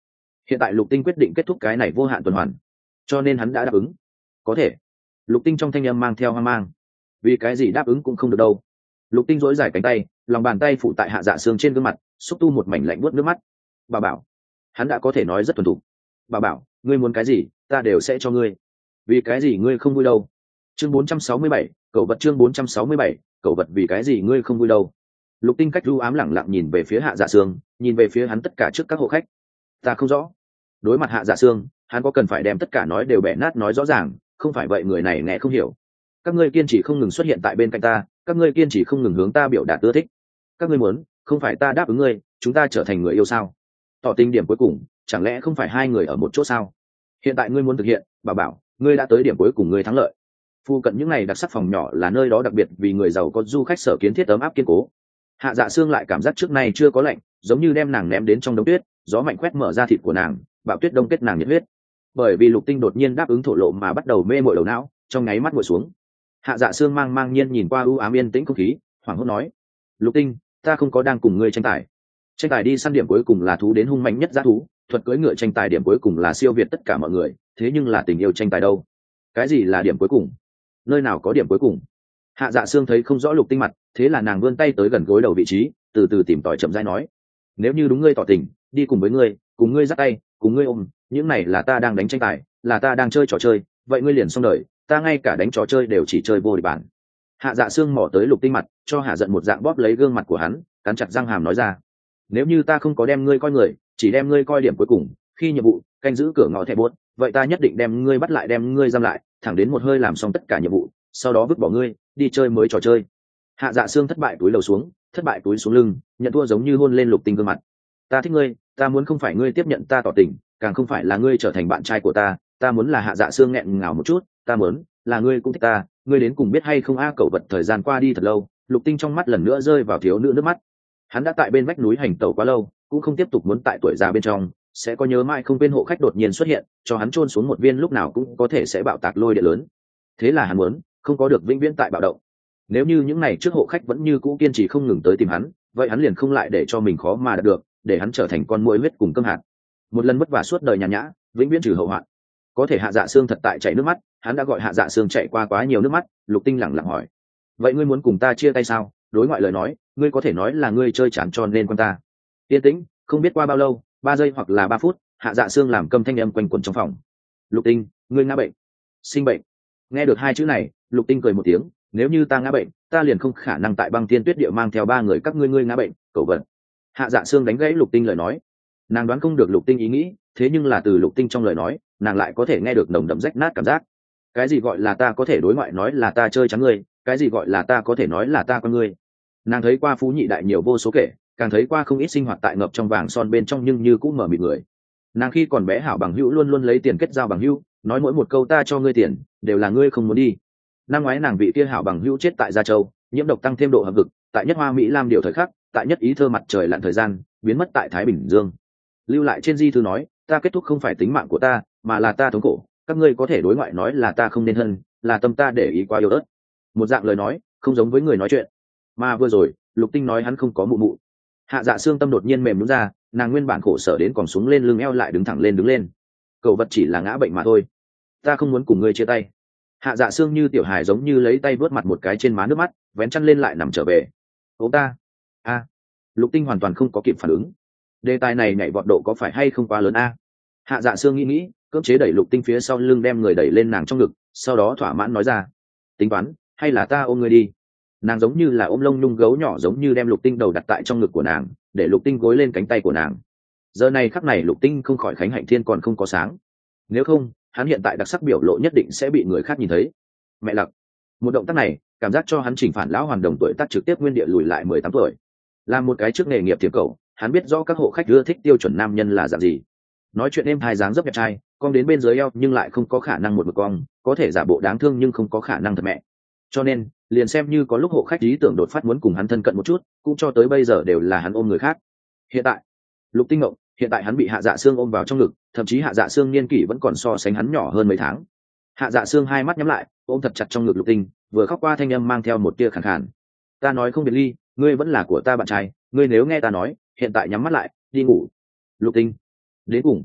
Hiện tại Lục Tinh quyết định kết thúc cái này vô hạn tuần hoàn, cho nên hắn đã đáp ứng. Có thể. Lục Tinh trong thanh âm mang theo hoang mang. Vì cái gì đáp ứng cũng không được đâu. Lục Tinh dỗi dài cánh tay, lòng bàn tay phủ tại Hạ Dạ Sương trên gương mặt, xúc tu một mảnh lạnh buốt nước mắt. Bà bảo, hắn đã có thể nói rất thuần thục. Bà bảo, ngươi muốn cái gì ta đều sẽ cho ngươi. Vì cái gì ngươi không vui đâu? Chương 467, cậu vật. Chương 467, cậu vật. Vì cái gì ngươi không vui đâu? Lục Tinh cách ưu ám lẳng lặng nhìn về phía Hạ Dạ Sương, nhìn về phía hắn tất cả trước các hộ khách. Ta không rõ. Đối mặt Hạ Dạ Sương, hắn có cần phải đem tất cả nói đều bẻ nát nói rõ ràng, không phải vậy người này nghe không hiểu. Các ngươi kiên trì không ngừng xuất hiện tại bên cạnh ta, các ngươi kiên trì không ngừng hướng ta biểu đạt ưa thích. Các ngươi muốn, không phải ta đáp ứng ngươi, chúng ta trở thành người yêu sao? Tỏ tình điểm cuối cùng, chẳng lẽ không phải hai người ở một chỗ sao? Hiện tại ngươi muốn thực hiện, bảo, ngươi đã tới điểm cuối cùng, ngươi thắng lợi. Phu cận những ngày đặc sắc phòng nhỏ là nơi đó đặc biệt vì người giàu có du khách sở kiến thiết ấm áp kiên cố. Hạ Dạ Sương lại cảm giác trước nay chưa có lạnh, giống như đem nàng ném đến trong đống tuyết, gió mạnh quét mở ra thịt của nàng, bạo tuyết đông kết nàng nhiệt huyết. Bởi vì Lục Tinh đột nhiên đáp ứng thổ lộ mà bắt đầu mê mội đầu não, trong nháy mắt nguội xuống. Hạ Dạ Sương mang nhiên nhìn qua u ám yên tĩnh không khí, hoảng hốt nói: Lục Tinh, ta không có đang cùng ngươi tranh tài. Tranh tài đi săn điểm cuối cùng là thú đến hung mạnh nhất dã thú, thuật cưỡi ngựa tranh tài điểm cuối cùng là siêu việt tất cả mọi người, thế nhưng là tình yêu tranh tài đâu? Cái gì là điểm cuối cùng? Nơi nào có điểm cuối cùng? Hạ Dạ Sương thấy không rõ Lục Tinh mặt, thế là nàng vươn tay tới gần gối đầu vị trí, từ từ tìm tòi chậm rãi nói: nếu như đúng ngươi tỏ tình, đi cùng với ngươi, cùng ngươi dắt tay, cùng ngươi ôm, những này là ta đang đánh tranh tài, là ta đang chơi trò chơi, vậy ngươi liền xong đời, ta ngay cả đánh trò chơi đều chỉ chơi vô địch bản. Hạ Dạ Sương mò tới Lục Tinh mặt, cho Hạ Giận một dạng bóp lấy gương mặt của hắn, cắn chặt răng hàm nói ra: nếu như ta không có đem ngươi coi người, chỉ đem ngươi coi điểm cuối cùng, khi nhiệm vụ canh giữ cửa ngõ thẻ buốt, vậy ta nhất định đem ngươi bắt lại, đem ngươi giam lại, thẳng đến một hơi làm xong tất cả nhiệm vụ, sau đó vứt bỏ ngươi, đi chơi mới trò chơi. Hạ Dạ Sương thất bại túi lầu xuống, thất bại túi xuống lưng, nhận thua giống như hôn lên Lục Tinh gương mặt. Ta thích ngươi, ta muốn không phải ngươi tiếp nhận ta tỏ tình, càng không phải là ngươi trở thành bạn trai của ta muốn là Hạ Dạ Sương nghẹn ngào một chút, ta muốn là ngươi cũng thích ta, ngươi đến cùng biết hay không a? Cậu vật. Thời gian qua đi thật lâu, Lục Tinh trong mắt lần nữa rơi vào thiếu nữ nước mắt. Hắn đã tại bên vách núi hành tẩu quá lâu, cũng không tiếp tục muốn tại tuổi già bên trong sẽ có nhớ mãi không quên hộ khách đột nhiên xuất hiện, cho hắn chôn xuống một viên lúc nào cũng có thể sẽ bạo tạc lôi điện lớn. Thế là hắn muốn không có được vĩnh viễn tại bạo động. Nếu như những ngày trước hộ khách vẫn như cũ kiên trì không ngừng tới tìm hắn, vậy hắn liền không lại để cho mình khó mà đạt được, để hắn trở thành con muỗi huyết cùng cơm hạt, một lần vất vả suốt đời nhàn nhã, vĩnh viễn trừ hậu hoạn. Có thể Hạ Dạ Sương thật tại chảy nước mắt, hắn đã gọi Hạ Dạ Sương chạy qua quá nhiều nước mắt. Lục Tinh lẳng lặng hỏi: vậy ngươi muốn cùng ta chia tay sao? Đối ngoại lời nói, ngươi có thể nói là ngươi chơi chán tròn nên quan ta. Yên tĩnh, không biết qua bao lâu, 3 giây hoặc là 3 phút, Hạ Dạ Sương làm câm thanh âm quanh quẩn trong phòng. Lục Tinh, ngươi ngã bệnh. Sinh bệnh. Nghe được hai chữ này, Lục Tinh cười một tiếng: nếu như ta ngã bệnh, ta liền không khả năng tại Băng Thiên Tuyết Địa mang theo 3 người các ngươi ngã bệnh, cẩu vật. Hạ Dạ Sương đánh gãy Lục Tinh lời nói. Nàng đoán không được Lục Tinh ý nghĩ, thế nhưng là từ Lục Tinh trong lời nói, nàng lại có thể nghe được nồng đậm rách nát cảm giác. Cái gì gọi là ta có thể đối ngoại nói là ta chơi trắng ngươi, cái gì gọi là ta có thể nói là ta con ngươi. Nàng thấy qua phú nhị đại nhiều vô số kể, càng thấy qua không ít sinh hoạt tại ngập trong vàng son bên trong nhưng như cũng mở mịt người. Nàng khi còn bé hảo bằng hữu luôn luôn lấy tiền kết giao bằng hữu, nói mỗi một câu ta cho ngươi tiền đều là ngươi không muốn đi. Năm ngoái nàng vị kia hảo bằng hữu chết tại Gia Châu, nhiễm độc tăng thêm độ hợp vực, tại nhất Hoa Mỹ Lam điều thời khắc, tại nhất ý thơ mặt trời lặn thời gian, biến mất tại Thái Bình Dương. Lưu lại trên di thư nói, ta kết thúc không phải tính mạng của ta, mà là ta thống khổ, các ngươi có thể đối ngoại nói là ta không nên hơn, là tâm ta để ý quá yếu ớt. Một dạng lời nói, không giống với người nói chuyện. Mà vừa rồi, Lục Tinh nói hắn không có mụ mụ. Hạ Dạ Sương tâm đột nhiên mềm nhũn ra, nàng nguyên bản khổ sở đến còn xuống lên lưng eo lại đứng thẳng lên đứng lên. Cậu vật chỉ là ngã bệnh mà thôi, ta không muốn cùng ngươi chia tay. Hạ Dạ Sương như tiểu hài giống như lấy tay vớt mặt một cái trên má nước mắt, vén chăn lên lại nằm trở về. Ôm ta. A. Lục Tinh hoàn toàn không có kịp phản ứng. Đề tài này nhảy vọt độ có phải hay không quá lớn a? Hạ Dạ Sương nghĩ, cưỡng chế đẩy Lục Tinh phía sau lưng đem người đẩy lên nàng trong ngực, sau đó thỏa mãn nói ra: tính toán, hay là ta ôm ngươi đi. Nàng giống như là ôm lông nhung gấu nhỏ giống như đem Lục Tinh đầu đặt tại trong ngực của nàng, để Lục Tinh gối lên cánh tay của nàng. Giờ này khắc này Lục Tinh không khỏi khánh hạnh thiên còn không có sáng. Nếu không, hắn hiện tại đặc sắc biểu lộ nhất định sẽ bị người khác nhìn thấy. Mẹ lặc. Một động tác này, cảm giác cho hắn chỉnh phản lão hoàn đồng tuổi tác trực tiếp nguyên địa lùi lại 18 tuổi. Làm một cái trước nghề nghiệp thiệp cầu, hắn biết rõ các hộ khách ưa thích tiêu chuẩn nam nhân là dạng gì. Nói chuyện êm thai dáng dấp đẹp trai, cong đến bên dưới eo nhưng lại không có khả năng một mực cong, có thể giả bộ đáng thương nhưng không có khả năng thật mẹ. Cho nên, liền xem như có lúc hộ khách ý tưởng đột phát muốn cùng hắn thân cận một chút, cũng cho tới bây giờ đều là hắn ôm người khác. Hiện tại, Lục Tinh ngộng, hiện tại hắn bị Hạ Dạ Sương ôm vào trong ngực, thậm chí Hạ Dạ Sương niên kỷ vẫn còn so sánh hắn nhỏ hơn mấy tháng. Hạ Dạ Sương hai mắt nhắm lại, ôm thật chặt trong ngực Lục Tinh, vừa khóc qua thanh âm mang theo một tia khàn khàn. Ta nói không biệt ly, ngươi vẫn là của ta bạn trai, ngươi nếu nghe ta nói, hiện tại nhắm mắt lại, đi ngủ. Lục Tinh, đến cùng,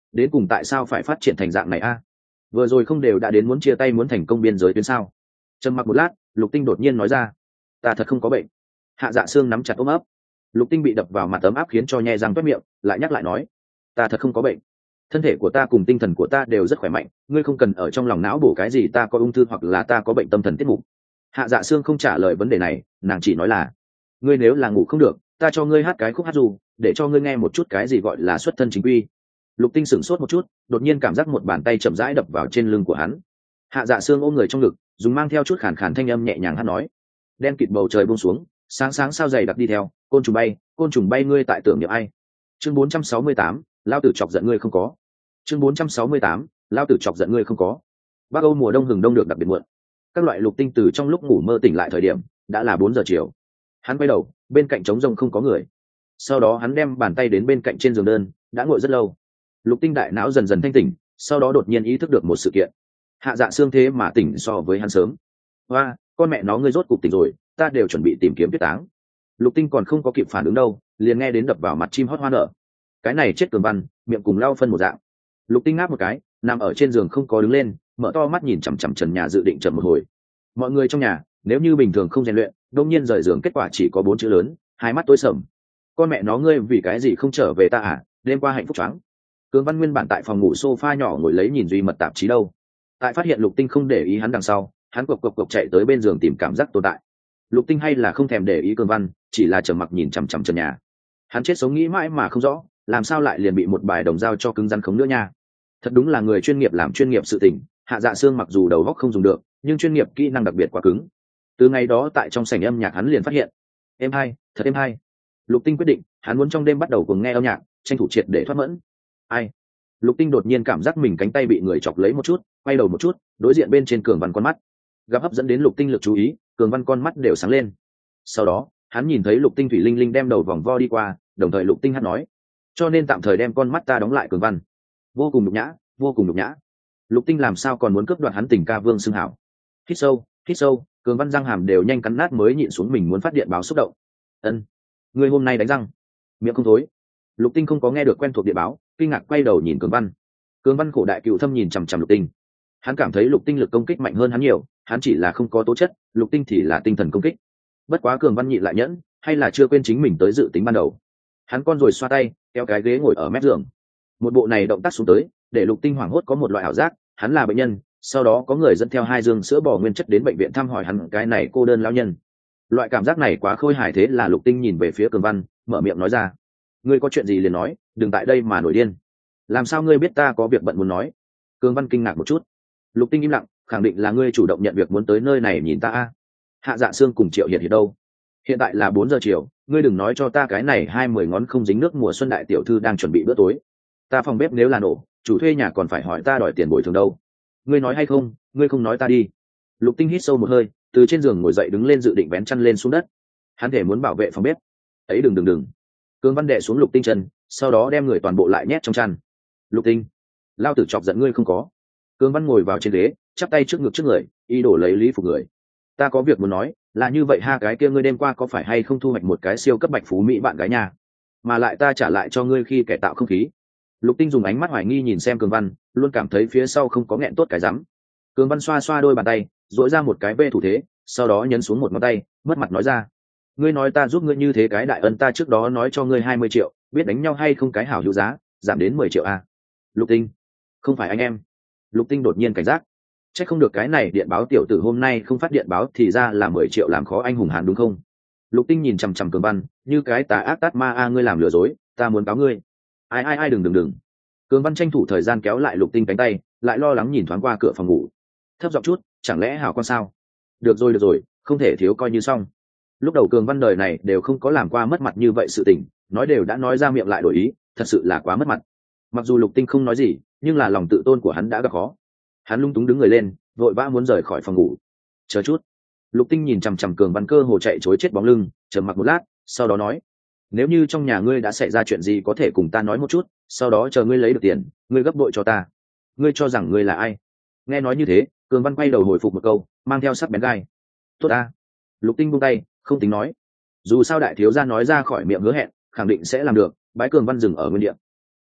đến cùng tại sao phải phát triển thành dạng này a? Vừa rồi không đều đã đến muốn chia tay muốn thành công biên giới tuyến sao? Trầm mặc một lát, Lục Tinh đột nhiên nói ra, ta thật không có bệnh. Hạ Dạ Sương nắm chặt ôm ấp. Lục Tinh bị đập vào mặt ấm áp khiến cho nhe răng toét miệng, lại nhắc lại nói, ta thật không có bệnh, thân thể của ta cùng tinh thần của ta đều rất khỏe mạnh, ngươi không cần ở trong lòng não bổ cái gì ta có ung thư hoặc là ta có bệnh tâm thần tiết mục. Hạ Dạ Sương không trả lời vấn đề này, nàng chỉ nói là, ngươi nếu là ngủ không được, ta cho ngươi hát cái khúc hát dù, để cho ngươi nghe một chút cái gì gọi là xuất thân chính quy. Lục Tinh sửng sốt một chút, đột nhiên cảm giác một bàn tay chậm rãi đập vào trên lưng của hắn. Hạ Dạ Sương ôm người trong ngực, dùng mang theo chút khàn khàn thanh âm nhẹ nhàng hát nói, đen kịt bầu trời buông xuống, sáng sáng sao dày đặc đi theo, côn trùng bay ngươi tại tưởng niệm ai. Chương 468, lao tử chọc giận ngươi không có. Chương 468, lao tử chọc giận ngươi không có. Bắc Âu mùa đông hừng đông được đặc biệt muộn. Các loại Lục Tinh từ trong lúc ngủ mơ tỉnh lại thời điểm, đã là 4 giờ chiều. Hắn quay đầu, bên cạnh trống rông không có người. Sau đó hắn đem bàn tay đến bên cạnh trên giường đơn, đã ngồi rất lâu. Lục Tinh đại não dần dần thanh tỉnh, sau đó đột nhiên ý thức được một sự kiện. Hạ Dạ Sương thế mà tỉnh so với hắn sớm. Hoa, con mẹ nó ngươi rốt cục tỉnh rồi, ta đều chuẩn bị tìm kiếm Tuyết Táng. Lục Tinh còn không có kịp phản ứng đâu, liền nghe đến đập vào mặt chim hót hoa nở. Cái này chết Cường Văn, miệng cùng lau phân một dạng. Lục Tinh ngáp một cái, nằm ở trên giường không có đứng lên, mở to mắt nhìn chằm chằm trần nhà dự định chậm một hồi. Mọi người trong nhà, nếu như bình thường không rèn luyện, đột nhiên rời giường kết quả chỉ có 4 chữ lớn, hai mắt tối sầm. Con mẹ nó ngươi vì cái gì không trở về ta à? Đêm qua hạnh phúc choáng. Cường Văn nguyên bản tại phòng ngủ sofa nhỏ ngồi lấy nhìn duy mật tạp chí đâu. Tại phát hiện Lục Tinh không để ý hắn đằng sau, hắn cộc chạy tới bên giường tìm cảm giác tồn tại. Lục Tinh hay là không thèm để ý Cường Văn, chỉ là trầm mặc nhìn chằm chằm trần nhà. Hắn chết sống nghĩ mãi mà không rõ, làm sao lại liền bị một bài đồng dao cho cứng rắn khống nữa nha. Thật đúng là người chuyên nghiệp làm chuyên nghiệp sự tình. Hạ Dạ Sương mặc dù đầu óc không dùng được, nhưng chuyên nghiệp kỹ năng đặc biệt quá cứng. Từ ngày đó tại trong sảnh âm nhạc hắn liền phát hiện, êm hay, thật êm hay. Lục Tinh quyết định, hắn muốn trong đêm bắt đầu cùng nghe âm nhạc, tranh thủ triệt để thoát mẫn. Ai? Lục Tinh đột nhiên cảm giác mình cánh tay bị người chọc lấy một chút, quay đầu một chút, đối diện bên trên Cường Văn con mắt, gặp hấp dẫn đến Lục Tinh lực chú ý, Cường Văn con mắt đều sáng lên. Sau đó, hắn nhìn thấy Lục Tinh thủy linh linh đem đầu vòng vo đi qua, đồng thời Lục Tinh hát nói, cho nên tạm thời đem con mắt ta đóng lại Cường Văn. Vô cùng nhục nhã, vô cùng nhục nhã. Lục Tinh làm sao còn muốn cướp đoạt hắn tình ca vương xưng hảo. Hít sâu, Cường Văn răng hàm đều nhanh cắn nát mới nhịn xuống mình muốn phát điện báo xúc động. Ân, ngươi hôm nay đánh răng, miệng không thối. Lục Tinh không có nghe được quen thuộc điện báo, kinh ngạc quay đầu nhìn Cường Văn. Cường Văn khổ đại cựu thâm nhìn chằm chằm Lục Tinh. Hắn cảm thấy Lục Tinh lực công kích mạnh hơn hắn nhiều, hắn chỉ là không có tố chất, Lục Tinh thì là tinh thần công kích. Bất quá Cường Văn nhịn lại nhẫn, hay là chưa quên chính mình tới dự tính ban đầu. Hắn con rồi xoa tay, kéo cái ghế ngồi ở mép giường. Một bộ này động tác xuống tới, để Lục Tinh hoảng hốt có một loại ảo giác, hắn là bệnh nhân, sau đó có người dẫn theo 2 giường sữa bò nguyên chất đến bệnh viện thăm hỏi hắn cái này cô đơn lão nhân. Loại cảm giác này quá khôi hài, thế là Lục Tinh nhìn về phía Cường Văn, mở miệng nói ra, ngươi có chuyện gì liền nói, đừng tại đây mà nổi điên. Làm sao ngươi biết ta có việc bận muốn nói? Cường Văn kinh ngạc một chút. Lục Tinh im lặng, khẳng định là ngươi chủ động nhận việc muốn tới nơi này nhìn ta a. Hạ Dạ Sương cùng Triệu Hiệt Hiệt đâu? Hiện tại là 4 giờ chiều, ngươi đừng nói cho ta cái này 20 ngón không dính nước mùa xuân đại tiểu thư đang chuẩn bị bữa tối. Ta phòng bếp nếu là nổ, chủ thuê nhà còn phải hỏi ta đòi tiền bồi thường đâu. Ngươi nói hay không, ngươi không nói ta đi. Lục Tinh hít sâu một hơi, từ trên giường ngồi dậy đứng lên dự định vén chăn lên xuống đất. Hắn thể muốn bảo vệ phòng bếp. Ấy đừng. Cường Văn đệ xuống Lục Tinh chân, sau đó đem người toàn bộ lại nhét trong chăn. Lục Tinh, lao tử chọc giận ngươi không có. Cường Văn ngồi vào trên ghế, chắp tay trước ngực trước người, ý đồ lấy lý phục người. Ta có việc muốn nói, là như vậy ha, cái kia ngươi đêm qua có phải hay không thu hoạch một cái siêu cấp bạch phú mỹ bạn gái nhà, mà lại ta trả lại cho ngươi khi kẻ tạo không khí. Lục Tinh dùng ánh mắt hoài nghi nhìn xem Cường Văn, luôn cảm thấy phía sau không có nghẹn tốt cái rắm. Cường Văn xoa xoa đôi bàn tay, duỗi ra một cái V thủ thế, sau đó nhấn xuống một ngón tay, mất mặt nói ra, ngươi nói ta giúp ngươi như thế cái đại ân, ta trước đó nói cho ngươi 20 triệu, biết đánh nhau hay không cái hảo hữu giá, giảm đến 10 triệu a. Lục Tinh, không phải anh em. Lục Tinh đột nhiên cảnh giác, chắc không được cái này điện báo tiểu tử hôm nay không phát điện báo thì ra là 10 triệu làm khó anh hùng hàn đúng không? Lục Tinh nhìn chằm chằm Cường Văn, như cái tà ác tát ma a, ngươi làm lừa dối, ta muốn cáo ngươi. Ai đừng. Cường Văn tranh thủ thời gian kéo lại Lục Tinh cánh tay, lại lo lắng nhìn thoáng qua cửa phòng ngủ, thấp giọng chút, chẳng lẽ hảo con sao? Được rồi, không thể thiếu coi như xong. Lúc đầu Cường Văn đời này đều không có làm qua mất mặt như vậy sự tình, nói đều đã nói ra miệng lại đổi ý, thật sự là quá mất mặt. Mặc dù Lục Tinh không nói gì, nhưng là lòng tự tôn của hắn đã gặp khó. Hắn lung túng đứng người lên, vội vã muốn rời khỏi phòng ngủ. Chờ chút. Lục Tinh nhìn chằm chằm Cường Văn cơ hồ chạy chối chết bóng lưng, trầm mặc một lát, sau đó nói, nếu như trong nhà ngươi đã xảy ra chuyện gì có thể cùng ta nói một chút, sau đó chờ ngươi lấy được tiền, ngươi gấp bội cho ta. Ngươi cho rằng ngươi là ai? Nghe nói như thế, Cường Văn quay đầu hồi phục một câu, mang theo sắc bén gai. Tốt ta. Lục Tinh buông tay, không tính nói. Dù sao đại thiếu gia nói ra khỏi miệng hứa hẹn, khẳng định sẽ làm được, bái Cường Văn dừng ở nguyên địa.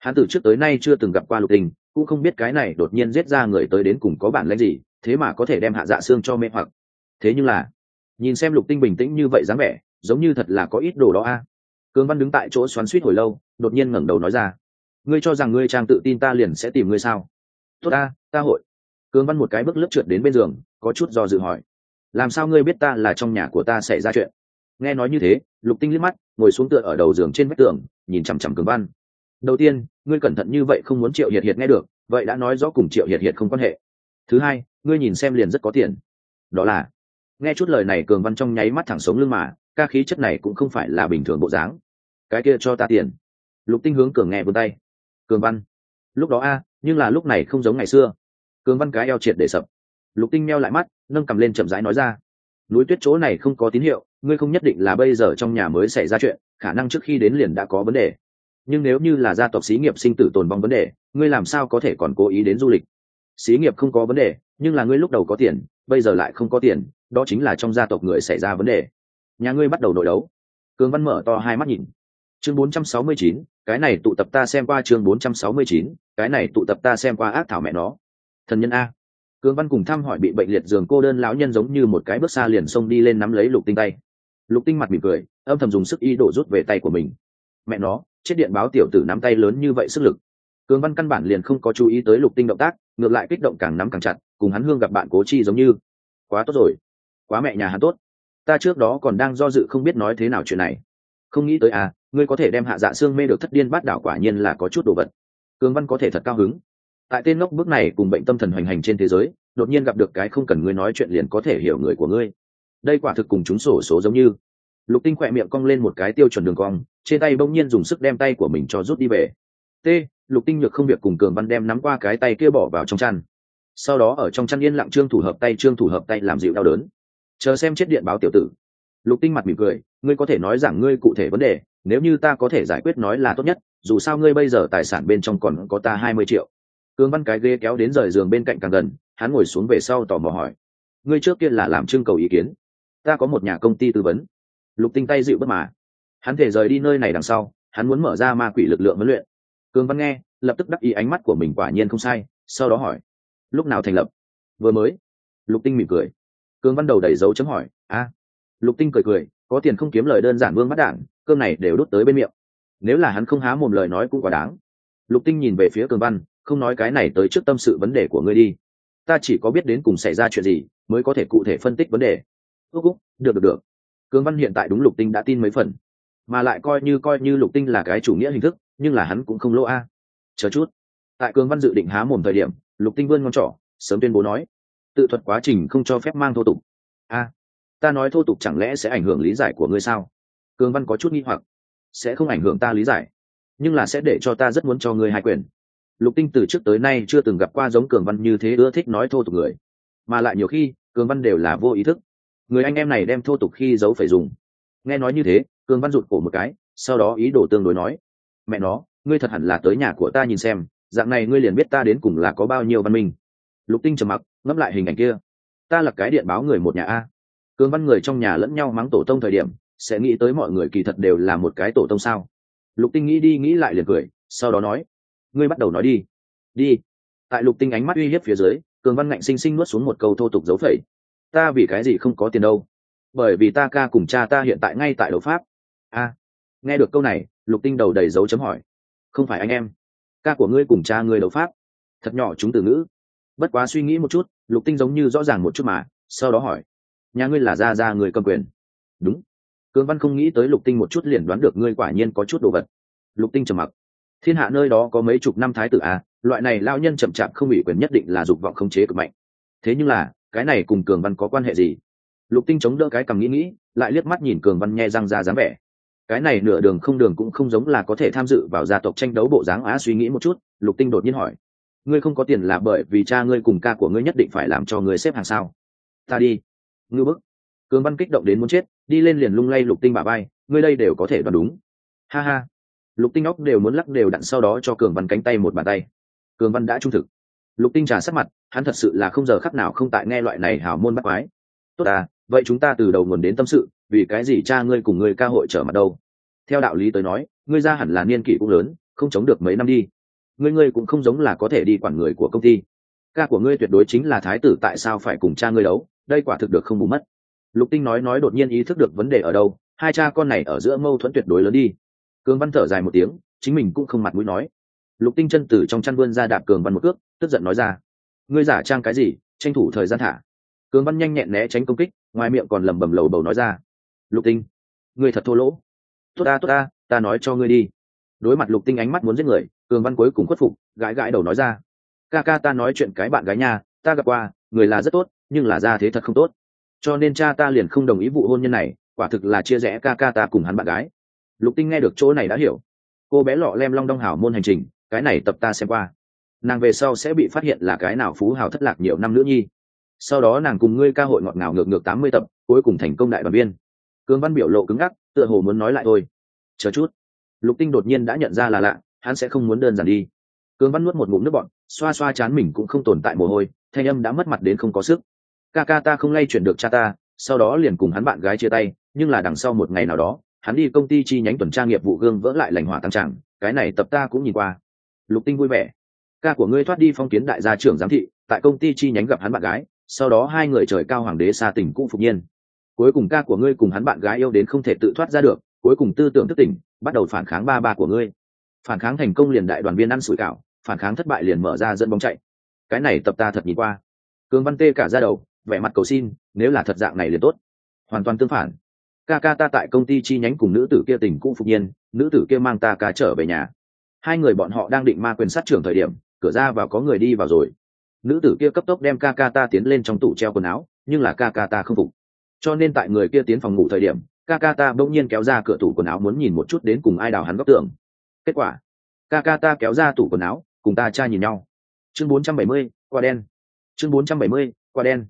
Hắn từ trước tới nay chưa từng gặp qua Lục Tinh, cũng không biết cái này đột nhiên giết ra người tới đến cùng có bản lĩnh gì, thế mà có thể đem Hạ Dạ Xương cho mê hoặc. Thế nhưng là, nhìn xem Lục Tinh bình tĩnh như vậy dáng vẻ, giống như thật là có ít đồ đó a. Cường Văn đứng tại chỗ xoắn xuýt hồi lâu, đột nhiên ngẩng đầu nói ra: "Ngươi cho rằng ngươi trang tự tin ta liền sẽ tìm ngươi sao?" "Tốt a, ta hội." Cường Văn một cái bước lướt trượt đến bên giường, có chút do dự hỏi: "Làm sao ngươi biết ta là trong nhà của ta xảy ra chuyện?" Nghe nói như thế, Lục Tinh liếc mắt, ngồi xuống tựa ở đầu giường trên vách tường, nhìn chằm chằm Cường Văn. "Đầu tiên, ngươi cẩn thận như vậy không muốn Triệu Hiệt Hiệt nghe được, vậy đã nói rõ cùng Triệu Hiệt Hiệt không quan hệ. Thứ hai, ngươi nhìn xem liền rất có tiền." Đó là, nghe chút lời này Cường Văn trong nháy mắt thẳng sống lưng mà, ca khí chất này cũng không phải là bình thường bộ dáng. "Cái kia cho ta tiền." Lục Tinh hướng Cường nghe vươn tay. "Cường Văn." Lúc đó a, nhưng là lúc này không giống ngày xưa. Cường Văn cái eo triệt để sập. Lục Tinh meo lại mắt, nâng cầm lên chậm rãi nói ra: "Núi Tuyết chỗ này không có tín hiệu, ngươi không nhất định là bây giờ trong nhà mới xảy ra chuyện, khả năng trước khi đến liền đã có vấn đề. Nhưng nếu như là gia tộc xí nghiệp sinh tử tồn vong vấn đề, ngươi làm sao có thể còn cố ý đến du lịch? Xí nghiệp không có vấn đề, nhưng là ngươi lúc đầu có tiền, bây giờ lại không có tiền, đó chính là trong gia tộc người xảy ra vấn đề. Nhà ngươi bắt đầu nội đấu." Cường Văn mở to hai mắt nhìn. Chương 469, cái này tụ tập ta xem qua. Chương 469, cái này tụ tập ta xem qua. Ác thảo mẹ nó. Thần nhân a. Cường Văn cùng thăm hỏi bị bệnh liệt giường cô đơn lão nhân giống như một cái bước xa liền xông đi lên nắm lấy Lục Tinh tay. Lục Tinh mặt mỉm cười, âm thầm dùng sức y đổ rút về tay của mình. Mẹ nó, chết điện báo tiểu tử nắm tay lớn như vậy sức lực. Cường Văn căn bản liền không có chú ý tới Lục Tinh động tác, ngược lại kích động càng nắm càng chặt, cùng hắn hương gặp bạn cố chi giống như. Quá tốt rồi, quá mẹ nhà hắn tốt. Ta trước đó còn đang do dự không biết nói thế nào chuyện này. Không nghĩ tới à, ngươi có thể đem Hạ Dạ Xương mê được thất điên bát đảo, quả nhiên là có chút đồ vật. Cường Văn có thể thật cao hứng. Tại tên ngốc bước này cùng bệnh tâm thần hoành hành trên thế giới, đột nhiên gặp được cái không cần ngươi nói chuyện liền có thể hiểu người của ngươi. Đây quả thực cùng chúng sổ số giống như. Lục Tinh khỏe miệng cong lên một cái tiêu chuẩn đường cong, trên tay bỗng nhiên dùng sức đem tay của mình cho rút đi về. T. Lục Tinh nhược không việc cùng Cường Văn đem nắm qua cái tay kia bỏ vào trong chăn. Sau đó ở trong chăn yên lặng trương thủ hợp tay làm dịu đau đớn. Chờ xem chết điện báo tiểu tử. Lục Tinh mặt mỉm cười, ngươi có thể nói rằng ngươi cụ thể vấn đề, nếu như ta có thể giải quyết nói là tốt nhất, dù sao ngươi bây giờ tài sản bên trong còn có ta 20 triệu. Cường Văn cái ghế kéo đến rời giường bên cạnh càng gần, hắn ngồi xuống về sau tò mò hỏi: "Ngươi trước kia là làm trưng cầu ý kiến?" "Ta có một nhà công ty tư vấn." Lục Tinh tay dịu bất mà. Hắn thể rời đi nơi này đằng sau, hắn muốn mở ra ma quỷ lực lượng huấn luyện. Cường Văn nghe, lập tức đắc ý ánh mắt của mình quả nhiên không sai, sau đó hỏi: "Lúc nào thành lập?" "Vừa mới." Lục Tinh mỉm cười. Cường Văn đầu đầy dấu chấm hỏi: "A?" Lục Tinh cười cười, có tiền không kiếm lời đơn giản vương bắt đảng, cơm này đều đút tới bên miệng. Nếu là hắn không há mồm lời nói cũng quá đáng. Lục Tinh nhìn về phía Cường Văn, không nói cái này tới trước tâm sự vấn đề của ngươi đi. Ta chỉ có biết đến cùng xảy ra chuyện gì, mới có thể cụ thể phân tích vấn đề. Úc, được. Cường Văn hiện tại đúng Lục Tinh đã tin mấy phần, mà lại coi như Lục Tinh là cái chủ nghĩa hình thức, nhưng là hắn cũng không lỗ a. Chờ chút. Tại Cường Văn dự định há mồm thời điểm, Lục Tinh vươn ngón trỏ, sớm tuyên bố nói: "Tự thuật quá trình không cho phép mang thô tục." A, ta nói thô tục chẳng lẽ sẽ ảnh hưởng lý giải của ngươi sao? Cường Văn có chút nghi hoặc. Sẽ không ảnh hưởng ta lý giải, nhưng là sẽ để cho ta rất muốn cho ngươi hai quyền. Lục Tinh từ trước tới nay chưa từng gặp qua giống Cường Văn như thế ưa thích nói thô tục người, mà lại nhiều khi Cường Văn đều là vô ý thức. Người anh em này đem thô tục khi giấu phải dùng. Nghe nói như thế, Cường Văn rụt cổ một cái, sau đó ý đồ tương đối nói: "Mẹ nó, ngươi thật hẳn là tới nhà của ta nhìn xem, dạng này ngươi liền biết ta đến cùng là có bao nhiêu văn minh." Lục Tinh trầm mặc, ngẫm lại hình ảnh kia. Ta là cái điện báo người một nhà a. Cường Văn người trong nhà lẫn nhau mắng tổ tông thời điểm, sẽ nghĩ tới mọi người kỳ thật đều là một cái tổ tông sao? Lục Tinh nghĩ đi nghĩ lại liền cười, sau đó nói: "Ngươi bắt đầu nói đi." "Đi." Tại Lục Tinh ánh mắt uy hiếp phía dưới, Cường Văn ngạnh sinh sinh nuốt xuống một câu thô tục dấu phẩy. "Ta vì cái gì không có tiền đâu?" "Bởi vì ta ca cùng cha ta hiện tại ngay tại đấu pháp." A. Nghe được câu này, Lục Tinh đầu đầy dấu chấm hỏi. "Không phải anh em? Ca của ngươi cùng cha ngươi đấu pháp?" Thật nhỏ chúng từ ngữ. Bất quá suy nghĩ một chút, Lục Tinh giống như rõ ràng một chút mà, sau đó hỏi: "Nhà ngươi là gia người cầm quyền?" "Đúng." Cường Văn không nghĩ tới Lục Tinh một chút liền đoán được ngươi quả nhiên có chút đồ vật. Lục Tinh trầm mặc. Thiên hạ nơi đó có mấy chục năm thái tử à, loại này lao nhân chậm chạp không ủy quyền nhất định là dục vọng khống chế cực mạnh. Thế nhưng là, cái này cùng Cường Văn có quan hệ gì? Lục Tinh chống đỡ cái cằm nghĩ, lại liếc mắt nhìn Cường Văn nhe răng ra dáng vẻ. Cái này nửa đường không đường cũng không giống là có thể tham dự vào gia tộc tranh đấu bộ dáng á. Suy nghĩ một chút, Lục Tinh đột nhiên hỏi: "Ngươi không có tiền là bởi vì cha ngươi cùng ca của ngươi nhất định phải làm cho ngươi xếp hàng sao?" "Ta đi." Ngư bức. Cường Văn kích động đến muốn chết, đi lên liền lung lay Lục Tinh bả vai: "Ngươi đây đều có thể đoán đúng." Ha ha. Lục Tinh óc đều muốn lắc đều đặn, sau đó cho Cường Văn cánh tay một bàn tay. Cường Văn đã trung thực. Lục Tinh trà sắc mặt, hắn thật sự là không giờ khắc nào không tại nghe loại này hào môn bắt quái. "Tốt à, vậy chúng ta từ đầu nguồn đến tâm sự, vì cái gì cha ngươi cùng ngươi ca hội trở mặt đâu? Theo đạo lý tới nói, ngươi ra hẳn là niên kỷ cũng lớn, không chống được mấy năm đi. Ngươi cũng không giống là có thể đi quản người của công ty. Ca của ngươi tuyệt đối chính là thái tử, tại sao phải cùng cha ngươi đấu, đây quả thực được không bù mất. Lục Tinh nói đột nhiên ý thức được vấn đề ở đâu, hai cha con này ở giữa mâu thuẫn tuyệt đối lớn đi. Cường Văn thở dài một tiếng, chính mình cũng không mặt mũi nói. Lục Tinh chân từ trong chăn vươn ra đạp Cường Văn một cước, tức giận nói ra: ngươi giả trang cái gì, tranh thủ thời gian thả. Cường Văn nhanh nhẹn né tránh công kích, ngoài miệng còn lẩm bẩm lầu bầu nói ra: Lục Tinh, ngươi thật thô lỗ. Tốt ta, ta nói cho ngươi đi. Đối mặt Lục Tinh ánh mắt muốn giết người, Cường Văn cuối cùng khuất phục, gãi gãi đầu nói ra: ca ta nói chuyện cái bạn gái nha, ta gặp qua, người là rất tốt, nhưng là ra thế thật không tốt, cho nên cha ta liền không đồng ý vụ hôn nhân này, quả thực là chia rẽ ca ta cùng hắn bạn gái. Lục Tinh nghe được chỗ này đã hiểu. Cô bé lọ lem long đong hảo môn hành trình, cái này tập ta xem qua. Nàng về sau sẽ bị phát hiện là cái nào phú hào thất lạc nhiều năm nữa nhi. Sau đó nàng cùng ngươi ca hội ngọt ngào ngược 80 tập, cuối cùng thành công đại đoàn viên. Cương Văn biểu lộ cứng ngắc, tựa hồ muốn nói lại thôi. Chờ chút. Lục Tinh đột nhiên đã nhận ra là lạ, hắn sẽ không muốn đơn giản đi. Cương Văn nuốt một ngụm nước bọt, xoa xoa chán mình cũng không tồn tại mồ hôi, thanh âm đã mất mặt đến không có sức. Ca ta không lay chuyển được cha ta, sau đó liền cùng hắn bạn gái chia tay, nhưng là đằng sau một ngày nào đó, hắn đi công ty chi nhánh tuần tra nghiệp vụ gương vỡ lại lành hỏa tăng trạng, cái này tập ta cũng nhìn qua. Lục Tinh vui vẻ. Ca của ngươi thoát đi phong kiến đại gia trưởng giám thị, tại công ty chi nhánh gặp hắn bạn gái, sau đó hai người trời cao hoàng đế xa tình cũng phục nhiên. Cuối cùng ca của ngươi cùng hắn bạn gái yêu đến không thể tự thoát ra được, cuối cùng tư tưởng thức tỉnh, bắt đầu phản kháng ba của ngươi. Phản kháng thành công liền đại đoàn viên ăn sủi cảo, phản kháng thất bại liền mở ra dẫn bóng chạy. Cái này tập ta thật nhìn qua. Cường Văn tê cả da đầu, vẻ mặt cầu xin, nếu là thật dạng này liền tốt. Hoàn toàn tương phản. Ca ta tại công ty chi nhánh cùng nữ tử kia tình cũ phục nhiên, nữ tử kia mang ta trở về nhà. Hai người bọn họ đang định ma quyền sát trưởng thời điểm, cửa ra vào có người đi vào rồi. Nữ tử kia cấp tốc đem ca ta tiến lên trong tủ treo quần áo, nhưng là ca ta không phục. Cho nên tại người kia tiến phòng ngủ thời điểm, ca ta bỗng nhiên kéo ra cửa tủ quần áo muốn nhìn một chút đến cùng ai đào hắn góc tường. Kết quả, ca ta kéo ra tủ quần áo, cùng ta cha nhìn nhau. Chương 470, qua đen. Chương 470, qua đen.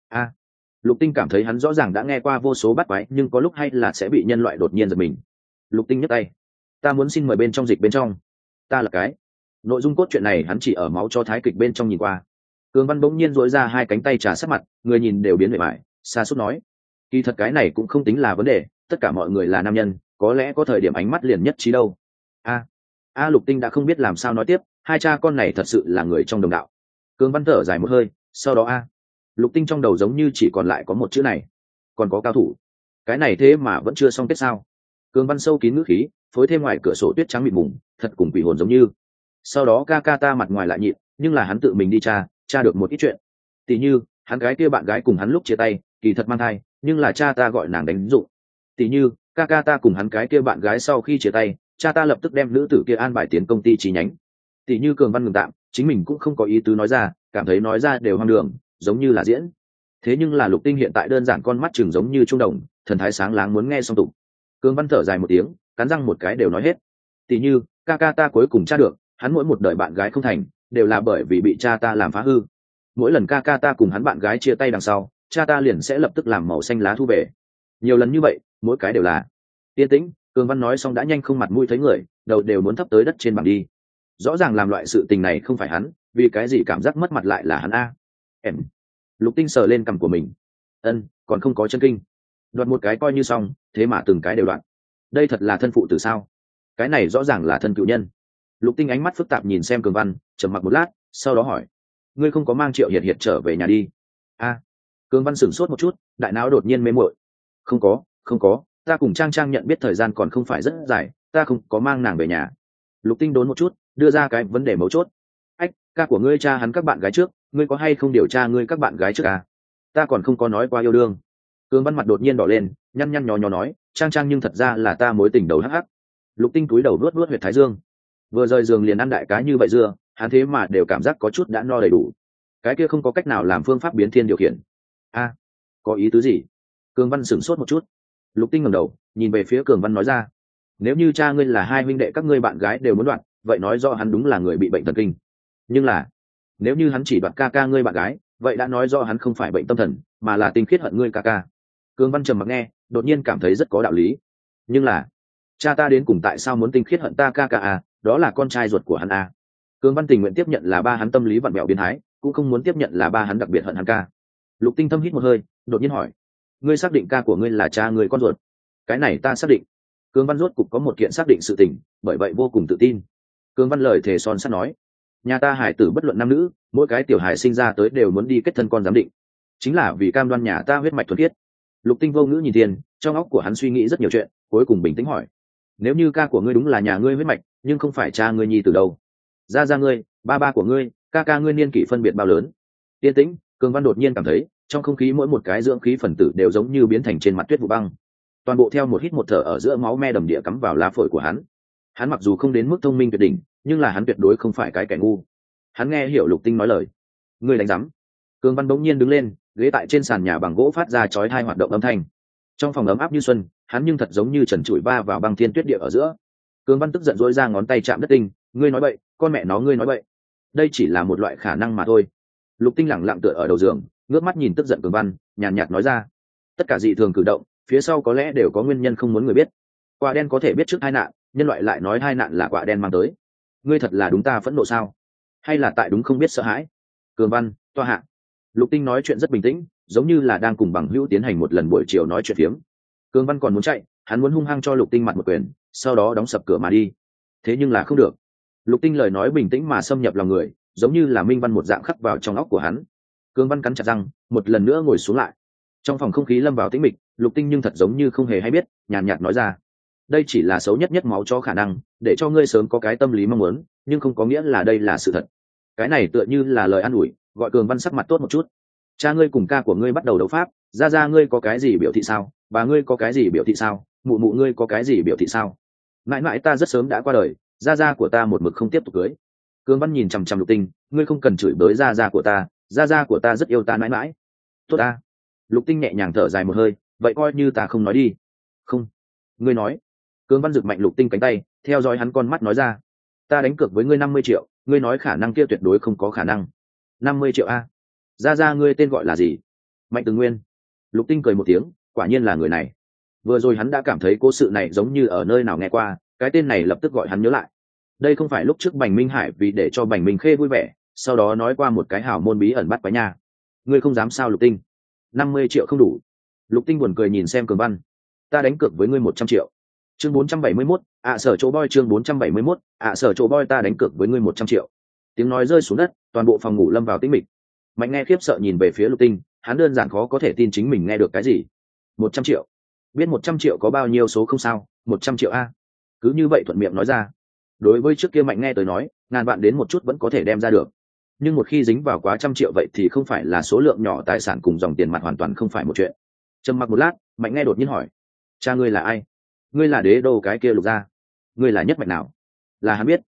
Lục Tinh cảm thấy hắn rõ ràng đã nghe qua vô số bắt quái, nhưng có lúc hay là sẽ bị nhân loại đột nhiên giật mình. Lục Tinh nhấc tay: ta muốn xin mời bên trong dịch bên trong. Ta là cái. Nội dung cốt truyện này hắn chỉ ở máu cho thái kịch bên trong nhìn qua. Cường Văn bỗng nhiên duỗi ra hai cánh tay trà sát mặt, người nhìn đều biến vẻ bại, xa suốt nói: kỳ thật cái này cũng không tính là vấn đề, tất cả mọi người là nam nhân, có lẽ có thời điểm ánh mắt liền nhất trí đâu. Lục Tinh đã không biết làm sao nói tiếp, hai cha con này thật sự là người trong đồng đạo. Cường Văn thở dài một hơi, sau đó Lục Tinh trong đầu giống như chỉ còn lại có một chữ này. Còn có cao thủ. Cái này thế mà vẫn chưa xong kết sao? Cường Văn sâu kín ngữ khí, phối thêm ngoài cửa sổ tuyết trắng mịt mùng, thật cùng quỷ hồn giống như. Sau đó ca ta mặt ngoài lại nhịn, nhưng là hắn tự mình đi tra được một ít chuyện. Tỷ như, hắn gái kia bạn gái cùng hắn lúc chia tay, kỳ thật mang thai, nhưng là cha ta gọi nàng đánh dụng. Tỷ như, ca ta cùng hắn cái kia bạn gái sau khi chia tay, cha ta lập tức đem nữ tử kia an bài tiến công ty chi nhánh. Tỷ như Cường Văn ngừng tạm, chính mình cũng không có ý tứ nói ra, cảm thấy nói ra đều hoang đường, giống như là diễn. Thế nhưng là Lục Tinh hiện tại đơn giản con mắt chừng giống như trung đồng, thần thái sáng láng muốn nghe xong tục. Cường Văn thở dài một tiếng, cắn răng một cái đều nói hết. Tỷ như, ca ta cuối cùng tra được, hắn mỗi một đời bạn gái không thành, đều là bởi vì bị cha ta làm phá hư. Mỗi lần ca ta cùng hắn bạn gái chia tay đằng sau, cha ta liền sẽ lập tức làm màu xanh lá thu về. Nhiều lần như vậy, mỗi cái đều là. Yên tĩnh, Cường Văn nói xong đã nhanh không mặt mũi thấy người, đầu đều muốn thấp tới đất trên bảng đi. Rõ ràng làm loại sự tình này không phải hắn, vì cái gì cảm giác mất mặt lại là hắn Em. Lục Tinh sờ lên cằm của mình. Còn không có chân kinh. Đoạt một cái coi như xong, thế mà từng cái đều đoạn. Đây thật là thân phụ từ sao? Cái này rõ ràng là thân cựu nhân. Lục Tinh ánh mắt phức tạp nhìn xem Cường Văn, trầm mặc một lát, sau đó hỏi: ngươi không có mang Triệu Hiệt trở về nhà đi? Cường Văn sửng sốt một chút, đại não đột nhiên mê muội. Không có, ta cùng Trang nhận biết thời gian còn không phải rất dài, ta không có mang nàng về nhà. Lục Tinh đốn một chút, đưa ra cái vấn đề mấu chốt. Ca của ngươi cha hắn các bạn gái trước, ngươi có hay không điều tra ngươi các bạn gái trước ta còn không có nói qua yêu đương. Cường Văn mặt đột nhiên đỏ lên, nhăn nhó nói: Trang nhưng thật ra là ta mối tình đầu hắc. Lục Tinh túi đầu vuốt huyệt thái dương. Vừa rời giường liền ăn đại cá như vậy dưa, hắn thế mà đều cảm giác có chút đã no đầy đủ. Cái kia không có cách nào làm phương pháp biến thiên điều khiển. Có ý tứ gì? Cường Văn sửng sốt một chút. Lục Tinh ngẩng đầu, nhìn về phía Cường Văn nói ra: nếu như cha ngươi là hai huynh đệ các ngươi bạn gái đều muốn đoạn, vậy nói rõ hắn đúng là người bị bệnh thần kinh. Nhưng là, nếu như hắn chỉ đoạt ca ngươi bạn gái, vậy đã nói rõ hắn không phải bệnh tâm thần, mà là tinh khiết hận ngươi ca. Cường Văn trầm mặc nghe, đột nhiên cảm thấy rất có đạo lý. Nhưng là, cha ta đến cùng tại sao muốn tinh khiết hận ta ca đó là con trai ruột của hắn Cường Văn tình nguyện tiếp nhận là ba hắn tâm lý vặn vẹo biến thái, cũng không muốn tiếp nhận là ba hắn đặc biệt hận hắn ca. Lục Tinh thâm hít một hơi, đột nhiên hỏi: ngươi xác định ca của ngươi là cha ngươi con ruột? Cái này ta xác định. Cường Văn rốt cục có một kiện xác định sự tình, bởi vậy vô cùng tự tin. Cường Văn lời thề son sắt nói, nhà ta hải tử bất luận nam nữ, mỗi cái tiểu hải sinh ra tới đều muốn đi kết thân con giám định, chính là vì cam đoan nhà ta huyết mạch thuần khiết. Lục Tinh vô ngữ nhìn Thiên, trong óc của hắn suy nghĩ rất nhiều chuyện, cuối cùng bình tĩnh hỏi, nếu như ca của ngươi đúng là nhà ngươi huyết mạch, nhưng không phải cha ngươi nhi từ đâu? Ra ngươi, ba của ngươi, ca ngươi niên kỷ phân biệt bao lớn? Yên tĩnh, Cường Văn đột nhiên cảm thấy trong không khí mỗi một cái dưỡng khí phần tử đều giống như biến thành trên mặt tuyết vụ băng, toàn bộ theo một hít một thở ở giữa máu me đầm địa cắm vào lá phổi của hắn. Hắn mặc dù không đến mức thông minh tuyệt đỉnh, nhưng là hắn tuyệt đối không phải cái kẻ ngu. Hắn nghe hiểu Lục Tinh nói lời. Ngươi đánh rắm. Cường Văn bỗng nhiên đứng lên, ghế tại trên sàn nhà bằng gỗ phát ra chói tai hoạt động âm thanh. Trong phòng ấm áp như xuân, hắn nhưng thật giống như trần trụi va vào băng thiên tuyết địa ở giữa. Cường Văn tức giận dỗi ra ngón tay chạm đất Tinh, ngươi nói bậy, con mẹ nó ngươi nói bậy. Đây chỉ là một loại khả năng mà thôi. Lục Tinh lẳng lặng tựa ở đầu giường, ngước mắt nhìn tức giận Cường Văn, nhàn nhạt nói ra, tất cả dị thường cử động phía sau có lẽ đều có nguyên nhân không muốn người biết. Quả đen có thể biết trước tai nạn, nhân loại lại nói tai nạn là quả đen mang tới. Ngươi thật là đúng ta phẫn nộ sao? Hay là tại đúng không biết sợ hãi? Cường Văn, toa hạ. Lục Tinh nói chuyện rất bình tĩnh, giống như là đang cùng bằng hữu tiến hành một lần buổi chiều nói chuyện phiếm. Cường Văn còn muốn chạy, hắn muốn hung hăng cho Lục Tinh mặt một quyền, sau đó đóng sập cửa mà đi. Thế nhưng là không được. Lục Tinh lời nói bình tĩnh mà xâm nhập lòng người, giống như là minh văn một dạng khắc vào trong óc của hắn. Cường Văn cắn chặt răng, một lần nữa ngồi xuống lại. Trong phòng không khí lâm vào tĩnh mịch, Lục Tinh nhưng thật giống như không hề hay biết, nhàn nhạt nói ra, đây chỉ là xấu nhất máu cho khả năng, để cho ngươi sớm có cái tâm lý mong muốn, nhưng không có nghĩa là đây là sự thật. Cái này tựa như là lời an ủi, gọi Cường Văn sắc mặt tốt một chút. Cha ngươi cùng ca của ngươi bắt đầu đấu pháp, ra ngươi có cái gì biểu thị sao? Bà ngươi có cái gì biểu thị sao? Mụ ngươi có cái gì biểu thị sao? Mãi mãi ta rất sớm đã qua đời, gia của ta một mực không tiếp tục cưới. Cường Văn nhìn chằm chằm Lục Tinh, ngươi không cần chửi bới gia của ta, gia của ta rất yêu ta mãi mãi. Tốt ta. Lục Tinh nhẹ nhàng thở dài một hơi, vậy coi như ta không nói đi. Không, ngươi nói. Cường Văn giựt mạnh Lục Tinh cánh tay, theo dõi hắn con mắt nói ra, ta đánh cược với ngươi 50 triệu, ngươi nói khả năng kia tuyệt đối không có khả năng. 50 triệu a? Ra ngươi tên gọi là gì? Mạnh Từ Nguyên. Lục Tinh cười một tiếng, quả nhiên là người này. Vừa rồi hắn đã cảm thấy cố sự này giống như ở nơi nào nghe qua, cái tên này lập tức gọi hắn nhớ lại. Đây không phải lúc trước Bành Minh Hải vì để cho Bành Minh Khê vui vẻ, sau đó nói qua một cái hào môn bí ẩn bắt quái nha. Ngươi không dám sao Lục Tinh? 50 triệu không đủ. Lục Tinh buồn cười nhìn xem Cường Văn, ta đánh cược với ngươi 100 triệu. Chương 471, sở chỗ boy. Chương 471, sở chỗ boy, ta đánh cược với ngươi 100 triệu. Tiếng nói rơi xuống đất, toàn bộ phòng ngủ lâm vào tĩnh mịch. Mạnh nghe khiếp sợ nhìn về phía Lục Tinh, hắn đơn giản khó có thể tin chính mình nghe được cái gì. 100 triệu? Biết 100 triệu có bao nhiêu số không sao? 100 triệu a? Cứ như vậy thuận miệng nói ra. Đối với trước kia Mạnh nghe tới nói, ngàn vạn đến một chút vẫn có thể đem ra được. Nhưng một khi dính vào quá trăm triệu vậy thì không phải là số lượng nhỏ tài sản cùng dòng tiền mặt hoàn toàn không phải một chuyện. Trầm mặc một lát, Mạnh nghe đột nhiên hỏi, cha ngươi là ai? Ngươi là đế đô cái kia Lục gia? Ngươi là nhất mạch nào? Là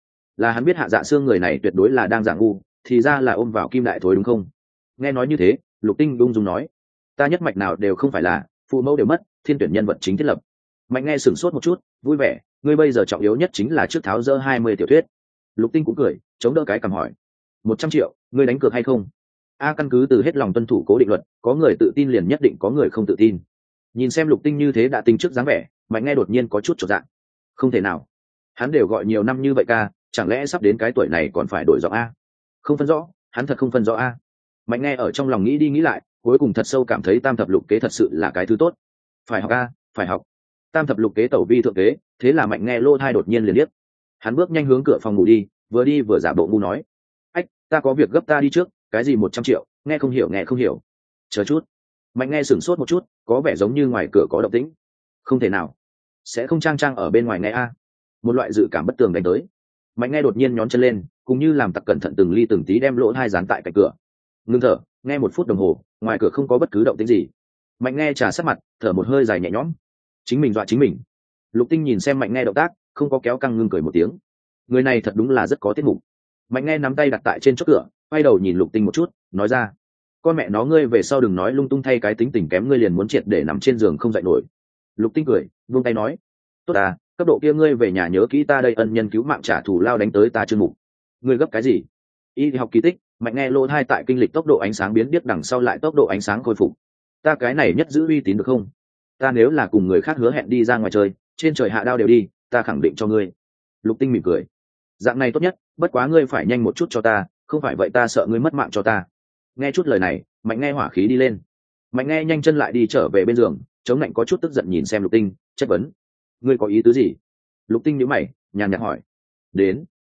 hắn biết Hạ Dạ Xương người này tuyệt đối là đang giả ngu, thì ra là ôm vào kim đại thối đúng không? Nghe nói như thế, Lục Tinh đung dung nói, ta nhất mạch nào đều không phải là, phụ mẫu đều mất, thiên tuyển nhân vật chính thiết lập. Mạnh nghe sửng sốt một chút, vui vẻ, ngươi bây giờ trọng yếu nhất chính là trước tháo dỡ 20 tiểu thuyết. Lục Tinh cũng cười, chống đỡ cái cằm hỏi, 100 triệu, ngươi đánh cược hay không? Căn cứ từ hết lòng tuân thủ cố định luật, có người tự tin liền nhất định có người không tự tin. Nhìn xem Lục Tinh như thế đã tính trước dáng vẻ, Mạnh nghe đột nhiên có chút chột dạ. Không thể nào, hắn đều gọi nhiều năm như vậy ca, chẳng lẽ sắp đến cái tuổi này còn phải đổi giọng a? Không phân rõ, hắn thật không phân rõ a. Mạnh nghe ở trong lòng nghĩ đi nghĩ lại, cuối cùng thật sâu cảm thấy tam thập lục kế thật sự là cái thứ tốt. Phải học a, phải học. Tam thập lục kế tẩu vi thượng kế, thế là Mạnh nghe lô thai đột nhiên liền điếc. Hắn bước nhanh hướng cửa phòng ngủ đi vừa giả bộ ngu nói, ách, ta có việc gấp, ta đi trước. Cái gì 100 triệu? Nghe không hiểu. Chờ chút. Mạnh nghe sửng sốt một chút, có vẻ giống như ngoài cửa có động tĩnh. Không thể nào, sẽ không trang ở bên ngoài nghe a. Một loại dự cảm bất tường đánh tới. Mạnh nghe đột nhiên nhón chân lên, cũng như làm tặc cẩn thận từng ly từng tí đem lỗ hai dán tại cạnh cửa. Ngưng thở, nghe 1 phút đồng hồ, ngoài cửa không có bất cứ động tĩnh gì. Mạnh nghe trà sát mặt, thở một hơi dài nhẹ nhõm. Chính mình dọa chính mình. Lục Tinh nhìn xem Mạnh nghe động tác, không có kéo căng, ngưng cười một tiếng. Người này thật đúng là rất có tiết mục. Mạnh nghe nắm tay đặt tại trên chốt cửa, quay đầu nhìn Lục Tinh một chút, nói ra, con mẹ nó ngươi về sau đừng nói lung tung, thay cái tính tình kém ngươi liền muốn triệt để nằm trên giường không dậy nổi. Lục Tinh cười, buông tay nói, tốt à, cấp độ kia ngươi về nhà nhớ kỹ ta đây ân nhân cứu mạng trả thù lao đánh tới ta chưa mục. Ngươi gấp cái gì? Y học kỳ tích. Mạnh nghe lỗ hai tại kinh lịch tốc độ ánh sáng biến điếc, đằng sau lại tốc độ ánh sáng khôi phục. Ta cái này nhất giữ uy tín được không? Ta nếu là cùng người khác hứa hẹn đi ra ngoài chơi, trên trời hạ đao đều đi, ta khẳng định cho ngươi. Lục Tinh mỉm cười, dạng này tốt nhất, bất quá ngươi phải nhanh một chút cho ta, không phải vậy ta sợ ngươi mất mạng cho ta. Nghe chút lời này, Mạnh nghe hỏa khí đi lên. Mạnh nghe nhanh chân lại đi trở về bên giường, chống lạnh có chút tức giận nhìn xem Lục Tinh, chất vấn, ngươi có ý tứ gì? Lục Tinh nhíu mày, nhàn nhạt hỏi, đến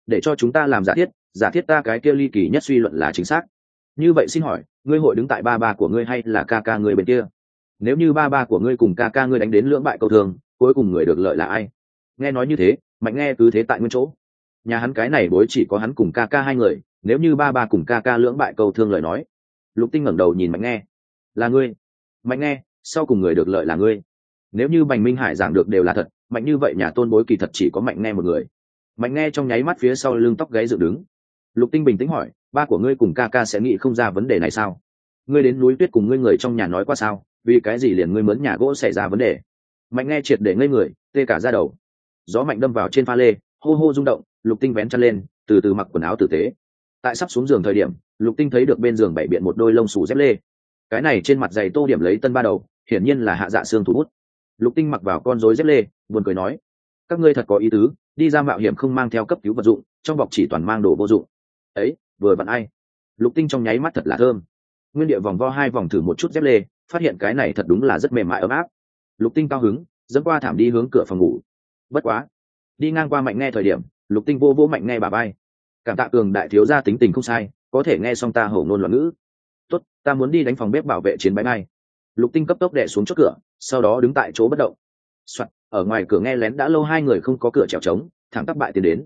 để cho chúng ta làm giả thiết ta cái kia ly kỳ nhất suy luận là chính xác. Như vậy xin hỏi, ngươi hội đứng tại ba ba của ngươi hay là ca ca ngươi bên kia? Nếu như ba ba của ngươi cùng ca ca ngươi đánh đến lưỡng bại câu thương, cuối cùng người được lợi là ai? Nghe nói như thế, Mạnh Nghe cứ thế tại nguyên chỗ. Nhà hắn cái này bối chỉ có hắn cùng ca ca hai người, nếu như ba ba cùng ca ca lưỡng bại câu thương lời nói. Lục Tinh ngẩng đầu nhìn Mạnh Nghe. Là ngươi. Mạnh Nghe, sau cùng người được lợi là ngươi. Nếu như Bành Minh Hải giảng được đều là thật, mạnh như vậy nhà tôn bối kỳ thật chỉ có Mạnh Nghe một người. Mạnh Nghe trong nháy mắt phía sau lưng tóc gáy dựng đứng. Lục Tinh bình tĩnh hỏi, ba của ngươi cùng ca ca sẽ nghĩ không ra vấn đề này sao? Ngươi đến núi tuyết cùng ngươi người trong nhà nói qua sao? Vì cái gì liền ngươi mướn nhà gỗ xảy ra vấn đề? Mạnh Nghe triệt để ngây người, tê cả da đầu. Gió mạnh đâm vào trên pha lê, hô hô rung động. Lục Tinh vén chân lên, từ từ mặc quần áo tử tế. Tại sắp xuống giường thời điểm, Lục Tinh thấy được bên giường bày biện một đôi lông xù dép lê. Cái này trên mặt giày tô điểm lấy tân ba đầu, hiển nhiên là Hạ Dạ Sương thủ bút. Lục Tinh mặc vào con rối dép lê, buồn cười nói: các ngươi thật có ý tứ, đi ra mạo hiểm không mang theo cấp cứu vật dụng, trong bọc chỉ toàn mang đồ vô dụng. Ấy, vừa vặn ai. Lục Tinh trong nháy mắt thật là thơm. Nguyên địa vòng vo hai vòng thử một chút dép lê, phát hiện cái này thật đúng là rất mềm mại ấm áp. Lục Tinh cao hứng, dẫn qua thảm đi hướng cửa phòng ngủ. Bất quá, đi ngang qua Mạnh Nghe thời điểm, Lục Tinh vô Mạnh Nghe bà bay. Cảm tạ Cường đại thiếu gia tính tình không sai, có thể nghe xong ta hổ ngôn loạn ngữ. Tốt, ta muốn đi đánh phòng bếp bảo vệ chiến bánh ngay. Lục Tinh cấp tốc đè xuống chốt cửa, sau đó đứng tại chỗ bất động. Soạt, ở ngoài cửa nghe lén đã lâu hai người không có cửa trèo trống, thẳng tắp bại tiến đến.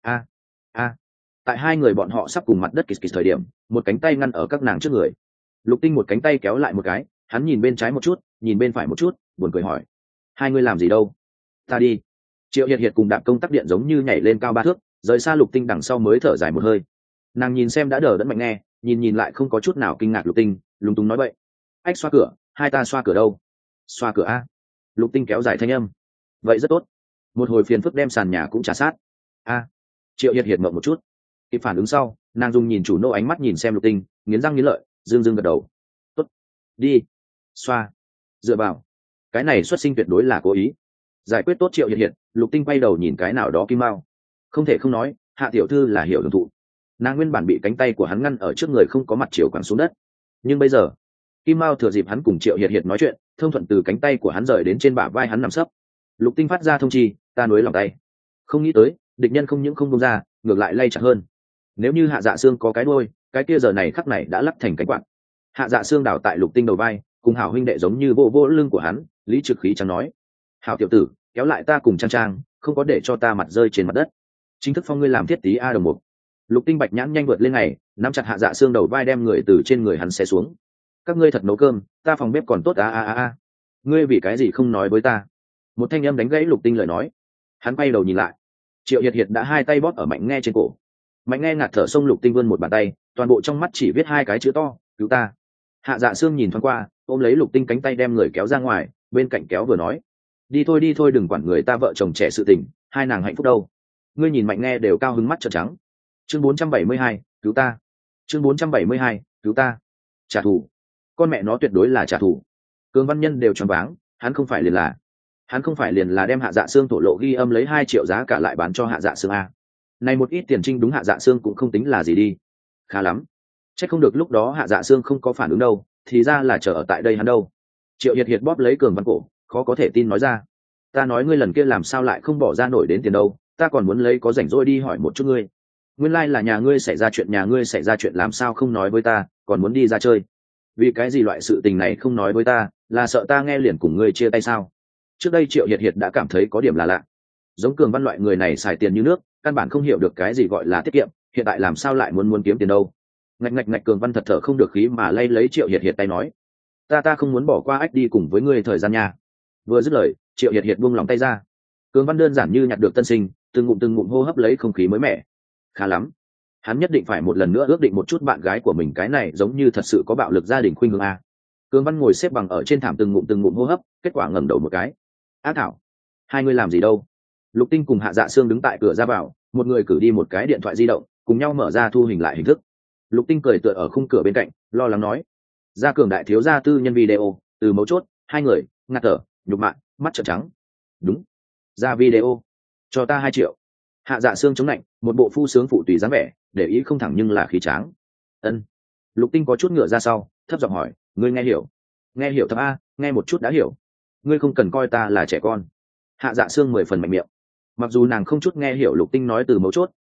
A. Tại hai người bọn họ sắp cùng mặt đất kịch kịch thời điểm, một cánh tay ngăn ở các nàng trước người. Lục Tinh một cánh tay kéo lại một cái, hắn nhìn bên trái một chút, nhìn bên phải một chút, buồn cười hỏi: hai người làm gì đâu? Ta đi. Triệu Hiệt Hiệt cùng Đạp Công tắc điện giống như nhảy lên cao 3 thước, rời xa Lục Tinh đằng sau mới thở dài một hơi. Nàng nhìn xem đã đờ đẫn Mạnh Nghe, nhìn lại không có chút nào kinh ngạc Lục Tinh, lúng túng nói bậy: ách xoa cửa, hai ta xoa cửa đâu? Xoa cửa a. Lục Tinh kéo dài thanh âm: vậy rất tốt. Một hồi phiền phức đem sàn nhà cũng trả sát. A. Triệu Hiệt Hiệt ngậm một chút, kịp phản ứng sau, nàng dùng nhìn chủ nô ánh mắt nhìn xem Lục Tinh, nghiến răng nghiến lợi, dương gật đầu. Tốt, đi. Xoa. Dựa vào, cái này xuất sinh tuyệt đối là cố ý. Giải quyết tốt Triệu Hiệt Hiệt, Lục Tinh quay đầu nhìn cái nào đó Kim Mao. Không thể không nói, Hạ tiểu thư là hiểu hưởng thụ. Nàng nguyên bản bị cánh tay của hắn ngăn ở trước người không có mặt chiều quẳng xuống đất, nhưng bây giờ Kim Mao thừa dịp hắn cùng Triệu Hiệt Hiệt nói chuyện, thông thuận từ cánh tay của hắn rời đến trên bả vai hắn nằm sấp. Lục Tinh phát ra thông chi, ta nuối lòng tay. Không nghĩ tới, địch nhân không những không buông ra, ngược lại lay chặt hơn. Nếu như Hạ Dạ Sương có cái đuôi, cái kia giờ này khắc này đã lắc thành cánh quạt. Hạ Dạ Sương đảo tại Lục Tinh đầu vai, cùng hảo huynh đệ giống như vô lưng của hắn, lý trực khí chẳng nói: hảo tiểu tử, kéo lại ta cùng Trang Trang, không có để cho ta mặt rơi trên mặt đất. Chính thức phong ngươi làm thiết tí a đồng mục. Lục Tinh bạch nhãn nhanh vượt lên này, nắm chặt Hạ Dạ Sương đầu vai đem người từ trên người hắn xé xuống. Các ngươi thật nấu cơm, ta phòng bếp còn tốt a. Ngươi vì cái gì không nói với ta? Một thanh âm đánh gãy Lục Tinh lời nói. Hắn quay đầu nhìn lại, Triệu Hiệt Hiệt đã hai tay bóp ở Mạnh Nghe trên cổ. Mạnh Nghe ngạt thở xông Lục Tinh vươn một bàn tay, toàn bộ trong mắt chỉ viết hai cái chữ to: cứu ta. Hạ Dạ Sương nhìn thoáng qua, ôm lấy Lục Tinh cánh tay đem người kéo ra ngoài, bên cạnh kéo vừa nói: đi thôi đừng quản người ta vợ chồng trẻ sự tình, hai nàng hạnh phúc đâu. Ngươi nhìn Mạnh Nghe đều cao hứng mắt trợn trắng. Chương 472, cứu ta. Chương 472, cứu ta. Trả thù. Con mẹ nó tuyệt đối là trả thù. Cường Văn Nhân đều choáng váng, hắn không phải liền là đem Hạ Dạ Sương thổ lộ ghi âm lấy 2 triệu giá cả lại bán cho Hạ Dạ Sương a. Này một ít tiền trinh đúng Hạ Dạ Sương cũng không tính là gì đi. Khá lắm. Chắc không được lúc đó Hạ Dạ Sương không có phản ứng đâu, thì ra là chờ ở tại đây hắn đâu. Triệu Hiệt Hiệt bóp lấy Cường Văn cổ, khó có thể tin nói ra: ta nói ngươi lần kia làm sao lại không bỏ ra nổi đến tiền đâu, ta còn muốn lấy có rảnh rỗi đi hỏi một chút ngươi. Nguyên lai là nhà ngươi xảy ra chuyện làm sao không nói với ta, còn muốn đi ra chơi. Vì cái gì loại sự tình này không nói với ta, là sợ ta nghe liền cùng ngươi chia tay sao? Trước đây Triệu Hiệt Hiệt đã cảm thấy có điểm là lạ. Giống Cường Văn loại người này xài tiền như nước, căn bản không hiểu được cái gì gọi là tiết kiệm, hiện tại làm sao lại muốn kiếm tiền đâu. Ngạch Cường Văn thật thở không được khí mà lay lấy Triệu Hiệt Hiệt tay nói: ta không muốn bỏ qua ách đi cùng với ngươi thời gian nha. Vừa dứt lời, Triệu Hiệt Hiệt buông lòng tay ra. Cường Văn đơn giản như nhặt được tân sinh, từng ngụm hô hấp lấy không khí mới mẻ. Khá lắm, hắn nhất định phải một lần nữa ước định một chút bạn gái của mình, cái này giống như thật sự có bạo lực gia đình khuynh hướng a. Cường Văn ngồi xếp bằng ở trên thảm từng ngụm hô hấp, kết quả ngẩng đầu một cái: á thảo, hai người làm gì đâu? Lục Tinh cùng Hạ Dạ Sương đứng tại cửa ra vào, một người cử đi một cái điện thoại di động, cùng nhau mở ra thu hình lại hình thức. Lục Tinh cười tựa ở khung cửa bên cạnh, lo lắng nói: gia Cường đại thiếu gia tư nhân video, từ mấu chốt, hai người ngạt thở, nhục mạ, mắt trợn trắng. Đúng, ra video, cho ta 2 triệu. Hạ Dạ Sương chống lạnh, một bộ phu sướng phụ tùy dáng vẻ, để ý không thẳng nhưng là khí tráng. Ân. Lục Tinh có chút ngựa ra sau, thấp giọng hỏi: ngươi nghe hiểu? Nghe hiểu thập a, nghe một chút đã hiểu. Ngươi không cần coi ta là trẻ con. Hạ Dạ Sương 10 phần mạnh miệng. Mặc dù nàng không chút nghe hiểu Lục Tinh nói từ mấu chốt,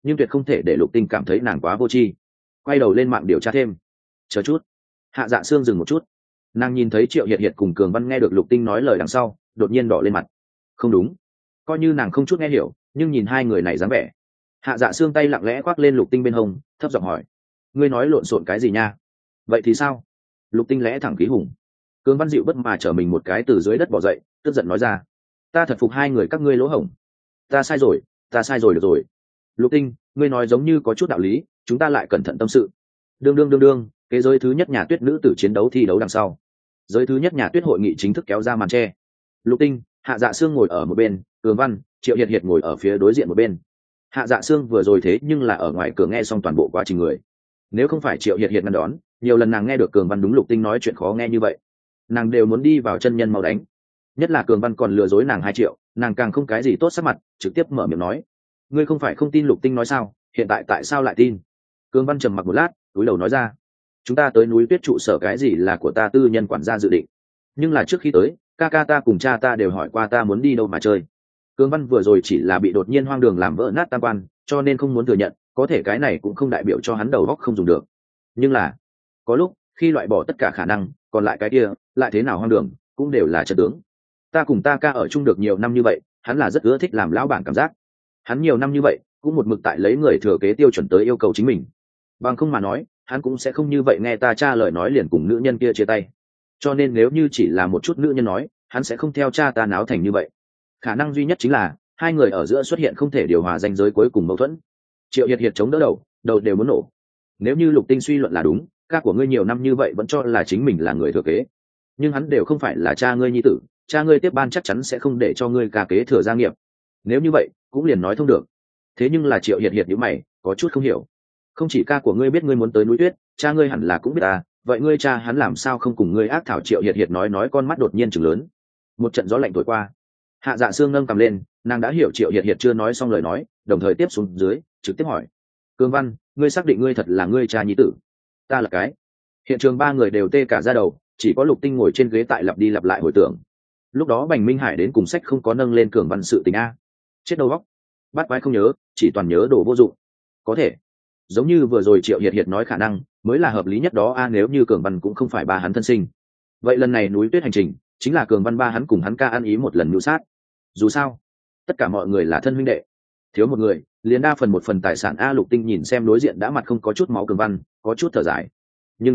nhưng tuyệt không thể để Lục Tinh cảm thấy nàng quá vô tri. Quay đầu lên mạng điều tra thêm. Chờ chút. Hạ Dạ Sương dừng một chút. Nàng nhìn thấy Triệu Hiệt Hiệt cùng Cường Văn nghe được Lục Tinh nói lời đằng sau, đột nhiên đỏ lên mặt. Không đúng. Coi như nàng không chút nghe hiểu, nhưng nhìn hai người này dáng vẻ. Hạ Dạ Sương tay lặng lẽ khoác lên Lục Tinh bên hông, thấp giọng hỏi: ngươi nói lộn xộn cái gì nha? Vậy thì sao? Lục Tinh lẽ thẳng khí hùng. Cường Văn dịu bất mà trở mình một cái từ dưới đất bò dậy, tức giận nói ra: ta thật phục hai người các ngươi lỗ hổng. Ta sai rồi, được rồi. Lục Tinh, ngươi nói giống như có chút đạo lý, chúng ta lại cẩn thận tâm sự. Đương, cái giới thứ nhất nhà tuyết nữ tử chiến đấu thi đấu đằng sau. Giới thứ nhất nhà tuyết hội nghị chính thức kéo ra màn che. Lục Tinh, Hạ Dạ Sương ngồi ở một bên, Cường Văn, Triệu Hiệt Hiệt ngồi ở phía đối diện một bên. Hạ Dạ Sương vừa rồi thế nhưng là ở ngoài cửa nghe xong toàn bộ quá trình người. Nếu không phải Triệu Hiệt Hiệt ngăn đón, nhiều lần nàng nghe được Cường Văn đúng Lục Tinh nói chuyện khó nghe như vậy, nàng đều muốn đi vào chân nhân mau đánh. Nhất là Cường Văn còn lừa dối nàng 2 triệu, nàng càng không cái gì tốt sắc mặt, trực tiếp mở miệng nói: ngươi không phải không tin Lục Tinh nói sao, hiện tại tại sao lại tin? Cường Văn trầm mặc một lát, cúi đầu nói ra: chúng ta tới núi tuyết trụ sở cái gì là của ta tư nhân quản gia dự định, nhưng là trước khi tới, ca ca ta cùng cha ta đều hỏi qua ta muốn đi đâu mà chơi. Cường Văn vừa rồi chỉ là bị đột nhiên hoang đường làm vỡ nát tam quan, cho nên không muốn thừa nhận, có thể cái này cũng không đại biểu cho hắn đầu óc không dùng được. Nhưng là có lúc khi loại bỏ tất cả khả năng, còn lại cái kia lại thế nào hoang đường cũng đều là chân tướng. Ta cùng ta ca ở chung được nhiều năm như vậy, hắn là rất ưa thích làm lão bản cảm giác. Hắn nhiều năm như vậy cũng một mực tại lấy người thừa kế tiêu chuẩn tới yêu cầu chính mình, bằng không mà nói hắn cũng sẽ không như vậy nghe ta cha lời nói liền cùng nữ nhân kia chia tay. Cho nên nếu như chỉ là một chút nữ nhân nói, hắn sẽ không theo cha ta náo thành như vậy. Khả năng duy nhất chính là hai người ở giữa xuất hiện không thể điều hòa ranh giới cuối cùng mâu thuẫn. Triệu Hiệt Hiệt chống đỡ đầu đều muốn nổ. Nếu như Lục Tinh suy luận là đúng, ca của ngươi nhiều năm như vậy vẫn cho là chính mình là người thừa kế, nhưng hắn đều không phải là cha ngươi nhi tử, cha ngươi tiếp ban chắc chắn sẽ không để cho ngươi ca kế thừa gia nghiệp. Nếu như vậy cũng liền nói thông được. Thế nhưng là Triệu Hiệt Hiệt nhíu mày, có chút không hiểu. Không chỉ ca của ngươi biết ngươi muốn tới núi tuyết, cha ngươi hẳn là cũng biết à, vậy ngươi cha hắn làm sao không cùng ngươi ác thảo? Triệu Hiệt Hiệt nói con mắt đột nhiên trừng lớn. Một trận gió lạnh thổi qua. Hạ Dạ Sương nâng cầm lên, nàng đã hiểu Triệu Hiệt Hiệt chưa nói xong lời nói, đồng thời tiếp xuống dưới trực tiếp hỏi: Cường Văn, ngươi xác định ngươi thật là ngươi cha nhi tử? Ta là cái. Hiện trường 3 người đều tê cả da đầu, chỉ có Lục Tinh ngồi trên ghế tại lặp đi lặp lại hồi tưởng. Lúc đó Bành Minh Hải đến cùng sách không có nâng lên Cường Văn sự tình a. Chết đầu óc, bắt quái không nhớ, chỉ toàn nhớ đồ vô dụng. Có thể giống như vừa rồi Triệu Hiệt Hiệt nói khả năng mới là hợp lý nhất đó a. Nếu như Cường Văn cũng không phải ba hắn thân sinh, vậy lần này núi tuyết hành trình chính là Cường Văn ba hắn cùng hắn ca ăn ý một lần mưu sát. Dù sao tất cả mọi người là thân huynh đệ, thiếu một người liền đa phần một phần tài sản a. Lục Tinh nhìn xem đối diện đã mặt không có chút máu Cường Văn, có chút thở dài. Nhưng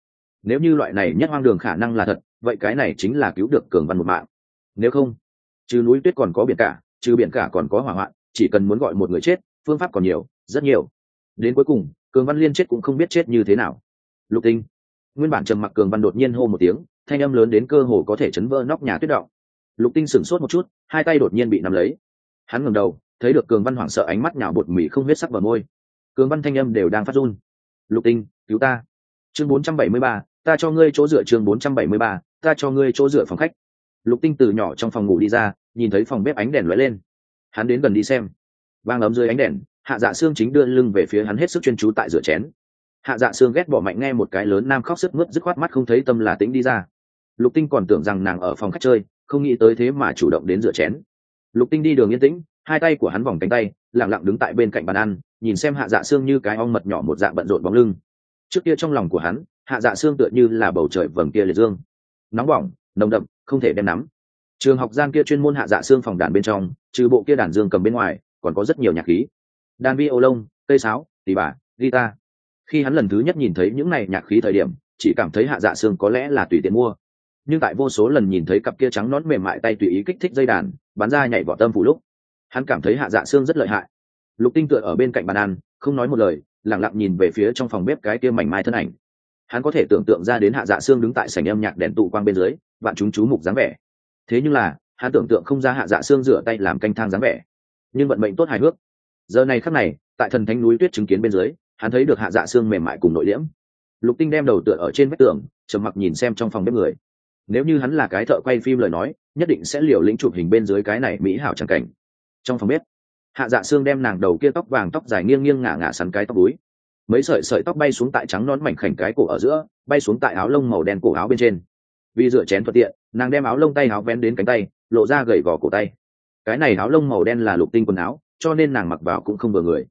nếu như loại này nhất hoang đường khả năng là thật, vậy cái này chính là cứu được Cường Văn một mạng. Nếu không, trừ núi tuyết còn có biển cả, trừ biển cả còn có hỏa hoạn, chỉ cần muốn gọi một người chết, phương pháp còn nhiều, rất nhiều. Đến cuối cùng Cường Văn liên chết cũng không biết chết như thế nào. Lục Tinh. Nguyên bản trầm mặc Cường Văn đột nhiên hô một tiếng, thanh âm lớn đến cơ hồ có thể chấn vỡ nóc nhà tuyết động. Lục Tinh sửng sốt một chút, hai tay đột nhiên bị nắm lấy. Hắn ngẩng đầu, thấy được Cường Văn hoảng sợ ánh mắt nhào bột mì không huyết sắc vào môi. Cường Văn thanh âm đều đang phát run. Lục Tinh, cứu ta. Chương 473, ta cho ngươi chỗ dựa. Chương 473, ta cho ngươi chỗ dựa phòng khách. Lục Tinh từ nhỏ trong phòng ngủ đi ra, nhìn thấy phòng bếp ánh đèn lóe lên. Hắn đến gần đi xem. Vang ấm dưới ánh đèn, Hạ Dạ Sương chính đưa lưng về phía hắn hết sức chuyên chú tại rửa chén. Hạ Dạ Sương ghét bỏ mạnh nghe một cái lớn nam khóc sức mướt dứt khoát mắt không thấy tâm là tĩnh đi ra. Lục Tinh còn tưởng rằng nàng ở phòng khách chơi, không nghĩ tới thế mà chủ động đến rửa chén. Lục Tinh đi đường yên tĩnh, hai tay của hắn vòng cánh tay, lặng lặng đứng tại bên cạnh bàn ăn, nhìn xem Hạ Dạ Sương như cái ong mật nhỏ một dạng bận rộn bóng lưng. Trước kia trong lòng của hắn, Hạ Dạ Sương tựa như là bầu trời vầng kia liệt dương, nóng bỏng, nồng đậm, không thể đem nắm. Trường học gian kia chuyên môn Hạ Dạ Sương phòng đàn bên trong, trừ bộ kia đàn dương cầm bên ngoài, còn có rất nhiều nhạc khí, đàn vi ô lông, cây sáo, tỳ bà, guitar. Khi hắn lần thứ nhất nhìn thấy những này nhạc khí thời điểm, chỉ cảm thấy Hạ Dạ Sương có lẽ là tùy tiện mua, nhưng tại vô số lần nhìn thấy cặp kia trắng nõn mềm mại tay tùy ý kích thích dây đàn bắn ra nhảy vọt tâm phủ lúc, hắn cảm thấy Hạ Dạ Sương rất lợi hại. Lục Tinh tựa ở bên cạnh bàn ăn, không nói một lời, lặng lặng nhìn về phía trong phòng bếp cái kia mảnh mai thân ảnh. Hắn có thể tưởng tượng ra đến Hạ Dạ Sương đứng tại sảnh âm nhạc đèn tụ quang bên dưới, vạn chúng chú mục dáng vẻ. Thế nhưng là hắn tưởng tượng không ra Hạ Dạ Sương rửa tay làm canh thang dáng vẻ. Nhưng vận mệnh tốt hài hước, giờ này khắc này tại thần thánh núi tuyết chứng kiến bên dưới, hắn thấy được Hạ Dạ Sương mềm mại cùng nội liễm. Lục Tinh đem đầu tựa ở trên vách tường, trầm mặc nhìn xem trong phòng bếp người. Nếu như hắn là cái thợ quay phim lời nói, nhất định sẽ liều lĩnh chụp hình bên dưới cái này mỹ hảo chẳng cảnh. Trong phòng bếp, Hạ Dạ Sương đem nàng đầu kia tóc vàng tóc dài nghiêng nghiêng ngả ngả sắn cái tóc búi, mấy sợi tóc bay xuống tại trắng nón mảnh khảnh cái cổ ở giữa, bay xuống tại áo lông màu đen cổ áo bên trên. Vì rửa chén thuận tiện, nàng đem áo lông tay áo vén đến cánh tay, lộ ra gầy gò cổ tay. Cái này áo lông màu đen là Lục Tinh quần áo, cho nên nàng mặc vào cũng không vừa người.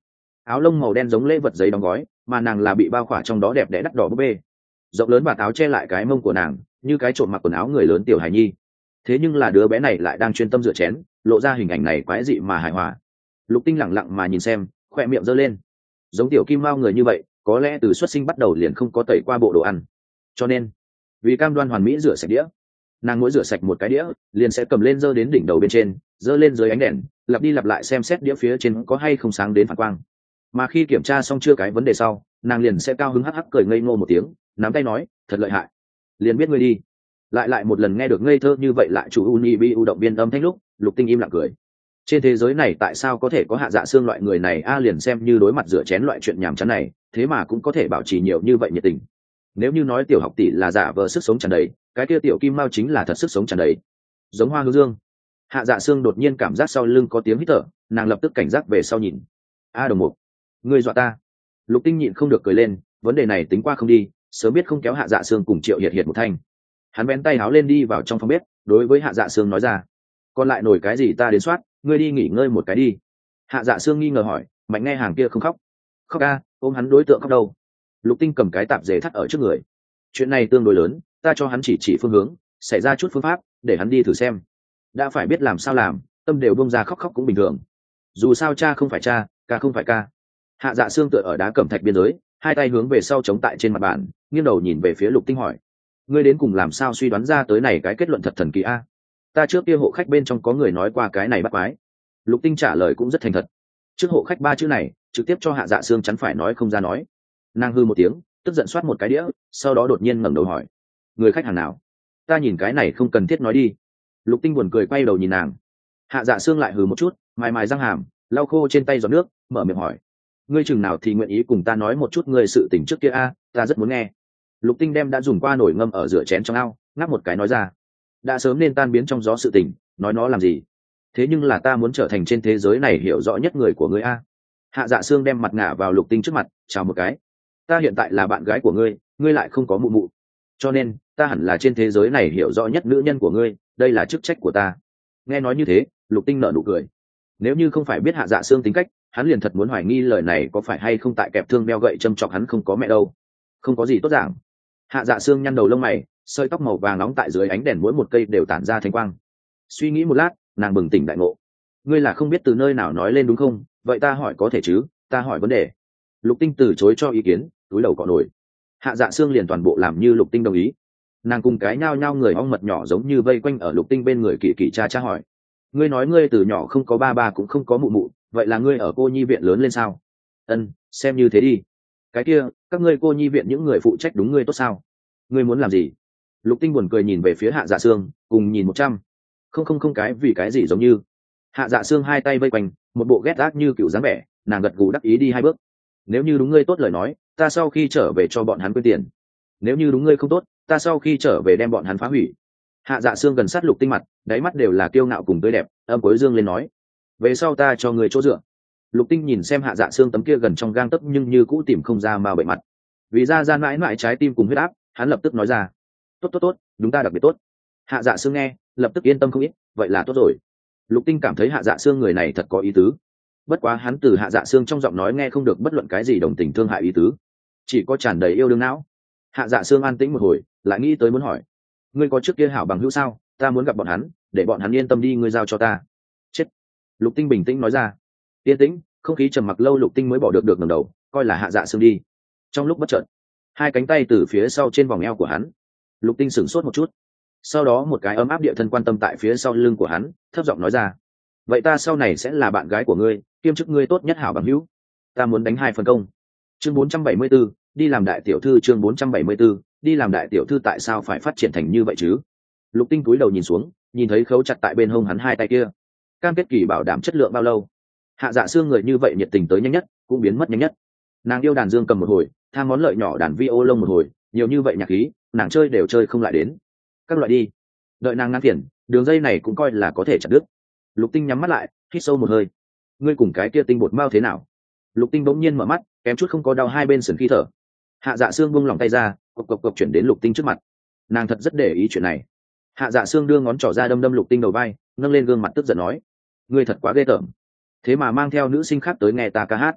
áo lông màu đen giống lễ vật giấy đóng gói, mà nàng là bị bao khỏa trong đó đẹp đẽ đắt đỏ búp bê. Rộng lớn vạt áo che lại cái mông của nàng, như cái trộm mặc quần áo người lớn tiểu hài nhi. Thế nhưng là đứa bé này lại đang chuyên tâm rửa chén, lộ ra hình ảnh này quái dị mà hài hòa. Lục Tinh lẳng lặng mà nhìn xem, khoe miệng giơ lên. Giống tiểu kim mao người như vậy, có lẽ từ xuất sinh bắt đầu liền không có tẩy qua bộ đồ ăn, cho nên vì cam đoan hoàn mỹ rửa sạch đĩa, nàng mỗi rửa sạch một cái đĩa liền sẽ cầm lên giơ đến đỉnh đầu bên trên, giơ lên dưới ánh đèn, lặp đi lặp lại xem xét đĩa phía trên có hay không sáng đến phản quang. Mà khi kiểm tra xong chưa cái vấn đề sau, nàng liền sẽ cao hứng hắc hắc cười ngây ngô một tiếng, nắm tay nói thật lợi hại, liền biết ngươi đi. Lại một lần nghe được ngây thơ như vậy lại chủ uni bi u động viên âm thanh lúc, Lục Tinh im lặng cười. Trên thế giới này tại sao có thể có Hạ Dạ Xương loại người này a, liền xem như đối mặt rửa chén loại chuyện nhàm chán này, thế mà cũng có thể bảo trì nhiều như vậy nhiệt tình. Nếu như nói tiểu học tỷ là giả vờ sức sống tràn đầy, cái kia tiểu kim mao chính là thật sức sống tràn đầy, giống hoa hướng dương. Hạ Dạ Xương đột nhiên cảm giác sau lưng có tiếng hít thở, nàng lập tức cảnh giác về sau nhìn. A Đồng Mục, ngươi dọa ta. Lục Tinh nhịn không được cười lên, vấn đề này tính qua không đi, sớm biết không kéo Hạ Dạ Xương cùng Triệu Hiệt Hiệt một thanh. Hắn bén tay háo lên đi vào trong phòng bếp, đối với Hạ Dạ Xương nói ra, còn lại nổi cái gì ta đến soát, ngươi đi nghỉ ngơi một cái đi. Hạ Dạ Xương nghi ngờ hỏi, Mạnh Nghe hàng kia không khóc? Khóc a, ôm hắn đối tượng khóc đâu? Lục Tinh cầm cái tạp dề thắt ở trước người. Chuyện này tương đối lớn, ta cho hắn chỉ phương hướng, xảy ra chút phương pháp để hắn đi thử xem. Đã phải biết làm sao làm, tâm đều bông ra khóc khóc cũng bình thường. Dù sao cha không phải cha, ca không phải ca. Hạ Dạ Xương tựa ở đá cẩm thạch biên giới, hai tay hướng về sau chống tại trên mặt bàn, nghiêng đầu nhìn về phía Lục Tinh hỏi, ngươi đến cùng làm sao suy đoán ra tới này cái kết luận thật thần kỳ a? Ta trước kia hộ khách bên trong có người nói qua cái này bắt quái. Lục Tinh trả lời cũng rất thành thật. Trước hộ khách ba chữ này trực tiếp cho Hạ Dạ Xương chắn phải nói không ra nói. Nàng hư một tiếng, tức giận soát một cái đĩa, sau đó đột nhiên ngẩng đầu hỏi, người khách hàng nào? Ta nhìn cái này không cần thiết nói đi. Lục Tinh buồn cười quay đầu nhìn nàng. Hạ Dạ Xương lại hừ một chút, mài mài răng hàm, lau khô trên tay giọt nước, mở miệng hỏi, ngươi chừng nào thì nguyện ý cùng ta nói một chút ngươi sự tình trước kia a, ta rất muốn nghe. Lục Tinh đem đã dùng qua nồi ngâm ở rửa chén trong ao, ngáp một cái nói ra, đã sớm nên tan biến trong gió sự tình, nói nó làm gì? Thế nhưng là ta muốn trở thành trên thế giới này hiểu rõ nhất người của ngươi a. Hạ Dạ Xương đem mặt ngả vào Lục Tinh trước mặt, chào một cái. Ta hiện tại là bạn gái của ngươi, ngươi lại không có mụ mụ, cho nên ta hẳn là trên thế giới này hiểu rõ nhất nữ nhân của ngươi, đây là chức trách của ta. Nghe nói như thế, Lục Tinh nở nụ cười. Nếu như không phải biết Hạ Dạ Xương tính cách, hắn liền thật muốn hoài nghi lời này có phải hay không tại kẹp thương đeo gậy châm chọc hắn không có mẹ đâu. Không có gì tốt giảng. Hạ Dạ Xương nhăn đầu lông mày, sợi tóc màu vàng nóng tại dưới ánh đèn mỗi một cây đều tản ra thanh quang. Suy nghĩ một lát, nàng bừng tỉnh đại ngộ. Ngươi là không biết từ nơi nào nói lên đúng không? Vậy ta hỏi có thể chứ, ta hỏi vấn đề. Lục Tinh từ chối cho ý kiến, túi đầu cọ nổi. Hạ Dạ Xương liền toàn bộ làm như Lục Tinh đồng ý. Nàng cùng cái nhao nhao người ong mật nhỏ giống như vây quanh ở Lục Tinh bên người kỳ kỳ cha cha hỏi, ngươi nói ngươi từ nhỏ không có ba ba cũng không có mụ mụ, vậy là ngươi ở cô nhi viện lớn lên sao? Ân, xem như thế đi. Cái kia, các ngươi cô nhi viện những người phụ trách đúng ngươi tốt sao? Ngươi muốn làm gì? Lục Tinh buồn cười nhìn về phía Hạ Dạ Xương, cùng nhìn 100. Không cái vì cái gì giống như. Hạ Dạ Xương hai tay vây quanh, một bộ ghét ác như cựu dáng vẻ, nàng gật gù đắc ý đi 2 bước. Nếu như đúng ngươi tốt lời nói, ta sau khi trở về cho bọn hắn quên tiền. Nếu như đúng ngươi không tốt, ta sau khi trở về đem bọn hắn phá hủy. Hạ Dạ Xương gần sát Lục Tinh mặt, đáy mắt đều là kiêu ngạo cùng tươi đẹp, âm cuối dương lên nói, về sau ta cho ngươi chỗ dựa. Lục Tinh nhìn xem Hạ Dạ Xương tấm kia gần trong gang tấc nhưng như cũ tìm không ra mà bệnh mặt, vì ra gian mãi mãi trái tim cùng huyết áp, hắn lập tức nói ra, tốt, đúng ta đặc biệt tốt. Hạ Dạ Xương nghe, lập tức yên tâm không ít, vậy là tốt rồi. Lục Tinh cảm thấy Hạ Dạ Xương người này thật có ý tứ, bất quá hắn từ Hạ Dạ Xương trong giọng nói nghe không được bất luận cái gì đồng tình thương hại ý tứ, chỉ có tràn đầy yêu đương não. Hạ Dạ Xương an tĩnh một hồi, lại nghĩ tới muốn hỏi, ngươi có trước kia hảo bằng hữu sao? Ta muốn gặp bọn hắn, để bọn hắn yên tâm đi, ngươi giao cho ta. Chết. Lục Tinh bình tĩnh nói ra. Yên tĩnh, không khí trầm mặc lâu Lục Tinh mới bỏ được ngẩng đầu, coi là Hạ Dạ Xương đi. Trong lúc bất chợt, hai cánh tay từ phía sau trên vòng eo của hắn. Lục Tinh sửng sốt một chút, sau đó một cái ấm áp địa thân quan tâm tại phía sau lưng của hắn, thấp giọng nói ra, vậy ta sau này sẽ là bạn gái của ngươi, kiêm chức ngươi tốt nhất hảo bằng hữu. Ta muốn đánh 2 phần công. Chương 474, đi làm đại tiểu thư. Chương 474, đi làm đại tiểu thư. Tại sao phải phát triển thành như vậy chứ? Lục Tinh cúi đầu nhìn xuống, nhìn thấy khấu chặt tại bên hông hắn hai tay kia, cam kết kỳ bảo đảm chất lượng bao lâu. Hạ Dạ Xương người như vậy nhiệt tình tới nhanh nhất, cũng biến mất nhanh nhất. Nàng yêu đàn dương cầm một hồi, tham món lợi nhỏ đàn vi ô lông một hồi, nhiều như vậy nhạc khí, nàng chơi đều chơi không lại đến. Các loại đi. Đợi nàng ngăn tiền, đường dây này cũng coi là có thể chặt đứt. Lục Tinh nhắm mắt lại, hít sâu một hơi. Ngươi cùng cái kia Tinh bột mau thế nào? Lục Tinh bỗng nhiên mở mắt, kém chút không có đau hai bên sườn khi thở. Hạ Dạ Xương buông lòng tay ra, cộc chuyển đến Lục Tinh trước mặt. Nàng thật rất để ý chuyện này. Hạ Dạ Xương đưa ngón trỏ ra đâm Lục Tinh đầu vai, nâng lên gương mặt tức giận nói, ngươi thật quá ghê tởm, thế mà mang theo nữ sinh khác tới nghe ta ca hát.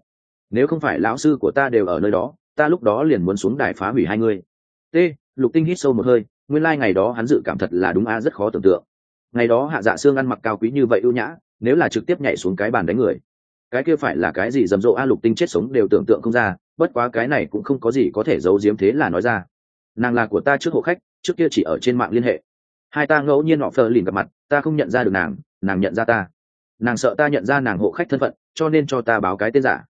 nếu không phải lão sư của ta đều ở nơi đó, ta lúc đó liền muốn xuống đài phá hủy hai ngươi. Lục Tinh hít sâu một hơi, nguyên lai ngày đó hắn dự cảm thật là đúng rất khó tưởng tượng. Ngày đó Hạ Dạ Sương ăn mặc cao quý như vậy ưu nhã, nếu là trực tiếp nhảy xuống cái bàn đánh người, cái kia phải là cái gì rầm rộ Lục Tinh chết sống đều tưởng tượng không ra, bất quá cái này cũng không có gì có thể giấu giếm, thế là nói ra. Nàng là của ta trước hộ khách, trước kia chỉ ở trên mạng liên hệ. Hai ta ngẫu nhiên họ phờ lìn gặp mặt, ta không nhận ra được nàng, nàng nhận ra ta. Nàng sợ ta nhận ra nàng hộ khách thân phận, cho nên cho ta báo cái tên giả.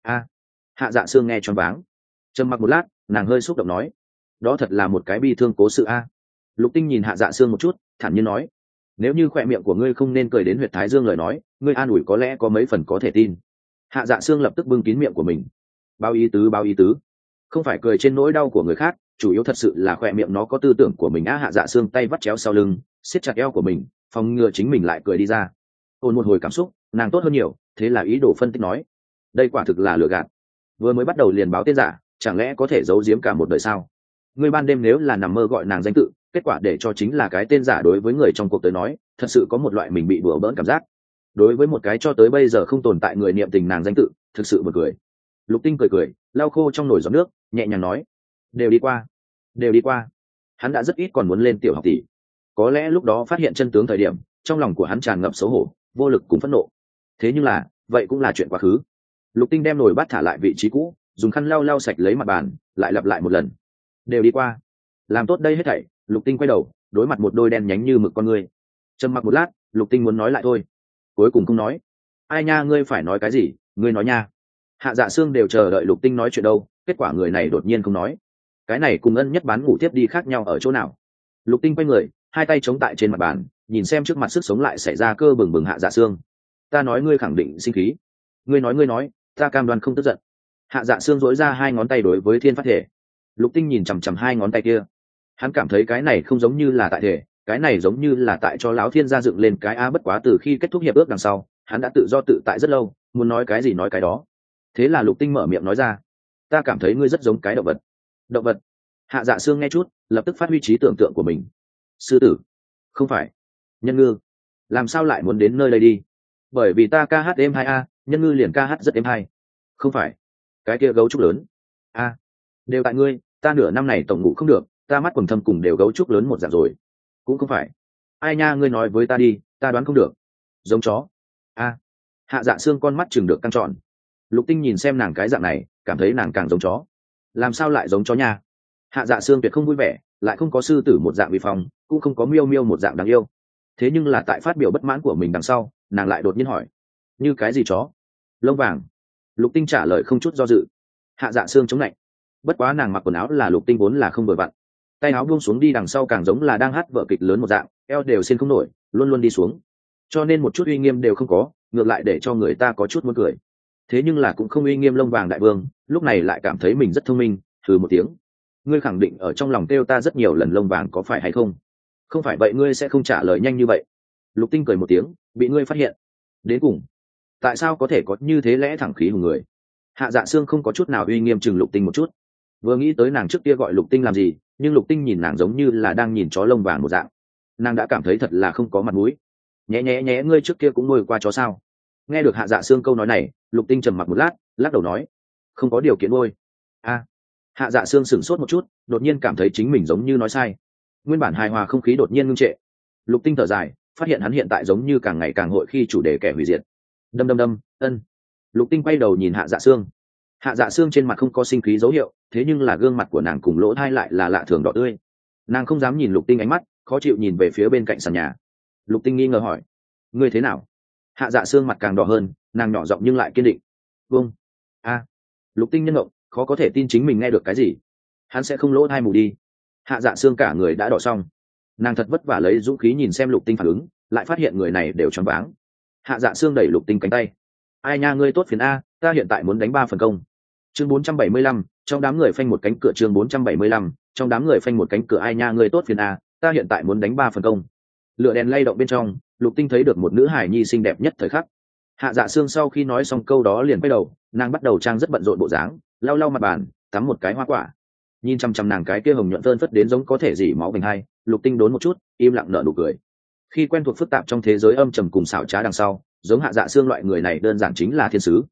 Hạ Dạ Sương nghe choáng váng. Trầm mặc một lát, nàng hơi xúc động nói, đó thật là một cái bi thương cố sự a. Lục Tinh nhìn Hạ Dạ Sương một chút, thản nhiên nói, nếu như khỏe miệng của ngươi không nên cười đến huyệt thái dương lời nói, ngươi an ủi có lẽ có mấy phần có thể tin. Hạ Dạ Sương lập tức bưng kín miệng của mình. Bao ý tứ, không phải cười trên nỗi đau của người khác, chủ yếu thật sự là khỏe miệng nó có tư tưởng của mình. Hạ Dạ Sương tay vắt chéo sau lưng, siết chặt eo của mình, phòng ngừa chính mình lại cười đi ra. Ôn một hồi cảm xúc, nàng tốt hơn nhiều, thế là ý đồ phân tích nói, đây quả thực là lừa gạt, vừa mới bắt đầu liền báo tên giả, chẳng lẽ có thể giấu giếm cả một đời sao? Ngươi ban đêm nếu là nằm mơ gọi nàng danh tự, kết quả để cho chính là cái tên giả, đối với người trong cuộc tới nói thật sự có một loại mình bị đùa bỡn cảm giác. Đối với một cái cho tới bây giờ không tồn tại người niệm tình nàng danh tự, thực sự bật cười. Lục Tinh cười lau khô trong nồi giọt nước, nhẹ nhàng nói, đều đi qua. Hắn đã rất ít còn muốn lên tiểu học tỷ, có lẽ lúc đó phát hiện chân tướng thời điểm, trong lòng của hắn tràn ngập xấu hổ, vô lực cùng phẫn nộ, thế nhưng là vậy cũng là chuyện quá khứ. Lục Tinh đem nồi bát thả lại vị trí cũ, dùng khăn lau sạch lấy mặt bàn, lại lặp lại một lần, đều đi qua. Làm tốt đây hết thảy, Lục Tinh quay đầu, đối mặt một đôi đen nhánh như mực con ngươi. Trầm mặc một lát, Lục Tinh muốn nói lại thôi, cuối cùng không nói. Ai nha, ngươi phải nói cái gì, ngươi nói nha. Hạ Dạ Sương đều chờ đợi Lục Tinh nói chuyện đâu, kết quả người này đột nhiên không nói. Cái này cùng Ân Nhất Bán ngủ tiếp đi khác nhau ở chỗ nào? Lục Tinh quay người, hai tay chống tại trên mặt bàn, nhìn xem trước mặt sức sống lại xảy ra cơ bừng bừng Hạ Dạ Sương. Ta nói ngươi khẳng định sinh khí. Ngươi nói, ta cam đoan không tức giận. Hạ Dạ Sương duỗi ra hai ngón tay đối với Thiên Phát Thể. Lục Tinh nhìn chằm chằm hai ngón tay kia, hắn cảm thấy cái này không giống như là tại thể, cái này giống như là tại cho lão Thiên gia dựng lên cái bất quá từ khi kết thúc hiệp ước đằng sau, hắn đã tự do tự tại rất lâu, muốn nói cái gì nói cái đó. Thế là Lục Tinh mở miệng nói ra, ta cảm thấy ngươi rất giống cái động vật. Hạ Dạ Sương nghe chút, lập tức phát huy trí tưởng tượng của mình. Sư tử? Không phải. Nhân ngư? Làm sao lại muốn đến nơi đây đi? Bởi vì ta ca hát êm hai a, nhân ngư liền ca hát rất êm hai. Không phải. Cái kia gấu trúc lớn? Đều tại ngươi, ta nửa năm này tổng ngủ không được, ta mắt quầng thâm cùng đều gấu trúc lớn một dạng rồi. Cũng không phải. Ai nha, ngươi nói với ta đi, ta đoán không được. Giống chó? Hạ Dạ Sương con mắt chừng được căng tròn. Lục Tinh nhìn xem nàng cái dạng này, cảm thấy nàng càng giống chó. Làm sao lại giống chó nha? Hạ Dạ Sương tuyệt không vui vẻ, lại không có sư tử một dạng vi phong, cũng không có miêu miêu một dạng đáng yêu. Thế nhưng là tại phát biểu bất mãn của mình đằng sau, nàng lại đột nhiên hỏi, như cái gì chó? Lông vàng. Lục Tinh trả lời không chút do dự. Hạ Dạ Sương chống lạnh. Bất quá nàng mặc quần áo là Lục Tinh vốn là không vừa vặn, tay áo buông xuống đi đằng sau càng giống là đang hát vở kịch lớn một dạng, eo đều xin không nổi, luôn luôn đi xuống, cho nên một chút uy nghiêm đều không có, ngược lại để cho người ta có chút muốn cười. Thế nhưng là cũng không uy nghiêm lông vàng đại vương, lúc này lại cảm thấy mình rất thông minh, thử một tiếng. Ngươi khẳng định ở trong lòng kêu ta rất nhiều lần lông vàng có phải hay không? Không phải vậy ngươi sẽ không trả lời nhanh như vậy. Lục Tinh cười một tiếng, bị ngươi phát hiện. Đến cùng, tại sao có thể có như thế lẽ thẳng khí hùng người? Hạ Dạ Sương không có chút nào uy nghiêm chừng Lục Tinh một chút. Vừa nghĩ tới nàng trước kia gọi Lục Tinh làm gì, nhưng Lục Tinh nhìn nàng giống như là đang nhìn chó lông vàng một dạng, nàng đã cảm thấy thật là không có mặt mũi. Nhé, ngươi trước kia cũng nuôi qua chó sao? Nghe được Hạ Dạ Sương câu nói này, Lục Tinh trầm mặc một lát, lắc đầu nói, không có điều kiện nuôi. Hạ Dạ Sương sửng sốt một chút, đột nhiên cảm thấy chính mình giống như nói sai. Nguyên bản hài hòa không khí đột nhiên ngưng trệ. Lục Tinh thở dài, phát hiện hắn hiện tại giống như càng ngày càng hội khi chủ đề kẻ hủy diệt. Đâm, ân. Lục Tinh quay đầu nhìn Hạ Dạ Sương. Hạ Dạ Sương trên mặt không có sinh khí dấu hiệu, thế nhưng là gương mặt của nàng cùng lỗ thai lại là lạ thường đỏ tươi. Nàng không dám nhìn Lục Tinh ánh mắt, khó chịu nhìn về phía bên cạnh sàn nhà. Lục Tinh nghi ngờ hỏi, ngươi thế nào? Hạ Dạ Sương mặt càng đỏ hơn, nàng nhỏ giọng nhưng lại kiên định. Vâng. Lục Tinh nhân ngộng, khó có thể tin chính mình nghe được cái gì. Hắn sẽ không lỗ thai mù đi. Hạ Dạ Sương cả người đã đỏ xong, nàng thật vất vả lấy dũng khí nhìn xem Lục Tinh phản ứng, lại phát hiện người này đều choáng váng. Hạ Dạ Sương đẩy Lục Tinh cánh tay. Ai nha, ngươi tốt phiền a, ta hiện tại muốn đánh 3 phần công. Chương 475, trong đám người phanh một cánh cửa. Chương 475, trong đám người phanh một cánh cửa. Ai nha, ngươi tốt phiền a, ta hiện tại muốn đánh 3 phần công. Lửa đèn lay động bên trong, Lục Tinh thấy được một nữ hài nhi xinh đẹp nhất thời khắc. Hạ Dạ Sương sau khi nói xong câu đó liền quay đầu, nàng bắt đầu trang rất bận rộn bộ dáng, lau mặt bàn, tắm một cái hoa quả. Nhìn chăm chăm nàng cái kia hồng nhuận phơn phất đến giống có thể dỉ máu bình hai, Lục Tinh đốn một chút, im lặng nở nụ cười. Khi quen thuộc phức tạp trong thế giới âm trầm cùng xảo trá đằng sau, giống Hạ Dạ Sương loại người này đơn giản chính là thiên sứ.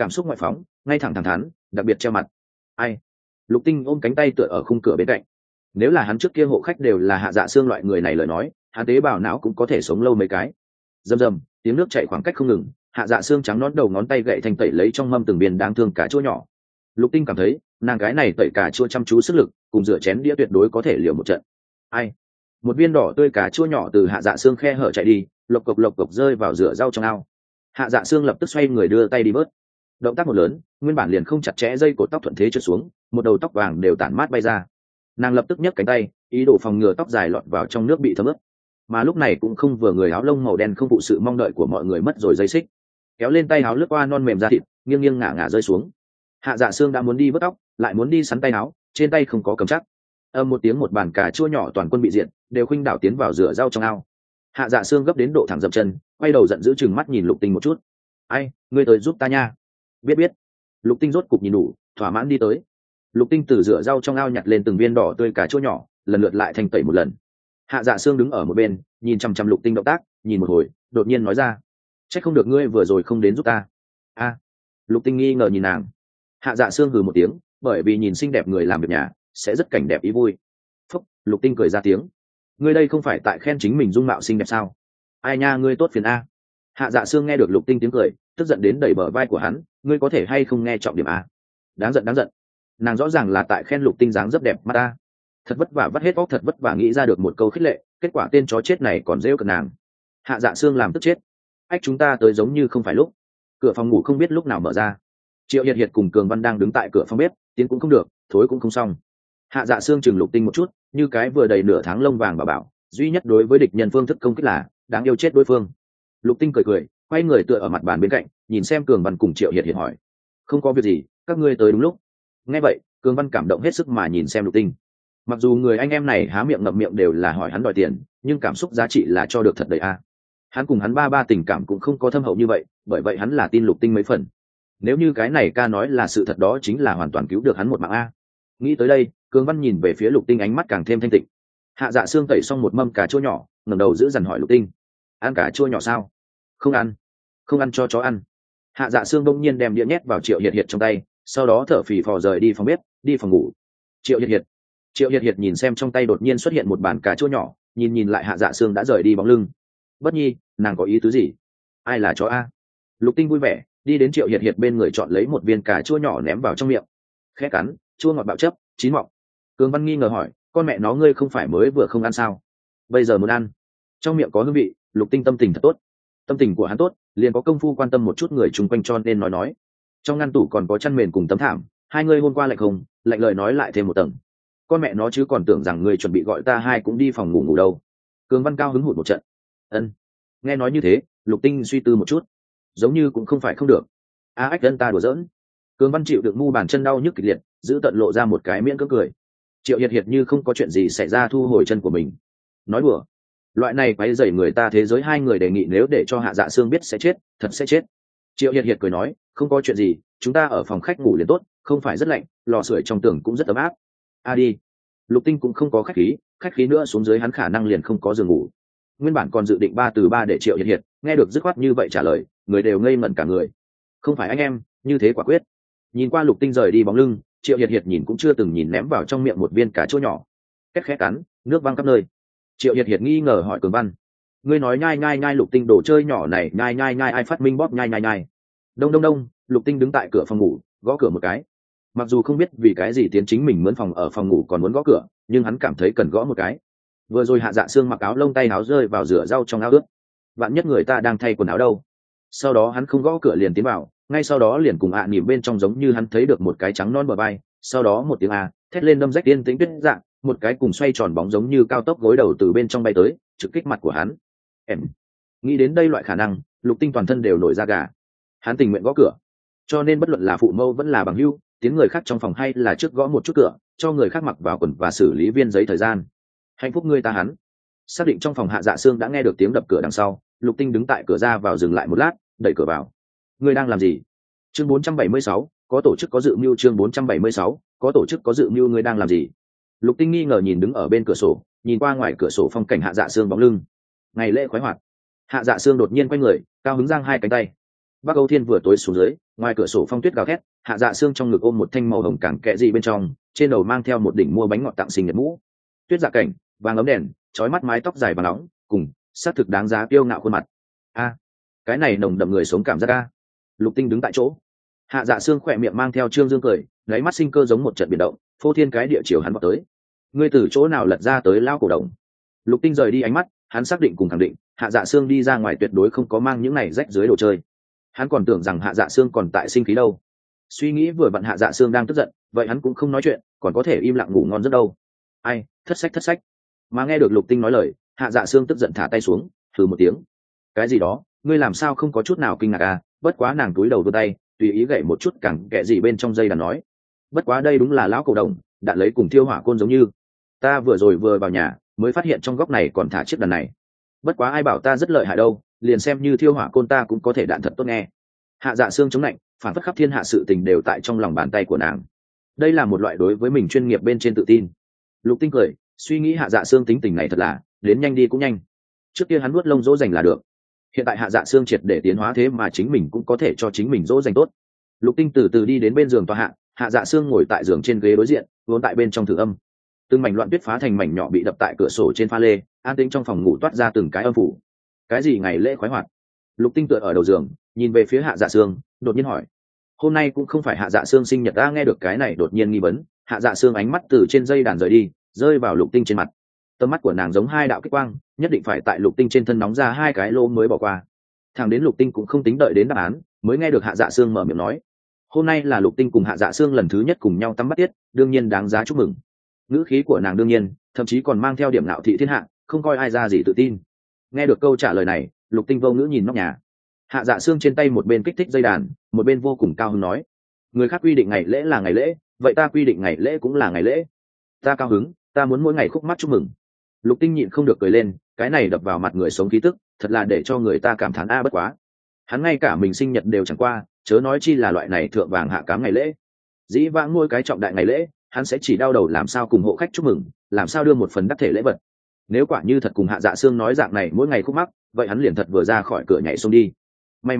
cảm xúc ngoại phóng, ngay thẳng thẳng thắn, đặc biệt treo mặt. Ai? Lục Tinh ôm cánh tay tựa ở khung cửa bên cạnh. Nếu là hắn trước kia hộ khách đều là Hạ Dạ Xương loại người này lời nói, hắn tế bào não cũng có thể sống lâu mấy cái. Rầm rầm, tiếng nước chảy khoảng cách không ngừng, Hạ Dạ Xương trắng nón đầu ngón tay gậy thành tẩy lấy trong mâm từng viên đáng thương cà chua nhỏ. Lục Tinh cảm thấy, nàng cái này tẩy cà chua chăm chú sức lực, cùng rửa chén đĩa tuyệt đối có thể liều một trận. Ai? Một viên đỏ tươi cà chua nhỏ từ Hạ Dạ Xương khe hở chạy đi, lộc cộc rơi vào rửa rau trong ao. Hạ Dạ Xương lập tức xoay người đưa tay đi bớt. Động tác một lớn, nguyên bản liền không chặt chẽ dây cột tóc thuận thế trượt xuống, một đầu tóc vàng đều tản mát bay ra. Nàng lập tức nhấc cánh tay, ý đồ phòng ngừa tóc dài lọt vào trong nước bị thấm ướt. Mà lúc này cũng không vừa người áo lông màu đen không phụ sự mong đợi của mọi người mất rồi dây xích, kéo lên tay áo lướt qua non mềm da thịt, nghiêng nghiêng ngả ngả rơi xuống. Hạ Dạ Xương đã muốn đi vớt tóc, lại muốn đi sắn tay áo, trên tay không có cầm chắc. Âm một tiếng, một bàn cà chua nhỏ toàn quân bị diệt, đều khuynh đảo tiến vào rửa rau trong ao. Hạ Dạ Xương gấp đến độ thẳng dậm chân, quay đầu giận dữ chừng mắt nhìn Lục Tinh một chút. Ai, ngươi tới giúp ta nha. Biết. Lục Tinh rốt cục nhìn đủ, thỏa mãn đi tới. Lục Tinh từ rửa rau trong ao nhặt lên từng viên đỏ tươi cà chua nhỏ, lần lượt lại thành tẩy một lần. Hạ Dạ Xương đứng ở một bên, nhìn chăm chăm Lục Tinh động tác, nhìn một hồi, đột nhiên nói ra: "Chắc không được ngươi vừa rồi không đến giúp ta." A. Lục Tinh nghi ngờ nhìn nàng. Hạ Dạ Xương hừ một tiếng, bởi vì nhìn xinh đẹp người làm việc nhà, sẽ rất cảnh đẹp ý vui. Phúc, Lục Tinh cười ra tiếng. Ngươi đây không phải tại khen chính mình dung mạo xinh đẹp sao? Ai nha, ngươi tốt phiền a. Hạ Dạ Xương nghe được Lục Tinh tiếng cười, tức giận đến đẩy bờ vai của hắn, ngươi có thể hay không nghe trọng điểm a? Đáng giận. Nàng rõ ràng là tại khen Lục Tinh dáng rất đẹp mắt ta. Thật vất vả vắt hết óc, thật vất vả nghĩ ra được một câu khích lệ, kết quả tên chó chết này còn rêu cợt nàng. Hạ Dạ Xương làm tức chết. Ách, chúng ta tới giống như không phải lúc. Cửa phòng ngủ không biết lúc nào mở ra. Triệu Hiệt cùng Cường Văn đang đứng tại cửa phòng bếp, tiến cũng không được, thối cũng không xong. Hạ Dạ Xương chừng Lục Tinh một chút, như cái vừa đầy nửa tháng lông vàng bảo duy nhất đối với địch nhân phương thức công kích là đáng yêu chết đối phương. Lục Tinh cười, quay người tựa ở mặt bàn bên cạnh, nhìn xem Cường Văn cùng Triệu Hiệt hỏi: "Không có việc gì, các ngươi tới đúng lúc." Nghe vậy, Cường Văn cảm động hết sức mà nhìn xem Lục Tinh. Mặc dù người anh em này há miệng ngậm miệng đều là hỏi hắn đòi tiền, nhưng cảm xúc giá trị là cho được thật đầy a. Hắn cùng hắn ba tình cảm cũng không có thâm hậu như vậy, bởi vậy hắn là tin Lục Tinh mấy phần. Nếu như cái này ca nói là sự thật, đó chính là hoàn toàn cứu được hắn một mạng a. Nghĩ tới đây, Cường Văn nhìn về phía Lục Tinh, ánh mắt càng thêm thanh tịnh. Hạ Dạ Xương tẩy xong một mâm cà chua nhỏ, ngẩng đầu giữ dằn hỏi Lục Tinh: "Ăn cà chua nhỏ sao?" "Không ăn cho chó ăn." Hạ Dạ Xương bỗng nhiên đem đĩa nhét vào Triệu Hiệt trong tay, sau đó thở phì phò rời đi phòng bếp, đi phòng ngủ. Triệu Hiệt nhìn xem trong tay đột nhiên xuất hiện một bàn cà chua nhỏ, nhìn lại Hạ Dạ Xương đã rời đi bóng lưng. Bất nhi, nàng có ý tứ gì? Ai là chó a? Lục Tinh vui vẻ đi đến Triệu Hiệt bên người, chọn lấy một viên cà chua nhỏ ném vào trong miệng. Khẽ cắn, chua ngọt bạo chấp, chín mọng. Cường Văn nghi ngờ hỏi: "Con mẹ nó, ngươi không phải mới vừa không ăn sao? Bây giờ muốn ăn?" Trong miệng có hương vị, Lục Tinh tâm tình thật tốt. Tâm tình của hắn tốt, liền có công phu quan tâm một chút người chung quanh, cho nên nói. Trong ngăn tủ còn có chăn mền cùng tấm thảm, hai ngươi hôm qua lạnh không, lạnh lời nói lại thêm một tầng. Con mẹ nó chứ, còn tưởng rằng ngươi chuẩn bị gọi ta hai cũng đi phòng ngủ đâu. Cường Văn cao hứng hụt một trận. Ân. Nghe nói như thế, Lục Tinh suy tư một chút, giống như cũng không phải không được. Ách, ân, ta đùa giỡn. Cường Văn chịu được mu bàn chân đau nhức kịch liệt, giữ tận lộ ra một cái miệng cưỡng cười. Triệu Hiệt như không có chuyện gì xảy ra thu hồi chân của mình. Nói đùa, loại này quấy rầy người ta thế giới, hai người đề nghị nếu để cho Hạ Dạ Xương biết sẽ chết, thật sẽ chết. Triệu Hiệt cười nói: "Không có chuyện gì, chúng ta ở phòng khách ngủ liền tốt, không phải rất lạnh, lò sưởi trong tường cũng rất ấm áp." Đi. Lục Tinh cũng không có khách khí nữa, xuống dưới hắn khả năng liền không có giường ngủ. Nguyên bản còn dự định 3 từ 3 để Triệu Hiệt, nghe được dứt khoát như vậy trả lời, người đều ngây ngẩn cả người. Không phải anh em, như thế quả quyết. Nhìn qua Lục Tinh rời đi bóng lưng, Triệu Hiệt nhìn cũng chưa từng nhìn, ném vào trong miệng một viên cà chua nhỏ. Két khẽ cắn, nước văng khắp nơi. Triệu Hiệt nghi ngờ hỏi Cường Văn: "Ngươi nói nhai Lục Tinh đồ chơi nhỏ này, nhai ai phát minh bóp nhai." Đông. Lục Tinh đứng tại cửa phòng ngủ, gõ cửa một cái. Mặc dù không biết vì cái gì Tiến chính mình mướn phòng ở phòng ngủ còn muốn gõ cửa, nhưng hắn cảm thấy cần gõ một cái. Vừa rồi Hạ Dạ Xương mặc áo lông tay áo rơi vào rửa rau trong áo ướt, vạn nhất người ta đang thay quần áo đâu. Sau đó hắn không gõ cửa liền tiến vào, ngay sau đó liền cùng nỉm bên trong giống như hắn thấy được một cái trắng non bờ vai, sau đó một tiếng thét lên đâm rách tiên tĩnh tuyết dạng, một cái cùng xoay tròn bóng giống như cao tốc gối đầu từ bên trong bay tới, trực kích mặt của hắn. Nghĩ đến đây loại khả năng, Lục Tinh toàn thân đều nổi da gà. Hắn tình nguyện gõ cửa, cho nên bất luận là phụ mẫu vẫn là bằng hữu, tiếng người khác trong phòng hay là trước gõ một chút cửa, cho người khác mặc vào quần và xử lý viên giấy thời gian. Hạnh phúc ngươi ta hắn. Xác định trong phòng Hạ Dạ Xương đã nghe được tiếng đập cửa đằng sau, Lục Tinh đứng tại cửa ra vào dừng lại một lát, đẩy cửa vào. Ngươi đang làm gì? Chương 476, có tổ chức có dự mưu. Chương 476, có tổ chức có dự mưu. Ngươi đang làm gì? Lục Tinh nghi ngờ nhìn đứng ở bên cửa sổ, nhìn qua ngoài cửa sổ phong cảnh Hạ Dạ Xương bóng lưng. Ngày lễ khoái hoạt. Hạ Dạ Xương đột nhiên quay người, cao hứng giang hai cánh tay. Bắc Âu Thiên vừa tối xuống dưới, Ngoài cửa sổ phong tuyết gào thét, Hạ Dạ Sương trong ngực ôm một thanh màu hồng cảng kệ gì bên trong, trên đầu mang theo một đỉnh mua bánh ngọt tặng sinh nhật mũ. Tuyết dạ cảnh, vàng ấm đèn, chói mắt mái tóc dài và nóng, cùng xác thực đáng giá kiêu ngạo khuôn mặt. Cái này nồng đậm người sống cảm giác a. Lục Tinh đứng tại chỗ, Hạ Dạ Sương khỏe miệng mang theo trương dương cười, lấy mắt sinh cơ giống một trận biển động, phô thiên cái địa chiều hắn vào tới. Ngươi từ chỗ nào lật ra tới lao cổ đồng? Lục Tinh rời đi ánh mắt, hắn xác định cùng khẳng định, Hạ Dạ Sương đi ra ngoài tuyệt đối không có mang những này rách dưới đồ chơi. Hắn còn tưởng rằng Hạ Dạ Sương còn tại sinh khí đâu. Suy nghĩ vừa vặn Hạ Dạ Sương đang tức giận, vậy hắn cũng không nói chuyện, còn có thể im lặng ngủ ngon rất đâu. Ai, thất sách. Mà nghe được Lục Tinh nói lời, Hạ Dạ Sương tức giận thả tay xuống, thử một tiếng. Cái gì đó, ngươi làm sao không có chút nào kinh ngạc à? Bất quá nàng túi đầu vươn tay, tùy ý gậy một chút cẳng kệ gì bên trong dây đàn nói. Bất quá đây đúng là lão cổ đồng, đạn lấy cùng thiêu hỏa côn giống như. Ta vừa vào nhà, mới phát hiện trong góc này còn thả chiếc đàn này. Bất quá ai bảo ta rất lợi hại đâu, liền xem như thiêu hỏa côn ta cũng có thể đạn thật tốt nghe. Hạ Dạ Sương chống lạnh, phản phất khắp thiên hạ sự tình đều tại trong lòng bàn tay của nàng. Đây là một loại đối với mình chuyên nghiệp bên trên tự tin. Lục Tinh cười, suy nghĩ Hạ Dạ Sương tính tình này thật là, đến nhanh đi cũng nhanh. Trước kia hắn nuốt lông dỗ dành là được, hiện tại Hạ Dạ Sương triệt để tiến hóa thế mà chính mình cũng có thể cho chính mình dỗ dành tốt. Lục Tinh từ từ đi đến bên giường tòa Hạ Dạ Sương ngồi tại giường trên ghế đối diện, vốn tại bên trong thử âm. Từng mảnh loạn tuyết phá thành mảnh nhỏ bị đập tại cửa sổ trên pha lê, an tĩnh trong phòng ngủ toát ra từng cái âm phủ. Cái gì ngày lễ khoái hoạt? Lục Tinh tựa ở đầu giường, nhìn về phía Hạ Dạ Sương, đột nhiên hỏi. Hôm nay cũng không phải Hạ Dạ Sương sinh nhật ta. Nghe được cái này đột nhiên nghi vấn, Hạ Dạ Sương ánh mắt từ trên dây đàn rời đi, rơi vào Lục Tinh trên mặt. Tầm mắt của nàng giống hai đạo kích quang, nhất định phải tại Lục Tinh trên thân nóng ra hai cái lỗ mới bỏ qua. Thằng đến Lục Tinh cũng không tính đợi đến đáp án, mới nghe được Hạ Dạ Sương mở miệng nói. Hôm nay là Lục Tinh cùng Hạ Dạ Sương lần thứ nhất cùng nhau tắm bắt tiết, đương nhiên đáng giá chúc mừng. Ngữ khí của nàng đương nhiên, thậm chí còn mang theo điểm ngạo thị thiên hạ, không coi ai ra gì tự tin. Nghe được câu trả lời này, Lục Tinh vô ngữ nhìn nóc nhà. Hạ Dạ Sương trên tay một bên kích thích dây đàn, một bên vô cùng cao hứng nói. Người khác quy định ngày lễ là ngày lễ, vậy ta quy định ngày lễ cũng là ngày lễ. Ta cao hứng, ta muốn mỗi ngày khúc mắc chúc mừng. Lục Tinh nhịn không được cười lên, cái này đập vào mặt người sống khí tức, thật là để cho người ta cảm thán bất quá. Hắn ngay cả mình sinh nhật đều chẳng qua, chớ nói chi là loại này thượng vàng hạ cám ngày lễ. Dĩ vãng mỗi cái trọng đại ngày lễ, hắn sẽ chỉ đau đầu làm sao cùng hộ khách chúc mừng, làm sao đưa một phần đắc thể lễ vật. Nếu quả như thật cùng Hạ Dạ Sương nói dạng này mỗi ngày khúc mắc, vậy hắn liền thật vừa ra khỏi cửa nhảy xuống đi. May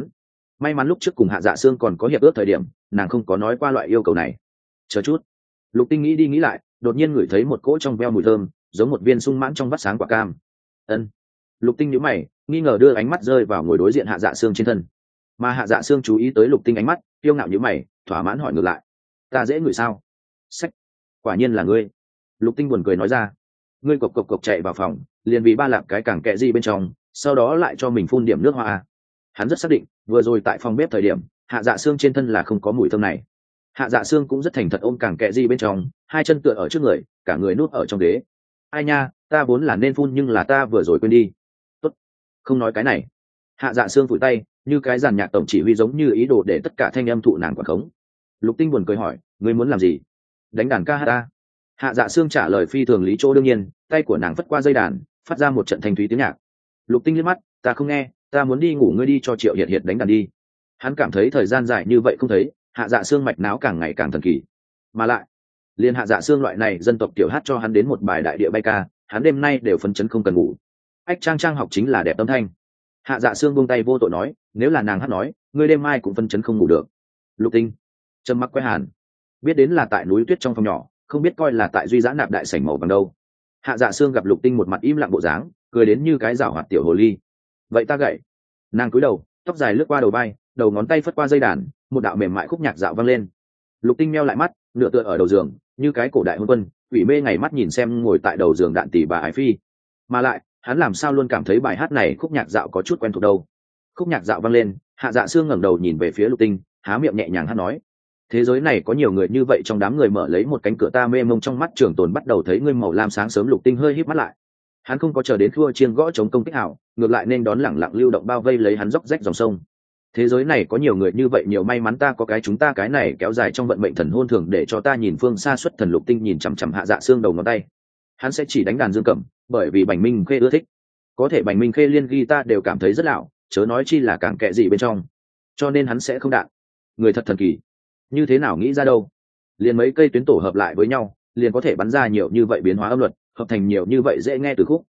mắn lúc trước cùng Hạ Dạ Sương còn có hiệp ước thời điểm, nàng không có nói qua loại yêu cầu này. Chờ chút. Lục Tinh nghĩ đi nghĩ lại, đột nhiên ngửi thấy một cỗ trong veo mùi thơm, giống một viên sung mãn trong vắt sáng quả cam. Ân. Lục Tinh nhíu mày, nghi ngờ đưa ánh mắt rơi vào ngồi đối diện Hạ Dạ Sương trên thân. Mà Hạ Dạ Sương chú ý tới Lục Tinh ánh mắt, kiêu ngạo nhíu mày, thỏa mãn hỏi ngược lại. Ta dễ ngửi sao? Sách. Quả nhiên là ngươi. Lục Tinh buồn cười nói ra. Ngươi cộc cộc cộc chạy vào phòng, liền vì ba lạp cái cảng kệ gì bên trong, sau đó lại cho mình phun điểm nước hoa. Hắn rất xác định, vừa rồi tại phòng bếp thời điểm, Hạ Dạ Sương trên thân là không có mùi thơm này. Hạ Dạ Sương cũng rất thành thật ôm cảng kệ gì bên trong, hai chân tựa ở trước người, cả người nuốt ở trong ghế. Ai nha, ta vốn là nên phun nhưng là ta vừa rồi quên đi. Tốt, không nói cái này. Hạ Dạ Sương phủi tay, như cái giàn nhạc tổng chỉ huy giống như ý đồ để tất cả thanh âm thụ nàng quản khống. Lục Tinh buồn cười hỏi, ngươi muốn làm gì? Đánh đàn ca hát ta. Hạ Dạ Sương trả lời phi thường lý chỗ đương nhiên, tay của nàng phất qua dây đàn, phát ra một trận thanh thúy tiếng nhạc. Lục Tinh liếc mắt, ta không nghe, ta muốn đi ngủ, ngươi đi cho Triệu Hiệt Hiệt đánh đàn đi. Hắn cảm thấy thời gian dài như vậy không thấy, Hạ Dạ Sương mạch não càng ngày càng thần kỳ. Mà lại, liên Hạ Dạ Sương loại này dân tộc tiểu hát cho hắn đến một bài đại địa bay ca, hắn đêm nay đều phấn chấn không cần ngủ. Ách Trang Trang học chính là đẹp tâm thanh. Hạ Dạ Sương buông tay vô tội nói, nếu là nàng hát nói, ngươi đêm mai cũng phấn chấn không ngủ được. Lục Tinh trầm mặc quay hàn, biết đến là tại núi tuyết trong phòng nhỏ, không biết coi là tại duy giã nạp đại sảnh màu vàng đâu. Hạ Dạ Sương gặp Lục Tinh một mặt im lặng bộ dáng, cười đến như cái giảo hoạt tiểu hồ ly. Vậy ta gậy. Nàng cúi đầu, tóc dài lướt qua đầu vai, đầu ngón tay phất qua dây đàn, một đạo mềm mại khúc nhạc dạo vang lên. Lục Tinh meo lại mắt, nửa tựa ở đầu giường, như cái cổ đại hôn quân, ủy mê ngày mắt nhìn xem ngồi tại đầu giường đạn tỷ bà Ái Phi. Mà lại, hắn làm sao luôn cảm thấy bài hát này khúc nhạc dạo có chút quen thuộc đâu. Khúc nhạc dạo vang lên, Hạ Dạ Sương ngẩng đầu nhìn về phía Lục Tinh, há miệng nhẹ nhàng hát nói. Thế giới này có nhiều người như vậy, trong đám người mở lấy một cánh cửa ta mê mông trong mắt Trường Tồn bắt đầu thấy ngươi màu lam sáng sớm. Lục Tinh hơi híp mắt lại. Hắn không có chờ đến thua chiêng gõ chống công kích hảo, ngược lại nên đón lẳng lặng lưu động bao vây lấy hắn dốc rách dòng sông. Thế giới này có nhiều người như vậy, nhiều may mắn ta có cái chúng ta cái này kéo dài trong vận mệnh thần hôn thường để cho ta nhìn phương xa xuất thần. Lục Tinh nhìn chằm chằm Hạ Dạ Sương đầu ngón tay. Hắn sẽ chỉ đánh đàn dương cầm, bởi vì Bành Minh Khê ưa thích. Có thể Bành Minh Khê liên guitar đều cảm thấy rất lão, chớ nói chi là càng kệ gì bên trong. Cho nên hắn sẽ không đạn. Người thật thần kỳ. Như thế nào nghĩ ra đâu? Liền mấy cây tuyến tổ hợp lại với nhau, liền có thể bắn ra nhiều như vậy biến hóa âm luật, hợp thành nhiều như vậy dễ nghe từ khúc.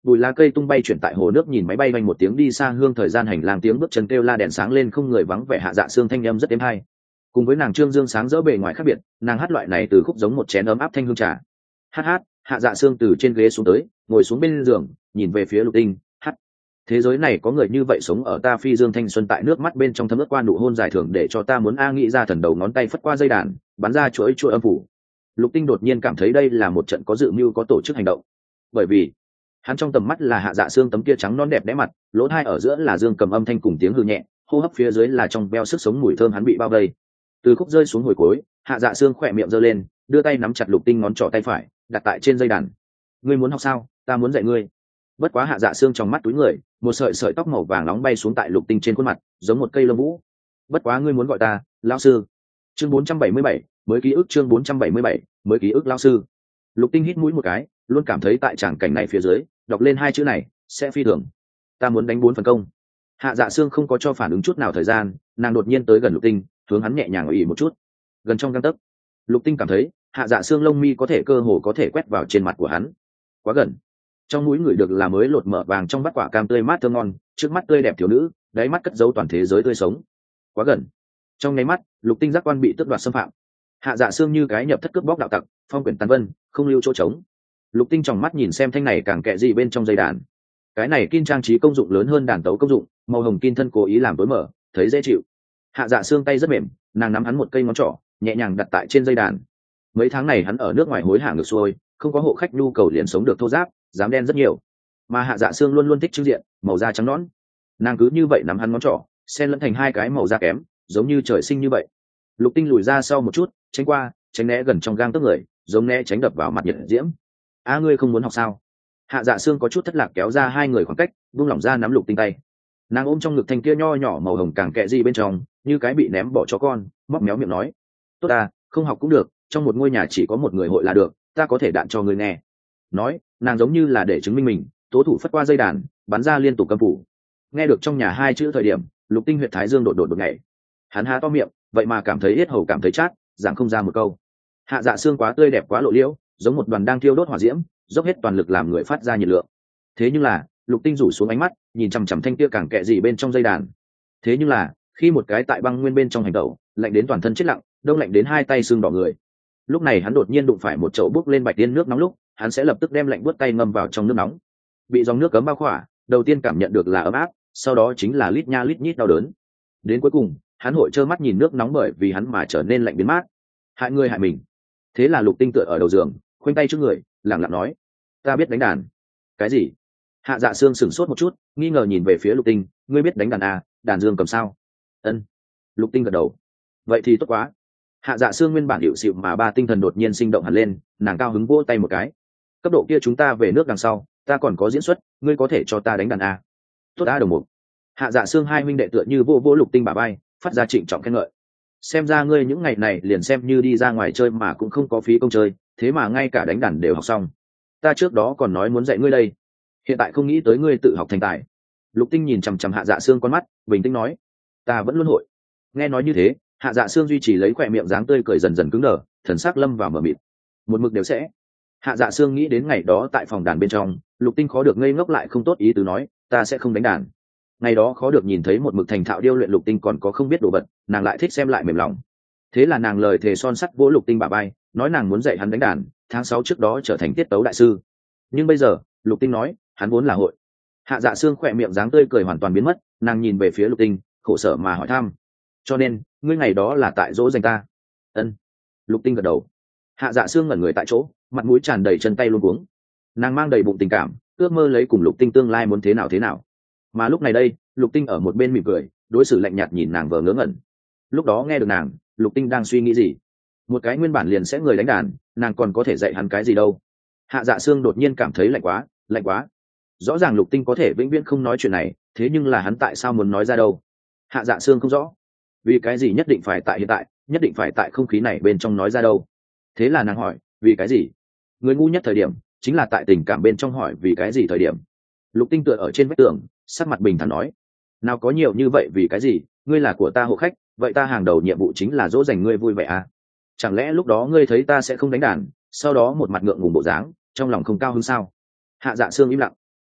bụi lá cây tung bay chuyển tại hồ nước, nhìn máy bay vang một tiếng đi xa hương, thời gian hành lang tiếng bước chân kêu la, đèn sáng lên không người vắng vẻ. Hạ Dạ Sương thanh âm rất êm hay, cùng với nàng trương dương sáng rỡ bề ngoài khác biệt, nàng hát loại này từ khúc giống một chén ấm áp thanh hương trà. Hát. Hạ Dạ Sương từ trên ghế xuống tới, ngồi xuống bên giường, nhìn về phía Lục Tinh, hát. Thế giới này có người như vậy sống ở ta phi dương thanh xuân, tại nước mắt bên trong thấm ướt qua nụ hôn dài thường để cho ta muốn nghĩ ra thần đầu ngón tay phất qua dây đàn, bắn ra chuỗi âm phủ. Lục Tinh đột nhiên cảm thấy đây là một trận có dự mưu có tổ chức hành động, bởi vì hắn trong tầm mắt là Hạ Dạ Sương tấm kia trắng non đẹp đẽ mặt, lỗ tai ở giữa là dương cầm âm thanh cùng tiếng hư nhẹ, hô hấp phía dưới là trong veo sức sống mùi thơm hắn bị bao vây. Từ khúc rơi xuống hồi cuối, Hạ Dạ Sương khỏe miệng giơ lên, đưa tay nắm chặt Lục Tinh ngón trỏ tay phải, đặt tại trên dây đàn. Ngươi muốn học sao? Ta muốn dạy ngươi. Bất quá Hạ Dạ Sương trong mắt túi người, một sợi tóc màu vàng nóng bay xuống tại Lục Tinh trên khuôn mặt, giống một cây lông vũ. Bất quá ngươi muốn gọi ta lão sư. Chương 477, mới ký ức. Chương 477, mới ký ức lão sư. Lục Tinh hít mũi một cái, luôn cảm thấy tại tràng cảnh này phía dưới, đọc lên hai chữ này sẽ phi thường. Ta muốn đánh 4 phần công. Hạ Dạ Sương không có cho phản ứng chút nào thời gian, nàng đột nhiên tới gần Lục Tinh, hướng hắn nhẹ nhàng ỉ một chút, gần trong gang tấc. Lục Tinh cảm thấy Hạ Dạ Sương lông mi có thể cơ hồ có thể quét vào trên mặt của hắn, quá gần. Trong mũi người được là mới lột mở vàng trong bát quả cam tươi mát thơm ngon, trước mắt tươi đẹp thiếu nữ, đáy mắt cất giấu toàn thế giới tươi sống, quá gần. Trong nháy mắt, Lục Tinh giác quan bị tước đoạt xâm phạm. Hạ Dạ Sương như cái nhập thất cướp bóc đạo tặc, phong quyển tàn vân, không lưu chỗ trống. Lục Tinh tròng mắt nhìn xem thanh này càng kệ gì bên trong dây đàn. Cái này kin trang trí công dụng lớn hơn đàn tấu công dụng, màu hồng kin thân cố ý làm tối mở, thấy dễ chịu. Hạ Dạ Sương tay rất mềm, nàng nắm hắn một cây ngón trỏ, nhẹ nhàng đặt tại trên dây đàn. Mấy tháng này hắn ở nước ngoài hối hả ngược xuôi, không có hộ khách nhu cầu liền sống được thô ráp, dám đen rất nhiều. Mà Hạ Dạ Sương luôn luôn thích trưng diện, màu da trắng nõn. Nàng cứ như vậy nắm hắn ngón trỏ, xen lẫn thành hai cái màu da kém, giống như trời sinh như vậy. Lục Tinh lùi ra sau một chút, tránh né gần trong gang tấc người, giống né tránh đập vào mặt nhiệt diễm. Ngươi không muốn học sao? Hạ Dạ Sương có chút thất lạc kéo ra hai người khoảng cách, buông lỏng ra nắm Lục Tinh tay. Nàng ôm trong ngực thanh kia nho nhỏ màu hồng càng kệ gì bên trong, như cái bị ném bỏ chó con, móc méo miệng nói: "Tốt à, không học cũng được, trong một ngôi nhà chỉ có một người hội là được, ta có thể đạn cho ngươi nghe." Nói, nàng giống như là để chứng minh mình, tố thủ phất qua dây đàn, bắn ra liên tục cầm phủ. Nghe được trong nhà hai chữ thời điểm, Lục Tinh huyệt thái dương đột nhảy. Hắn há to miệng, vậy mà cảm thấy yết hầu cảm thấy chát, giảng không ra một câu. Hạ Dạ Sương quá tươi đẹp quá lộ liễu, giống một đoàn đang thiêu đốt hỏa diễm, dốc hết toàn lực làm người phát ra nhiệt lượng. Thế nhưng là, Lục Tinh rủ xuống ánh mắt, nhìn chằm chằm thanh kia càng kệ gì bên trong dây đàn. Thế nhưng là, khi một cái tại băng nguyên bên trong hành động, lạnh đến toàn thân chết lặng, đông lạnh đến hai tay sưng đỏ người. Lúc này hắn đột nhiên đụng phải một chậu bốc lên bạch tiên nước nóng lúc, hắn sẽ lập tức đem lạnh buốt tay ngâm vào trong nước nóng. Bị dòng nước cấm bao khỏa, đầu tiên cảm nhận được là ấm áp, sau đó chính là lít nha lít nhít đau đớn. Đến cuối cùng, hắn hội trơ mắt nhìn nước nóng bởi vì hắn mà trở nên lạnh biến mát. Hại người hại mình. Thế là Lục Tinh tựa ở đầu giường, khoanh tay trước người, lặng lặng nói: "Ta biết đánh đàn." "Cái gì?" Hạ Dạ Sương sửng sốt một chút, nghi ngờ nhìn về phía Lục Tinh: "Ngươi biết đánh đàn à, đàn dương cầm sao?" "Ân." Lục Tinh gật đầu. "Vậy thì tốt quá." Hạ Dạ Sương nguyên bản hiệu xịu mà ba tinh thần đột nhiên sinh động hẳn lên, nàng cao hứng vỗ tay một cái: "Cấp độ kia chúng ta về nước đằng sau, ta còn có diễn xuất, ngươi có thể cho ta đánh đàn à?" "Tốt đã, đồng mục." Hạ Dạ Sương hai huynh đệ tựa như vỗ Lục Tinh bả vai, phát ra trịnh trọng khen ngợi: "Xem ra ngươi những ngày này liền xem như đi ra ngoài chơi mà cũng không có phí công chơi, thế mà ngay cả đánh đàn đều học xong. Ta trước đó còn nói muốn dạy ngươi đây, hiện tại không nghĩ tới ngươi tự học thành tài." Lục Tinh nhìn chằm chằm Hạ Dạ Sương con mắt, bình tĩnh nói: "Ta vẫn luôn hội." Nghe nói như thế, Hạ Dạ Sương duy trì lấy khỏe miệng dáng tươi cười dần dần cứng đờ, thần sắc lâm vào mờ mịt. Một mực đều sẽ. Hạ Dạ Sương nghĩ đến ngày đó tại phòng đàn bên trong, Lục Tinh khó được ngây ngốc lại không tốt ý tứ nói: "Ta sẽ không đánh đàn." Ngày đó khó được nhìn thấy một mực thành thạo điêu luyện Lục Tinh còn có không biết đồ vật, nàng lại thích xem lại mềm lòng. Thế là nàng lời thề son sắt vỗ Lục Tinh bả vai, nói nàng muốn dạy hắn đánh đàn, tháng 6 trước đó trở thành tiết tấu đại sư. Nhưng bây giờ, Lục Tinh nói, hắn vốn là hội. Hạ Dạ Sương khỏe miệng dáng tươi cười hoàn toàn biến mất, nàng nhìn về phía Lục Tinh, khổ sở mà hỏi thăm: "Cho nên, ngươi ngày đó là tại dỗ dành ta?" "Ân." Lục Tinh gật đầu. Hạ Dạ Sương ngẩn người tại chỗ, mặt mũi tràn đầy chân tay luống cuống. Nàng mang đầy bụng tình cảm, ước mơ lấy cùng Lục Tinh tương lai muốn thế nào. Mà lúc này đây, Lục Tinh ở một bên mỉm cười, đối xử lạnh nhạt nhìn nàng vờ ngớ ngẩn. Lúc đó nghe được nàng, Lục Tinh đang suy nghĩ gì? Một cái nguyên bản liền sẽ người đánh đàn, nàng còn có thể dạy hắn cái gì đâu? Hạ Dạ Sương đột nhiên cảm thấy lạnh quá. Rõ ràng Lục Tinh có thể vĩnh viễn không nói chuyện này, thế nhưng là hắn tại sao muốn nói ra đâu? Hạ Dạ Sương không rõ. Vì cái gì nhất định phải tại hiện tại, nhất định phải tại không khí này bên trong nói ra đâu? Thế là nàng hỏi, vì cái gì? Người ngu nhất thời điểm, chính là tại tình cảm bên trong hỏi vì cái gì thời điểm. Lục Tinh tựa ở trên vách tường, sắc mặt bình thản nói: "Nào có nhiều như vậy vì cái gì, ngươi là của ta hộ khách, vậy ta hàng đầu nhiệm vụ chính là dỗ dành ngươi vui vẻ à? Chẳng lẽ lúc đó ngươi thấy ta sẽ không đánh đàn, sau đó một mặt ngượng ngùng bộ dáng, trong lòng không cao hứng sao?" Hạ Dạ Sương im lặng.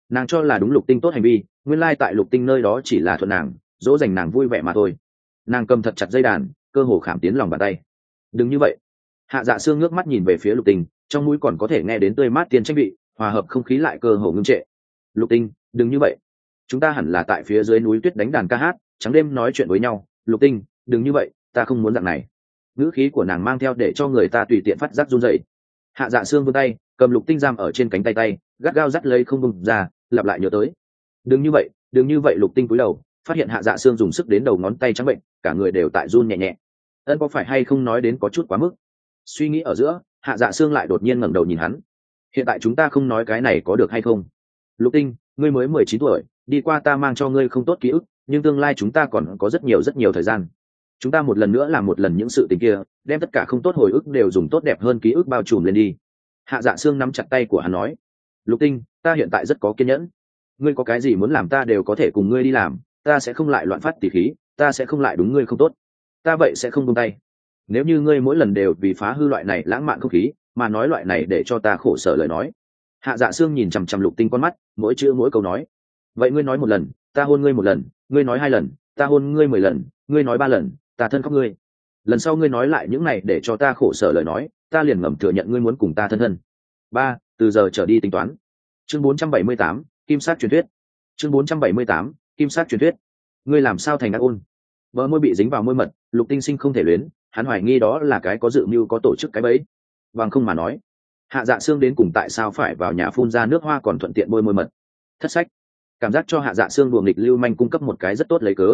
Nàng cho là đúng Lục Tinh tốt hành vi, nguyên lai tại Lục Tinh nơi đó chỉ là thuận nàng, dỗ dành nàng vui vẻ mà thôi. Nàng cầm thật chặt dây đàn, cơ hồ khảm tiến lòng bàn tay. Đừng như vậy. Hạ Dạ Sương ngước mắt nhìn về phía Lục Tinh, trong mũi còn có thể nghe đến tươi mát tiên tranh vị, hòa hợp không khí lại cơ hồ ngưng trệ. Lục Tinh, đừng như vậy. Chúng ta hẳn là tại phía dưới núi tuyết đánh đàn ca hát, trắng đêm nói chuyện với nhau. Lục Tinh, đừng như vậy, ta không muốn dạng này. Ngữ khí của nàng mang theo để cho người ta tùy tiện phát giác run rẩy. Hạ Dạ Sương vươn tay, cầm Lục Tinh giam ở trên cánh tay, gắt gao dắt lấy không buông ra, lặp lại nhớ tới. Đừng như vậy, đừng như vậy. Lục Tinh cúi đầu, phát hiện Hạ Dạ Sương dùng sức đến đầu ngón tay trắng bệnh, cả người đều tại run nhẹ nhẹ. Ân, có phải hay không nói đến có chút quá mức? Suy nghĩ ở giữa, Hạ Dạ Sương lại đột nhiên ngẩng đầu nhìn hắn. Hiện tại chúng ta không nói cái này có được hay không? Lục Tinh, ngươi mới 19 tuổi, đi qua ta mang cho ngươi không tốt ký ức, nhưng tương lai chúng ta còn có rất nhiều thời gian. Chúng ta một lần nữa làm một lần những sự tình kia, đem tất cả không tốt hồi ức đều dùng tốt đẹp hơn ký ức bao trùm lên đi. Hạ Dạ Sương nắm chặt tay của hắn nói. Lục Tinh, ta hiện tại rất có kiên nhẫn. Ngươi có cái gì muốn làm ta đều có thể cùng ngươi đi làm, ta sẽ không lại loạn phát tỉ khí, ta sẽ không lại đúng ngươi không tốt. Ta vậy sẽ không buông tay. Nếu như ngươi mỗi lần đều vì phá hư loại này lãng mạn không khí, mà nói loại này để cho ta khổ sở lời nói. Hạ Dạ Sương nhìn chằm chằm Lục Tinh con mắt, mỗi chữ mỗi câu nói. Vậy ngươi nói một lần, ta hôn ngươi một lần, ngươi nói 2 lần, ta hôn ngươi 10 lần, ngươi nói 3 lần, ta thân khóc ngươi. Lần sau ngươi nói lại những này để cho ta khổ sở lời nói, ta liền ngầm thừa nhận ngươi muốn cùng ta thân thân. 3, từ giờ trở đi tính toán. Chương 478, Kim Sát truyền thuyết. Chương 478, Kim Sát truyền thuyết. Ngươi làm sao thành ác ôn? Bờ môi bị dính vào môi mật, Lục Tinh Sinh không thể luyến, hắn hoài nghi đó là cái có dự mưu có tổ chức cái bẫy. Bằng không mà nói, Hạ Dạ Sương đến cùng tại sao phải vào nhà phun ra nước hoa còn thuận tiện bôi môi mật? Thất sách. Cảm giác cho Hạ Dạ Sương đùa nghịch lưu manh cung cấp một cái rất tốt lấy cớ.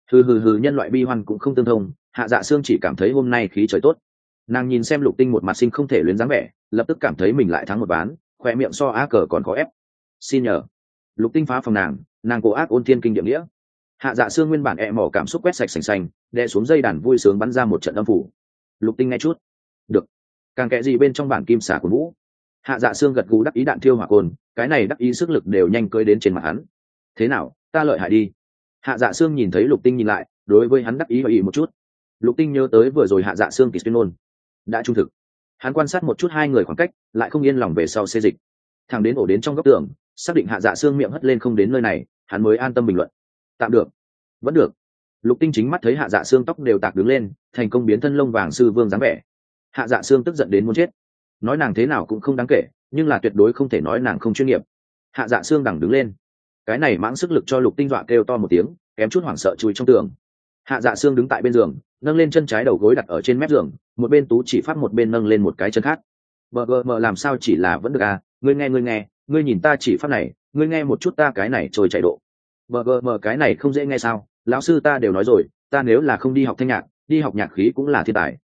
Hừ, nhân loại bi hoan cũng không tương thông, Hạ Dạ Sương chỉ cảm thấy hôm nay khí trời tốt. Nàng nhìn xem Lục Tinh một mặt sinh không thể luyến dáng vẻ, lập tức cảm thấy mình lại thắng một ván, khoe miệng so á cờ còn có ép. Xin nhờ. Lục Tinh phá phòng nàng cố ác ôn thiên kinh địa nghĩa. Hạ Dạ Sương nguyên bản mỏ cảm xúc quét sạch sành xanh, đè xuống dây đàn vui sướng bắn ra một trận âm phủ. Lục Tinh nghe chút. Được. Càng kệ gì bên trong bản kim xả của vũ. Hạ Dạ Sương gật gù đắc ý đạn thiêu hỏa cồn, cái này đắc ý sức lực đều nhanh cưới đến trên mặt hắn. Thế nào, ta lợi hại đi. Hạ Dạ Sương nhìn thấy Lục Tinh nhìn lại, đối với hắn đắc ý và ý một chút. Lục Tinh nhớ tới vừa rồi Hạ Dạ Sương kỳ tuyên ngôn đã trung thực. Hắn quan sát một chút hai người khoảng cách, lại không yên lòng về sau xê dịch. Thằng đến ổ đến trong góc tường, xác định Hạ Dạ Sương miệng hất lên không đến nơi này, hắn mới an tâm bình luận. Tạm được, vẫn được. Lục Tinh chính mắt thấy Hạ Dạ Sương tóc đều tạc đứng lên, thành công biến thân lông vàng sư vương dáng vẻ. Hạ Dạ Sương tức giận đến muốn chết. Nói nàng thế nào cũng không đáng kể, nhưng là tuyệt đối không thể nói nàng không chuyên nghiệp. Hạ Dạ Sương đằng đứng lên, cái này mãng sức lực cho Lục Tinh dọa kêu to một tiếng, kém chút hoảng sợ chui trong tường. Hạ Dạ Sương đứng tại bên giường, nâng lên chân trái đầu gối đặt ở trên mép giường, một bên tú chỉ pháp một bên nâng lên một cái chân khác. Mờ làm sao chỉ là vẫn được à? Ngươi nghe, ngươi nhìn ta chỉ pháp này, ngươi nghe một chút ta cái này trôi chạy độ. Mờ cái này không dễ nghe sao? Lão sư ta đều nói rồi, ta nếu là không đi học thanh nhạc, đi học nhạc khí cũng là thiên tài.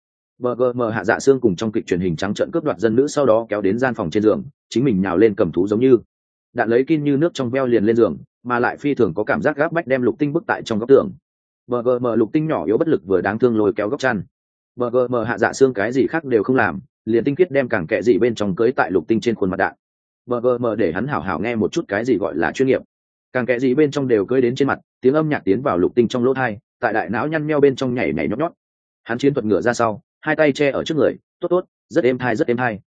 Mờ Hạ Dạ Sương cùng trong kịch truyền hình trắng trợn cướp đoạt dân nữ, sau đó kéo đến gian phòng trên giường, chính mình nhào lên cầm thú giống như đạn lấy kin như nước trong veo liền lên giường, mà lại phi thường có cảm giác gáp bách đem Lục Tinh bức tại trong góc tường. Lục Tinh nhỏ yếu bất lực vừa đáng thương lôi kéo góc chăn. Hạ Dạ Sương cái gì khác đều không làm, liền tinh khiết đem cẳng kệ gì bên trong cưới tại Lục Tinh trên khuôn mặt đạn. Để hắn hảo hảo nghe một chút cái gì gọi là chuyên nghiệp. Càng kệ gì bên trong đều cưới đến trên mặt, tiếng âm nhạc tiến vào Lục Tinh trong lỗ tai, tại đại não nhăn nheo bên trong nhảy nhảy nhót nhót. Hắn chiến thuật ngựa ra sau, hai tay che ở trước người, tốt, rất êm tai.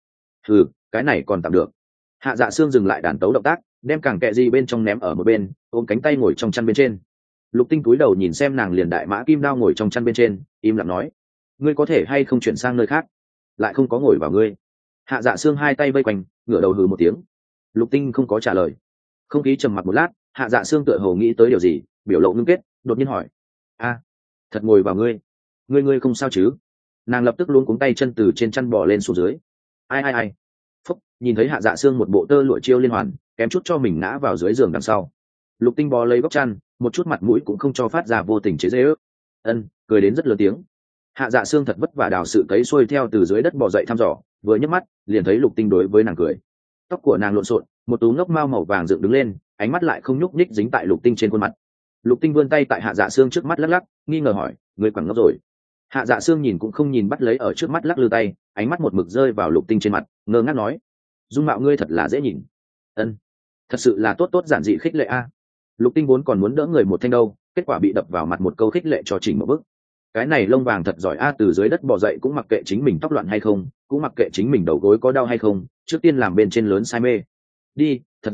Cái này còn tạm được. Hạ Dạ Sương dừng lại đàn tấu động tác, đem càng kệ gì bên trong ném ở một bên, ôm cánh tay ngồi trong chăn bên trên. Lục Tinh cúi đầu nhìn xem nàng liền đại mã kim đao ngồi trong chăn bên trên, im lặng nói: ngươi có thể hay không chuyển sang nơi khác? Lại không có ngồi vào ngươi. Hạ Dạ Sương hai tay vây quanh, ngửa đầu hừ một tiếng. Lục Tinh không có trả lời. Không khí trầm mặc một lát, Hạ Dạ Sương tựa hồ nghĩ tới điều gì, biểu lộ ngưng kết, đột nhiên hỏi: thật ngồi vào ngươi? Ngươi không sao chứ? Nàng lập tức luống cuống tay chân từ trên chăn bò lên xuống dưới. Ai. Phúc, nhìn thấy Hạ Dạ Sương một bộ tơ lụa chiêu liên hoàn, kém chút cho mình ngã vào dưới giường đằng sau. Lục Tinh bò lấy góc chăn, một chút mặt mũi cũng không cho phát ra, vô tình chế giễu. Cười đến rất lớn tiếng. Hạ Dạ Sương thật vất vả đào sự cấy xuôi theo từ dưới đất bò dậy thăm dò, vừa nhấc mắt liền thấy Lục Tinh đối với nàng cười. Tóc của nàng lộn xộn, một tú ngốc mao màu vàng dựng đứng lên, ánh mắt lại không nhúc nhích dính tại Lục Tinh trên khuôn mặt. Lục Tinh vươn tay tại Hạ Dạ Sương trước mắt lắc lắc, nghi ngờ hỏi: ngươi quẳng ngốc rồi? Hạ Dạ Sương nhìn cũng không nhìn bắt lấy ở trước mắt lắc lư tay, ánh mắt một mực rơi vào Lục Tinh trên mặt, ngơ ngác nói: dung mạo ngươi thật là dễ nhìn. Thật sự là tốt giản dị khích lệ a. Lục Tinh vốn còn muốn đỡ người một thanh đâu, kết quả bị đập vào mặt một câu khích lệ cho chỉnh một bước. Cái này lông vàng thật giỏi a, từ dưới đất bò dậy cũng mặc kệ chính mình tóc loạn hay không, cũng mặc kệ chính mình đầu gối có đau hay không, trước tiên làm bên trên lớn say mê. Đi, thật giỏi,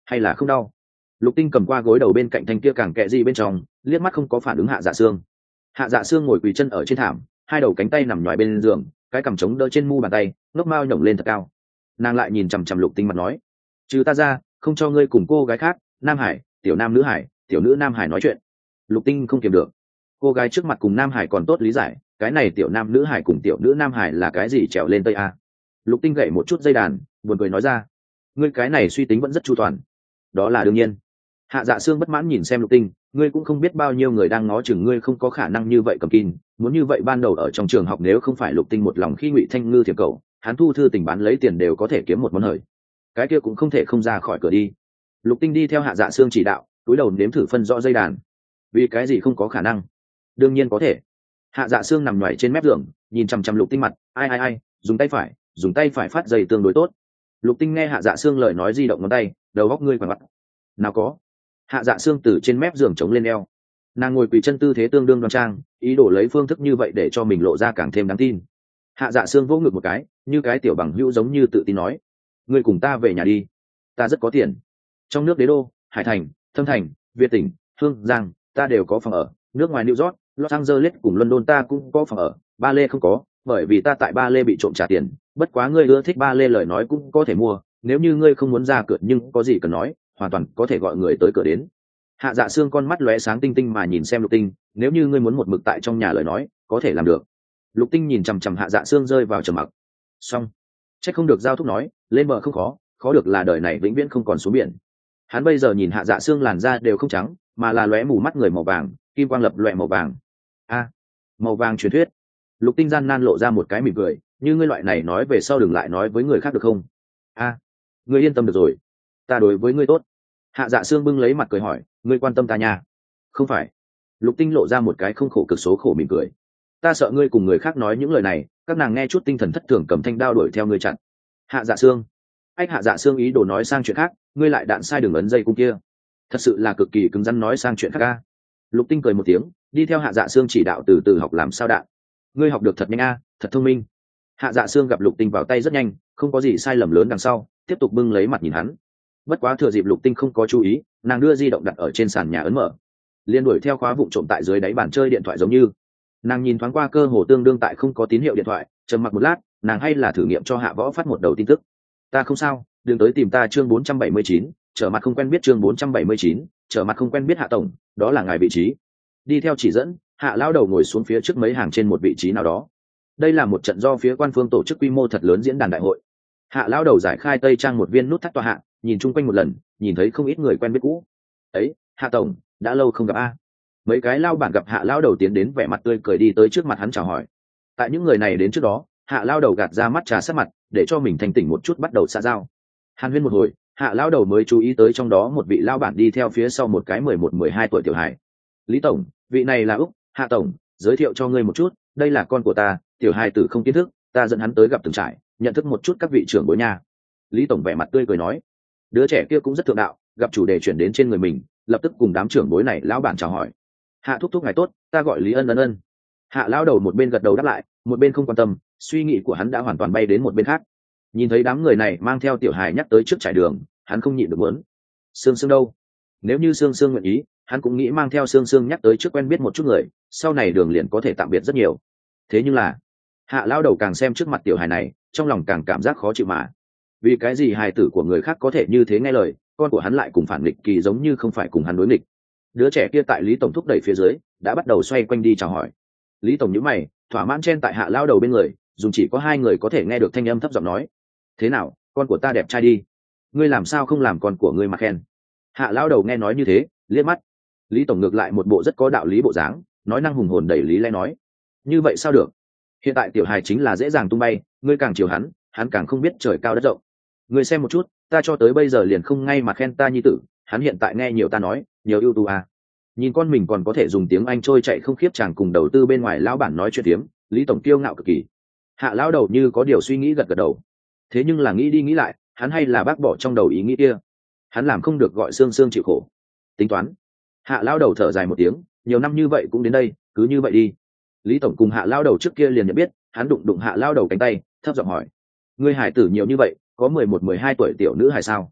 hay là không đau? Lục Tinh cầm qua gối đầu bên cạnh thanh kia càng kệ gì bên trong, liếc mắt không có phản ứng Hạ Dạ Sương. Hạ Dạ Sương ngồi quỳ chân ở trên thảm, hai đầu cánh tay nằm nhòi bên giường, cái cằm chống đỡ trên mu bàn tay, ngốc mao nhổng lên thật cao. Nàng lại nhìn chằm chằm Lục Tinh mặt nói: "Trừ ta ra, không cho ngươi cùng cô gái khác, Nam Hải, tiểu nam nữ Hải, tiểu nữ Nam Hải nói chuyện." Lục Tinh không kiềm được. Cô gái trước mặt cùng Nam Hải còn tốt lý giải, cái này tiểu nam nữ Hải cùng tiểu nữ Nam Hải là cái gì trèo lên tây a? Lục Tinh gậy một chút dây đàn, buồn cười nói ra: "Ngươi cái này suy tính vẫn rất chu toàn." "Đó là đương nhiên." Hạ Dạ Sương bất mãn nhìn xem Lục Tinh, ngươi cũng không biết bao nhiêu người đang ngó chừng ngươi không có khả năng như vậy cầm kín, muốn như vậy ban đầu ở trong trường học nếu không phải Lục Tinh một lòng khi Ngụy Thanh Ngư thiệp cậu, hắn thu thư tình bán lấy tiền đều có thể kiếm một món hời. Cái kia cũng không thể không ra khỏi cửa đi. Lục Tinh đi theo Hạ Dạ Sương chỉ đạo, túi đầu nếm thử phân rõ dây đàn. Vì cái gì không có khả năng? Đương nhiên có thể. Hạ Dạ Sương nằm nhoài trên mép giường, nhìn chằm chằm Lục Tinh mặt, ai, dùng tay phải phát dây tương đối tốt. Lục Tinh nghe Hạ Dạ Sương lời nói di động ngón tay, đầu góc ngươi quằn quặt. Nào có. Hạ Dạ Sương từ trên mép giường chống lên eo, nàng ngồi quỳ chân tư thế tương đương đoan trang, ý đồ lấy phương thức như vậy để cho mình lộ ra càng thêm đáng tin. Hạ Dạ Sương vỗ ngực một cái, như cái tiểu bằng hữu giống như tự tin nói: ngươi cùng ta về nhà đi, ta rất có tiền. Trong nước Đế đô, Hải Thành, Thâm Thành, Việt tỉnh, Hương Giang, ta đều có phòng ở. Nước ngoài New York, Los Angeles cùng London ta cũng có phòng ở. Ba Lê không có, bởi vì ta tại Ba Lê bị trộm trả tiền. Bất quá ngươi ưa thích Ba Lê lời nói cũng có thể mua, nếu như ngươi không muốn ra cửa nhưng có gì cần nói, hoàn toàn có thể gọi người tới cửa đến. Hạ Dạ Sương con mắt lóe sáng tinh tinh mà nhìn xem Lục Tinh, nếu như ngươi muốn một mực tại trong nhà lời nói, có thể làm được. Lục Tinh nhìn chằm chằm Hạ Dạ Sương rơi vào trầm mặc. Xong, chắc không được giao thúc nói, lên bờ không khó, khó được là đời này vĩnh viễn không còn xuống biển. Hắn bây giờ nhìn Hạ Dạ Sương làn da đều không trắng, mà là lóe mù mắt người màu vàng, kim quang lập loè màu vàng. A, màu vàng truyền thuyết. Lục Tinh gian nan lộ ra một cái mỉm cười, như ngươi loại này nói về sau đừng lại nói với người khác được không? A, ngươi yên tâm được rồi, ta đối với ngươi tốt. Hạ Dạ Sương bưng lấy mặt cười hỏi, ngươi quan tâm ta nha? Không phải. Lục Tinh lộ ra một cái không khổ cực số khổ mỉm cười. Ta sợ ngươi cùng người khác nói những lời này, các nàng nghe chút tinh thần thất thường cầm thanh đao đuổi theo ngươi chặn. Hạ Dạ Sương. Ách Hạ Dạ Sương ý đồ nói sang chuyện khác, ngươi lại đạn sai đường ấn dây cung kia. Thật sự là cực kỳ cứng rắn nói sang chuyện khác a. Lục Tinh cười một tiếng, đi theo Hạ Dạ Sương chỉ đạo từ từ học làm sao đạn. Ngươi học được thật nhanh a, thật thông minh. Hạ Dạ Sương gặp Lục Tinh vào tay rất nhanh, không có gì sai lầm lớn đằng sau, tiếp tục bưng lấy mặt nhìn hắn. Bất quá thừa dịp Lục Tinh không có chú ý, nàng đưa di động đặt ở trên sàn nhà ấn mở, liền đuổi theo khóa vụng trộm tại dưới đáy bàn chơi điện thoại giống như. Nàng nhìn thoáng qua cơ hồ tương đương tại không có tín hiệu điện thoại, trầm mặc một lát, nàng hay là thử nghiệm cho Hạ Võ phát một đầu tin tức. Ta không sao, đừng tới tìm ta. Chương 479, trở mặt không quen biết. Chương 479, trở mặt không quen biết. Hạ tổng, đó là ngài vị trí. Đi theo chỉ dẫn, Hạ lão đầu ngồi xuống phía trước mấy hàng trên một vị trí nào đó. Đây là một trận do phía quan phương tổ chức quy mô thật lớn diễn đàn đại hội. Hạ lão đầu giải khai tây trang một viên nút thắt tọa hạ, nhìn chung quanh một lần, nhìn thấy không ít người quen biết cũ. Ấy, Hạ tổng, đã lâu không gặp a. Mấy cái lao bản gặp Hạ lão đầu tiến đến vẻ mặt tươi cười đi tới trước mặt hắn chào hỏi. Tại những người này đến trước đó, Hạ lão đầu gạt ra mắt trà sát mặt, để cho mình thành tỉnh một chút bắt đầu xã giao. Hàn huyên một hồi, Hạ lão đầu mới chú ý tới trong đó một vị lao bản đi theo phía sau một cái 11-12 tuổi tiểu hài. Lý tổng, vị này là Úc. Hạ tổng, giới thiệu cho ngươi một chút, đây là con của ta, tiểu hài tử không kiến thức, ta dẫn hắn tới gặp từng trải, nhận thức một chút các vị trưởng bối nhà. Lý tổng vẻ mặt tươi cười nói. Đứa trẻ kia cũng rất thượng đạo, gặp chủ đề chuyển đến trên người mình, lập tức cùng đám trưởng bối này lão bản chào hỏi. Hạ thúc thúc ngài tốt, ta gọi Lý Ân. Hạ lão đầu một bên gật đầu đáp lại, một bên không quan tâm, suy nghĩ của hắn đã hoàn toàn bay đến một bên khác. Nhìn thấy đám người này mang theo tiểu hài nhắc tới trước trải đường, hắn không nhịn được muốn. Sương Sương đâu? Nếu như Sương Sương nguyện ý, hắn cũng nghĩ mang theo Sương Sương nhắc tới trước quen biết một chút người, sau này đường liền có thể tạm biệt rất nhiều. Thế nhưng là, Hạ lão đầu càng xem trước mặt tiểu hài này, trong lòng càng cảm giác khó chịu mà. Vì cái gì hài tử của người khác có thể như thế nghe lời, con của hắn lại cùng phản nghịch kỳ giống như không phải cùng hắn đối nghịch. Đứa trẻ kia tại Lý tổng thúc đẩy phía dưới, đã bắt đầu xoay quanh đi chào hỏi. Lý tổng nhíu mày, thỏa mãn chen tại Hạ lão đầu bên người, dùng chỉ có hai người có thể nghe được thanh âm thấp giọng nói: thế nào, con của ta đẹp trai đi, ngươi làm sao không làm con của ngươi mà khen? Hạ lão đầu nghe nói như thế, liếc mắt. Lý tổng ngược lại một bộ rất có đạo lý bộ dáng, nói năng hùng hồn đầy lý lẽ nói: như vậy sao được, hiện tại tiểu hài chính là dễ dàng tung bay, ngươi càng chiều hắn, hắn càng không biết trời cao đất rộng. Ngươi xem một chút, ta cho tới bây giờ liền không ngay mà khen ta nhi tử, hắn hiện tại nghe nhiều ta nói, nhiều ưu tú à. Nhìn con mình còn có thể dùng tiếng Anh trôi chạy không khiếp chàng cùng đầu tư bên ngoài lão bản nói chuyện tiếm, Lý tổng kiêu ngạo cực kỳ. Hạ lão đầu như có điều suy nghĩ gật gật đầu. Thế nhưng là nghĩ đi nghĩ lại, hắn hay là bác bỏ trong đầu ý nghĩ kia. Hắn làm không được gọi Sương Sương chịu khổ. Tính toán. Hạ lão đầu thở dài một tiếng, nhiều năm như vậy cũng đến đây, cứ như vậy đi. Lý tổng cùng Hạ lão đầu trước kia liền nhận biết, hắn đụng Hạ lão đầu cánh tay, thấp giọng hỏi: ngươi hải tử nhiều như vậy, có 11-12 tuổi tiểu nữ hài sao?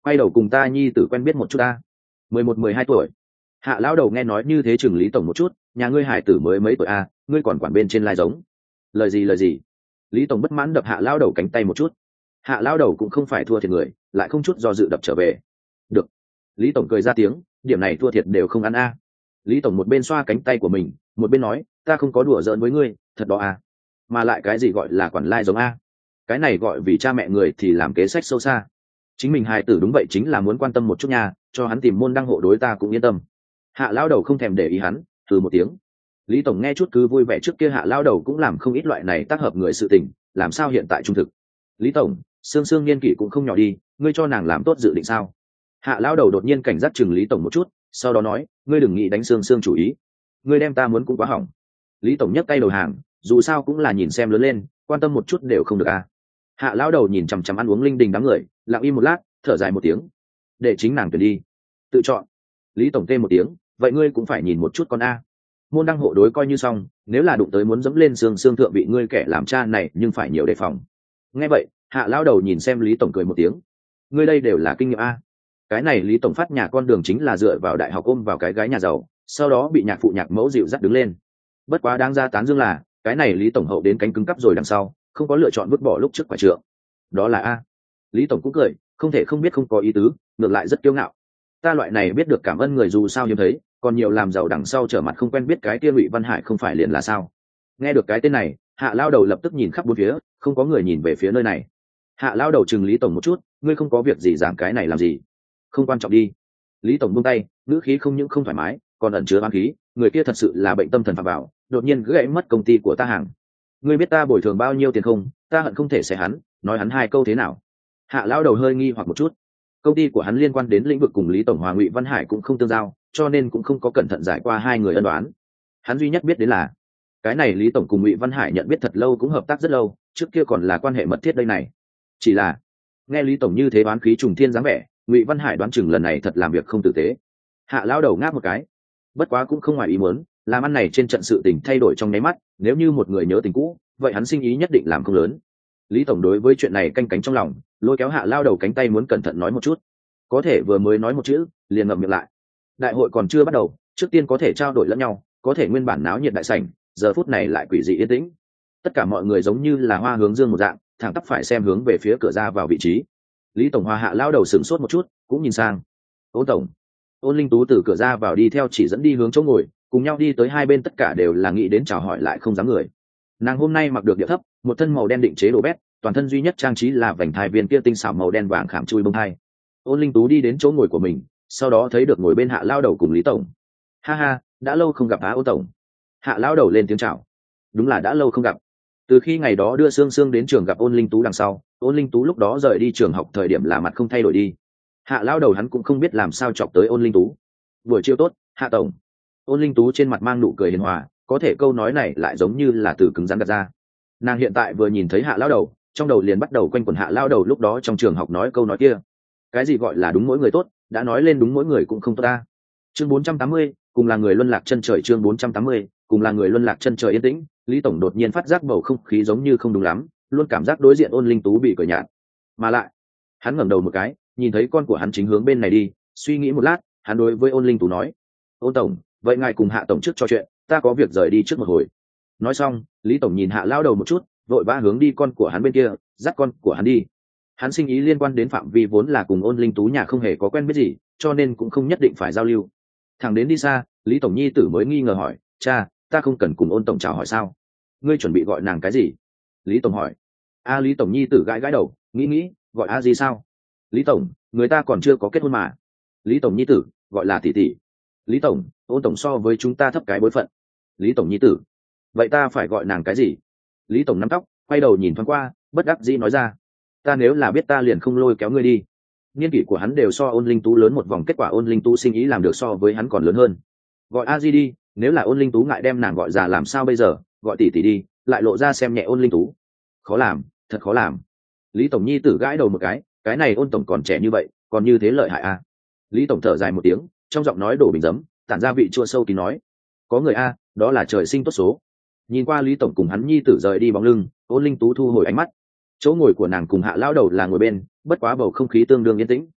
quay đầu cùng ta nhi tử quen biết một chút ta. 11-12 tuổi. Hạ lão đầu nghe nói như thế chừng Lý Tổng một chút, nhà ngươi hải tử mới mấy tuổi a, ngươi còn quản bên trên lai giống. Lời gì? Lý Tổng bất mãn đập hạ lão đầu cánh tay một chút. Hạ lão đầu cũng không phải thua thiệt người, lại không chút do dự đập trở về. Được. Lý Tổng cười ra tiếng, điểm này thua thiệt đều không ăn a. Lý Tổng một bên xoa cánh tay của mình, một bên nói, ta không có đùa giỡn với ngươi, thật đó a. Mà lại cái gì gọi là quản lai giống a? Cái này gọi vì cha mẹ người thì làm kế sách sâu xa. Chính mình hài tử đúng vậy chính là muốn quan tâm một chút nha, cho hắn tìm môn đăng hộ đối ta cũng yên tâm. Hạ lão đầu không thèm để ý hắn, từ một tiếng. Lý Tổng nghe chút cứ vui vẻ, trước kia hạ lão đầu cũng làm không ít loại này tác hợp người sự tình, làm sao hiện tại trung thực. Lý Tổng, Sương Sương niên kỷ cũng không nhỏ đi, ngươi cho nàng làm tốt dự định sao? Hạ lão đầu đột nhiên cảnh giác chừng Lý Tổng một chút, sau đó nói, ngươi đừng nghĩ đánh Sương Sương chủ ý, ngươi đem ta muốn cũng quá hỏng. Lý Tổng nhấc tay đầu hàng, dù sao cũng là nhìn xem lớn lên, quan tâm một chút đều không được à. Hạ lão đầu nhìn chằm chằm ăn uống linh đình đám người, lặng im một lát, thở dài một tiếng, để chính nàng tuyển đi, tự chọn. Lý Tổng tê một tiếng, vậy ngươi cũng phải nhìn một chút con a. Môn đăng hộ đối coi như xong, nếu là đụng tới muốn dẫm lên Sương Sương thượng vị ngươi kẻ làm cha này nhưng phải nhiều đề phòng. Nghe vậy, hạ lão đầu nhìn xem Lý Tổng cười một tiếng, ngươi đây đều là kinh nghiệm a. Cái này Lý Tổng phát nhà con đường chính là dựa vào đại học ôm vào cái gái nhà giàu, sau đó bị nhạc phụ nhạc mẫu dịu dắt đứng lên. Bất quá đáng ra tán dương là cái này Lý Tổng hậu đến cánh cứng cắp rồi đằng sau không có lựa chọn vứt bỏ lúc trước quả trượng, đó là a. Lý Tổng cũng cười, không thể không biết không có ý tứ, ngược lại rất kiêu ngạo. Ta loại này biết được cảm ơn người dù sao hiếm thấy, còn nhiều làm giàu đằng sau trở mặt không quen biết cái kia Ngụy Văn Hải không phải liền là sao? Nghe được cái tên này, hạ lao đầu lập tức nhìn khắp bốn phía, không có người nhìn về phía nơi này. Hạ lao đầu chừng Lý Tổng một chút, ngươi không có việc gì giảm cái này làm gì? Không quan trọng đi. Lý Tổng buông tay, ngữ khí không những không thoải mái, còn ẩn chứa oán khí, người kia thật sự là bệnh tâm thần phạm vào, đột nhiên gãy mất công ty của ta hàng. Ngươi biết ta bồi thường bao nhiêu tiền không? Ta hận không thể xé hắn, nói hắn hai câu thế nào? Hạ lao đầu hơi nghi hoặc một chút. Công ty của hắn liên quan đến lĩnh vực cùng Lý Tổng Hòa Ngụy Văn Hải cũng không tương giao, cho nên cũng không có cẩn thận giải qua hai người ân đoán. Hắn duy nhất biết đến là cái này Lý Tổng cùng Ngụy Văn Hải nhận biết thật lâu, cũng hợp tác rất lâu, trước kia còn là quan hệ mật thiết đây này. Chỉ là nghe Lý Tổng như thế bán khí trùng thiên dáng vẻ, Ngụy Văn Hải đoán chừng lần này thật làm việc không tử tế. Hạ lao đầu ngáp một cái, bất quá cũng không ngoài ý muốn, làm ăn này trên trận sự tình thay đổi trong nháy mắt, nếu như một người nhớ tình cũ, vậy hắn sinh ý nhất định làm không lớn. Lý Tổng đối với chuyện này canh cánh trong lòng, lôi kéo hạ lao đầu cánh tay muốn cẩn thận nói một chút, có thể vừa mới nói một chữ liền ngậm miệng lại. Đại hội còn chưa bắt đầu, trước tiên có thể trao đổi lẫn nhau, có thể nguyên bản náo nhiệt đại sảnh giờ phút này lại quỷ dị yên tĩnh. Tất cả mọi người giống như là hoa hướng dương một dạng, thẳng tắp phải xem hướng về phía cửa ra vào vị trí. Lý Tổng Hòa hạ lao đầu sửng sốt một chút, cũng nhìn sang. Ôn Tổng. Ôn Linh Tú từ cửa ra vào đi theo chỉ dẫn đi hướng chỗ ngồi, cùng nhau đi tới hai bên, tất cả đều là nghĩ đến chào hỏi lại không dám người. Nàng hôm nay mặc được điệu thấp, một thân màu đen định chế đồ bét, toàn thân duy nhất trang trí là vành thai viên kia tinh xảo màu đen vàng khảm chui bông thai. Ôn Linh Tú đi đến chỗ ngồi của mình, sau đó thấy được ngồi bên hạ lao đầu cùng Lý Tổng. Ha ha, đã lâu không gặp á Ôn Tổng. Hạ lao đầu lên tiếng chào. Đúng là đã lâu không gặp. Từ khi ngày đó đưa Sương Sương đến trường gặp Ôn Linh Tú đằng sau, Ôn Linh Tú lúc đó rời đi trường học thời điểm là mặt không thay đổi đi. Hạ lao đầu hắn cũng không biết làm sao chọc tới Ôn Linh Tú. Buổi chiều tốt, Hạ Tổng. Ôn Linh Tú trên mặt mang nụ cười hiền hòa, có thể câu nói này lại giống như là từ cứng rắn gạt ra. Nàng hiện tại vừa nhìn thấy hạ lao đầu, trong đầu liền bắt đầu quanh quẩn hạ lao đầu lúc đó trong trường học nói câu nói kia. Cái gì gọi là đúng mỗi người tốt, đã nói lên đúng mỗi người cũng không tốt ta. Chương 480, cùng là người luân lạc chân trời. Chương 480, cùng là người luân lạc chân trời yên tĩnh. Lý Tổng đột nhiên phát giác bầu không khí giống như không đúng lắm, luôn cảm giác đối diện Ôn Linh Tú bị cười nhạt. Mà lại, hắn ngẩng đầu một cái, nhìn thấy con của hắn chính hướng bên này đi, suy nghĩ một lát, hắn đối với Ôn Linh Tú nói: Ôn Tổng, vậy ngài cùng Hạ Tổng trước trò chuyện, ta có việc rời đi trước một hồi. Nói xong, Lý Tổng nhìn hạ lao đầu một chút, vội vã hướng đi con của hắn bên kia, dắt con của hắn đi. Hắn sinh ý liên quan đến phạm vi vốn là cùng Ôn Linh Tú nhà không hề có quen biết gì, cho nên cũng không nhất định phải giao lưu. Thằng đến đi xa, Lý Tổng nhi tử mới nghi ngờ hỏi: cha, ta không cần cùng Ôn Tổng chào hỏi sao? Ngươi chuẩn bị gọi nàng cái gì? Lý Tổng hỏi. Lý Tổng nhi tử gãi gãi đầu, nghĩ, gọi a gì sao? Lý Tổng, người ta còn chưa có kết hôn mà. Lý Tổng nhi tử, gọi là tỷ tỷ. Lý Tổng, Ôn Tổng so với chúng ta thấp cái bối phận. Lý Tổng nhi tử, vậy ta phải gọi nàng cái gì? Lý Tổng nắm tóc, quay đầu nhìn thoáng qua, bất đắc dĩ nói ra: ta nếu là biết ta liền không lôi kéo ngươi đi. Niên kỷ của hắn đều so Ôn Linh Tú lớn một vòng, kết quả Ôn Linh Tú sinh ý làm được so với hắn còn lớn hơn. Gọi a di đi, nếu là Ôn Linh Tú ngại đem nàng gọi già làm sao bây giờ, gọi tỷ tỷ đi, lại lộ ra xem nhẹ Ôn Linh Tú. Khó làm, thật khó làm. Lý Tổng nhi tử gãi đầu một cái này Ôn Tổng còn trẻ như vậy, còn như thế lợi hại a. Lý Tổng thở dài một tiếng, trong giọng nói đổ bình giấm, tản ra vị chua sâu kín nói: có người a, đó là trời sinh tốt số. Nhìn qua Lý Tổng cùng hắn nhi tử rời đi bóng lưng, Ôn Linh Tú thu hồi ánh mắt. Chỗ ngồi của nàng cùng hạ lão đầu là ngồi bên, bất quá bầu không khí tương đương yên tĩnh.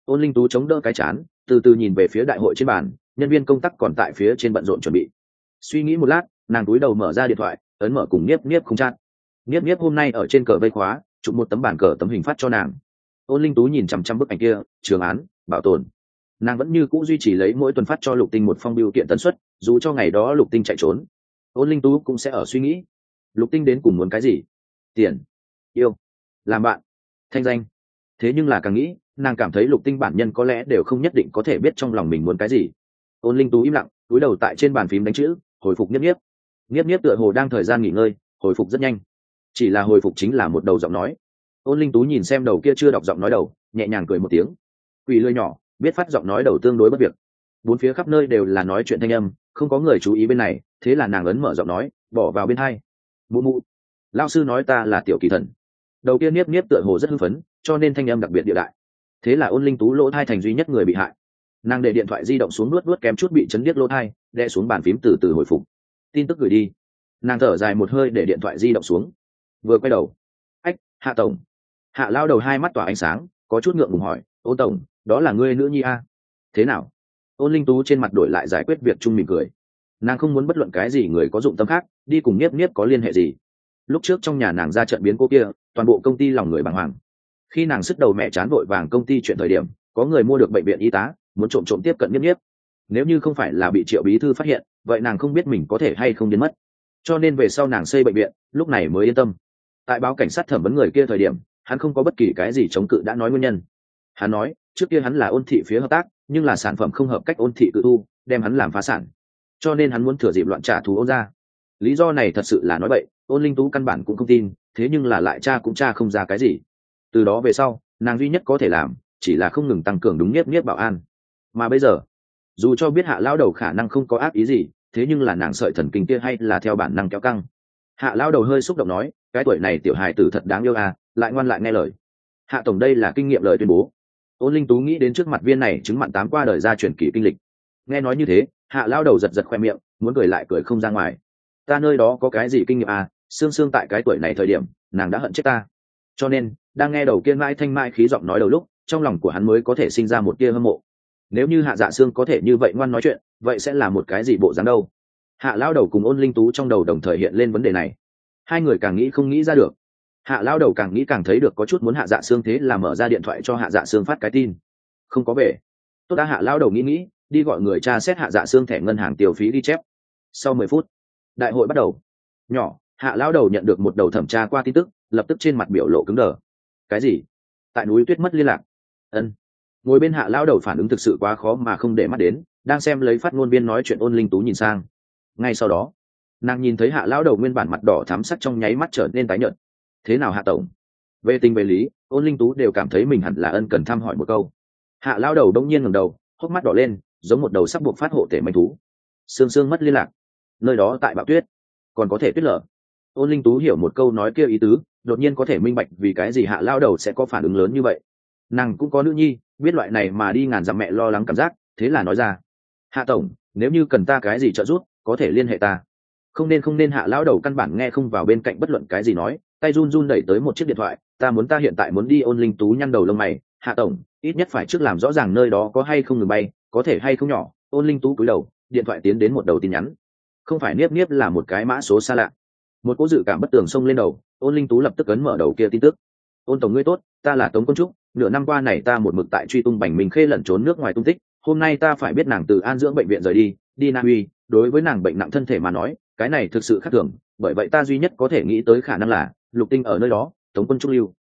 Ôn Linh Tú chống đỡ cái chán, từ từ nhìn về phía đại hội trên bàn, nhân viên công tác còn tại phía trên bận rộn chuẩn bị. Suy nghĩ một lát, nàng cúi đầu mở ra điện thoại, ấn mở cùng Niếp Niếp không chat. Niếp Niếp hôm nay ở trên cờ vây khóa chụp một tấm bản cờ tấm hình phát cho nàng. Ôn Linh Tú nhìn chằm chằm bức ảnh kia, trường án bảo tồn. Nàng vẫn như cũ duy trì lấy mỗi tuần phát cho Lục Tinh một phong bưu kiện tần suất, dù cho ngày đó Lục Tinh chạy trốn. Ôn Linh Tú cũng sẽ ở suy nghĩ, Lục Tinh đến cùng muốn cái gì? Tiền, yêu, làm bạn, thanh danh. Thế nhưng là càng nghĩ, nàng cảm thấy Lục Tinh bản nhân có lẽ đều không nhất định có thể biết trong lòng mình muốn cái gì. Ôn Linh Tú im lặng, cúi đầu tại trên bàn phím đánh chữ, hồi phục Niếp Niếp. Niếp Niếp tựa hồ đang thời gian nghỉ ngơi, hồi phục rất nhanh. Chỉ là hồi phục chính là một đầu giọng nói. Ôn Linh Tú nhìn xem đầu kia chưa đọc giọng nói đầu, nhẹ nhàng cười một tiếng. Quỷ lười nhỏ, biết phát giọng nói đầu tương đối bất việc. Bốn phía khắp nơi đều là nói chuyện thanh âm, không có người chú ý bên này, thế là nàng ấn mở giọng nói, bỏ vào bên hai. Mụ mụ, lão sư nói ta là tiểu kỳ thần. Đầu kia Niếp Niếp tựa hồ rất hưng phấn, cho nên thanh âm đặc biệt địa đại. Thế là Ôn Linh Tú lỗ thai thành duy nhất người bị hại. Nàng để điện thoại di động xuống, nuốt kém chút bị chấn điếc lỗ thai, đè xuống bàn phím từ từ hồi phục. Tin tức gửi đi. Nàng thở dài một hơi để điện thoại di động xuống, vừa quay đầu, ách, Hạ tổng. Hạ lao đầu hai mắt tỏa ánh sáng, có chút ngượng ngùng hỏi, Ôn tổng, đó là ngươi nữ nhi a? Thế nào? Ôn Linh Tú trên mặt đổi lại giải quyết việc chung mỉm cười. Nàng không muốn bất luận cái gì người có dụng tâm khác đi cùng Niếp Niếp có liên hệ gì. Lúc trước trong nhà nàng ra trận biến cố kia, toàn bộ công ty lòng người bàng hoàng. Khi nàng sức đầu mẹ chán vội vàng công ty chuyện thời điểm, có người mua được bệnh viện y tá, muốn trộm trộm tiếp cận Niếp Niếp. Nếu như không phải là bị Triệu bí thư phát hiện, vậy nàng không biết mình có thể hay không biến mất. Cho nên về sau nàng xây bệnh viện, lúc này mới yên tâm. Tại báo cảnh sát thẩm vấn người kia thời điểm, hắn không có bất kỳ cái gì chống cự đã nói nguyên nhân. Hắn nói, trước kia hắn là Ôn thị phía hợp tác, nhưng là sản phẩm không hợp cách Ôn thị cự thu, đem hắn làm phá sản. Cho nên hắn muốn thừa dịp loạn trả thù Ôn ra. Lý do này thật sự là nói bậy, Ôn Linh Tú căn bản cũng không tin, thế nhưng là lại tra cũng tra không ra cái gì. Từ đó về sau, nàng duy nhất có thể làm chỉ là không ngừng tăng cường đúng Niếp Niếp bảo an. Mà bây giờ, dù cho biết Hạ lão đầu khả năng không có ác ý gì, thế nhưng là nàng sợi thần kinh kia hay là theo bản năng kéo căng. Hạ lão đầu hơi xúc động nói, cái tuổi này tiểu hài tử thật đáng yêu à, lại ngoan lại nghe lời. Hạ tổng đây là kinh nghiệm lời tuyên bố. Ôn Linh Tú nghĩ đến trước mặt viên này chứng mặn tám qua đời ra truyền kỳ kinh lịch. Nghe nói như thế, Hạ lão đầu giật giật khoe miệng, muốn cười lại cười không ra ngoài. Ta nơi đó có cái gì kinh nghiệm à, xương xương tại cái tuổi này thời điểm, nàng đã hận chết ta. Cho nên, đang nghe đầu kia mãi thanh mãi khí giọng nói đầu lúc, trong lòng của hắn mới có thể sinh ra một tia hâm mộ. Nếu như Hạ Dạ Sương có thể như vậy ngoan nói chuyện, vậy sẽ là một cái gì bộ dáng đâu? Hạ lão đầu cùng Ôn Linh Tú trong đầu đồng thời hiện lên vấn đề này. Hai người càng nghĩ không nghĩ ra được. Hạ lão đầu càng nghĩ càng thấy được có chút muốn Hạ Dạ Sương, thế là mở ra điện thoại cho Hạ Dạ Sương phát cái tin. Không có về. Tốt đã, Hạ lão đầu nghĩ, đi gọi người tra xét Hạ Dạ Sương thẻ ngân hàng tiêu phí ghi chép. Sau 10 phút, đại hội bắt đầu. Nhỏ, Hạ lão đầu nhận được một đầu thẩm tra qua tin tức, lập tức trên mặt biểu lộ cứng đờ. Cái gì? Tại núi Tuyết mất liên lạc? Ân. Ngồi bên Hạ lão đầu phản ứng thực sự quá khó mà không để mắt đến, đang xem lấy phát ngôn viên nói chuyện Ôn Linh Tú nhìn sang. Ngay sau đó, nàng nhìn thấy Hạ lão đầu nguyên bản mặt đỏ thắm sắc trong nháy mắt trở nên tái nhợt. Thế nào Hạ tổng? Về tình về lý, Ôn Linh Tú đều cảm thấy mình hẳn là ân cần thăm hỏi một câu. Hạ lão đầu đông nhiên ngẩng đầu, hốc mắt đỏ lên, giống một đầu sắp buộc phát hộ thể manh thú. Sương sương mất liên lạc. Nơi đó tại Bạo Tuyết, còn có thể tuyết lở. Ôn Linh Tú hiểu một câu nói kia ý tứ, đột nhiên có thể minh bạch vì cái gì Hạ lão đầu sẽ có phản ứng lớn như vậy. Nàng cũng có nữ nhi, biết loại này mà đi ngàn dặm mẹ lo lắng cảm giác, thế là nói ra, Hạ tổng, nếu như cần ta cái gì trợ giúp, có thể liên hệ ta. Không nên. Hạ lão đầu căn bản nghe không vào bên cạnh bất luận cái gì nói, tay run run đẩy tới một chiếc điện thoại. Ta hiện tại muốn đi. Ôn Linh Tú nhăn đầu lông mày, Hạ tổng, ít nhất phải trước làm rõ ràng nơi đó có hay không ngừng bay, có thể hay không nhỏ. Ôn Linh Tú cúi đầu, điện thoại tiến đến một đầu tin nhắn. Không phải Niếp Niếp là một cái mã số xa lạ. Một cỗ dự cảm bất tường xông lên đầu, Ôn Linh Tú lập tức ấn mở đầu kia tin tức. Ôn tổng ngươi tốt, ta là Tống Quân Trúc, nửa năm qua này ta một mực tại truy tung Bành Minh Khê lẩn trốn nước ngoài tung tích, hôm nay ta phải biết nàng từ An Dưỡng bệnh viện rời đi Na Uy, đối với nàng bệnh nặng thân thể mà nói, cái này thực sự khác thường, bởi vậy ta duy nhất có thể nghĩ tới khả năng là Lục Tinh ở nơi đó, Tống Quân Trúc lưu